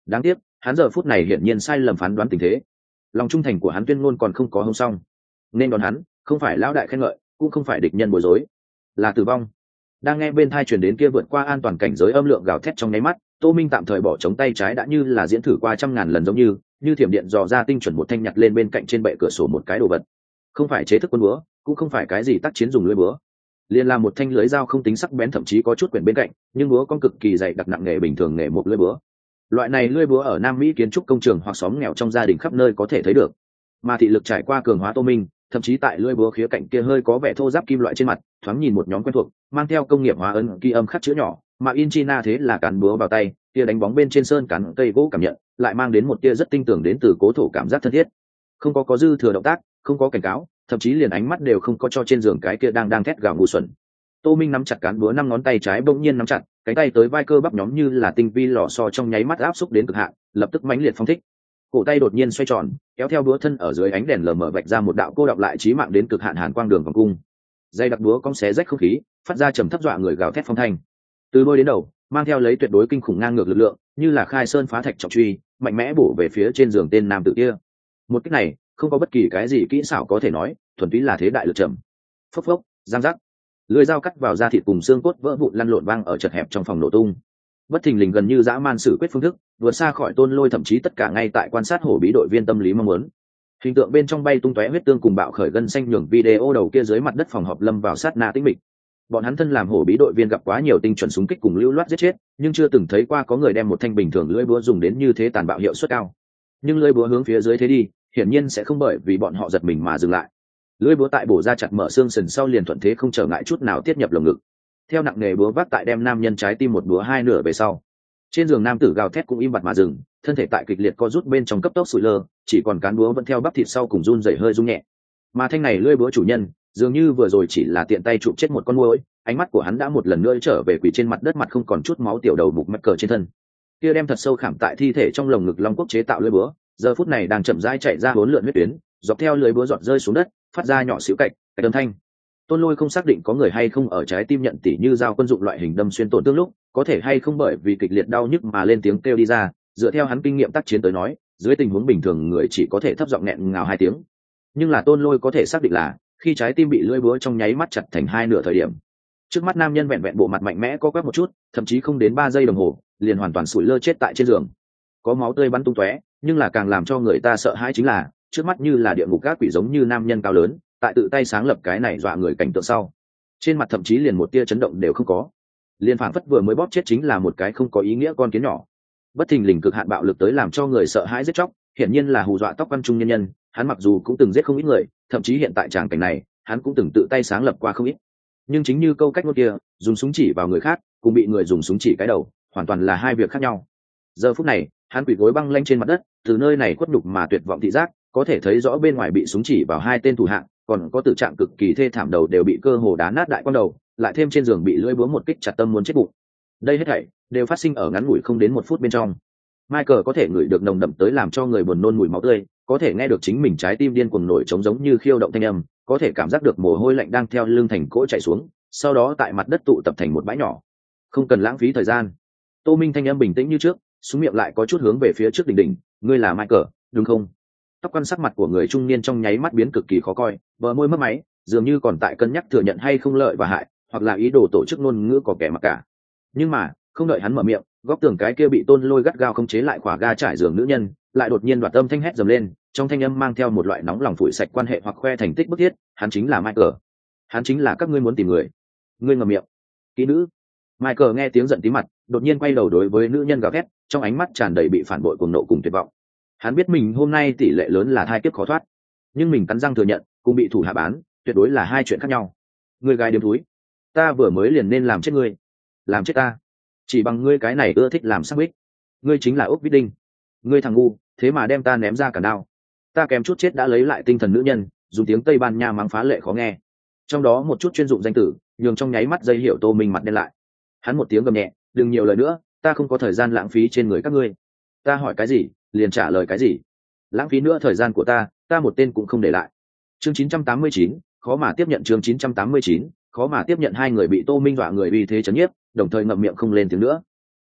Đáng tiếc hắn giờ phút này hiển nhiên sai lầm phán đoán tình thế, lòng trung thành của hắn tuyên ngôn còn không có hông xong, nên đón hắn không phải lão đại khen ngợi, cũng không phải địch nhân bối rối, là tử vong. Đang nghe bên thai truyền đến kia vượt qua an toàn cảnh giới âm lượng gào thét trong nháy mắt, Tô Minh tạm thời bỏ chống tay trái đã như là diễn thử qua 100.000 lần, giống như thiểm điện dò ra tinh chuẩn một thanh nhặt lên bên cạnh trên bệ cửa sổ một cái đồ vật. Không phải chế thức quân búa, cũng không phải cái gì tác chiến dùng lưỡi búa, liền là một thanh lưới dao không tính sắc bén, thậm chí có chút quyển bên cạnh, nhưng búa con cực kỳ dày đặc nặng nghề, bình thường nghề một lưỡi búa. Loại này lưỡi búa ở Nam Mỹ kiến trúc công trường hoặc xóm nghèo trong gia đình khắp nơi có thể thấy được, mà thị lực trải qua cường hóa Tô Minh, thậm chí tại lưỡi búa khía cạnh kia hơi có vẻ thô ráp kim loại trên mặt, thoáng nhìn một nhóm quen thuộc, mang theo công nghiệp hóa ấn ký âm khắc chữ nhỏ, mà in China thế là cán búa vào tay, tia đánh bóng bên trên sơn cán cây gỗ cảm nhận, lại mang đến một tia rất tinh tường đến từ cố thổ cảm giác thân thiết. Không có dư thừa động tác, không có cảnh cáo, thậm chí liền ánh mắt đều không có cho trên giường cái kia đang thét gào ngu xuẩn. Tô Minh nắm chặt cán búa, 5 ngón tay trái bỗng nhiên nắm chặt, cánh tay tới vai cơ bắp nhóm như là tinh vi lò xo trong nháy mắt áp xúc đến cực hạn, lập tức mãnh liệt phóng thích. Cổ tay đột nhiên xoay tròn, kéo theo búa thân ở dưới ánh đèn lờ mờ vạch ra một đạo cô đọng lại chí mạng đến cực hạn hàn quang đường vòng cung. Dây đặc búa cong xé rách không khí, phát ra trầm thấp dọa người gào thét phong thanh. Từ đôi đến đầu, mang theo lấy tuyệt đối kinh khủng ngang ngược lực lượng, như là khai sơn phá thạch trọng truy, mạnh mẽ bổ về phía trên giường tên nam tử kia. Một kích này, không có bất kỳ cái gì kỹ xảo có thể nói, thuần túy là thế đại lực trầm. Phốc phốc, giang rắc. Lưỡi dao cắt vào da thịt cùng xương cốt vỡ vụn lăn lộn vang ở chật hẹp trong phòng nổ tung. Bất thình lình gần như dã man xử quyết phương thức, vượt xa khỏi Tôn Lôi, thậm chí tất cả ngay tại quan sát hổ bí đội viên tâm lý mong muốn. Hình tượng bên trong bay tung tóe huyết tương cùng bạo khởi gân xanh nhường video đầu kia dưới mặt đất phòng họp lâm vào sát na tĩnh mịch. Bọn hắn thân làm hổ bí đội viên gặp quá nhiều tinh chuẩn súng kích cùng lưu loát giết chết, nhưng chưa từng thấy qua có người đem một thanh bình thường lưỡi búa dùng đến như thế tàn bạo hiệu suất cao. Nhưng lưỡi búa hướng phía dưới thế đi, hiển nhiên sẽ không bởi vì bọn họ giật mình mà dừng lại. Lưỡi búa tại bổ ra chặt mở xương sườn sau liền thuận thế không trở ngại chút nào tiết nhập lồng ngực. Theo nặng nghề búa vác tại đem nam nhân trái tim một búa hai nửa về sau. Trên giường nam tử gào thét cũng im bặt mà dừng, thân thể tại kịch liệt co rút bên trong cấp tốc sụi lơ, chỉ còn cán búa vẫn theo bắp thịt sau cùng run rẩy hơi rung nhẹ. Mà thanh này lưỡi búa chủ nhân, dường như vừa rồi chỉ là tiện tay chụp chết một con muỗi, ánh mắt của hắn đã một lần nữa trở về quỳ trên mặt đất, mặt không còn chút máu, tiểu đầu mục mắc cờ trên thân. Kia đem thật sâu khảm tại thi thể trong lồng ngực long quốc chế tạo lưỡi búa, giờ phút này đang chậm rãi chạy ra bốn lượn huyết tuyến, dọc theo lưỡi búa giọt rơi xuống đất, phát ra nhỏ xíu cạch âm thanh. Tôn Lôi không xác định có người hay không ở trái tim nhận tỉ như dao quân dụng loại hình đâm xuyên tổn thương lúc, có thể hay không bởi vì kịch liệt đau nhức mà lên tiếng kêu đi ra. Dựa theo hắn kinh nghiệm tác chiến tới nói, dưới tình huống bình thường người chỉ có thể thấp giọng nghẹn ngào 2 tiếng. Nhưng là Tôn Lôi có thể xác định là khi trái tim bị lưỡi búa trong nháy mắt chặt thành 2 nửa thời điểm, trước mắt nam nhân vẹn vẹn bộ mặt mạnh mẽ có quắc một chút, thậm chí không đến 3 giây đồng hồ, liền hoàn toàn sủi lơ chết tại trên giường. Có máu tươi bắn tung tóe, nhưng là càng làm cho người ta sợ hãi chính là trước mắt như là địa ngục các quỷ giống như nam nhân cao lớn, tại tự tay sáng lập cái này dọa người cảnh tượng sau, trên mặt thậm chí liền một tia chấn động đều không có, liền phảng phất vừa mới bóp chết chính là một cái không có ý nghĩa con kiến nhỏ. Bất thình lình cực hạn bạo lực tới làm cho người sợ hãi giết chóc, hiển nhiên là hù dọa tóc quan trung nhân nhân. Hắn mặc dù cũng từng giết không ít người, thậm chí hiện tại tràng cảnh này hắn cũng từng tự tay sáng lập qua không ít, nhưng chính như câu cách ngôn kia, dùng súng chỉ vào người khác cùng bị người dùng súng chỉ cái đầu hoàn toàn là hai việc khác nhau. Giờ phút này hắn quỳ gối băng lanh trên mặt đất, từ nơi này khuất nhục mà tuyệt vọng thị giác có thể thấy rõ bên ngoài bị súng chỉ vào 2 tên thủ hạng, còn có tử trạng cực kỳ thê thảm, đầu đều bị cơ hồ đá nát đại quan đầu, lại thêm trên giường bị lưỡi búa một kích chặt tâm muốn chết bụng. Đây hết thảy đều phát sinh ở ngắn ngủi không đến 1 phút bên trong. Michael có thể ngửi được nồng đậm tới làm cho người buồn nôn mùi máu tươi, có thể nghe được chính mình trái tim điên cuồng nổi trống giống như khiêu động thanh âm, có thể cảm giác được mồ hôi lạnh đang theo lưng thành cỗ chảy xuống, sau đó tại mặt đất tụ tập thành một bãi nhỏ. Không cần lãng phí thời gian. Tô Minh thanh âm bình tĩnh như trước, xuống miệng lại có chút hướng về phía trước đỉnh đỉnh, ngươi là Michael, đúng không? Tóc quan sắc mặt của người trung niên trong nháy mắt biến cực kỳ khó coi, bờ môi mất máy, dường như còn tại cân nhắc thừa nhận hay không lợi và hại, hoặc là ý đồ tổ chức ngôn ngữ có kẻ mặc cả. Nhưng mà không đợi hắn mở miệng, góc tường cái kia bị Tôn Lôi gắt gao không chế lại khỏa ga trải giường nữ nhân lại đột nhiên đoạt âm thanh hét dầm lên, trong thanh âm mang theo một loại nóng lòng phủi sạch quan hệ hoặc khoe thành tích bức thiết, hắn chính là Michael, hắn chính là các ngươi muốn tìm người. Ngươi ngậm miệng, kỹ nữ. Michael nghe tiếng giận tí mặt, đột nhiên quay đầu đối với nữ nhân gào thét, trong ánh mắt tràn đầy bị phản bội cuồng nộ cùng tuyệt vọng. Hắn biết mình hôm nay tỷ lệ lớn là thai kiếp khó thoát, nhưng mình cắn răng thừa nhận cùng bị thủ hạ bán tuyệt đối là 2 chuyện khác nhau. Ngươi gái điếm thúi, ta vừa mới liền nên làm chết ngươi, làm chết ta chỉ bằng ngươi cái này ưa thích làm sắc bích. Ngươi chính là Úc Vít Đinh, ngươi thằng ngu, thế mà đem ta ném ra cả đao. Ta kém chút chết đã lấy lại tinh thần nữ nhân dùng tiếng Tây Ban Nha mắng phá lệ khó nghe, trong đó một chút chuyên dụng danh tử nhường trong nháy mắt dây hiểu Tô Minh mặt đen lại. Hắn một tiếng gầm nhẹ, đừng nhiều lời nữa, ta không có thời gian lãng phí trên người các ngươi. Ta hỏi cái gì liền trả lời cái gì, lãng phí nữa thời gian của ta một tên cũng không để lại. Chương 989, khó mà tiếp nhận. Chương 989, khó mà tiếp nhận. Hai người bị Tô Minh dọa người uy thế chấn nhiếp, đồng thời ngậm miệng không lên tiếng nữa.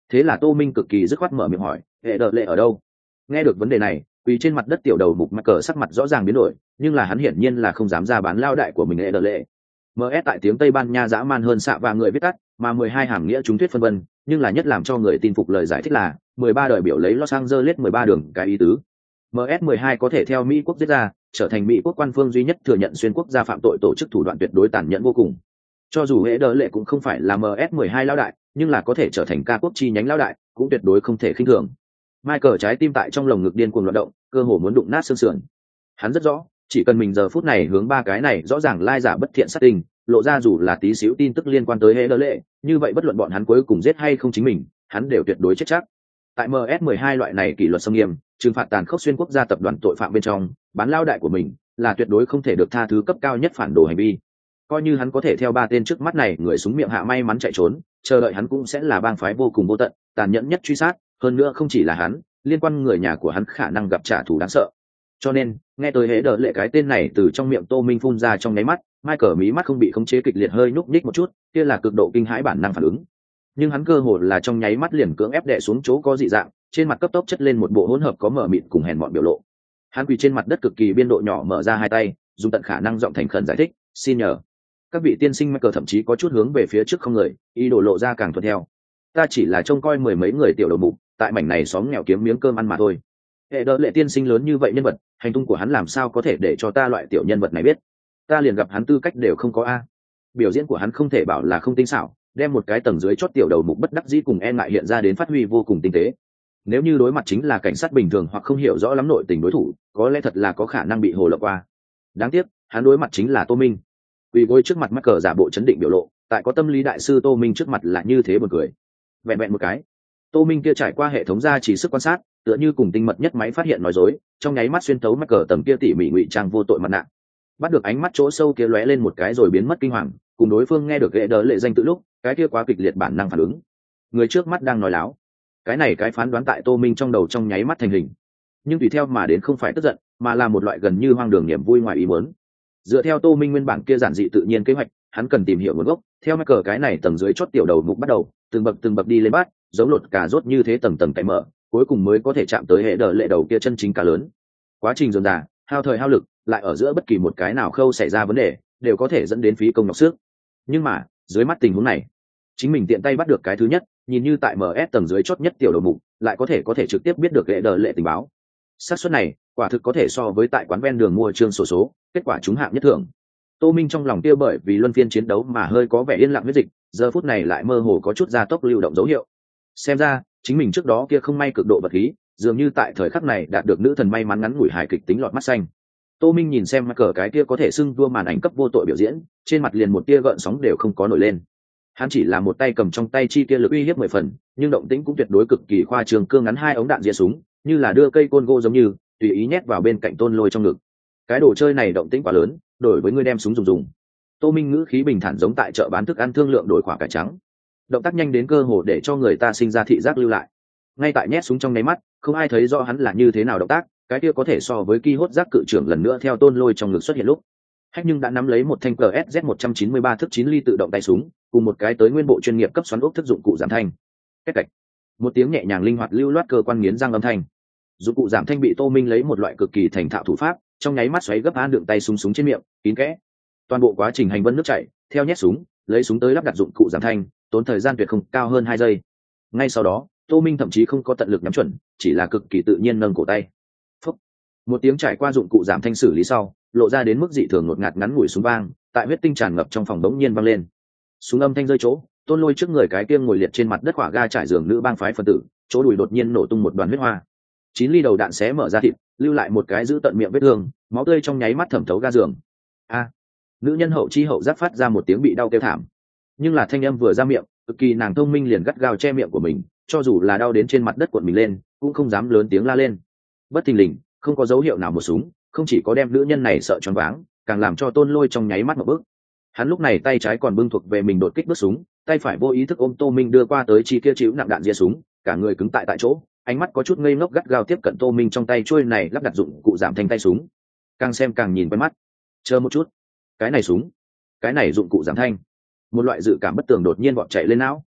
Thế là Tô Minh cực kỳ dứt khoát mở miệng hỏi, hệ đờ lệ ở đâu? Nghe được vấn đề này, quỳ trên mặt đất tiểu đầu mục mắc cờ sắc mặt rõ ràng biến đổi, nhưng là hắn hiển nhiên là không dám ra bán lao đại của mình hệ đờ lệ. MS tại tiếng Tây Ban Nha dã man hơn xạ và người viết tắt, mà 12 hàm nghĩa chúng thuyết phân vân, nhưng là nhất làm cho người tin phục lời giải thích là 13 đời biểu lấy Los Angeles 13 đường cái ý tứ. MS-12 có thể theo Mỹ quốc giết ra, trở thành Mỹ quốc quan phương duy nhất thừa nhận xuyên quốc gia phạm tội tổ chức thủ đoạn tuyệt đối tàn nhẫn vô cùng. Cho dù hệ đỡ lệ cũng không phải là MS-12 lao đại, nhưng là có thể trở thành ca quốc chi nhánh lao đại, cũng tuyệt đối không thể khinh thường. Michael trái tim tại trong lồng ngực điên cuồng loạn động, cơ hồ muốn đụng nát xương sườn. Hắn rất rõ, chỉ cần mình giờ phút này hướng ba cái này rõ ràng lai giả bất thiện sát tình, lộ ra dù là tí xíu tin tức liên quan tới hệ đỡ lệ, như vậy bất luận bọn hắn cuối cùng giết hay không chính mình, hắn đều tuyệt đối chết chắc. Tại MS-12 loại này kỷ luật xâm nghiêm, trừng phạt tàn khốc xuyên quốc gia tập đoàn tội phạm bên trong, bán lao đại của mình là tuyệt đối không thể được tha thứ cấp cao nhất phản đồ hành vi. Coi như hắn có thể theo ba tên trước mắt này người súng miệng hạ may mắn chạy trốn, chờ đợi hắn cũng sẽ là bang phái vô cùng vô tận, tàn nhẫn nhất truy sát, hơn nữa không chỉ là hắn, liên quan người nhà của hắn khả năng gặp trả thù đáng sợ. Cho nên, nghe tới hễ đỡ lệ cái tên này từ trong miệng Tô Minh phun ra trong nháy mắt, Michael mí mắt không bị khống chế kịch liệt hơi nhúc nhích một chút, kia là cực độ kinh hãi bản năng phản ứng. Nhưng hắn cơ hồ là trong nháy mắt liền cưỡng ép đè xuống chỗ có dị dạng, trên mặt cấp tốc chất lên một bộ hỗn hợp có mở mịt cùng hèn mọn biểu lộ. Hắn quỳ trên mặt đất cực kỳ biên độ nhỏ mở ra hai tay, dùng tận khả năng giọng thành khẩn giải thích, xin nhờ. Các vị tiên sinh Michael thậm chí có chút hướng về phía trước không người, ý đồ lộ ra càng thuận theo. Ta chỉ là trông coi mười mấy người tiểu đầu mục, tại mảnh này xóm nghèo kiếm miếng cơm ăn mà thôi. Hệ đỡ lệ tiên sinh lớn như vậy nhân vật, hành tung của hắn làm sao có thể để cho ta loại tiểu nhân vật này biết? Ta liền gặp hắn tư cách đều không có a. Biểu diễn của hắn không thể bảo là không tinh xảo, đem một cái tầng dưới chót tiểu đầu mục bất đắc dĩ cùng e ngại hiện ra đến phát huy vô cùng tinh tế. Nếu như đối mặt chính là cảnh sát bình thường hoặc không hiểu rõ lắm nội tình đối thủ, có lẽ thật là có khả năng bị hồ lộng qua. Đáng tiếc, hắn đối mặt chính là Tô Minh. Vì gối trước mặt mắc cờ giả bộ chấn định biểu lộ, tại có tâm lý đại sư Tô Minh trước mặt là như thế buồn cười. Vẹn vẹn một cái, Tô Minh kia trải qua hệ thống gia chỉ sức quan sát, tựa như cùng tinh mật nhất máy phát hiện nói dối, trong nháy mắt xuyên tấu mắc cờ tầm kia tỉ mỉ ngụy trang vô tội mặt nạ. Bắt được ánh mắt chỗ sâu kia lóe lên một cái rồi biến mất kinh hoàng, cùng đối phương nghe được ghệ đỡ lệ danh tự lúc, cái kia quá kịch liệt bản năng phản ứng. Người trước mắt đang nói láo. Cái này cái phán đoán tại Tô Minh trong đầu trong nháy mắt thành hình. Nhưng tùy theo mà đến không phải tức giận, mà là một loại gần như hoang đường niềm vui ngoài ý muốn. Dựa theo Tô Minh nguyên bản kia giản dị tự nhiên kế hoạch, hắn cần tìm hiểu nguồn gốc, theo mắc cờ cái này tầng dưới chót tiểu đầu mục bắt đầu, từng bậc đi lên bát, giống lột cà rốt như thế tầng tầng cày mở, cuối cùng mới có thể chạm tới hệ đỡ lệ đầu kia chân chính cá lớn. Quá trình dồn dà, hao thời hao lực, lại ở giữa bất kỳ một cái nào khâu xảy ra vấn đề, đều có thể dẫn đến phí công nhọc sức. Nhưng mà, dưới mắt tình huống này, chính mình tiện tay bắt được cái thứ nhất, nhìn như tại MS tầng dưới chót nhất tiểu đầu mục, lại có thể trực tiếp biết được hệ đỡ lệ tình báo. Xác suất này, quả thực có thể so với tại quán ven đường mua trương sổ số, kết quả trúng hạng nhất thưởng. Tô Minh trong lòng kia bởi vì luân phiên chiến đấu mà hơi có vẻ yên lặng huyết dịch, giờ phút này lại mơ hồ có chút gia tốc lưu động dấu hiệu. Xem ra, chính mình trước đó kia không may cực độ vật khí, dường như tại thời khắc này đạt được nữ thần may mắn ngắn ngủi hài kịch tính lọt mắt xanh. Tô Minh nhìn xem cờ cái kia có thể xưng vua màn ảnh cấp vô tội biểu diễn, trên mặt liền một tia gợn sóng đều không có nổi lên. Hắn chỉ là một tay cầm trong tay chi kia lực uy hiếp 10 phần, nhưng động tĩnh cũng tuyệt đối cực kỳ khoa trương, cương ngắn hai ống đạn rĩa súng, như là đưa cây côn gô giống như tùy ý nhét vào bên cạnh Tôn Lôi trong ngực. Cái đồ chơi này động tĩnh quá lớn, đổi với ngươi đem súng dùng. Tô Minh ngữ khí bình thản giống tại chợ bán thức ăn thương lượng đổi quả cải trắng. Động tác nhanh đến cơ hồ để cho người ta sinh ra thị giác lưu lại. Ngay tại nhét súng trong nháy mắt, không ai thấy rõ hắn là như thế nào động tác, cái kia có thể so với ki hốt giác cự trưởng lần nữa theo Tôn Lôi trong ngực xuất hiện lúc. Hách nhưng đã nắm lấy một thanh CSZ 193 thước 9 ly tự động tay súng, cùng một cái tới nguyên bộ chuyên nghiệp cấp xoắn ốc thức dụng cụ giảm thanh. Cách cạch. Một tiếng nhẹ nhàng linh hoạt lưu loát cơ quan nghiến răng âm thanh. Dụng cụ giảm thanh bị Tô Minh lấy một loại cực kỳ thành thạo thủ pháp, trong nháy mắt xoáy gấp an đựng tay súng trên miệng, kín kẽ. Toàn bộ quá trình hành vân nước chảy, theo nhét súng, lấy súng tới lắp đặt dụng cụ giảm thanh, tốn thời gian tuyệt không cao hơn 2 giây. Ngay sau đó, Tô Minh thậm chí không có tận lực nhắm chuẩn, chỉ là cực kỳ tự nhiên nâng cổ tay. Phúc. Một tiếng trải qua dụng cụ giảm thanh xử lý sau, lộ ra đến mức dị thường ngột ngạt ngắn ngủi súng vang, tại huyết tinh tràn ngập trong phòng đống nhiên vang lên. Súng âm thanh rơi chỗ, Tôn Lôi trước người cái kia ngồi liệt trên mặt đất quả ga trải giường nữ bang phái phân tử, chỗ đùi đột nhiên nổ tung một đoàn huyết hoa. 9 ly đầu đạn xé mở ra thịt, lưu lại một cái giữ tận miệng vết thương, máu tươi trong nháy mắt thẩm thấu ga giường. A! Nữ nhân hậu chi hậu giác phát ra một tiếng bị đau kêu thảm. Nhưng là thanh âm vừa ra miệng, cực kỳ nàng thông minh liền gắt gao che miệng của mình, cho dù là đau đến trên mặt đất cuộn mình lên, cũng không dám lớn tiếng la lên. Bất thình lình, không có dấu hiệu nào một súng, không chỉ có đem nữ nhân này sợ choáng váng, càng làm cho Tôn Lôi trong nháy mắt một bước. Hắn lúc này tay trái còn bưng thuộc về mình đột kích bước súng, tay phải vô ý thức ôm Tô Minh đưa qua tới chi kia chịu nặng đạn ria súng, cả người cứng tại chỗ, ánh mắt có chút ngây ngốc gắt gao tiếp cận Tô Minh trong tay chuôi này lắp đặt dụng cụ giảm thanh tay súng. Càng xem càng nhìn quen mắt. Chờ một chút, cái này súng, cái này dụng cụ giảm thanh. Một loại dự cảm bất tường đột nhiên bọt chạy lên não.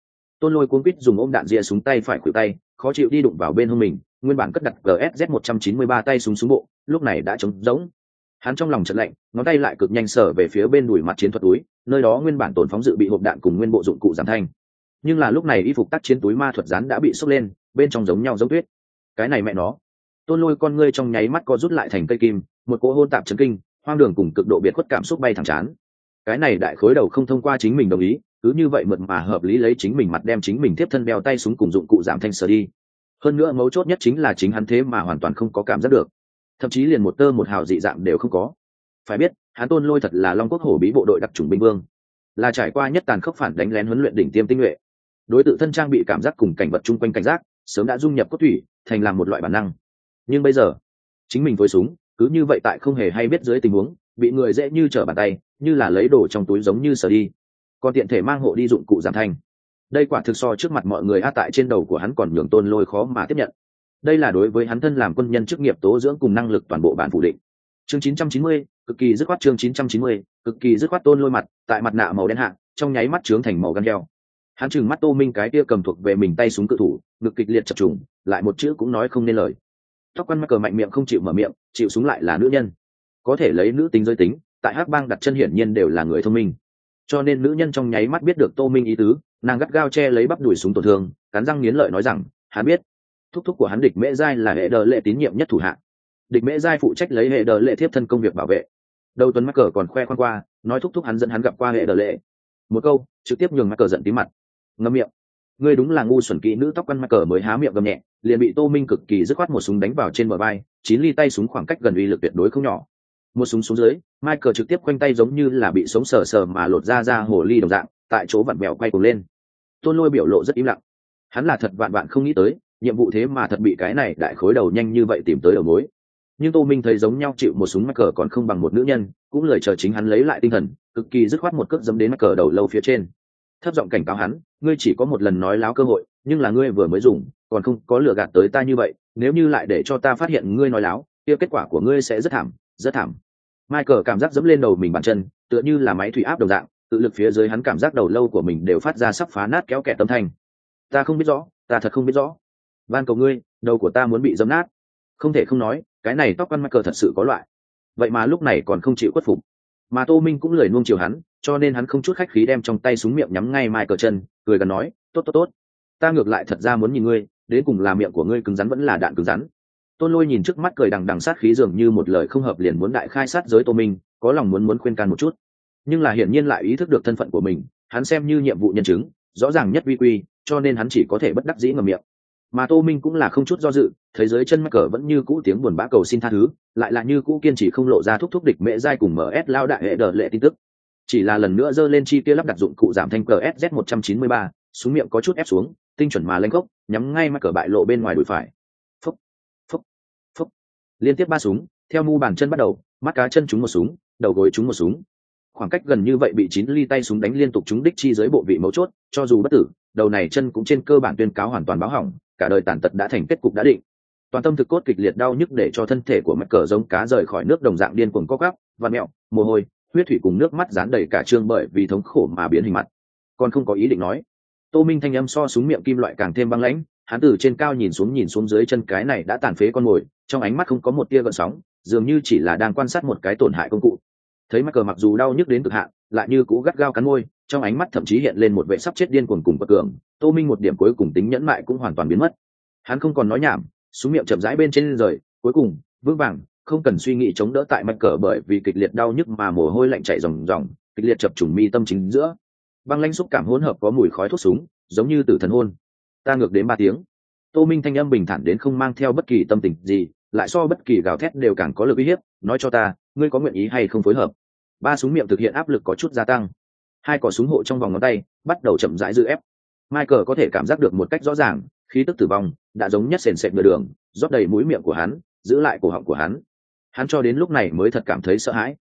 Tôn Lôi cuống quýt dùng ôm đạn rìa súng tay phải khuỷu tay, khó chịu đi đụng vào bên hông mình, nguyên bản cất đặt GSZ 193 tay súng bộ, lúc này đã trống rỗng. Hắn trong lòng chợt lạnh, ngón tay lại cực nhanh sở về phía bên đùi mặt chiến thuật túi, nơi đó nguyên bản tổn phóng dự bị hộp đạn cùng nguyên bộ dụng cụ giảm thanh. Nhưng là lúc này y phục tác chiến túi ma thuật rán đã bị xốc lên, bên trong giống nhau giống tuyết. Cái này mẹ nó. Tôn Lôi con ngươi trong nháy mắt co rút lại thành cây kim, một cỗ hôn tạp chấn kinh, hoang đường cùng cực độ biệt khuất cảm xúc bay thẳng chán. Cái này đại khối đầu không thông qua chính mình đồng ý, cứ như vậy mượt mà hợp lý lấy chính mình mặt đem chính mình tiếp thân đeo tay súng cùng dụng cụ giảm thanh sờ đi. Hơn nữa mấu chốt nhất chính là chính hắn thế mà hoàn toàn không có cảm giác được, thậm chí liền một tơ một hào dị dạng đều không có. Phải biết, hắn Tôn Lôi thật là Long Quốc hổ bí bộ đội đặc chủng binh vương, là trải qua nhất tàn khốc phản đánh lén huấn luyện đỉnh tiêm tinh nhuệ. Đối tự thân trang bị cảm giác cùng cảnh vật chung quanh cảnh giác, sớm đã dung nhập cốt thủy, thành làm một loại bản năng. Nhưng bây giờ, chính mình với súng, cứ như vậy tại không hề hay biết dưới tình huống, bị người dễ như trở bàn tay, như là lấy đồ trong túi giống như sờ đi. Còn tiện thể mang hộ đi dụng cụ giảm thanh. Đây quả thực so trước mặt mọi người tại trên đầu của hắn còn nhường Tôn Lôi khó mà tiếp nhận. Đây là đối với hắn thân làm quân nhân chức nghiệp tố dưỡng cùng năng lực toàn bộ bản phủ định. Chương 990, cực kỳ dứt khoát. Chương 990, cực kỳ dứt khoát. Tôn Lôi mặt, tại mặt nạ màu đen hạ, trong nháy mắt trướng thành màu gan heo. Hắn trừng mắt Tô Minh cái kia cầm thuộc về mình tay súng cự thủ, ngực kịch liệt chập trùng, lại một chữ cũng nói không nên lời. Tóc quăn mắc cờ mạnh miệng không chịu mở miệng, chịu súng lại là nữ nhân, có thể lấy nữ tính giới tính, tại Hắc Bang đặt chân hiển nhiên đều là người thông minh, cho nên nữ nhân trong nháy mắt biết được Tô Minh ý tứ, nàng gắt gao che lấy bắp đùi súng tổn thương, cắn răng nghiến lợi nói rằng, hắn biết, thúc thúc của hắn Địch Mễ Giai là hệ đờ lệ tín nhiệm nhất thủ hạ, Địch Mễ Giai phụ trách lấy hệ đờ lệ thiếp thân công việc bảo vệ. Đầu tuần mắc cờ còn khoe khoang qua, nói thúc thúc hắn dẫn hắn gặp qua hệ đờ lệ, một câu trực tiếp nhường mắc cờ giận tí mặt, ngậm miệng. Ngươi đúng là ngu xuẩn kỹ nữ. Tóc quăn mắc cờ mới há miệng gầm nhẹ, liền bị Tô Minh cực kỳ dứt khoát một súng đánh vào trên bờ vai, 9 ly tay súng khoảng cách gần uy lực tuyệt đối không nhỏ. Một súng xuống dưới, Michael trực tiếp quanh tay giống như là bị sống sờ sờ mà lột ra hồ ly đồng dạng, tại chỗ vặn bèo quay cuồng lên. Tôn Lôi biểu lộ rất im lặng, hắn là thật vạn vạn không nghĩ tới, nhiệm vụ thế mà thật bị cái này đại khối đầu nhanh như vậy tìm tới đầu mối. Nhưng Tô Minh thấy giống nhau chịu một súng Michael còn không bằng một nữ nhân, cũng lời chờ chính hắn lấy lại tinh thần, cực kỳ dứt khoát một cước giẫm đến Michael đầu lâu phía trên. Thấp giọng cảnh cáo hắn, ngươi chỉ có một lần nói láo cơ hội, nhưng là ngươi vừa mới dùng, còn không có lừa gạt tới ta như vậy, nếu như lại để cho ta phát hiện ngươi nói láo, kia kết quả của ngươi sẽ rất thảm, rất thảm. Michael cảm giác giẫm lên đầu mình bàn chân, tựa như là máy thủy áp đồng dạng, tự lực phía dưới hắn cảm giác đầu lâu của mình đều phát ra sắp phá nát kéo kẹt âm thanh. Ta không biết rõ, ta thật không biết rõ. Van cầu ngươi, đầu của ta muốn bị giẫm nát. Không thể không nói, cái này tóc quan Michael thật sự có loại. Vậy mà lúc này còn không chịu khuất phục. Mà Tô Minh cũng lười nuông chiều hắn, cho nên hắn không chút khách khí đem trong tay súng miệng nhắm ngay Michael chân, cười gần nói, tốt, ta ngược lại thật ra muốn nhìn ngươi, đến cùng là miệng của ngươi cứng rắn vẫn là đạn cứng rắn. Tôn Lôi nhìn trước mắt cười đằng đằng sát khí dường như một lời không hợp liền muốn đại khai sát giới Tô Minh, có lòng muốn khuyên can một chút, nhưng là hiển nhiên lại ý thức được thân phận của mình, hắn xem như nhiệm vụ nhân chứng, rõ ràng nhất vi quy, cho nên hắn chỉ có thể bất đắc dĩ ngậm miệng. Mà Tô Minh cũng là không chút do dự, thấy dưới chân Michael vẫn như cũ tiếng buồn bã cầu xin tha thứ, lại là như cũ kiên trì không lộ ra thúc Địch Mễ Giai cùng MS lao đại hệ đờ lệ tin tức. Chỉ là lần nữa giơ lên chi kia lắp đặt dụng cụ giảm thanh GSZ 193, xuống miệng có chút ép xuống, tinh chuẩn mà lên gốc, nhắm ngay Michael bại lộ bên ngoài đùi phải. Phốc, phốc, phốc. Liên tiếp 3 súng, theo mu bàn chân bắt đầu, mắt cá chân trúng một súng, đầu gối trúng một súng. Khoảng cách gần như vậy bị 9 ly tay súng đánh liên tục trúng đích chi dưới bộ vị mấu chốt, cho dù bất tử, đầu này chân cũng trên cơ bản tuyên cáo hoàn toàn báo hỏng, cả đời tàn tật đã thành kết cục đã định. Toàn tâm thực cốt kịch liệt đau nhức để cho thân thể của Michael giống cá rời khỏi nước đồng dạng điên cuồng co quắp, vặn mèo, mồ hôi, huyết thủy cùng nước mắt dán đầy cả trương bởi vì thống khổ mà biến hình mặt. Còn không có ý định nói. Tô Minh thanh âm so súng miệng kim loại càng thêm băng lãnh, hắn từ trên cao nhìn xuống dưới chân cái này đã tàn phế con mồi, trong ánh mắt không có một tia gợn sóng, dường như chỉ là đang quan sát một cái tổn hại công cụ. Thấy Michael mặc dù đau nhức đến cực hạn, lại như cũ gắt gao cắn môi, trong ánh mắt thậm chí hiện lên một vẻ sắp chết điên cuồng cùng bất cường. Tô Minh một điểm cuối cùng tính nhẫn mại cũng hoàn toàn biến mất. Hắn không còn nói nhảm, súng miệng chậm rãi bên trên rời, cuối cùng vững vàng, không cần suy nghĩ chống đỡ tại Michael bởi vì kịch liệt đau nhức mà mồ hôi lạnh chảy ròng ròng, kịch liệt chập trùng mi tâm chính giữa. Băng lãnh xúc cảm hỗn hợp có mùi khói thuốc súng, giống như tử thần hôn. Ta ngược đến 3 tiếng. Tô Minh thanh âm bình thản đến không mang theo bất kỳ tâm tình gì, lại so bất kỳ gào thét đều càng có lực uy hiếp, nói cho ta, ngươi có nguyện ý hay không phối hợp. 3 súng miệng thực hiện áp lực có chút gia tăng. 2 cò súng hộ trong vòng ngón tay bắt đầu chậm rãi giữ ép. Michael có thể cảm giác được một cách rõ ràng, khí tức tử vong đã giống nhất sền sệt nửa đường, rót đầy mũi miệng của hắn, giữ lại cổ họng của hắn. Hắn cho đến lúc này mới thật cảm thấy sợ hãi.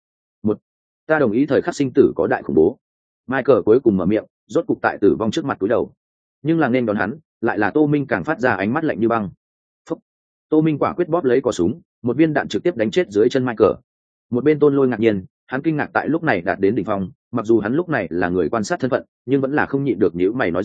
Ta đồng ý thời khắc sinh tử có đại khủng bố. Michael cuối cùng mở miệng, rốt cục tại tử vong trước mặt cúi đầu. Nhưng là nên đón hắn, lại là Tô Minh càng phát ra ánh mắt lạnh như băng. Phúc. Tô Minh quả quyết bóp lấy cò súng, một viên đạn trực tiếp đánh chết dưới chân Michael. Một bên Tôn Lôi ngạc nhiên, hắn kinh ngạc tại lúc này đạt đến đỉnh phong, mặc dù hắn lúc này là người quan sát thân phận, nhưng vẫn là không nhịn được nhíu mày nói rằng,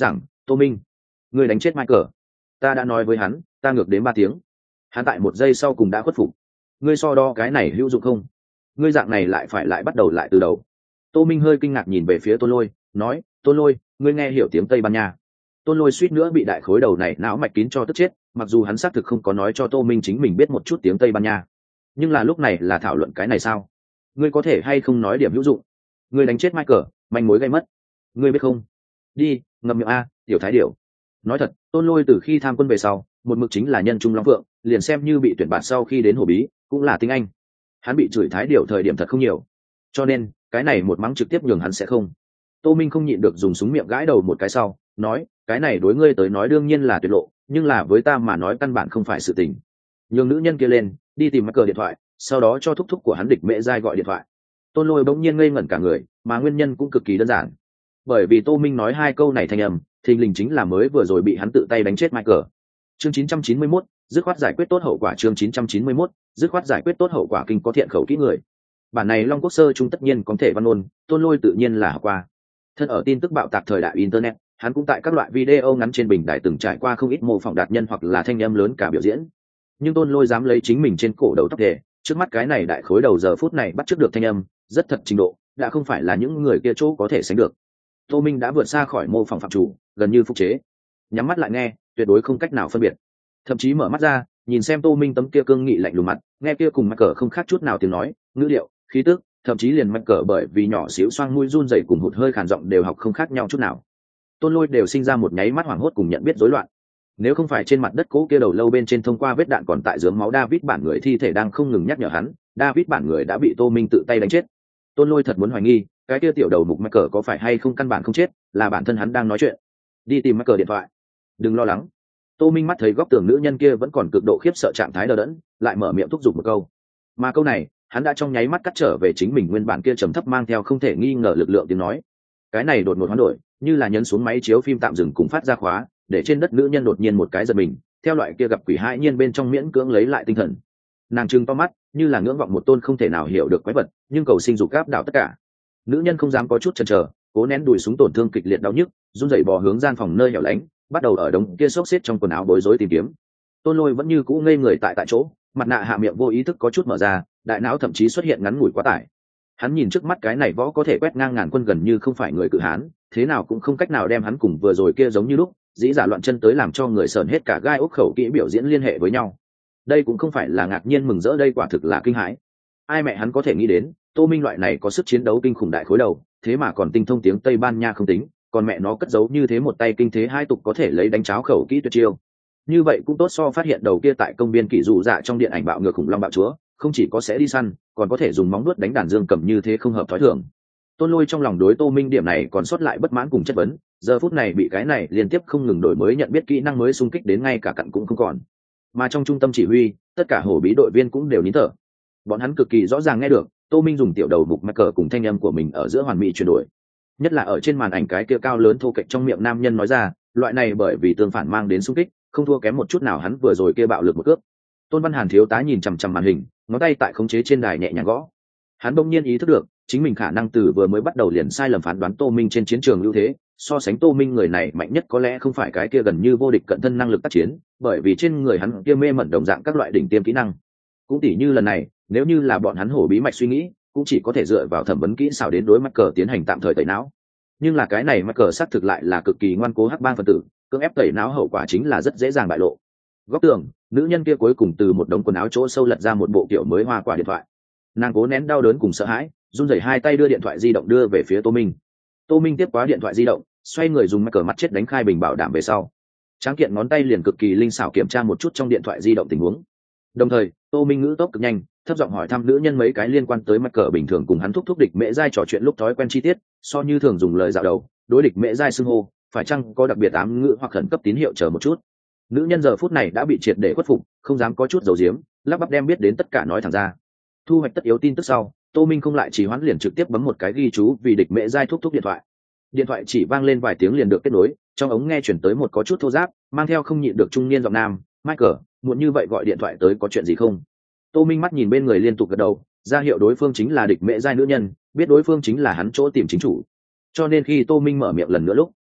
Tô Minh, ngươi đánh chết Michael. Ta đã nói với hắn, ta ngược đến 3 tiếng. Hắn tại 1 giây sau cùng đã khuất phục. Ngươi so đo cái này hữu dụng không? Ngươi dạng này lại phải lại bắt đầu lại từ đầu. Tô Minh hơi kinh ngạc nhìn về phía Tôn Lôi, nói, Tôn Lôi, ngươi nghe hiểu tiếng Tây Ban Nha. Tôn Lôi suýt nữa bị đại khối đầu này não mạch kín cho tức chết, mặc dù hắn xác thực không có nói cho Tô Minh chính mình biết một chút tiếng Tây Ban Nha. Nhưng là lúc này là thảo luận cái này sao? Ngươi có thể hay không nói điểm hữu dụng? Ngươi đánh chết Michael, manh mối gây mất. Ngươi biết không? Đi, ngậm miệng a, tiểu thái điểu. Nói thật, Tôn Lôi từ khi tham quân về sau, một mực chính là nhân trung long phượng, liền xem như bị tuyển bạt sau khi đến Hồ Bí, cũng là tiếng Anh. Hắn bị chửi thái điểu thời điểm thật không nhiều, cho nên cái này một mắng trực tiếp nhường hắn sẽ không. Tô Minh không nhịn được dùng súng miệng gãi đầu một cái sau, nói, cái này đối ngươi tới nói đương nhiên là tuyệt lộ, nhưng là với ta mà nói căn bản không phải sự tình. Nhường nữ nhân kia lên, đi tìm Michael điện thoại, sau đó cho thúc thúc của hắn Địch Mễ Giai gọi điện thoại. Tôn Lôi bỗng nhiên ngây ngẩn cả người, mà nguyên nhân cũng cực kỳ đơn giản. Bởi vì Tô Minh nói 2 câu này thành âm, thình lình chính là mới vừa rồi bị hắn tự tay đánh chết Michael. Chương 991, dứt khoát giải quyết tốt hậu quả. Chương 991, dứt khoát giải quyết tốt hậu quả. Kinh có thiện khẩu kỹ người. Bản này Long Quốc sơ trung tất nhiên có thể văn ôn, Tôn Lôi tự nhiên là học qua. Thân ở tin tức bạo tạc thời đại internet, hắn cũng tại các loại video ngắn trên bình đài từng trải qua không ít mô phỏng đạt nhân hoặc là thanh âm lớn cả biểu diễn. Nhưng Tôn Lôi dám lấy chính mình trên cổ đầu tóc thể, trước mắt cái này đại khối đầu giờ phút này bắt chước được thanh âm, rất thật trình độ, đã không phải là những người kia chỗ có thể sánh được. Tô Minh đã vượt xa khỏi mô phỏng phạm chủ, gần như phục chế. Nhắm mắt lại nghe, tuyệt đối không cách nào phân biệt. Thậm chí mở mắt ra, nhìn xem Tô Minh tấm kia cương nghị lạnh lùng mặt, nghe kia cùng Michael không khác chút nào tiếng nói, ngữ điệu, khí tức, thậm chí liền Michael bởi vì nhỏ xíu xoang mũi run rẩy cùng hụt hơi khàn giọng đều học không khác nhau chút nào. Tôn Lôi đều sinh ra một nháy mắt hoảng hốt cùng nhận biết rối loạn. Nếu không phải trên mặt đất cũ kia đầu lâu bên trên thông qua vết đạn còn tại dướng máu David bản người thi thể đang không ngừng nhắc nhở hắn, David bản người đã bị Tô Minh tự tay đánh chết. Tôn Lôi thật muốn hoài nghi, cái kia tiểu đầu mục Michael có phải hay không căn bản không chết, là bản thân hắn đang nói chuyện. Đi tìm Michael điện thoại. Đừng lo lắng. Tô Minh mắt thấy góc tường nữ nhân kia vẫn còn cực độ khiếp sợ trạng thái đờ đẫn, lại mở miệng thúc giục một câu. Mà câu này, hắn đã trong nháy mắt cắt trở về chính mình nguyên bản kia trầm thấp mang theo không thể nghi ngờ lực lượng tiếng nói. Cái này đột ngột hoán đổi, như là nhấn xuống máy chiếu phim tạm dừng cùng phát ra khóa, để trên đất nữ nhân đột nhiên một cái giật mình, theo loại kia gặp quỷ hãi nhiên bên trong miễn cưỡng lấy lại tinh thần. Nàng trừng to mắt, như là ngưỡng vọng một tôn không thể nào hiểu được quái vật, nhưng cầu sinh dục áp đảo tất cả. Nữ nhân không dám có chút chần chờ, cố nén đùi súng tổn thương kịch liệt đau nhức, run rẩy bò hướng gian phòng nơi hẻo lánh, bắt đầu ở đống kia xốc xếp trong quần áo bối rối tìm kiếm. Tôn Lôi vẫn như cũ ngây người tại chỗ, mặt nạ hạ miệng vô ý thức có chút mở ra, đại não thậm chí xuất hiện ngắn ngủi quá tải. Hắn nhìn trước mắt cái này võ có thể quét ngang ngàn quân gần như không phải người cự hán, thế nào cũng không cách nào đem hắn cùng vừa rồi kia giống như lúc dĩ giả loạn chân tới làm cho người sờn hết cả gai ốc khẩu kỹ biểu diễn liên hệ với nhau. Đây cũng không phải là ngạc nhiên mừng rỡ, đây quả thực là kinh hãi. Ai mẹ hắn có thể nghĩ đến Tô Minh loại này có sức chiến đấu kinh khủng đại khối đầu, thế mà còn tinh thông tiếng Tây Ban Nha không tính, còn mẹ nó cất giấu như thế một tay kinh thế hai tục có thể lấy đánh cháo khẩu kỹ tuyệt chiêu. Như vậy cũng tốt so phát hiện đầu kia tại công viên kỷ dụ dạ trong điện ảnh bạo ngược khủng long bạo chúa, không chỉ có sẽ đi săn, còn có thể dùng móng nuốt đánh đàn dương cầm như thế không hợp thói thường. Tôn Lôi trong lòng đối Tô Minh điểm này còn sót lại bất mãn cùng chất vấn, giờ phút này bị cái này liên tiếp không ngừng đổi mới nhận biết kỹ năng mới xung kích đến ngay cả cặn cũng không còn. Mà trong trung tâm chỉ huy, tất cả hổ bí đội viên cũng đều nín thở. Bọn hắn cực kỳ rõ ràng nghe được Tô Minh dùng tiểu đầu mục mắc cờ cùng thanh âm của mình ở giữa hoàn mỹ chuyển đổi, nhất là ở trên màn ảnh cái kia cao lớn thô kệch trong miệng nam nhân nói ra, loại này bởi vì tương phản mang đến xung kích, không thua kém một chút nào hắn vừa rồi kia bạo lực một cước. Tôn Văn Hàn thiếu tá nhìn chằm chằm màn hình, ngón tay tại khống chế trên đài nhẹ nhàng gõ. Hắn bỗng nhiên ý thức được chính mình khả năng từ vừa mới bắt đầu liền sai lầm phán đoán Tô Minh trên chiến trường ưu thế, so sánh Tô Minh người này mạnh nhất có lẽ không phải cái kia gần như vô địch cận thân năng lực tác chiến, bởi vì trên người hắn kia mê mẩn đồng dạng các loại đỉnh tiêm kỹ năng. Cũng tỉ như lần này, nếu như là bọn hắn hổ bí mạch suy nghĩ, cũng chỉ có thể dựa vào thẩm vấn kỹ xảo đến đối mặt cờ tiến hành tạm thời tẩy não. Nhưng là cái này mắc cờ xác thực lại là cực kỳ ngoan cố hắc bang phân tử, cưỡng ép tẩy não hậu quả chính là rất dễ dàng bại lộ. Góc tường, nữ nhân kia cuối cùng từ một đống quần áo chỗ sâu lật ra một bộ kiểu mới hoa quả điện thoại. Nàng cố nén đau đớn cùng sợ hãi, run rẩy hai tay đưa điện thoại di động đưa về phía Tô Minh. Tô Minh tiếp quá điện thoại di động, xoay người dùng mắc cờ mắt chết đánh khai bình bảo đảm về sau. Tráng kiện ngón tay liền cực kỳ linh xảo kiểm tra một chút trong điện thoại di động tình huống. Đồng thời, Tô Minh ngữ tốc cực nhanh, thấp giọng hỏi thăm nữ nhân mấy cái liên quan tới mắc cờ bình thường cùng hắn thúc địch Mễ Giai trò chuyện lúc thói quen chi tiết, so như thường dùng lời dạo đầu, đối địch Mễ Giai xưng hô, phải chăng có đặc biệt ám ngữ hoặc khẩn cấp tín hiệu chờ một chút. Nữ nhân giờ phút này đã bị triệt để khuất phục, không dám có chút giấu giếm, lắp bắp đem biết đến tất cả nói thẳng ra. Thu hoạch tất yếu tin tức sau, Tô Minh không lại trì hoãn, liền trực tiếp bấm một cái ghi chú vì địch Mễ Giai thúc điện thoại. Điện thoại chỉ vang lên vài tiếng liền được kết nối, trong ống nghe chuyển tới một có chút thô ráp, mang theo không nhịn được trung niên giọng nam, "Michael, muộn như vậy gọi điện thoại tới có chuyện gì không?" Tô Minh mắt nhìn bên người liên tục gật đầu, ra hiệu đối phương chính là địch Mễ Giai nữ nhân, biết đối phương chính là hắn chỗ tìm chính chủ. Cho nên khi Tô Minh mở miệng lần nữa lúc,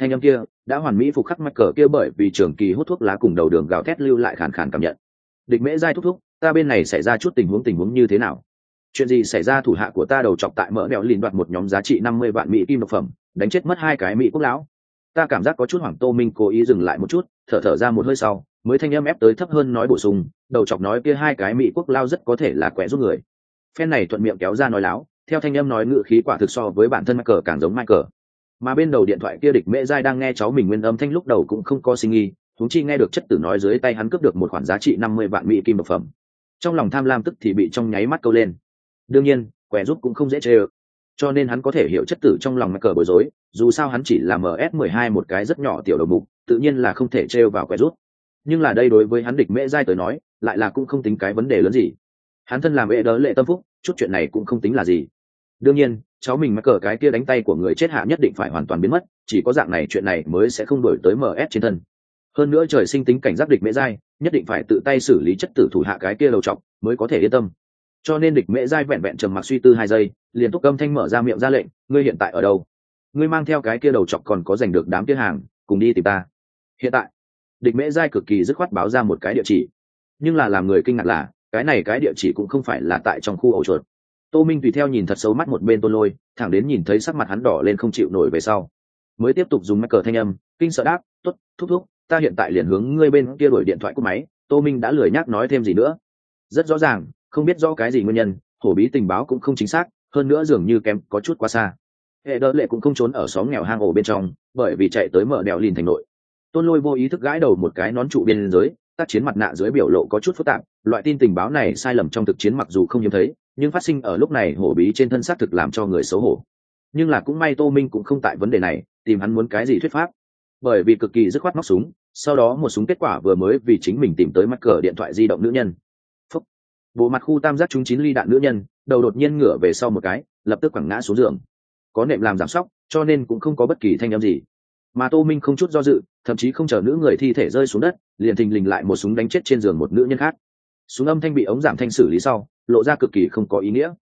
thanh âm kia đã hoàn mỹ phục khắc mắc cờ kia bởi vì trường kỳ hút thuốc lá cùng đầu đường gào thét lưu lại khàn khàn cảm nhận. Địch Mễ Giai thúc thúc, ta bên này xảy ra chút tình huống như thế nào? Chuyện gì xảy ra? Thủ hạ của ta đầu chọc tại mỡ đèo lìn đoạt một nhóm giá trị 50 vạn mỹ kim độc phẩm, đánh chết mất 2 cái mỹ quốc lão. Ta cảm giác có chút hoảng. Tô Minh cố ý dừng lại một chút, thở ra một hơi sau mới thanh âm ép tới thấp hơn nói bổ sung, đầu chọc nói kia 2 cái mỹ quốc lao rất có thể là quẻ giúp người. Phen này thuận miệng kéo ra nói láo, theo thanh âm nói ngữ khí quả thực so với bản thân Michael càng giống Michael. Mà bên đầu điện thoại kia Địch Mễ Giai đang nghe cháu mình nguyên âm thanh lúc đầu cũng không có sinh nghi, huống chi nghe được chất tử nói dưới tay hắn cướp được một khoản giá trị 50 vạn mỹ kim độc phẩm, trong lòng tham lam tức thì bị trong nháy mắt câu lên. Đương nhiên quẻ giúp cũng không dễ chơi, cho nên hắn có thể hiểu chất tử trong lòng Michael bối rối, dù sao hắn chỉ là MS12 một cái rất nhỏ tiểu đầu mục, tự nhiên là không thể trêu vào quẻ giúp. Nhưng là đây đối với hắn Địch Mễ Giai tới nói lại là cũng không tính cái vấn đề lớn gì. Hắn thân làm ệ đỡ lệ tâm phúc, chút chuyện này cũng không tính là gì. Đương nhiên cháu mình mắc cờ cái kia đánh tay của người chết hạ nhất định phải hoàn toàn biến mất, chỉ có dạng này chuyện này mới sẽ không đổi tới MS trên thân. Hơn nữa trời sinh tính cảnh giác Địch Mễ Giai nhất định phải tự tay xử lý chất tử thủ hạ cái kia đầu trọc mới có thể yên tâm. Cho nên Địch Mễ Giai vẹn vẹn trầm mặc suy tư 2 giây, liền thúc âm thanh mở ra miệng ra lệnh, ngươi hiện tại ở đâu? Ngươi mang theo cái kia đầu trọc còn có giành được đám kia hàng, cùng đi tìm ta. Hiện tại Địch Mễ Giai cực kỳ dứt khoát báo ra một cái địa chỉ, nhưng là làm người kinh ngạc là cái địa chỉ cũng không phải là tại trong khu ổ chuột. Tô Minh tùy theo nhìn thật sâu mắt một bên Tôn Lôi, thẳng đến nhìn thấy sắc mặt hắn đỏ lên không chịu nổi về sau mới tiếp tục dùng mắc cờ thanh âm kinh sợ đáp, tốt thúc thúc, ta hiện tại liền hướng ngươi bên kia đổi điện thoại cúp máy. Tô Minh đã lười nhắc nói thêm gì nữa. Rất rõ ràng không biết do cái gì nguyên nhân, hổ bí tình báo cũng không chính xác, hơn nữa dường như kém có chút quá xa. Hệ đỡ lệ cũng không trốn ở xóm nghèo hang ổ bên trong, bởi vì chạy tới mở đèo lìn thành nội. Tôn Lôi vô ý thức gãi đầu một cái nón trụ biên giới, tác chiến mặt nạ dưới biểu lộ có chút phức tạp. Loại tin tình báo này sai lầm trong thực chiến mặc dù không hiếm thấy, nhưng phát sinh ở lúc này hổ bí trên thân xác thực làm cho người xấu hổ. Nhưng là cũng may Tô Minh cũng không tại vấn đề này tìm hắn muốn cái gì thuyết pháp, bởi vì cực kỳ dứt khoát móc súng, sau đó một súng kết quả vừa mới vì chính mình tìm tới mắt cờ điện thoại di động nữ nhân. Phúc. Bộ mặt khu tam giác trúng 9 ly đạn nữ nhân, đầu đột nhiên ngửa về sau một cái, lập tức quẳng ngã xuống giường. Có nệm làm giảm sóc, cho nên cũng không có bất kỳ thanh âm gì. Mà Tô Minh không chút do dự, thậm chí không chờ nữ người thi thể rơi xuống đất, liền thình lình lại một súng đánh chết trên giường một nữ nhân khác. Súng âm thanh bị ống giảm thanh xử lý sau, lộ ra cực kỳ không có ý nghĩa.